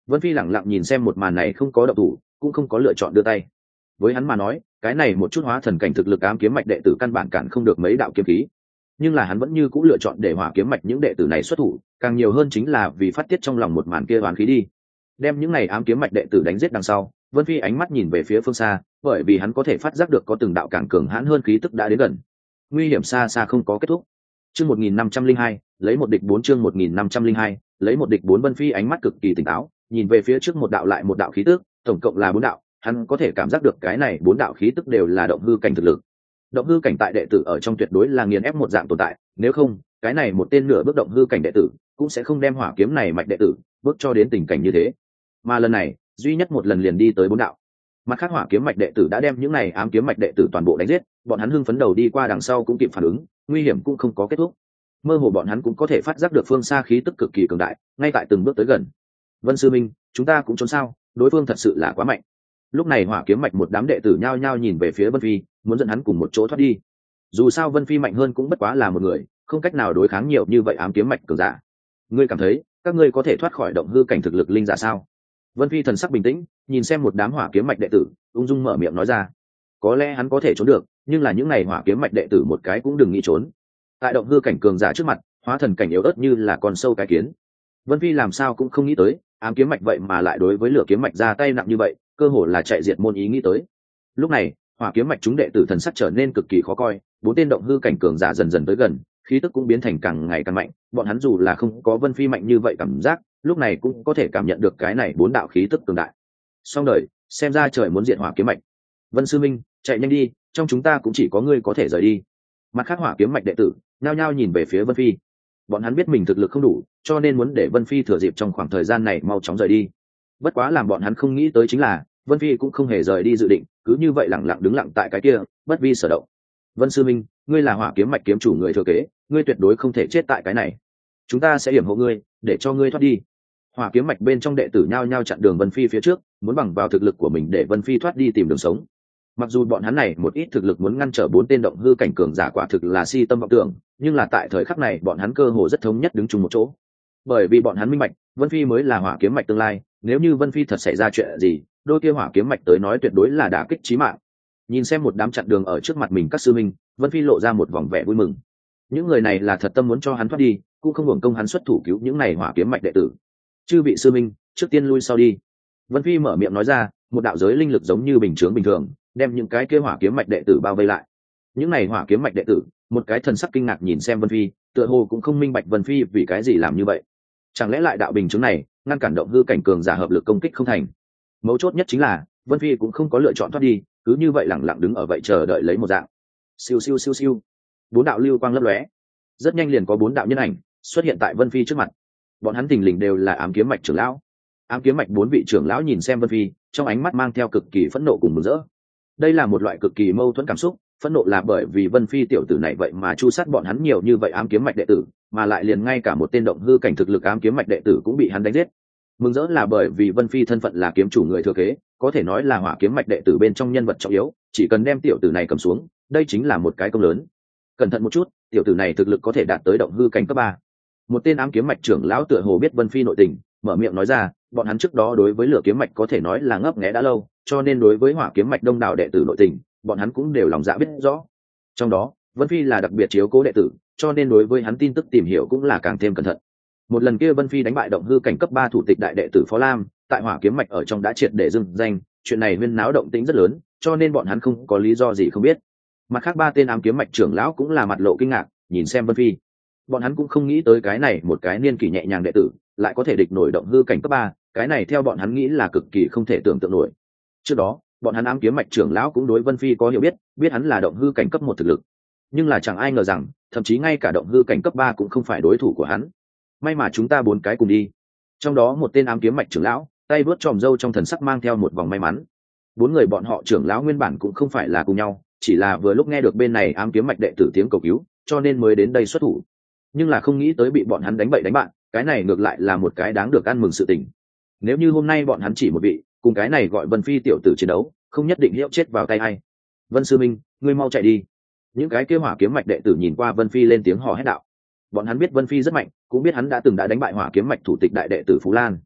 Vân Phi lẳng lặng nhìn xem một màn này, không có động thủ, cũng không có lựa chọn đưa tay. Với hắn mà nói, cái này một chút hóa thần cảnh thực lực ám kiếm mạch đệ tử căn bản cản không được mấy đạo kiếm khí, nhưng là hắn vẫn như cũng lựa chọn để hỏa kiếm mạch những đệ tử này xuất thủ, càng nhiều hơn chính là vì phát tiết trong lòng một màn kia oán khí đi. Đem những này ám kiếm mạch đệ tử đánh giết đằng sau, Vân Phi ánh mắt nhìn về phía phương xa, bởi vì hắn có thể phát giác được có từng đạo càng cường hãn hơn khí tức đã đến gần. Nguy hiểm xa xa không có kết thúc. Chương một nghìn năm trăm linh hai, lấy một địch bốn chương một nghìn năm trăm linh hai, lấy một địch bốn. Vân Phi ánh mắt cực kỳ tỉnh táo, nhìn về phía trước một đạo lại một đạo khí tức, tổng cộng là bốn đạo, hắn có thể cảm giác được cái này bốn đạo khí tức đều là động hư cảnh thực lực. Động hư cảnh tại đệ tử ở trong tuyệt đối là nghiền ép một dạng tồn tại, nếu không, cái này một tên nửa bước động hư cảnh đệ tử cũng sẽ không đem hỏa kiếm này mạch đệ tử bước cho đến tình cảnh như thế. Mà lần này, duy nhất một lần liền đi tới bốn đạo. Mặt khác hỏa kiếm mạch đệ tử đã đem những này ám kiếm mạch đệ tử toàn bộ đánh giết, bọn hắn hưng phấn đầu đi qua đằng sau cũng kịp phản ứng, nguy hiểm cũng không có kết thúc. Mơ hồ bọn hắn cũng có thể phát giác được phương xa khí tức cực kỳ cường đại, ngay tại từng bước tới gần. Vân sư minh, chúng ta cũng trốn sao? Đối phương thật sự là quá mạnh. Lúc này hỏa kiếm mạch một đám đệ tử nhao nhao nhìn về phía Vân Phi, muốn dẫn hắn cùng một chỗ thoát đi. Dù sao Vân Phi mạnh hơn cũng bất quá là một người, không cách nào đối kháng nhiều như vậy ám kiếm mạch cường giả. Ngươi cảm thấy các ngươi có thể thoát khỏi động hư cảnh thực lực linh giả sao? Vân Phi thần sắc bình tĩnh, nhìn xem một đám hỏa kiếm mạch đệ tử, ung dung mở miệng nói ra. Có lẽ hắn có thể trốn được, nhưng là những này hỏa kiếm mạch đệ tử một cái cũng đừng nghĩ trốn. Tại động hư cảnh cường giả trước mặt, hóa thần cảnh yếu ớt như là con sâu cái kiến. Vân Phi làm sao cũng không nghĩ tới, ám kiếm mạch vậy mà lại đối với lửa kiếm mạch ra tay nặng như vậy, cơ hồ là chạy diệt môn ý nghĩ tới. Lúc này, hỏa kiếm mạch chúng đệ tử thần sắc trở nên cực kỳ khó coi, bốn tên động hư cảnh cường giả dần dần tới gần, khí tức cũng biến thành càng ngày càng mạnh, bọn hắn dù là không có Vân Phi mạnh như vậy cảm giác, lúc này cũng có thể cảm nhận được cái này bốn đạo khí tức cường đại. Xong đời, xem ra trời muốn diệt hỏa kiếm mạch. Vân sư minh, chạy nhanh đi, trong chúng ta cũng chỉ có ngươi có thể rời đi. Mặt khác hỏa kiếm mạch đệ tử nhao nhao nhìn về phía Vân Phi. Bọn hắn biết mình thực lực không đủ, cho nên muốn để Vân Phi thừa dịp trong khoảng thời gian này mau chóng rời đi. Bất quá làm bọn hắn không nghĩ tới chính là, Vân Phi cũng không hề rời đi dự định, cứ như vậy lặng lặng đứng lặng tại cái kia, bất vi sở động. Vân sư minh, ngươi là hỏa kiếm mạch kiếm chủ người thừa kế, ngươi tuyệt đối không thể chết tại cái này. Chúng ta sẽ hiểm hộ ngươi, để cho ngươi thoát đi. Hỏa kiếm mạch bên trong đệ tử nhao nhao chặn đường Vân Phi phía trước, muốn bằng vào thực lực của mình để Vân Phi thoát đi tìm đường sống. Mặc dù bọn hắn này một ít thực lực muốn ngăn trở bốn tên động hư cảnh cường giả quả thực là si tâm vọng tưởng, nhưng là tại thời khắc này bọn hắn cơ hồ rất thống nhất đứng chung một chỗ. Bởi vì bọn hắn minh bạch, Vân Phi mới là hỏa kiếm mạch tương lai, nếu như Vân Phi thật xảy ra chuyện gì, đôi kia hỏa kiếm mạch tới nói tuyệt đối là đả kích chí mạng. Nhìn xem một đám chặn đường ở trước mặt mình các sư minh, Vân Phi lộ ra một vòng vẻ vui mừng. Những người này là thật tâm muốn cho hắn thoát đi, cũng không hưởng công hắn xuất thủ cứu những này hỏa kiếm mạch đệ tử. Chư vị sư minh, trước tiên lui sau đi. Vân Phi mở miệng nói ra, một đạo giới linh lực giống như bình chướng bình thường, đem những cái kia hỏa kiếm mạch đệ tử bao vây lại. Những này hỏa kiếm mạch đệ tử, một cái thần sắc kinh ngạc nhìn xem Vân Phi, tựa hồ cũng không minh bạch Vân Phi vì cái gì làm như vậy. Chẳng lẽ lại đạo bình chướng này ngăn cản động hư cảnh cường giả hợp lực công kích không thành? Mấu chốt nhất chính là Vân Phi cũng không có lựa chọn thoát đi, cứ như vậy lẳng lặng đứng ở vậy chờ đợi lấy một dạng. Siêu siêu siêu siêu, bốn đạo lưu quang lấp lóe, rất nhanh liền có bốn đạo nhân ảnh xuất hiện tại Vân Phi trước mặt. Bọn hắn thình lình đều là ám kiếm mạch trưởng lão. Ám kiếm mạch bốn vị trưởng lão nhìn xem Vân Phi, trong ánh mắt mang theo cực kỳ phẫn nộ cùng mừng rỡ. Đây là một loại cực kỳ mâu thuẫn cảm xúc, phẫn nộ là bởi vì Vân Phi tiểu tử này vậy mà chu sát bọn hắn nhiều như vậy ám kiếm mạch đệ tử, mà lại liền ngay cả một tên động hư cảnh thực lực ám kiếm mạch đệ tử cũng bị hắn đánh giết. Mừng rỡ là bởi vì Vân Phi thân phận là kiếm chủ người thừa kế, có thể nói là hỏa kiếm mạch đệ tử bên trong nhân vật trọng yếu, chỉ cần đem tiểu tử này cầm xuống, đây chính là một cái công lớn. Cẩn thận một chút, tiểu tử này thực lực có thể đạt tới động hư cảnh cấp ba. Một tên ám kiếm mạch trưởng lão tựa hồ biết Vân Phi nội tình, mở miệng nói ra, bọn hắn trước đó đối với lửa kiếm mạch có thể nói là ngấp nghé đã lâu, cho nên đối với hỏa kiếm mạch đông đảo đệ tử nội tình, bọn hắn cũng đều lòng dạ biết rõ. Trong đó, Vân Phi là đặc biệt chiếu cố đệ tử, cho nên đối với hắn tin tức tìm hiểu cũng là càng thêm cẩn thận. Một lần kia Vân Phi đánh bại động hư cảnh cấp ba thủ tịch đại đệ tử Phó Lam, tại hỏa kiếm mạch ở trong đã triệt để dừng danh, chuyện này huyên náo động tĩnh rất lớn, cho nên bọn hắn không có lý do gì không biết. Mặt khác ba tên ám kiếm mạch trưởng lão cũng là mặt lộ kinh ngạc, nhìn xem Vân Phi. Bọn hắn cũng không nghĩ tới cái này một cái niên kỷ nhẹ nhàng đệ tử, lại có thể địch nổi động hư cảnh cấp ba, cái này theo bọn hắn nghĩ là cực kỳ không thể tưởng tượng nổi. Trước đó, bọn hắn ám kiếm mạch trưởng lão cũng đối Vân Phi có hiểu biết, biết hắn là động hư cảnh cấp một thực lực. Nhưng là chẳng ai ngờ rằng, thậm chí ngay cả động hư cảnh cấp ba cũng không phải đối thủ của hắn. May mà chúng ta bốn cái cùng đi. Trong đó một tên ám kiếm mạch trưởng lão, tay vớt tròm râu trong thần sắc mang theo một vòng may mắn. Bốn người bọn họ trưởng lão nguyên bản cũng không phải là cùng nhau, chỉ là vừa lúc nghe được bên này ám kiếm mạch đệ tử tiếng cầu cứu, cho nên mới đến đây xuất thủ. Nhưng là không nghĩ tới bị bọn hắn đánh bậy đánh bạn, cái này ngược lại là một cái đáng được ăn mừng sự tình. Nếu như hôm nay bọn hắn chỉ một vị, cùng cái này gọi Vân Phi tiểu tử chiến đấu, không nhất định hiệu chết vào tay hay. Vân sư minh, ngươi mau chạy đi. Những cái kia hỏa kiếm mạch đệ tử nhìn qua Vân Phi lên tiếng hò hét đạo. Bọn hắn biết Vân Phi rất mạnh, cũng biết hắn đã từng đã đánh bại hỏa kiếm mạch thủ tịch đại đệ tử Phú Lan.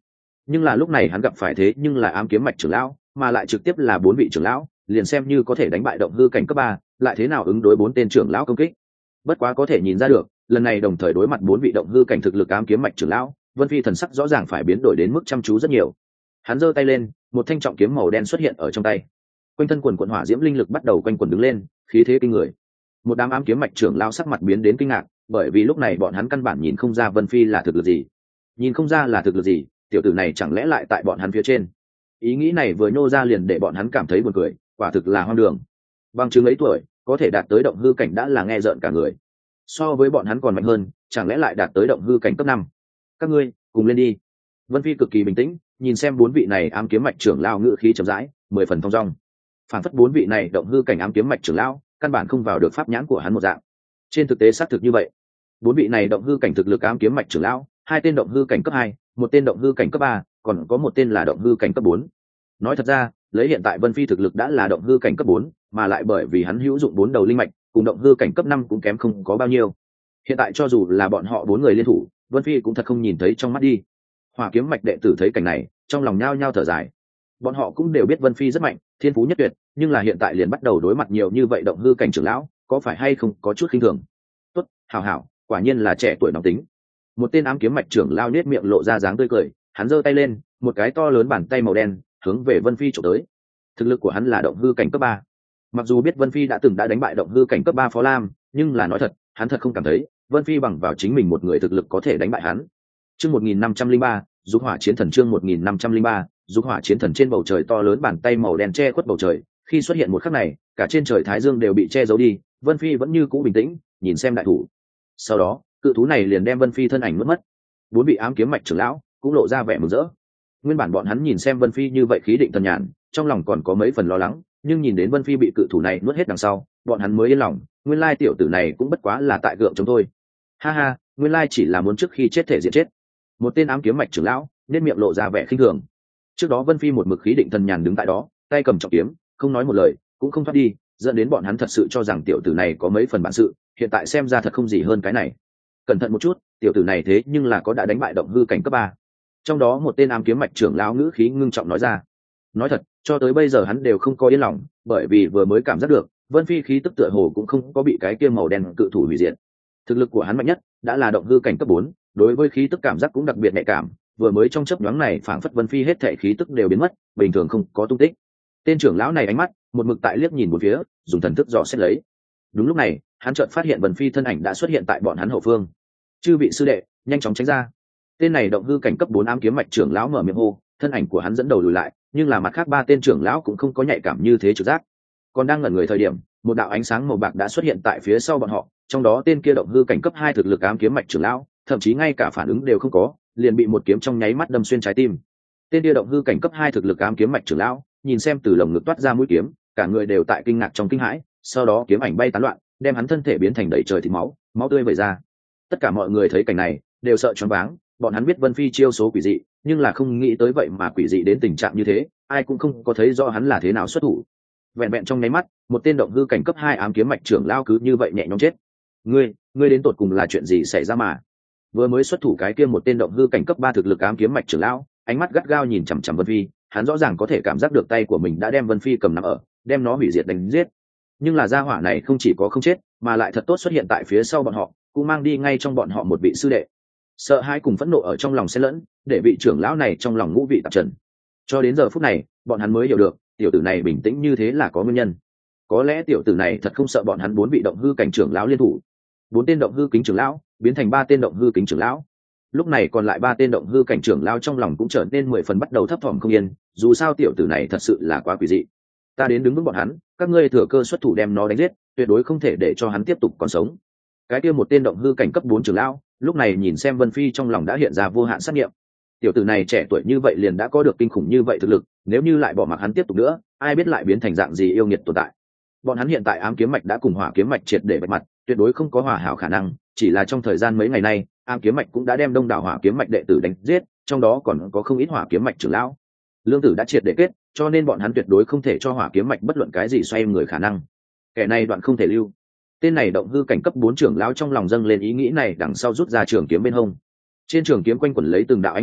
nhưng là lúc này hắn gặp phải thế nhưng là ám kiếm mạch trưởng lão, mà lại trực tiếp là bốn vị trưởng lão, liền xem như có thể đánh bại động hư cảnh cấp ba, lại thế nào ứng đối bốn tên trưởng lão công kích. Bất quá có thể nhìn ra được, lần này đồng thời đối mặt bốn vị động hư cảnh thực lực ám kiếm mạch trưởng lão, Vân Phi thần sắc rõ ràng phải biến đổi đến mức chăm chú rất nhiều. Hắn giơ tay lên, một thanh trọng kiếm màu đen xuất hiện ở trong tay. Quanh thân quần quần hỏa diễm linh lực bắt đầu quanh quần đứng lên, khí thế kinh người. Một đám ám kiếm mạch trưởng lão sắc mặt biến đến kinh ngạc, bởi vì lúc này bọn hắn căn bản nhìn không ra Vân Phi là thực lực gì. Nhìn không ra là thực lực gì, tiểu tử này chẳng lẽ lại tại bọn hắn phía trên. Ý nghĩ này vừa nhô ra liền để bọn hắn cảm thấy buồn cười, quả thực là hoang đường. Bằng chứng ấy tuổi, có thể đạt tới động hư cảnh đã là nghe rợn cả người. So với bọn hắn còn mạnh hơn, chẳng lẽ lại đạt tới động hư cảnh cấp năm. Các ngươi cùng lên đi. Vân Phi cực kỳ bình tĩnh, nhìn xem bốn vị này ám kiếm mạch trưởng lão ngữ khí chậm rãi, mười phần thong dong. Phản phất bốn vị này động hư cảnh ám kiếm mạch trưởng lão, căn bản không vào được pháp nhãn của hắn một dạng. Trên thực tế xác thực như vậy. Bốn vị này động hư cảnh thực lực ám kiếm mạch trưởng lão, hai tên động hư cảnh cấp hai, một tên động hư cảnh cấp ba, còn có một tên là động hư cảnh cấp bốn. Nói thật ra, lấy hiện tại Vân Phi thực lực đã là động hư cảnh cấp bốn, mà lại bởi vì hắn hữu dụng bốn đầu linh mạch, cùng động hư cảnh cấp năm cũng kém không có bao nhiêu. Hiện tại cho dù là bọn họ bốn người liên thủ, Vân Phi cũng thật không nhìn thấy trong mắt đi. Hỏa kiếm mạch đệ tử thấy cảnh này, trong lòng nhao nhao thở dài. Bọn họ cũng đều biết Vân Phi rất mạnh, thiên phú nhất tuyệt, nhưng là hiện tại liền bắt đầu đối mặt nhiều như vậy động hư cảnh trưởng lão, có phải hay không có chút khinh thường. Tốt, hảo hảo, quả nhiên là trẻ tuổi nóng tính. Một tên ám kiếm mạch trưởng lão nết miệng lộ ra dáng tươi cười, hắn giơ tay lên, một cái to lớn bàn tay màu đen hướng về Vân Phi chụp tới. Thực lực của hắn là động hư cảnh cấp ba. Mặc dù biết Vân Phi đã từng đã đánh bại động hư cảnh cấp ba Phó Lam, nhưng là nói thật, hắn thật không cảm thấy Vân Phi bằng vào chính mình một người thực lực có thể đánh bại hắn. Chương một nghìn năm trăm linh ba, Dục Hỏa Chiến Thần chương một nghìn năm trăm linh ba, Dục Hỏa Chiến Thần trên bầu trời to lớn bàn tay màu đen che khuất bầu trời, khi xuất hiện một khắc này, cả trên trời thái dương đều bị che giấu đi, Vân Phi vẫn như cũ bình tĩnh, nhìn xem đại thủ. Sau đó, cự thú này liền đem Vân Phi thân ảnh mất mất. Bốn vị ám kiếm mạch trưởng lão cũng lộ ra vẻ mừng rỡ. Nguyên bản bọn hắn nhìn xem Vân Phi như vậy khí định thần nhàn, trong lòng còn có mấy phần lo lắng, nhưng nhìn đến Vân Phi bị cự thủ này nuốt hết đằng sau, bọn hắn mới yên lòng, nguyên lai tiểu tử này cũng bất quá là tại gượng chống thôi. Ha ha, nguyên lai chỉ là muốn trước khi chết thể diện chết. Một tên ám kiếm mạch trưởng lão nên miệng lộ ra vẻ khinh thường. Trước đó Vân Phi một mực khí định thần nhàn đứng tại đó, tay cầm trọng kiếm, không nói một lời, cũng không thoát đi, dẫn đến bọn hắn thật sự cho rằng tiểu tử này có mấy phần bản sự, hiện tại xem ra thật không gì hơn cái này. Cẩn thận một chút, tiểu tử này thế nhưng là có đã đánh bại động hư cảnh cấp ba. Trong đó một tên ám kiếm mạch trưởng lão ngữ khí ngưng trọng nói ra. Nói thật, cho tới bây giờ hắn đều không có yên lòng, bởi vì vừa mới cảm giác được Vân Phi khí tức tựa hồ cũng không có bị cái kia màu đen cự thủ hủy diệt. Thực lực của hắn mạnh nhất đã là động hư cảnh cấp bốn, đối với khí tức cảm giác cũng đặc biệt nhạy cảm, vừa mới trong chớp nhoáng này phảng phất Vân Phi hết thảy khí tức đều biến mất, bình thường không có tung tích. Tên trưởng lão này ánh mắt một mực tại liếc nhìn một phía, dùng thần thức dò xét lấy. Đúng lúc này, hắn chợt phát hiện Vân Phi thân ảnh đã xuất hiện tại bọn hắn hậu phương. Chư vị sư đệ, nhanh chóng tránh ra. Tên này động hư cảnh cấp bốn ám kiếm mạch trưởng lão mở miệng hô, thân ảnh của hắn dẫn đầu lùi lại, nhưng là mặt khác ba tên trưởng lão cũng không có nhạy cảm như thế trực giác. Còn đang ngẩn người thời điểm, một đạo ánh sáng màu bạc đã xuất hiện tại phía sau bọn họ, trong đó tên kia động hư cảnh cấp hai thực lực ám kiếm mạch trưởng lão, thậm chí ngay cả phản ứng đều không có, liền bị một kiếm trong nháy mắt đâm xuyên trái tim. Tên kia động hư cảnh cấp hai thực lực ám kiếm mạch trưởng lão, nhìn xem từ lồng ngực toát ra mũi kiếm, cả người đều tại kinh ngạc trong kinh hãi, sau đó kiếm ảnh bay tán loạn, đem hắn thân thể biến thành đầy trời thịt máu, máu tươi vẩy ra. Tất cả mọi người thấy cảnh này, đều sợ choáng váng, bọn hắn biết Vân Phi chiêu số quỷ dị, nhưng là không nghĩ tới vậy mà quỷ dị đến tình trạng như thế, ai cũng không có thấy rõ hắn là thế nào xuất thủ. Vẹn vẹn trong nháy mắt, một tên động hư cảnh cấp hai ám kiếm mạch trưởng lao cứ như vậy nhẹ nhõm chết. Ngươi, ngươi đến tột cùng là chuyện gì xảy ra mà? Vừa mới xuất thủ cái kia một tên động hư cảnh cấp ba thực lực ám kiếm mạch trưởng lão, ánh mắt gắt gao nhìn chằm chằm Vân Phi, hắn rõ ràng có thể cảm giác được tay của mình đã đem Vân Phi cầm nắm ở, đem nó hủy diệt đánh giết. Nhưng là gia hỏa này không chỉ có không chết, mà lại thật tốt xuất hiện tại phía sau bọn họ, cũng mang đi ngay trong bọn họ một vị sư đệ. Sợ hãi cùng phẫn nộ ở trong lòng xen lẫn, để vị trưởng lão này trong lòng ngũ vị tạp trần. Cho đến giờ phút này, bọn hắn mới hiểu được, tiểu tử này bình tĩnh như thế là có nguyên nhân. Có lẽ tiểu tử này thật không sợ bọn hắn bốn vị động hư cảnh trưởng lão liên thủ. Bốn tên động hư kính trưởng lão biến thành ba tên động hư kính trưởng lão. Lúc này còn lại ba tên động hư cảnh trưởng lão trong lòng cũng trở nên mười phần bắt đầu thấp thỏm không yên, dù sao tiểu tử này thật sự là quá quỷ dị. Ta đến đứng vững bọn hắn, các ngươi thừa cơ xuất thủ đem nó đánh giết, tuyệt đối không thể để cho hắn tiếp tục còn sống. Cái kia một tên động hư cảnh cấp bốn trưởng lão, lúc này nhìn xem Vân Phi trong lòng đã hiện ra vô hạn sát nghiệm. Tiểu tử này trẻ tuổi như vậy liền đã có được kinh khủng như vậy thực lực, nếu như lại bỏ mặc hắn tiếp tục nữa, ai biết lại biến thành dạng gì yêu nghiệt tồn tại. Bọn hắn hiện tại ám kiếm mạch đã cùng hỏa kiếm mạch triệt để bạch mặt, tuyệt đối không có hòa hảo khả năng, chỉ là trong thời gian mấy ngày nay, ám kiếm mạch cũng đã đem đông đảo hỏa kiếm mạch đệ tử đánh giết, trong đó còn có không ít hỏa kiếm mạch trưởng lão. Lương tử đã triệt để kết, cho nên bọn hắn tuyệt đối không thể cho hỏa kiếm mạch bất luận cái gì xoay người khả năng. Kẻ này đoạn không thể lưu. Tên này động hư cảnh cấp bốn trưởng lão trong lòng dâng lên ý nghĩ này, đằng sau rút ra trường kiếm bên hông. Trên trường kiếm quanh quẩn lấy từng đạo ánh lửa,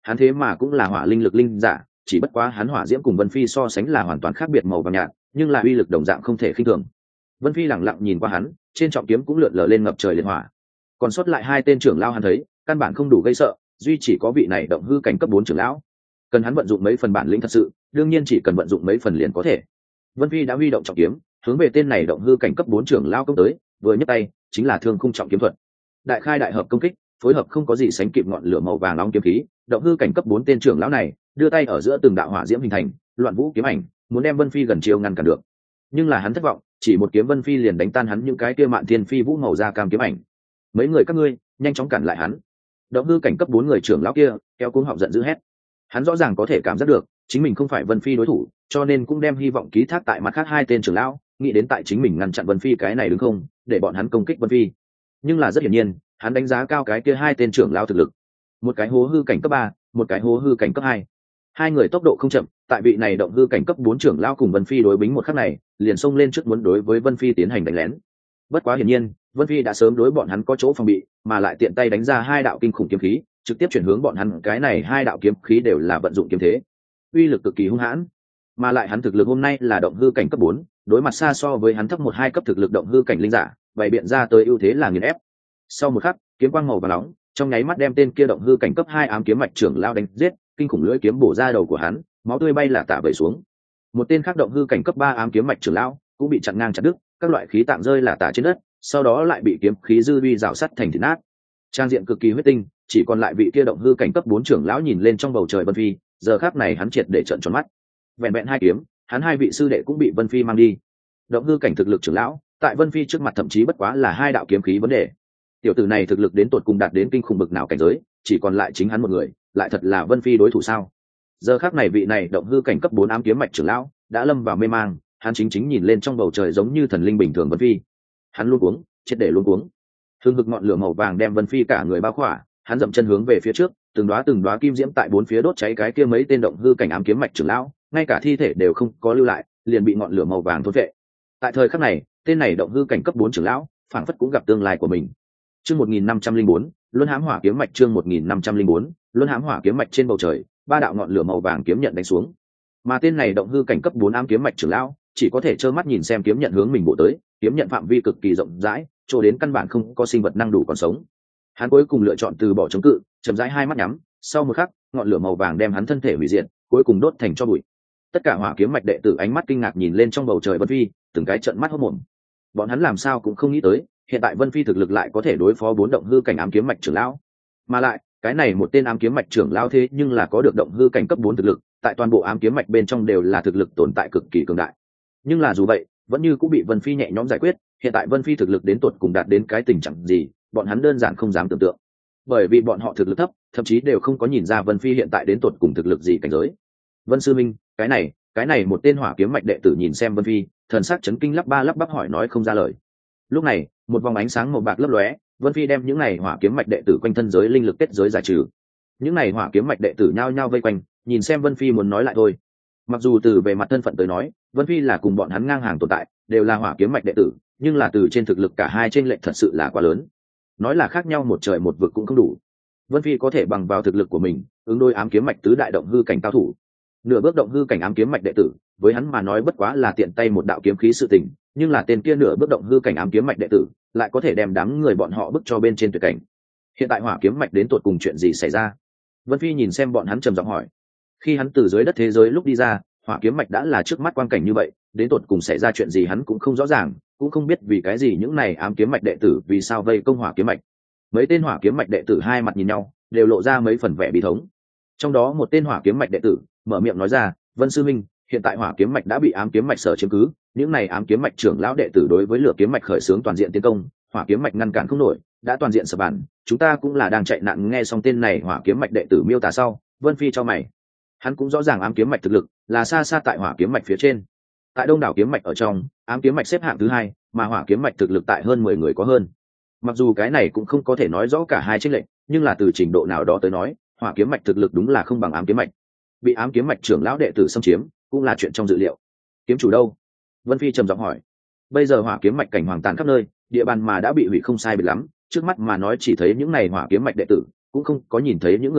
hắn thế mà cũng là hỏa linh lực linh giả, chỉ bất quá hắn hỏa diễm cùng Vân Phi so sánh là hoàn toàn khác biệt màu vàng nhạt, nhưng là uy lực đồng dạng không thể khinh thường. Vân Phi lẳng lặng nhìn qua hắn, trên trọng kiếm cũng lượn lờ lên ngập trời liệt hỏa. Còn sót lại hai tên trưởng lão hắn thấy, căn bản không đủ gây sợ, duy chỉ có vị này động hư cảnh cấp bốn trưởng lão. Cần hắn vận dụng mấy phần bản lĩnh thật sự, đương nhiên chỉ cần vận dụng mấy phần liền có thể. Vân Phi đã huy động trọng kiếm, hướng về tên này động hư cảnh cấp bốn trưởng lão công tới, vừa nhấc tay, chính là thương khung trọng kiếm thuật. Đại khai đại hợp công kích, phối hợp không có gì sánh kịp ngọn lửa màu vàng nóng kiếm khí, động hư cảnh cấp bốn tên trưởng lão này, đưa tay ở giữa từng đạo hỏa diễm hình thành, loạn vũ kiếm ảnh, muốn đem Vân Phi gần chiêu ngăn cản được. Nhưng là hắn thất vọng, chỉ một kiếm Vân Phi liền đánh tan hắn những cái kia mạn thiên phi vũ màu da cam kiếm ảnh. Mấy người các ngươi, nhanh chóng cản lại hắn. Động hư cảnh cấp bốn người trưởng lão kia, kéo cuống họng giận dữ hét. Hắn rõ ràng có thể cảm giác được, chính mình không phải Vân Phi đối thủ, cho nên cũng đem hy vọng ký thác tại mặt khác hai tên trưởng lão, nghĩ đến tại chính mình ngăn chặn Vân Phi cái này đứng không, để bọn hắn công kích Vân Phi. Nhưng là rất hiển nhiên, hắn đánh giá cao cái kia hai tên trưởng lão thực lực. Một cái hố hư cảnh cấp ba, một cái hố hư cảnh cấp hai. Hai người tốc độ không chậm, tại vị này động hư cảnh cấp bốn trưởng lão cùng Vân Phi đối bính một khắc này, liền xông lên trước muốn đối với Vân Phi tiến hành đánh lén. Bất quá hiển nhiên, Vân Phi đã sớm đối bọn hắn có chỗ phòng bị, mà lại tiện tay đánh ra hai đạo kinh khủng kiếm khí, trực tiếp chuyển hướng bọn hắn. Cái này hai đạo kiếm khí đều là vận dụng kiếm thế, uy lực cực kỳ hung hãn. Mà lại hắn thực lực hôm nay là động hư cảnh cấp bốn, đối mặt xa so với hắn thấp một hai cấp thực lực động hư cảnh linh giả, bày biện ra tới ưu thế là nghiền ép. Sau một khắc, kiếm quang màu vàng nóng trong nháy mắt đem tên kia động hư cảnh cấp hai ám kiếm mạch trưởng lao đánh giết, kinh khủng lưỡi kiếm bổ ra đầu của hắn, máu tươi bay là tả vẩy xuống. Một tên khác động hư cảnh cấp ba ám kiếm mạch trưởng lão cũng bị chặn ngang chặt đứt, các loại khí tạng rơi là tả trên đất, sau đó lại bị kiếm khí dư uy rào sắt thành thịt nát. Trang diện cực kỳ huyết tinh, chỉ còn lại vị kia động hư cảnh cấp bốn trưởng lão nhìn lên trong bầu trời Vân Phi, giờ khắc này hắn triệt để trợn tròn mắt. Vẹn vẹn hai kiếm, hắn hai vị sư đệ cũng bị Vân Phi mang đi. Động hư cảnh thực lực trưởng lão, tại Vân Phi trước mặt thậm chí bất quá là hai đạo kiếm khí vấn đề. Tiểu tử này thực lực đến tột cùng đạt đến kinh khủng bực nào cảnh giới, chỉ còn lại chính hắn một người, lại thật là Vân Phi đối thủ sao? Giờ khắc này vị này động hư cảnh cấp bốn ám kiếm mạch trưởng lão đã lâm vào mê mang, hắn chính chính nhìn lên trong bầu trời giống như thần linh bình thường Vân Phi. Hắn luống cuống, triệt để luống cuống. Hương hực ngọn lửa màu vàng đem Vân Phi cả người bao khỏa, hắn dậm chân hướng về phía trước, từng đóa từng đóa kim diễm tại bốn phía đốt cháy cái kia mấy tên động hư cảnh ám kiếm mạch trưởng lão, ngay cả thi thể đều không có lưu lại, liền bị ngọn lửa màu vàng thôn vệ. Tại thời khắc này, tên này động hư cảnh cấp bốn trưởng lão, phảng phất cũng gặp tương lai của mình. Chương một nghìn năm trăm linh bốn, Luân Hãm Hỏa kiếm mạch chương một nghìn năm trăm linh bốn, Luân Hãm Hỏa kiếm mạch trên bầu trời, ba đạo ngọn lửa màu vàng kiếm nhận đánh xuống. Mà tên này động hư cảnh cấp bốn ám kiếm mạch trưởng lão, chỉ có thể trơ mắt nhìn xem kiếm nhận hướng mình bổ tới, kiếm nhận phạm vi cực kỳ rộng rãi, cho đến căn bản không có sinh vật năng đủ còn sống. Hắn cuối cùng lựa chọn từ bỏ chống cự, chậm rãi hai mắt nhắm, sau một khắc, ngọn lửa màu vàng đem hắn thân thể hủy diệt, cuối cùng đốt thành tro bụi. Tất cả hỏa kiếm mạch đệ tử ánh mắt kinh ngạc nhìn lên trong bầu trời Vân Phi, từng cái trợn mắt hốt mồm. Bọn hắn làm sao cũng không nghĩ tới, hiện tại Vân Phi thực lực lại có thể đối phó bốn động hư cảnh ám kiếm mạch trưởng lão. Mà lại, cái này một tên ám kiếm mạch trưởng lão thế nhưng là có được động hư cảnh cấp bốn thực lực, tại toàn bộ ám kiếm mạch bên trong đều là thực lực tồn tại cực kỳ cường đại. Nhưng là dù vậy, vẫn như cũng bị Vân Phi nhẹ nhõm giải quyết, hiện tại Vân Phi thực lực đến tột cùng đạt đến cái tình trạng gì, bọn hắn đơn giản không dám tưởng tượng. Bởi vì bọn họ thực lực thấp, thậm chí đều không có nhìn ra Vân Phi hiện tại đến tột cùng thực lực gì cảnh giới. Vân sư minh, cái này, cái này một tên hỏa kiếm mạch đệ tử nhìn xem Vân Phi, thần sắc chấn kinh lắp ba lắp bắp hỏi nói không ra lời. Lúc này, một vòng ánh sáng màu bạc lấp lóe, Vân Phi đem những này hỏa kiếm mạch đệ tử quanh thân giới linh lực kết giới giải trừ. Những này hỏa kiếm mạch đệ tử nhao nhao vây quanh, nhìn xem Vân Phi muốn nói lại thôi. Mặc dù từ về mặt thân phận tới nói, Vân Phi là cùng bọn hắn ngang hàng tồn tại, đều là hỏa kiếm mạch đệ tử, nhưng là từ trên thực lực cả hai trên lệch thật sự là quá lớn. Nói là khác nhau một trời một vực cũng không đủ. Vân Phi có thể bằng vào thực lực của mình, ứng đối ám kiếm mạch tứ đại động hư cảnh cao thủ. Nửa bước động hư cảnh ám kiếm mạch đệ tử, với hắn mà nói bất quá là tiện tay một đạo kiếm khí sự tình, nhưng là tên kia nửa bước động hư cảnh ám kiếm mạch đệ tử, lại có thể đem đám người bọn họ bức cho bên trên tuyệt cảnh. Hiện tại hỏa kiếm mạch đến tột cùng chuyện gì xảy ra? Vân Phi nhìn xem bọn hắn trầm giọng hỏi. Khi hắn từ dưới đất thế giới lúc đi ra, hỏa kiếm mạch đã là trước mắt quang cảnh như vậy, đến tột cùng xảy ra chuyện gì hắn cũng không rõ ràng, cũng không biết vì cái gì những này ám kiếm mạch đệ tử vì sao vây công hỏa kiếm mạch. Mấy tên hỏa kiếm mạch đệ tử hai mặt nhìn nhau, đều lộ ra mấy phần vẻ bi thống. Trong đó một tên hỏa kiếm mạch đệ tử mở miệng nói ra, Vân sư minh, hiện tại hỏa kiếm mạch đã bị ám kiếm mạch sở chiếm cứ, những này ám kiếm mạch trưởng lão đệ tử đối với lửa kiếm mạch khởi xướng toàn diện tiến công, hỏa kiếm mạch ngăn cản không nổi, đã toàn diện sập bàn, chúng ta cũng là đang chạy nạn. Nghe xong tên này hỏa kiếm mạch đệ tử miêu tả sau, Vân Phi cho mày. Hắn cũng rõ ràng ám kiếm mạch thực lực là xa xa tại hỏa kiếm mạch phía trên. Tại đông đảo kiếm mạch ở trong, ám kiếm mạch xếp hạng thứ hai, mà hỏa kiếm mạch thực lực tại hơn mười người có hơn. Mặc dù cái này cũng không có thể nói rõ cả hai chênh lệch, nhưng là từ trình độ nào đó tới nói, hỏa kiếm mạch thực lực đúng là không bằng ám kiếm mạch. Bị ám kiếm mạch trưởng lão đệ tử xâm chiếm, cũng là chuyện trong dự liệu. Kiếm chủ đâu? Vân Phi trầm giọng hỏi. Bây giờ hỏa kiếm mạch cảnh hoàng tàn khắp nơi, địa bàn mà đã bị hủy không sai biệt lắm, trước mắt mà nói chỉ thấy những này hỏa kiếm mạch đệ tử, cũng không có nhìn thấy những người khác,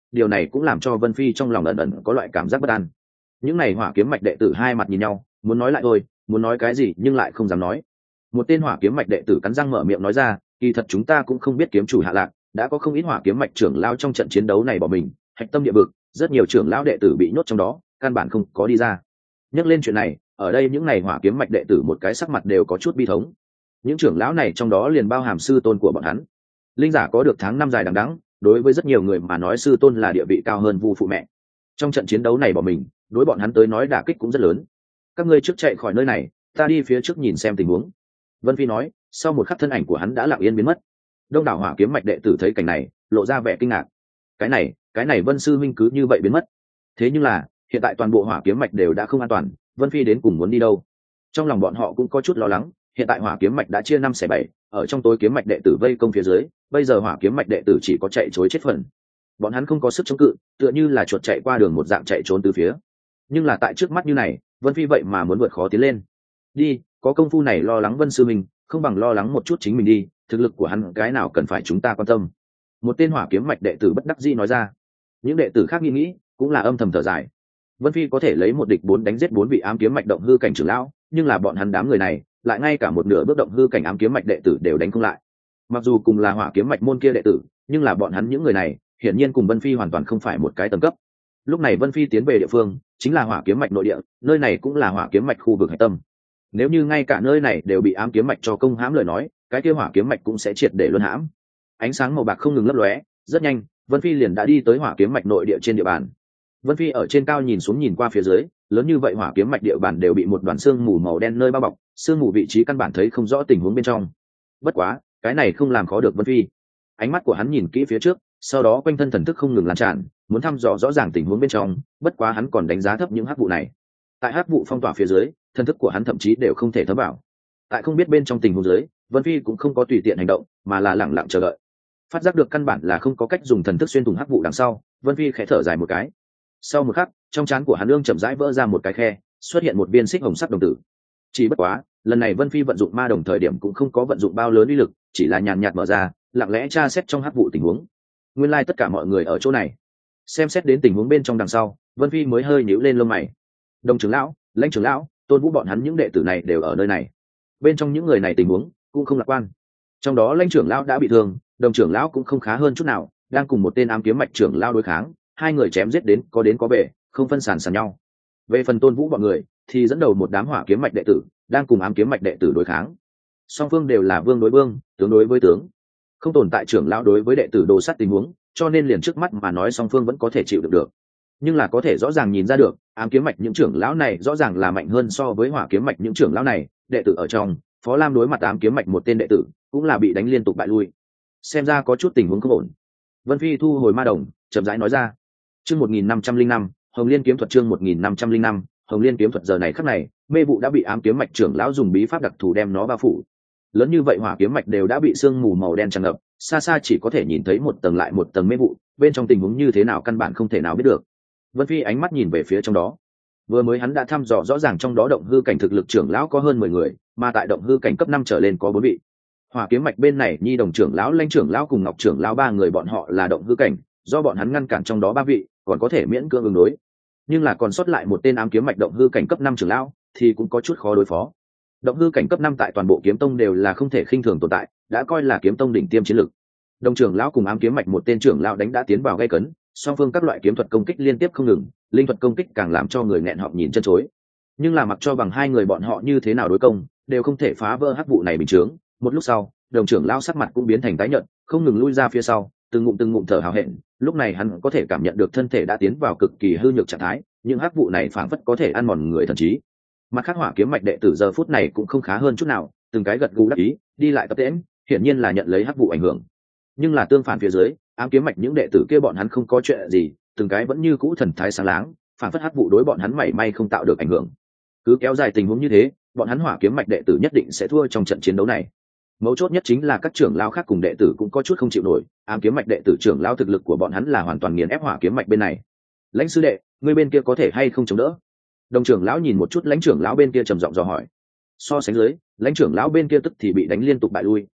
điều này cũng làm cho Vân Phi trong lòng ẩn ẩn có loại cảm giác bất an. Những này hỏa kiếm mạch đệ tử hai mặt nhìn nhau, muốn nói lại thôi, muốn nói cái gì nhưng lại không dám nói. Một tên hỏa kiếm mạch đệ tử cắn răng mở miệng nói ra, kỳ thật chúng ta cũng không biết kiếm chủ hạ lạc, đã có không ít hỏa kiếm mạch trưởng lao trong trận chiến đấu này bỏ mình, hạch tâm địa vực, rất nhiều trưởng lão đệ tử bị nhốt trong đó, căn bản không có đi ra. Nhắc lên chuyện này, ở đây những này hỏa kiếm mạch đệ tử một cái sắc mặt đều có chút bi thống. Những trưởng lão này trong đó liền bao hàm sư tôn của bọn hắn. Linh giả có được tháng năm dài đằng đẵng, đối với rất nhiều người mà nói sư tôn là địa vị cao hơn vu phụ mẹ. Trong trận chiến đấu này bỏ mình, đối bọn hắn tới nói đả kích cũng rất lớn. Các ngươi trước chạy khỏi nơi này, ta đi phía trước nhìn xem tình huống. Vân Phi nói, sau một khắc thân ảnh của hắn đã lặng yên biến mất. Đông đảo hỏa kiếm mạch đệ tử thấy cảnh này, lộ ra vẻ kinh ngạc. Cái này, cái này Vân sư huynh cứ như vậy biến mất. Thế nhưng là, hiện tại toàn bộ hỏa kiếm mạch đều đã không an toàn, Vân Phi đến cùng muốn đi đâu? Trong lòng bọn họ cũng có chút lo lắng, hiện tại hỏa kiếm mạch đã chia năm xẻ bảy, ở trong tối kiếm mạch đệ tử vây công phía dưới, bây giờ hỏa kiếm mạch đệ tử chỉ có chạy trối chết phần. Bọn hắn không có sức chống cự, tựa như là chuột chạy qua đường một dạng chạy trốn từ phía. Nhưng là tại trước mắt như này, Vân Phi vậy mà muốn vượt khó tiến lên. Đi, có công phu này lo lắng Vân sư mình, không bằng lo lắng một chút chính mình đi, thực lực của hắn cái nào cần phải chúng ta quan tâm. Một tên hỏa kiếm mạch đệ tử bất đắc dĩ nói ra. Những đệ tử khác nghĩ nghĩ, cũng là âm thầm thở dài. Vân Phi có thể lấy một địch bốn đánh giết bốn vị ám kiếm mạch động hư cảnh trưởng lão, nhưng là bọn hắn đám người này, lại ngay cả một nửa bước động hư cảnh ám kiếm mạch đệ tử đều đánh không lại. Mặc dù cùng là hỏa kiếm mạch môn kia đệ tử, nhưng là bọn hắn những người này, hiển nhiên cùng Vân Phi hoàn toàn không phải một cái tầng cấp. Lúc này Vân Phi tiến về địa phương, chính là hỏa kiếm mạch nội địa, nơi này cũng là hỏa kiếm mạch khu vực hải tâm. Nếu như ngay cả nơi này đều bị ám kiếm mạch cho công hãm lời nói, cái kia hỏa kiếm mạch cũng sẽ triệt để luân hãm. Ánh sáng màu bạc không ngừng lấp lóe, rất nhanh, Vân Phi liền đã đi tới hỏa kiếm mạch nội địa trên địa bàn. Vân Phi ở trên cao nhìn xuống nhìn qua phía dưới, lớn như vậy hỏa kiếm mạch địa bàn đều bị một đoàn xương mù màu đen nơi bao bọc, xương mù vị trí căn bản thấy không rõ tình huống bên trong. Bất quá, cái này không làm khó được Vân Phi. Ánh mắt của hắn nhìn kỹ phía trước, sau đó quanh thân thần thức không ngừng lan tràn, muốn thăm dò rõ ràng tình huống bên trong, bất quá hắn còn đánh giá thấp những hắc vụ này. Tại hắc vụ phong tỏa phía dưới, thần thức của hắn thậm chí đều không thể thấm vào. Tại không biết bên trong tình huống dưới, Vân Phi cũng không có tùy tiện hành động, mà là lặng lặng chờ đợi. Phát giác được căn bản là không có cách dùng thần thức xuyên thủng hắc vụ đằng sau, Vân Phi khẽ thở dài một cái. Sau một khắc, trong trán của hắn ương chậm rãi vỡ ra một cái khe, xuất hiện một viên xích hồng sắc đồng tử. Chỉ bất quá, lần này Vân Phi vận dụng ma đồng thời điểm cũng không có vận dụng bao lớn uy lực, chỉ là nhàn nhạt mở ra, lặng lẽ tra xét trong hắc vụ tình huống. Nguyên lai like tất cả mọi người ở chỗ này. Xem xét đến tình huống bên trong đằng sau, Vân Phi mới hơi nhíu lên lông mày. Đồng trưởng lão, lãnh trưởng lão, Tôn Vũ bọn hắn những đệ tử này đều ở nơi này. Bên trong những người này tình huống cũng không lạc quan. Trong đó lãnh trưởng lão đã bị thương, đồng trưởng lão cũng không khá hơn chút nào, đang cùng một tên ám kiếm mạch trưởng lão đối kháng, hai người chém giết đến có đến có về, không phân sàn sàn nhau. Về phần Tôn Vũ bọn người thì dẫn đầu một đám hỏa kiếm mạch đệ tử, đang cùng ám kiếm mạch đệ tử đối kháng. Song phương đều là vương đối vương, tướng đối với tướng, không tồn tại trưởng lão đối với đệ tử đồ sát tình huống, cho nên liền trước mắt mà nói song phương vẫn có thể chịu được được. Nhưng là có thể rõ ràng nhìn ra được, ám kiếm mạch những trưởng lão này rõ ràng là mạnh hơn so với hỏa kiếm mạch những trưởng lão này. Đệ tử ở trong, Phó Lam đối mặt ám kiếm mạch một tên đệ tử, cũng là bị đánh liên tục bại lui. Xem ra có chút tình huống không ổn. Vân Phi thu hồi ma đồng, chậm rãi nói ra. Chương một nghìn năm trăm linh năm, Hồng Liên kiếm thuật chương một nghìn năm trăm linh năm, Hồng Liên kiếm thuật giờ này khắc này, mê vụ đã bị ám kiếm mạch trưởng lão dùng bí pháp đặc thù đem nó bao phủ. Lớn như vậy hỏa kiếm mạch đều đã bị sương mù màu đen tràn ngập, xa xa chỉ có thể nhìn thấy một tầng lại một tầng mê vụ, bên trong tình huống như thế nào căn bản không thể nào biết được. Vân Phi ánh mắt nhìn về phía trong đó. Vừa mới hắn đã thăm dò rõ ràng trong đó động hư cảnh thực lực trưởng lão có hơn mười người, mà tại động hư cảnh cấp năm trở lên có bốn vị. Hỏa kiếm mạch bên này Nhi đồng trưởng lão, Lãnh trưởng lão cùng Ngọc trưởng lão ba người bọn họ là động hư cảnh, do bọn hắn ngăn cản trong đó ba vị, còn có thể miễn cưỡng ứng đối. Nhưng là còn sót lại một tên ám kiếm mạch động hư cảnh cấp năm trưởng lão thì cũng có chút khó đối phó. Động hư cảnh cấp năm tại toàn bộ kiếm tông đều là không thể khinh thường tồn tại, đã coi là kiếm tông đỉnh tiêm chiến lực. Đồng trưởng lão cùng ám kiếm mạch một tên trưởng lão đánh đã tiến vào gây cấn, song phương các loại kiếm thuật công kích liên tiếp không ngừng, linh thuật công kích càng làm cho người nghẹn họng nhìn chân chối. Nhưng là mặc cho bằng hai người bọn họ như thế nào đối công, đều không thể phá vỡ hắc vụ này bình chướng. Một lúc sau, đồng trưởng lão sắc mặt cũng biến thành tái nhợt, không ngừng lui ra phía sau, từng ngụm từng ngụm thở hào hẹn. Lúc này hắn có thể cảm nhận được thân thể đã tiến vào cực kỳ hư nhược trạng thái, những hắc vụ này phảng phất có thể ăn mòn người thần trí. Mặt khác hỏa kiếm mạch đệ tử giờ phút này cũng không khá hơn chút nào, từng cái gật gù đắc ý, đi lại tập tễnh, hiển nhiên là nhận lấy hắc vụ ảnh hưởng. Nhưng là tương phản phía dưới, ám kiếm mạch những đệ tử kia bọn hắn không có chuyện gì, từng cái vẫn như cũ thần thái sáng láng, phản phất hắc vụ đối bọn hắn mảy may không tạo được ảnh hưởng. Cứ kéo dài tình huống như thế, bọn hắn hỏa kiếm mạch đệ tử nhất định sẽ thua trong trận chiến đấu này. Mấu chốt nhất chính là các trưởng lão khác cùng đệ tử cũng có chút không chịu nổi, ám kiếm mạch đệ tử trưởng lão thực lực của bọn hắn là hoàn toàn nghiền ép hỏa kiếm mạch bên này. Lãnh sư đệ, người bên kia có thể hay không chống đỡ? Đồng trưởng lão nhìn một chút lãnh trưởng lão bên kia trầm giọng dò hỏi. So sánh dưới, lãnh trưởng lão bên kia tức thì bị đánh liên tục bại lui,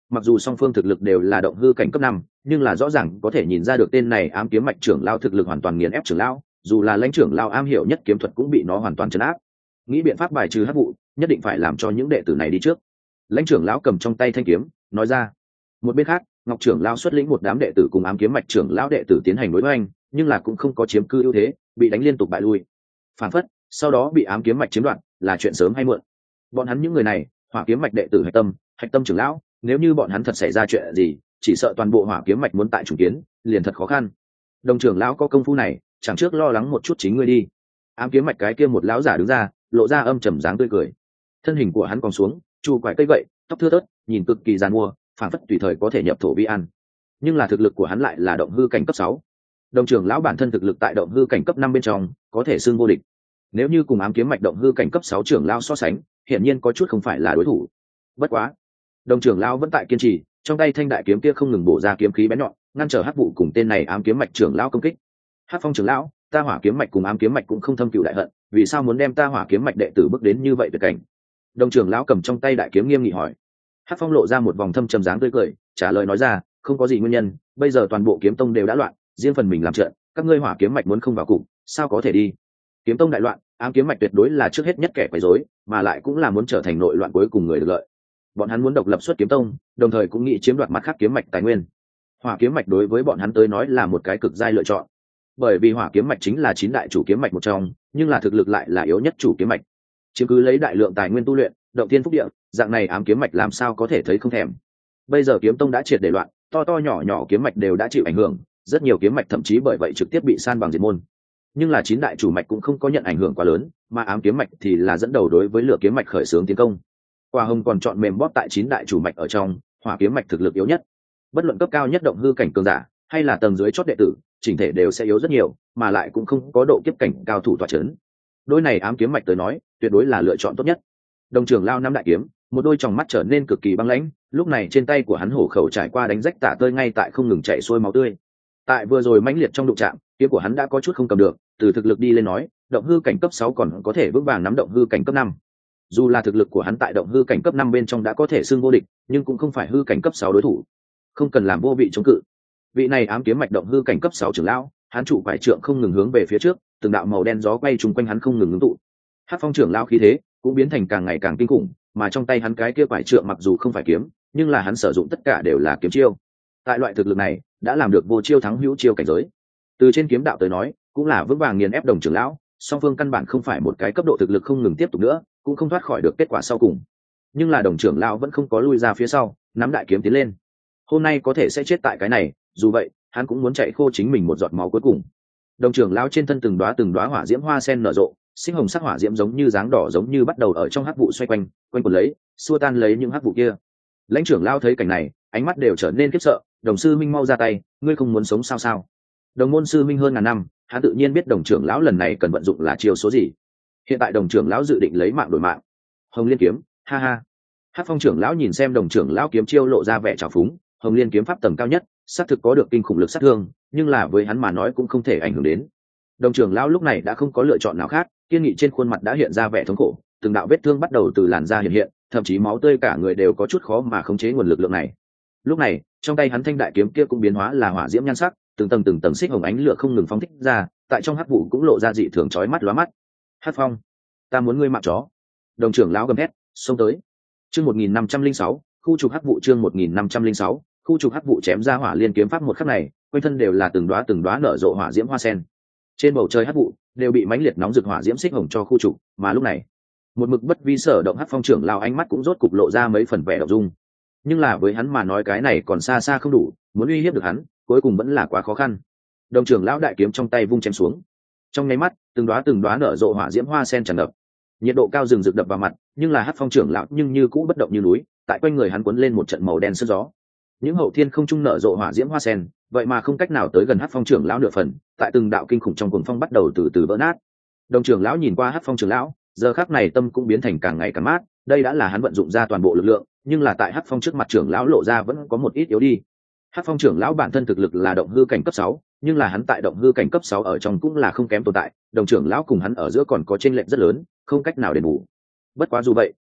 mặc dù song phương thực lực đều là động hư cảnh cấp năm, nhưng là rõ ràng có thể nhìn ra được tên này ám kiếm mạch trưởng lao thực lực hoàn toàn nghiền ép trưởng lao, dù là lãnh trưởng lao am hiểu nhất kiếm thuật cũng bị nó hoàn toàn chấn áp. Nghĩ biện pháp bài trừ hắc vụ, nhất định phải làm cho những đệ tử này đi trước. Lãnh trưởng lão cầm trong tay thanh kiếm nói ra. Một bên khác, Ngọc trưởng lao xuất lĩnh một đám đệ tử cùng ám kiếm mạch trưởng lão đệ tử tiến hành đối oanh, nhưng là cũng không có chiếm cư ưu thế, bị đánh liên tục bại lui. Phản phất sau đó bị ám kiếm mạch chiếm đoạt là chuyện sớm hay muộn. Bọn hắn những người này, hỏa kiếm mạch đệ tử hạch tâm, hạch tâm trưởng lão, nếu như bọn hắn thật xảy ra chuyện gì, chỉ sợ toàn bộ hỏa kiếm mạch muốn tại trùng kiến liền thật khó khăn. Đồng trưởng lão có công phu này, chẳng trước lo lắng một chút chính ngươi đi. Ám kiếm mạch cái kia một lão giả đứng ra, lộ ra âm trầm dáng tươi cười. Thân hình của hắn còn xuống, chu quải cây gậy, tóc thưa thớt, nhìn cực kỳ giàn mua, phản phất tùy thời có thể nhập thổ vi an. Nhưng là thực lực của hắn lại là động hư cảnh cấp sáu. Đồng trưởng lão bản thân thực lực tại động hư cảnh cấp năm bên trong, có thể xưng vô địch. Nếu như cùng ám kiếm mạch động hư cảnh cấp sáu trưởng lão so sánh, hiển nhiên có chút không phải là đối thủ. Bất quá, đồng trưởng lão vẫn tại kiên trì, trong tay thanh đại kiếm kia không ngừng bổ ra kiếm khí bén nhọn, ngăn trở hắc vụ cùng tên này ám kiếm mạch trưởng lão công kích. Hắc phong trưởng lão, ta hỏa kiếm mạch cùng ám kiếm mạch cũng không thâm cừu đại hận, vì sao muốn đem ta hỏa kiếm mạch đệ tử bước đến như vậy tuyệt cảnh? Đồng trưởng lão cầm trong tay đại kiếm nghiêm nghị hỏi. Hắc phong lộ ra một vòng thâm trầm dáng tươi cười, trả lời nói ra, không có gì nguyên nhân, bây giờ toàn bộ kiếm tông đều đã loạn, riêng phần mình làm trận, các ngươi hỏa kiếm mạch muốn không vào cục, sao có thể đi? Kiếm tông đại loạn, ám kiếm mạch tuyệt đối là trước hết nhất kẻ quấy rối, mà lại cũng là muốn trở thành nội loạn cuối cùng người được lợi. Bọn hắn muốn độc lập xuất kiếm tông, đồng thời cũng nghĩ chiếm đoạt mặt khác kiếm mạch tài nguyên. Hỏa kiếm mạch đối với bọn hắn tới nói là một cái cực giai lựa chọn, bởi vì hỏa kiếm mạch chính là chín đại chủ kiếm mạch một trong, nhưng là thực lực lại là yếu nhất chủ kiếm mạch, chiếm cứ lấy đại lượng tài nguyên tu luyện, động thiên phúc địa, dạng này ám kiếm mạch làm sao có thể thấy không thèm. Bây giờ kiếm tông đã triệt để loạn, to to nhỏ nhỏ kiếm mạch đều đã chịu ảnh hưởng, rất nhiều kiếm mạch thậm chí bởi vậy trực tiếp bị san bằng diệt môn. Nhưng là chín đại chủ mạch cũng không có nhận ảnh hưởng quá lớn, mà ám kiếm mạch thì là dẫn đầu đối với lửa kiếm mạch khởi xướng tiến công. Quả hồng còn chọn mềm bóp tại chín đại chủ mạch ở trong, hỏa kiếm mạch thực lực yếu nhất, bất luận cấp cao nhất động hư cảnh cường giả hay là tầng dưới chót đệ tử, chỉnh thể đều sẽ yếu rất nhiều, mà lại cũng không có độ kiếp cảnh cao thủ tọa chấn. Đôi này ám kiếm mạch tới nói, tuyệt đối là lựa chọn tốt nhất. Đồng trưởng lao năm đại kiếm, một đôi tròng mắt trở nên cực kỳ băng lãnh, lúc này trên tay của hắn hổ khẩu trải qua đánh rách tả tơi ngay tại không ngừng chảy xuôi máu tươi. Tại vừa rồi mãnh liệt trong đụng chạm, kiếm của hắn đã có chút không cầm được, từ thực lực đi lên nói, động hư cảnh cấp sáu còn có thể vững vàng nắm động hư cảnh cấp năm. Dù là thực lực của hắn tại động hư cảnh cấp năm bên trong đã có thể xưng vô địch, nhưng cũng không phải hư cảnh cấp sáu đối thủ. Không cần làm vô vị chống cự. Vị này ám kiếm mạch động hư cảnh cấp sáu trưởng lão, hắn trụ quải trượng không ngừng hướng về phía trước, từng đạo màu đen gió quay trùng quanh hắn không ngừng ngưng tụ. Hắc phong trưởng lão khí thế cũng biến thành càng ngày càng kinh khủng, mà trong tay hắn cái kia quải trượng mặc dù không phải kiếm, nhưng là hắn sử dụng tất cả đều là kiếm chiêu. Tại loại thực lực này, đã làm được vô chiêu thắng hữu chiêu cảnh giới. Từ trên kiếm đạo tới nói, cũng là vững vàng nghiền ép đồng trưởng lão, song phương căn bản không phải một cái cấp độ thực lực không ngừng tiếp tục nữa, cũng không thoát khỏi được kết quả sau cùng. Nhưng là đồng trưởng lão vẫn không có lui ra phía sau, nắm đại kiếm tiến lên. Hôm nay có thể sẽ chết tại cái này, dù vậy, hắn cũng muốn chạy khô chính mình một giọt máu cuối cùng. Đồng trưởng lão trên thân từng đóa từng đóa hỏa diễm hoa sen nở rộ, sinh hồng sắc hỏa diễm giống như dáng đỏ giống như bắt đầu ở trong hắc vụ xoay quanh, quanh quẩn lấy, xua tan lấy những hắc vụ kia. Lãnh trưởng lão thấy cảnh này, ánh mắt đều trở nên khiếp sợ, đồng sư minh mau ra tay, ngươi không muốn sống sao sao? Đồng môn sư minh hơn ngàn năm, hắn tự nhiên biết đồng trưởng lão lần này cần vận dụng là chiêu số gì. Hiện tại đồng trưởng lão dự định lấy mạng đổi mạng. Hồng liên kiếm, ha ha. Hắc phong trưởng lão nhìn xem đồng trưởng lão kiếm chiêu lộ ra vẻ trào phúng, hồng liên kiếm pháp tầng cao nhất, xác thực có được kinh khủng lực sát thương, nhưng là với hắn mà nói cũng không thể ảnh hưởng đến. Đồng trưởng lão lúc này đã không có lựa chọn nào khác, kiên nghị trên khuôn mặt đã hiện ra vẻ thống khổ, từng đạo vết thương bắt đầu từ làn da hiện hiện, thậm chí máu tươi cả người đều có chút khó mà khống chế nguồn lực lượng này. Lúc này, trong tay hắn thanh đại kiếm kia cũng biến hóa là hỏa diễm nhan sắc, từng tầng từng tầng xích hồng ánh lửa không ngừng phóng thích ra, tại trong hắc vụ cũng lộ ra dị thường chói mắt lóa mắt. Hắc phong, ta muốn ngươi mạng chó! Đồng trưởng lão gầm thét, xông tới. Chương một nghìn năm trăm linh sáu, khu trục hắc vụ chương một nghìn năm trăm linh sáu, khu trục hắc vụ chém ra hỏa liên kiếm pháp một khắc này, quanh thân đều là từng đóa từng đóa nở rộ hỏa diễm hoa sen. Trên bầu trời hắc vụ đều bị mãnh liệt nóng rực hỏa diễm xích hồng cho khu trục, mà lúc này, một mực bất vi sở động hắc phong trưởng lão ánh mắt cũng rốt cục lộ ra mấy phần vẻ động dung. Nhưng là với hắn mà nói cái này còn xa xa không đủ, muốn uy hiếp được hắn, cuối cùng vẫn là quá khó khăn. Đồng trưởng lão đại kiếm trong tay vung chém xuống. Trong nháy mắt, từng đóa từng đóa nở rộ hỏa diễm hoa sen tràn ngập. Nhiệt độ cao rừng rực đập vào mặt, nhưng là hắc phong trưởng lão nhưng như cũ bất động như núi, tại quanh người hắn cuốn lên một trận màu đen sương gió. Những hậu thiên không trung nở rộ hỏa diễm hoa sen, vậy mà không cách nào tới gần hắc phong trưởng lão nửa phần, tại từng đạo kinh khủng trong cuồng phong bắt đầu từ từ vỡ nát. Đồng trưởng lão nhìn qua hắc phong trưởng lão, giờ khắc này tâm cũng biến thành càng ngày càng mát, đây đã là hắn vận dụng ra toàn bộ lực lượng, nhưng là tại hắc phong trước mặt trưởng lão lộ ra vẫn có một ít yếu đi. Hắc phong trưởng lão bản thân thực lực là động hư cảnh cấp sáu, nhưng là hắn tại động hư cảnh cấp sáu ở trong cũng là không kém tồn tại, đồng trưởng lão cùng hắn ở giữa còn có chênh lệch rất lớn, không cách nào đền bù. Bất quá dù vậy,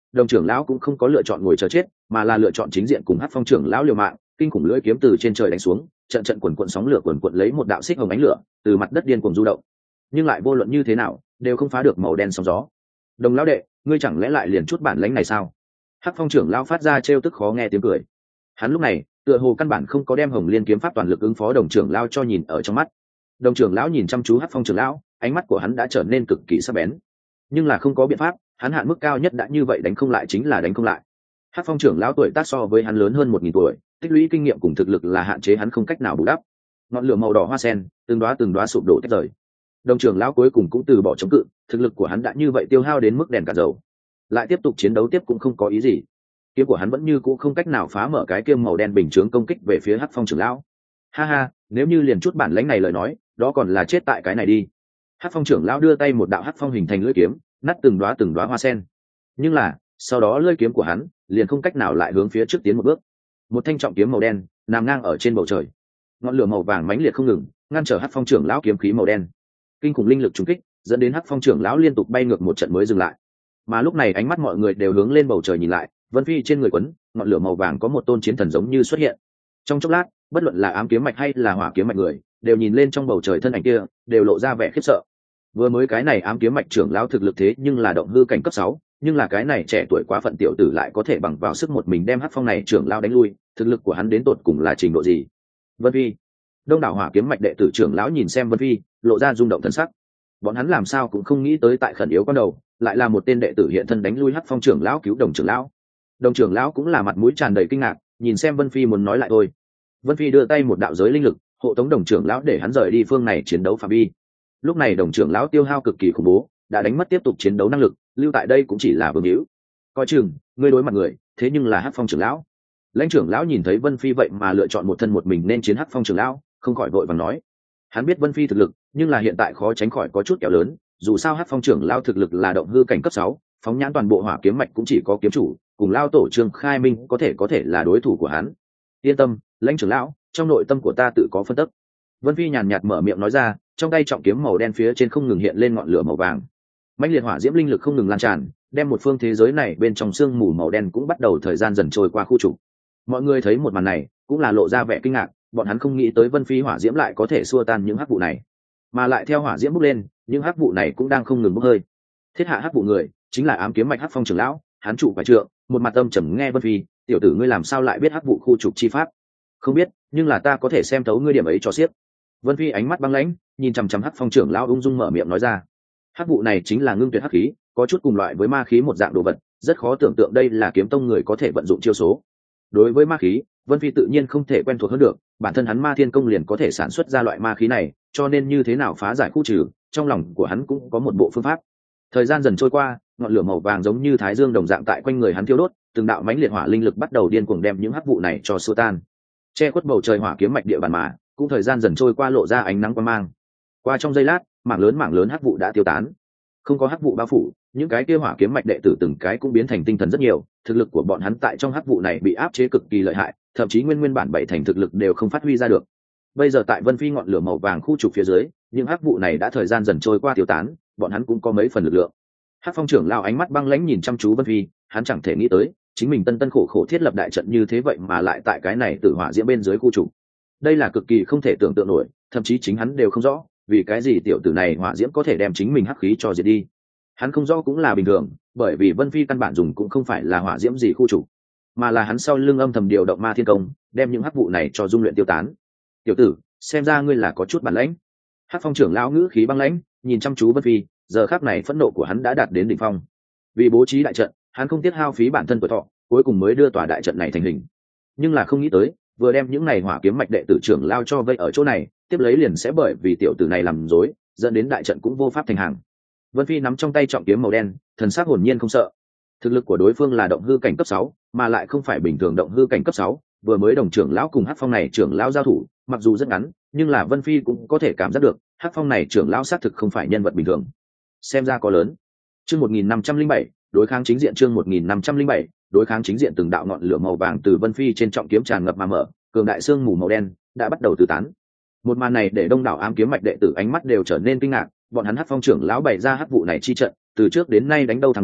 đồng trưởng lão cũng không có lựa chọn ngồi chờ chết, mà là lựa chọn chính diện cùng Hắc Phong trưởng lão liều mạng. Kinh khủng lưỡi kiếm từ trên trời đánh xuống, trận trận quần quần sóng lửa quần quần lấy một đạo xích hồng ánh lửa từ mặt đất điên cuồng du động, nhưng lại vô luận như thế nào đều không phá được màu đen sóng gió. Đồng lão đệ, ngươi chẳng lẽ lại liền chút bản lãnh này sao? Hắc Phong trưởng lão phát ra trêu tức khó nghe tiếng cười. Hắn lúc này tựa hồ căn bản không có đem Hồng Liên kiếm pháp toàn lực ứng phó đồng trưởng lão cho nhìn ở trong mắt. Đồng trưởng lão nhìn chăm chú Hắc Phong trưởng lão, ánh mắt của hắn đã trở nên cực kỳ sắc bén, nhưng là không có biện pháp, hắn hạn mức cao nhất đã như vậy, đánh không lại chính là đánh không lại. Hắc Phong trưởng lão tuổi tác so với hắn lớn hơn một nghìn tuổi, tích lũy kinh nghiệm cùng thực lực là hạn chế hắn không cách nào bù đắp. Ngọn lửa màu đỏ hoa sen từng đóa từng đóa sụp đổ tách rời. Đồng trưởng lão cuối cùng cũng từ bỏ chống cự, thực lực của hắn đã như vậy tiêu hao đến mức đèn cả dầu, lại tiếp tục chiến đấu tiếp cũng không có ý gì. Kiếm của hắn vẫn như cũ không cách nào phá mở cái kiếm màu đen bình chướng công kích về phía Hắc Phong trưởng lão. Ha ha, nếu như liền chút bản lãnh này lời nói, đó còn là chết tại cái này đi. Hắc Phong trưởng lão đưa tay một đạo hắc phong hình thành lưỡi kiếm, nát từng đóa từng đóa hoa sen. Nhưng là, sau đó lưỡi kiếm của hắn liền không cách nào lại hướng phía trước tiến một bước. Một thanh trọng kiếm màu đen nằm ngang ở trên bầu trời, ngọn lửa màu vàng mãnh liệt không ngừng, ngăn trở Hắc Phong trưởng lão kiếm khí màu đen. Kinh khủng linh lực trùng kích, dẫn đến Hắc Phong trưởng lão liên tục bay ngược một trận mới dừng lại. Mà lúc này ánh mắt mọi người đều hướng lên bầu trời nhìn lại, Vân Phi trên người quấn ngọn lửa màu vàng có một tôn chiến thần giống như xuất hiện. Trong chốc lát, bất luận là ám kiếm mạch hay là hỏa kiếm mạch người, đều nhìn lên trong bầu trời thân ảnh kia, đều lộ ra vẻ khiếp sợ. Vừa mới cái này ám kiếm mạch trưởng lão thực lực thế nhưng là động hư cảnh cấp sáu, nhưng là cái này trẻ tuổi quá phận tiểu tử lại có thể bằng vào sức một mình đem Hắc Phong này trưởng lão đánh lui, thực lực của hắn đến tột cùng là trình độ gì? Vân Phi, đông đảo hỏa kiếm mạch đệ tử trưởng lão nhìn xem Vân Phi, lộ ra rung động thần sắc. Bọn hắn làm sao cũng không nghĩ tới tại khẩn yếu con đầu, lại là một tên đệ tử hiện thân đánh lui Hắc Phong trưởng lão cứu đồng trưởng lão. Đồng trưởng lão cũng là mặt mũi tràn đầy kinh ngạc, nhìn xem Vân Phi muốn nói lại thôi. Vân Phi đưa tay một đạo giới linh lực, hộ tống đồng trưởng lão để hắn rời đi phương này chiến đấu phạm vi. Lúc này đồng trưởng lão tiêu hao cực kỳ khủng bố, đã đánh mất tiếp tục chiến đấu năng lực, lưu tại đây cũng chỉ là vương hữu. Coi chừng, ngươi đối mặt người, thế nhưng là Hắc Phong trưởng lão. Lãnh trưởng lão nhìn thấy Vân Phi vậy mà lựa chọn một thân một mình nên chiến Hắc Phong trưởng lão, không khỏi vội vàng nói. Hắn biết Vân Phi thực lực, nhưng là hiện tại khó tránh khỏi có chút kéo lớn, dù sao Hắc Phong trưởng lão thực lực là động hư cảnh cấp sáu, phóng nhãn toàn bộ hỏa kiếm mạch cũng chỉ có kiếm chủ, cùng lao tổ Trương Khai Minh có thể có thể là đối thủ của hắn. Yên tâm, Lãnh trưởng lão, trong nội tâm của ta tự có phân tích. Vân Phi nhàn nhạt mở miệng nói ra, trong tay trọng kiếm màu đen phía trên không ngừng hiện lên ngọn lửa màu vàng. Mãnh liệt hỏa diễm linh lực không ngừng lan tràn, đem một phương thế giới này bên trong sương mù màu đen cũng bắt đầu thời gian dần trôi qua khu trục. Mọi người thấy một màn này, cũng là lộ ra vẻ kinh ngạc, bọn hắn không nghĩ tới Vân Phi hỏa diễm lại có thể xua tan những hắc vụ này, mà lại theo hỏa diễm bốc lên, những hắc vụ này cũng đang không ngừng bốc hơi. Thiết hạ hắc vụ người, chính là ám kiếm mạch Hắc Phong trưởng lão, hắn trụ phải trượng, một mặt âm trầm nghe Vân Phi, tiểu tử ngươi làm sao lại biết hắc vụ khu trục chi pháp? Không biết, nhưng là ta có thể xem thấu ngươi điểm ấy cho xiếc. Vân Phi ánh mắt băng lãnh, nhìn chằm chằm Hắc Phong trưởng lão ung dung mở miệng nói ra. Hắc vụ này chính là ngưng tuyệt hắc khí, có chút cùng loại với ma khí một dạng đồ vật, rất khó tưởng tượng đây là kiếm tông người có thể vận dụng chiêu số. Đối với ma khí, Vân Phi tự nhiên không thể quen thuộc hơn được, bản thân hắn Ma Thiên Công liền có thể sản xuất ra loại ma khí này, cho nên như thế nào phá giải khu trừ, trong lòng của hắn cũng có một bộ phương pháp. Thời gian dần trôi qua, ngọn lửa màu vàng giống như thái dương đồng dạng tại quanh người hắn thiêu đốt, từng đạo mãnh liệt hỏa linh lực bắt đầu điên cuồng đem những hắc vụ này cho xua tan. Che khuất bầu trời hỏa kiếm mạch địa bàn mà, cũng thời gian dần trôi qua lộ ra ánh nắng quang mang. Qua trong giây lát, mảng lớn mảng lớn hắc vụ đã tiêu tán. Không có hắc vụ bao phủ, những cái kia hỏa kiếm mạch đệ tử từng cái cũng biến thành tinh thần rất nhiều, thực lực của bọn hắn tại trong hắc vụ này bị áp chế cực kỳ lợi hại, thậm chí nguyên nguyên bản bảy thành thực lực đều không phát huy ra được. Bây giờ tại Vân Phi ngọn lửa màu vàng khu trục phía dưới, những hắc vụ này đã thời gian dần trôi qua tiêu tán, bọn hắn cũng có mấy phần lực lượng. Hắc Phong trưởng lão ánh mắt băng lãnh nhìn chăm chú Vân Phi, hắn chẳng thể nghĩ tới, chính mình tân tân khổ khổ thiết lập đại trận như thế vậy mà lại tại cái này tử hỏa diễm bên dưới khu trục. Đây là cực kỳ không thể tưởng tượng nổi, thậm chí chính hắn đều không rõ, vì cái gì tiểu tử này hỏa diễm có thể đem chính mình hắc khí cho diệt đi. Hắn không rõ cũng là bình thường, bởi vì Vân Phi căn bản dùng cũng không phải là hỏa diễm gì khu trục, mà là hắn sau lưng âm thầm điều động Ma Thiên Công, đem những hắc vụ này cho dung luyện tiêu tán. Tiểu tử, xem ra ngươi là có chút bản lãnh. Hắc Phong trưởng lão ngữ khí băng lãnh, nhìn chăm chú Vân Phi, giờ khắc này phẫn nộ của hắn đã đạt đến đỉnh phong. Vì bố trí đại trận, hắn không tiếc hao phí bản thân tuổi thọ, cuối cùng mới đưa tòa đại trận này thành hình. Nhưng là không nghĩ tới, vừa đem những này hỏa kiếm mạch đệ tử trưởng lao cho vây ở chỗ này, tiếp lấy liền sẽ bởi vì tiểu tử này làm rối, dẫn đến đại trận cũng vô pháp thành hàng. Vân Phi nắm trong tay trọng kiếm màu đen, thần sắc hồn nhiên không sợ. Thực lực của đối phương là động hư cảnh cấp sáu, mà lại không phải bình thường động hư cảnh cấp sáu, vừa mới đồng trưởng lão cùng Hắc Phong này trưởng lão giao thủ, mặc dù rất ngắn, nhưng là Vân Phi cũng có thể cảm giác được, Hắc Phong này trưởng lão xác thực không phải nhân vật bình thường. Xem ra có lớn. Chương một nghìn năm trăm linh bảy, đối kháng chính diện chương một nghìn năm trăm linh bảy, đối kháng chính diện từng đạo ngọn lửa màu vàng từ Vân Phi trên trọng kiếm tràn ngập mà mở, cường đại xương mù màu đen đã bắt đầu tứ tán. Một màn này để đông đảo ám kiếm mạch đệ tử ánh mắt đều trở nên kinh ngạc, bọn hắn Hắc Phong trưởng lão bày ra hắc vụ này chi trận, từ trước đến nay đánh đâu thắng đó,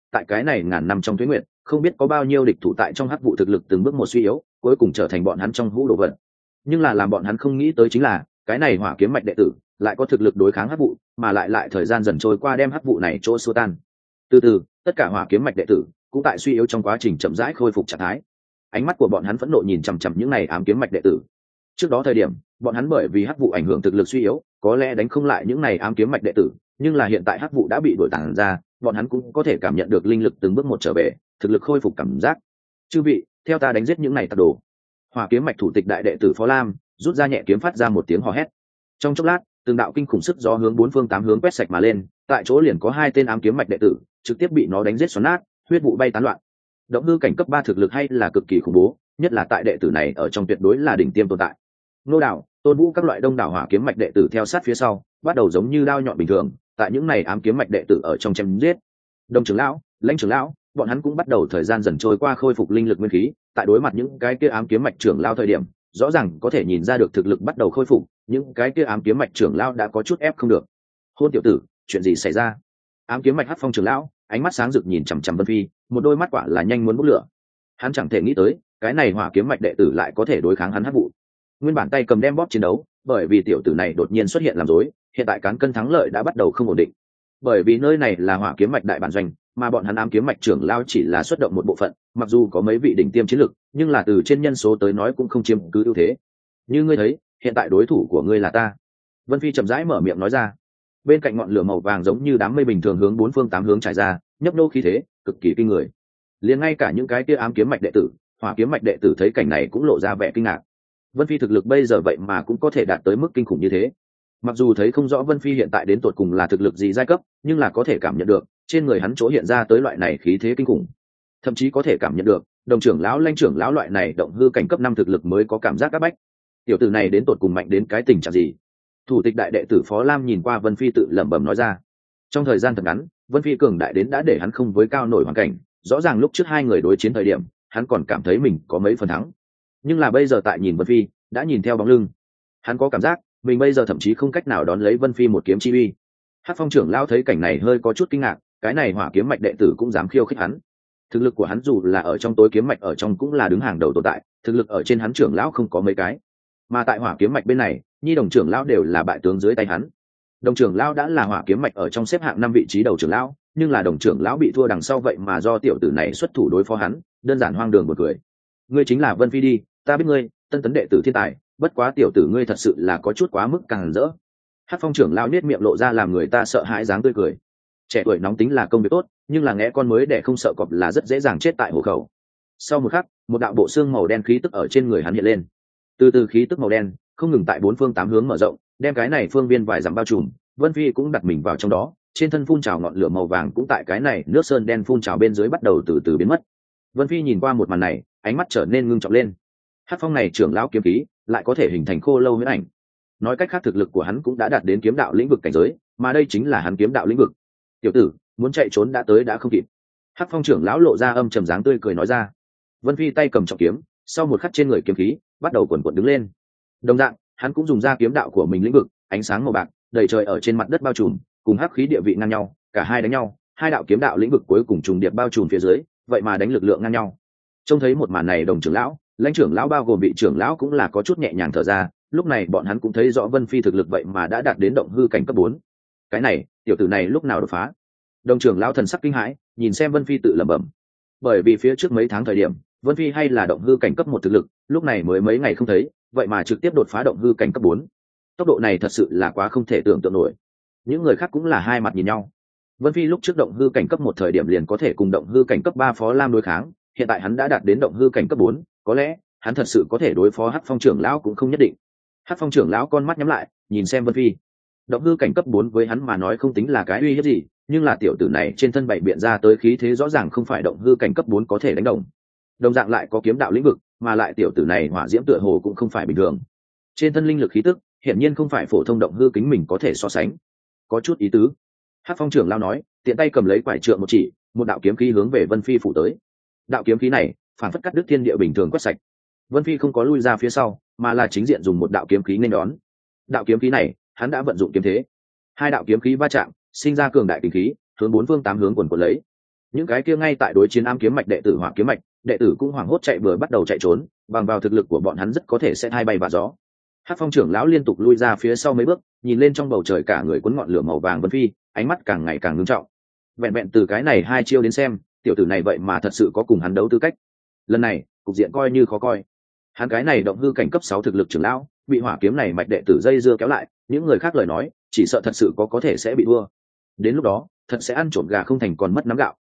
tại cái này ngàn năm trong tuế nguyệt không biết có bao nhiêu địch thủ tại trong hắc vụ thực lực từng bước một suy yếu, cuối cùng trở thành bọn hắn trong hũ đồ vật. Nhưng là làm bọn hắn không nghĩ tới chính là cái này hỏa kiếm mạch đệ tử lại có thực lực đối kháng hắc vụ, mà lại lại thời gian dần trôi qua đem hắc vụ này chỗ xua tan. Từ từ tất cả hỏa kiếm mạch đệ tử cũng tại suy yếu trong quá trình chậm rãi khôi phục trạng thái. Ánh mắt của bọn hắn phẫn nộ nhìn chằm chằm những này ám kiếm mạch đệ tử. Trước đó thời điểm bọn hắn bởi vì hắc vụ ảnh hưởng thực lực suy yếu, có lẽ đánh không lại những này ám kiếm mạch đệ tử, nhưng là hiện tại hắc vụ đã bị đuổi tản ra, bọn hắn cũng có thể cảm nhận được linh lực từng bước một trở về, thực lực khôi phục cảm giác. Chư vị, theo ta đánh giết những này tặc đồ. Hỏa kiếm mạch thủ tịch đại đệ tử Phó Lam rút ra nhẹ kiếm phát ra một tiếng hò hét. Trong chốc lát, từng đạo kinh khủng sức gió hướng bốn phương tám hướng quét sạch mà lên, tại chỗ liền có hai tên ám kiếm mạch đệ tử trực tiếp bị nó đánh giết xoắn nát, huyết vụ bay tán loạn. Động hư cảnh cấp ba thực lực hay là cực kỳ khủng bố, nhất là tại đệ tử này ở trong tuyệt đối là đỉnh tiêm tồn tại. Nô Đạo, Tôn Vũ các loại đông đảo hỏa kiếm mạch đệ tử theo sát phía sau, bắt đầu giống như đao nhọn bình thường, tại những này ám kiếm mạch đệ tử ở trong chém giết. Đông trưởng lão, Lãnh trưởng lão, bọn hắn cũng bắt đầu thời gian dần trôi qua khôi phục linh lực nguyên khí, tại đối mặt những cái kia ám kiếm mạch trưởng lão thời điểm, rõ ràng có thể nhìn ra được thực lực bắt đầu khôi phục, những cái kia ám kiếm mạch trưởng lão đã có chút ép không được. Hôn tiểu tử, chuyện gì xảy ra? Ám kiếm mạch Hắc Phong trưởng lão, ánh mắt sáng rực nhìn chằm chằm Vân Phi, một đôi mắt quả là nhanh muốn bốc lửa. Hắn chẳng thể nghĩ tới, cái này hỏa kiếm mạch đệ tử lại có thể đối kháng hắn hắc vụ. Nguyên bản tay cầm đem bóp chiến đấu, bởi vì tiểu tử này đột nhiên xuất hiện làm rối, hiện tại cán cân thắng lợi đã bắt đầu không ổn định. Bởi vì nơi này là hỏa kiếm mạch đại bản doanh, mà bọn hắn ám kiếm mạch trưởng lao chỉ là xuất động một bộ phận, mặc dù có mấy vị đỉnh tiêm chiến lực, nhưng là từ trên nhân số tới nói cũng không chiếm cứ ưu thế. Như ngươi thấy, hiện tại đối thủ của ngươi là ta. Vân Phi chậm rãi mở miệng nói ra. Bên cạnh ngọn lửa màu vàng giống như đám mây bình thường hướng bốn phương tám hướng trải ra, nhấp nô khí thế, cực kỳ kinh người. Liền ngay cả những cái kia ám kiếm mạch đệ tử, hỏa kiếm mạch đệ tử thấy cảnh này cũng lộ ra vẻ kinh ngạc. Vân Phi thực lực bây giờ vậy mà cũng có thể đạt tới mức kinh khủng như thế. Mặc dù thấy không rõ Vân Phi hiện tại đến tột cùng là thực lực gì giai cấp, nhưng là có thể cảm nhận được trên người hắn chỗ hiện ra tới loại này khí thế kinh khủng. Thậm chí có thể cảm nhận được đồng trưởng lão Lãnh trưởng lão loại này động hư cảnh cấp năm thực lực mới có cảm giác áp bách. Tiểu tử này đến tột cùng mạnh đến cái tình trạng gì? Thủ tịch đại đệ tử Phó Lam nhìn qua Vân Phi tự lẩm bẩm nói ra. Trong thời gian thật ngắn, Vân Phi cường đại đến đã để hắn không với cao nổi hoàn cảnh, rõ ràng lúc trước hai người đối chiến thời điểm, hắn còn cảm thấy mình có mấy phần thắng. Nhưng là bây giờ tại nhìn Vân Phi, đã nhìn theo bóng lưng, hắn có cảm giác mình bây giờ thậm chí không cách nào đón lấy Vân Phi một kiếm chi uy. Hắc Phong trưởng lão thấy cảnh này hơi có chút kinh ngạc, cái này hỏa kiếm mạch đệ tử cũng dám khiêu khích hắn. Thực lực của hắn dù là ở trong tối kiếm mạch ở trong cũng là đứng hàng đầu tồn tại, thực lực ở trên hắn trưởng lão không có mấy cái. Mà tại hỏa kiếm mạch bên này, Nhi đồng trưởng lão đều là bại tướng dưới tay hắn. Đồng trưởng lão đã là hỏa kiếm mạch ở trong xếp hạng năm vị trí đầu trưởng lão, nhưng là đồng trưởng lão bị thua đằng sau vậy mà do tiểu tử này xuất thủ đối phó hắn, đơn giản hoang đường một cười. Ngươi chính là Vân Phi đi, ta biết ngươi, tân tấn đệ tử thiên tài, bất quá tiểu tử ngươi thật sự là có chút quá mức càng rỡ. Hắc Phong trưởng lão nết miệng lộ ra làm người ta sợ hãi dáng tươi cười. Trẻ tuổi nóng tính là công việc tốt, nhưng là nghe con mới để không sợ cọp là rất dễ dàng chết tại hộ khẩu. Sau một khắc, một đạo bộ xương màu đen khí tức ở trên người hắn hiện lên. Từ từ khí tức màu đen không ngừng tại bốn phương tám hướng mở rộng, đem cái này phương viên vài dặm bao trùm. Vân Phi cũng đặt mình vào trong đó, trên thân phun trào ngọn lửa màu vàng cũng tại cái này nước sơn đen phun trào bên dưới bắt đầu từ từ biến mất. Vân Phi nhìn qua một màn này, ánh mắt trở nên ngưng trọng lên. Hắc Phong này trưởng lão kiếm khí lại có thể hình thành khô lâu huyễn ảnh. Nói cách khác thực lực của hắn cũng đã đạt đến kiếm đạo lĩnh vực cảnh giới, mà đây chính là hắn kiếm đạo lĩnh vực. Tiểu tử, muốn chạy trốn đã tới đã không kịp. Hắc Phong trưởng lão lộ ra âm trầm dáng tươi cười nói ra. Vân Phi tay cầm trọng kiếm, sau một khắc trên người kiếm khí bắt đầu cuộn cuộn đứng lên. Đồng dạng, hắn cũng dùng ra kiếm đạo của mình lĩnh vực, ánh sáng màu bạc đầy trời ở trên mặt đất bao trùm, cùng hắc khí địa vị ngang nhau, cả hai đánh nhau, hai đạo kiếm đạo lĩnh vực cuối cùng trùng điệp bao trùm phía dưới, vậy mà đánh lực lượng ngang nhau. Trông thấy một màn này, đồng trưởng lão, Lãnh trưởng lão bao gồm vị trưởng lão cũng là có chút nhẹ nhàng thở ra, lúc này bọn hắn cũng thấy rõ Vân Phi thực lực vậy mà đã đạt đến động hư cảnh cấp bốn. Cái này, tiểu tử này lúc nào đột phá? Đồng trưởng lão thần sắc kinh hãi, nhìn xem Vân Phi tự lẩm bẩm. Bởi vì phía trước mấy tháng thời điểm, Vân Phi hay là động hư cảnh cấp một thực lực, lúc này mới mấy ngày không thấy, vậy mà trực tiếp đột phá động hư cảnh cấp bốn. Tốc độ này thật sự là quá không thể tưởng tượng nổi. Những người khác cũng là hai mặt nhìn nhau. Vân Phi lúc trước động hư cảnh cấp một thời điểm liền có thể cùng động hư cảnh cấp ba Phó Lam đối kháng, hiện tại hắn đã đạt đến động hư cảnh cấp bốn, có lẽ hắn thật sự có thể đối phó Hắc Phong trưởng lão cũng không nhất định. Hắc Phong trưởng lão con mắt nhắm lại, nhìn xem Vân Phi. Động hư cảnh cấp bốn với hắn mà nói không tính là cái uy hiếp gì, nhưng là tiểu tử này trên thân bảy biện ra tới khí thế rõ ràng không phải động hư cảnh cấp bốn có thể đánh đồng. Đồng dạng lại có kiếm đạo lĩnh vực, mà lại tiểu tử này hỏa diễm tựa hồ cũng không phải bình thường. Trên thân linh lực khí tức, hiển nhiên không phải phổ thông động hư kính mình có thể so sánh. Có chút ý tứ. Hắc Phong trưởng lão nói, tiện tay cầm lấy quải trượng một chỉ, một đạo kiếm khí hướng về Vân Phi phủ tới. Đạo kiếm khí này, phản phất cắt đứt thiên địa bình thường quét sạch. Vân Phi không có lui ra phía sau, mà là chính diện dùng một đạo kiếm khí nên đón. Đạo kiếm khí này, hắn đã vận dụng kiếm thế. Hai đạo kiếm khí va chạm, sinh ra cường đại kình khí, hướng bốn phương tám hướng quần quần lấy. những cái kia ngay tại đối chiến am kiếm mạch đệ tử hỏa kiếm mạch đệ tử cũng hoảng hốt chạy bừa bắt đầu chạy trốn, bằng vào thực lực của bọn hắn rất có thể sẽ thay bay và gió. Hắc Phong trưởng lão liên tục lui ra phía sau mấy bước, nhìn lên trong bầu trời cả người cuốn ngọn lửa màu vàng vân phi, ánh mắt càng ngày càng ngưng trọng. Vẹn vẹn từ cái này hai chiêu đến xem, tiểu tử này vậy mà thật sự có cùng hắn đấu tư cách. Lần này cục diện coi như khó coi. Hắn cái này động hư cảnh cấp sáu thực lực trưởng lão, bị hỏa kiếm này mạch đệ tử dây dưa kéo lại, những người khác lời nói chỉ sợ thật sự có có thể sẽ bị thua. Đến lúc đó thật sẽ ăn trộm gà không thành còn mất nắm gạo.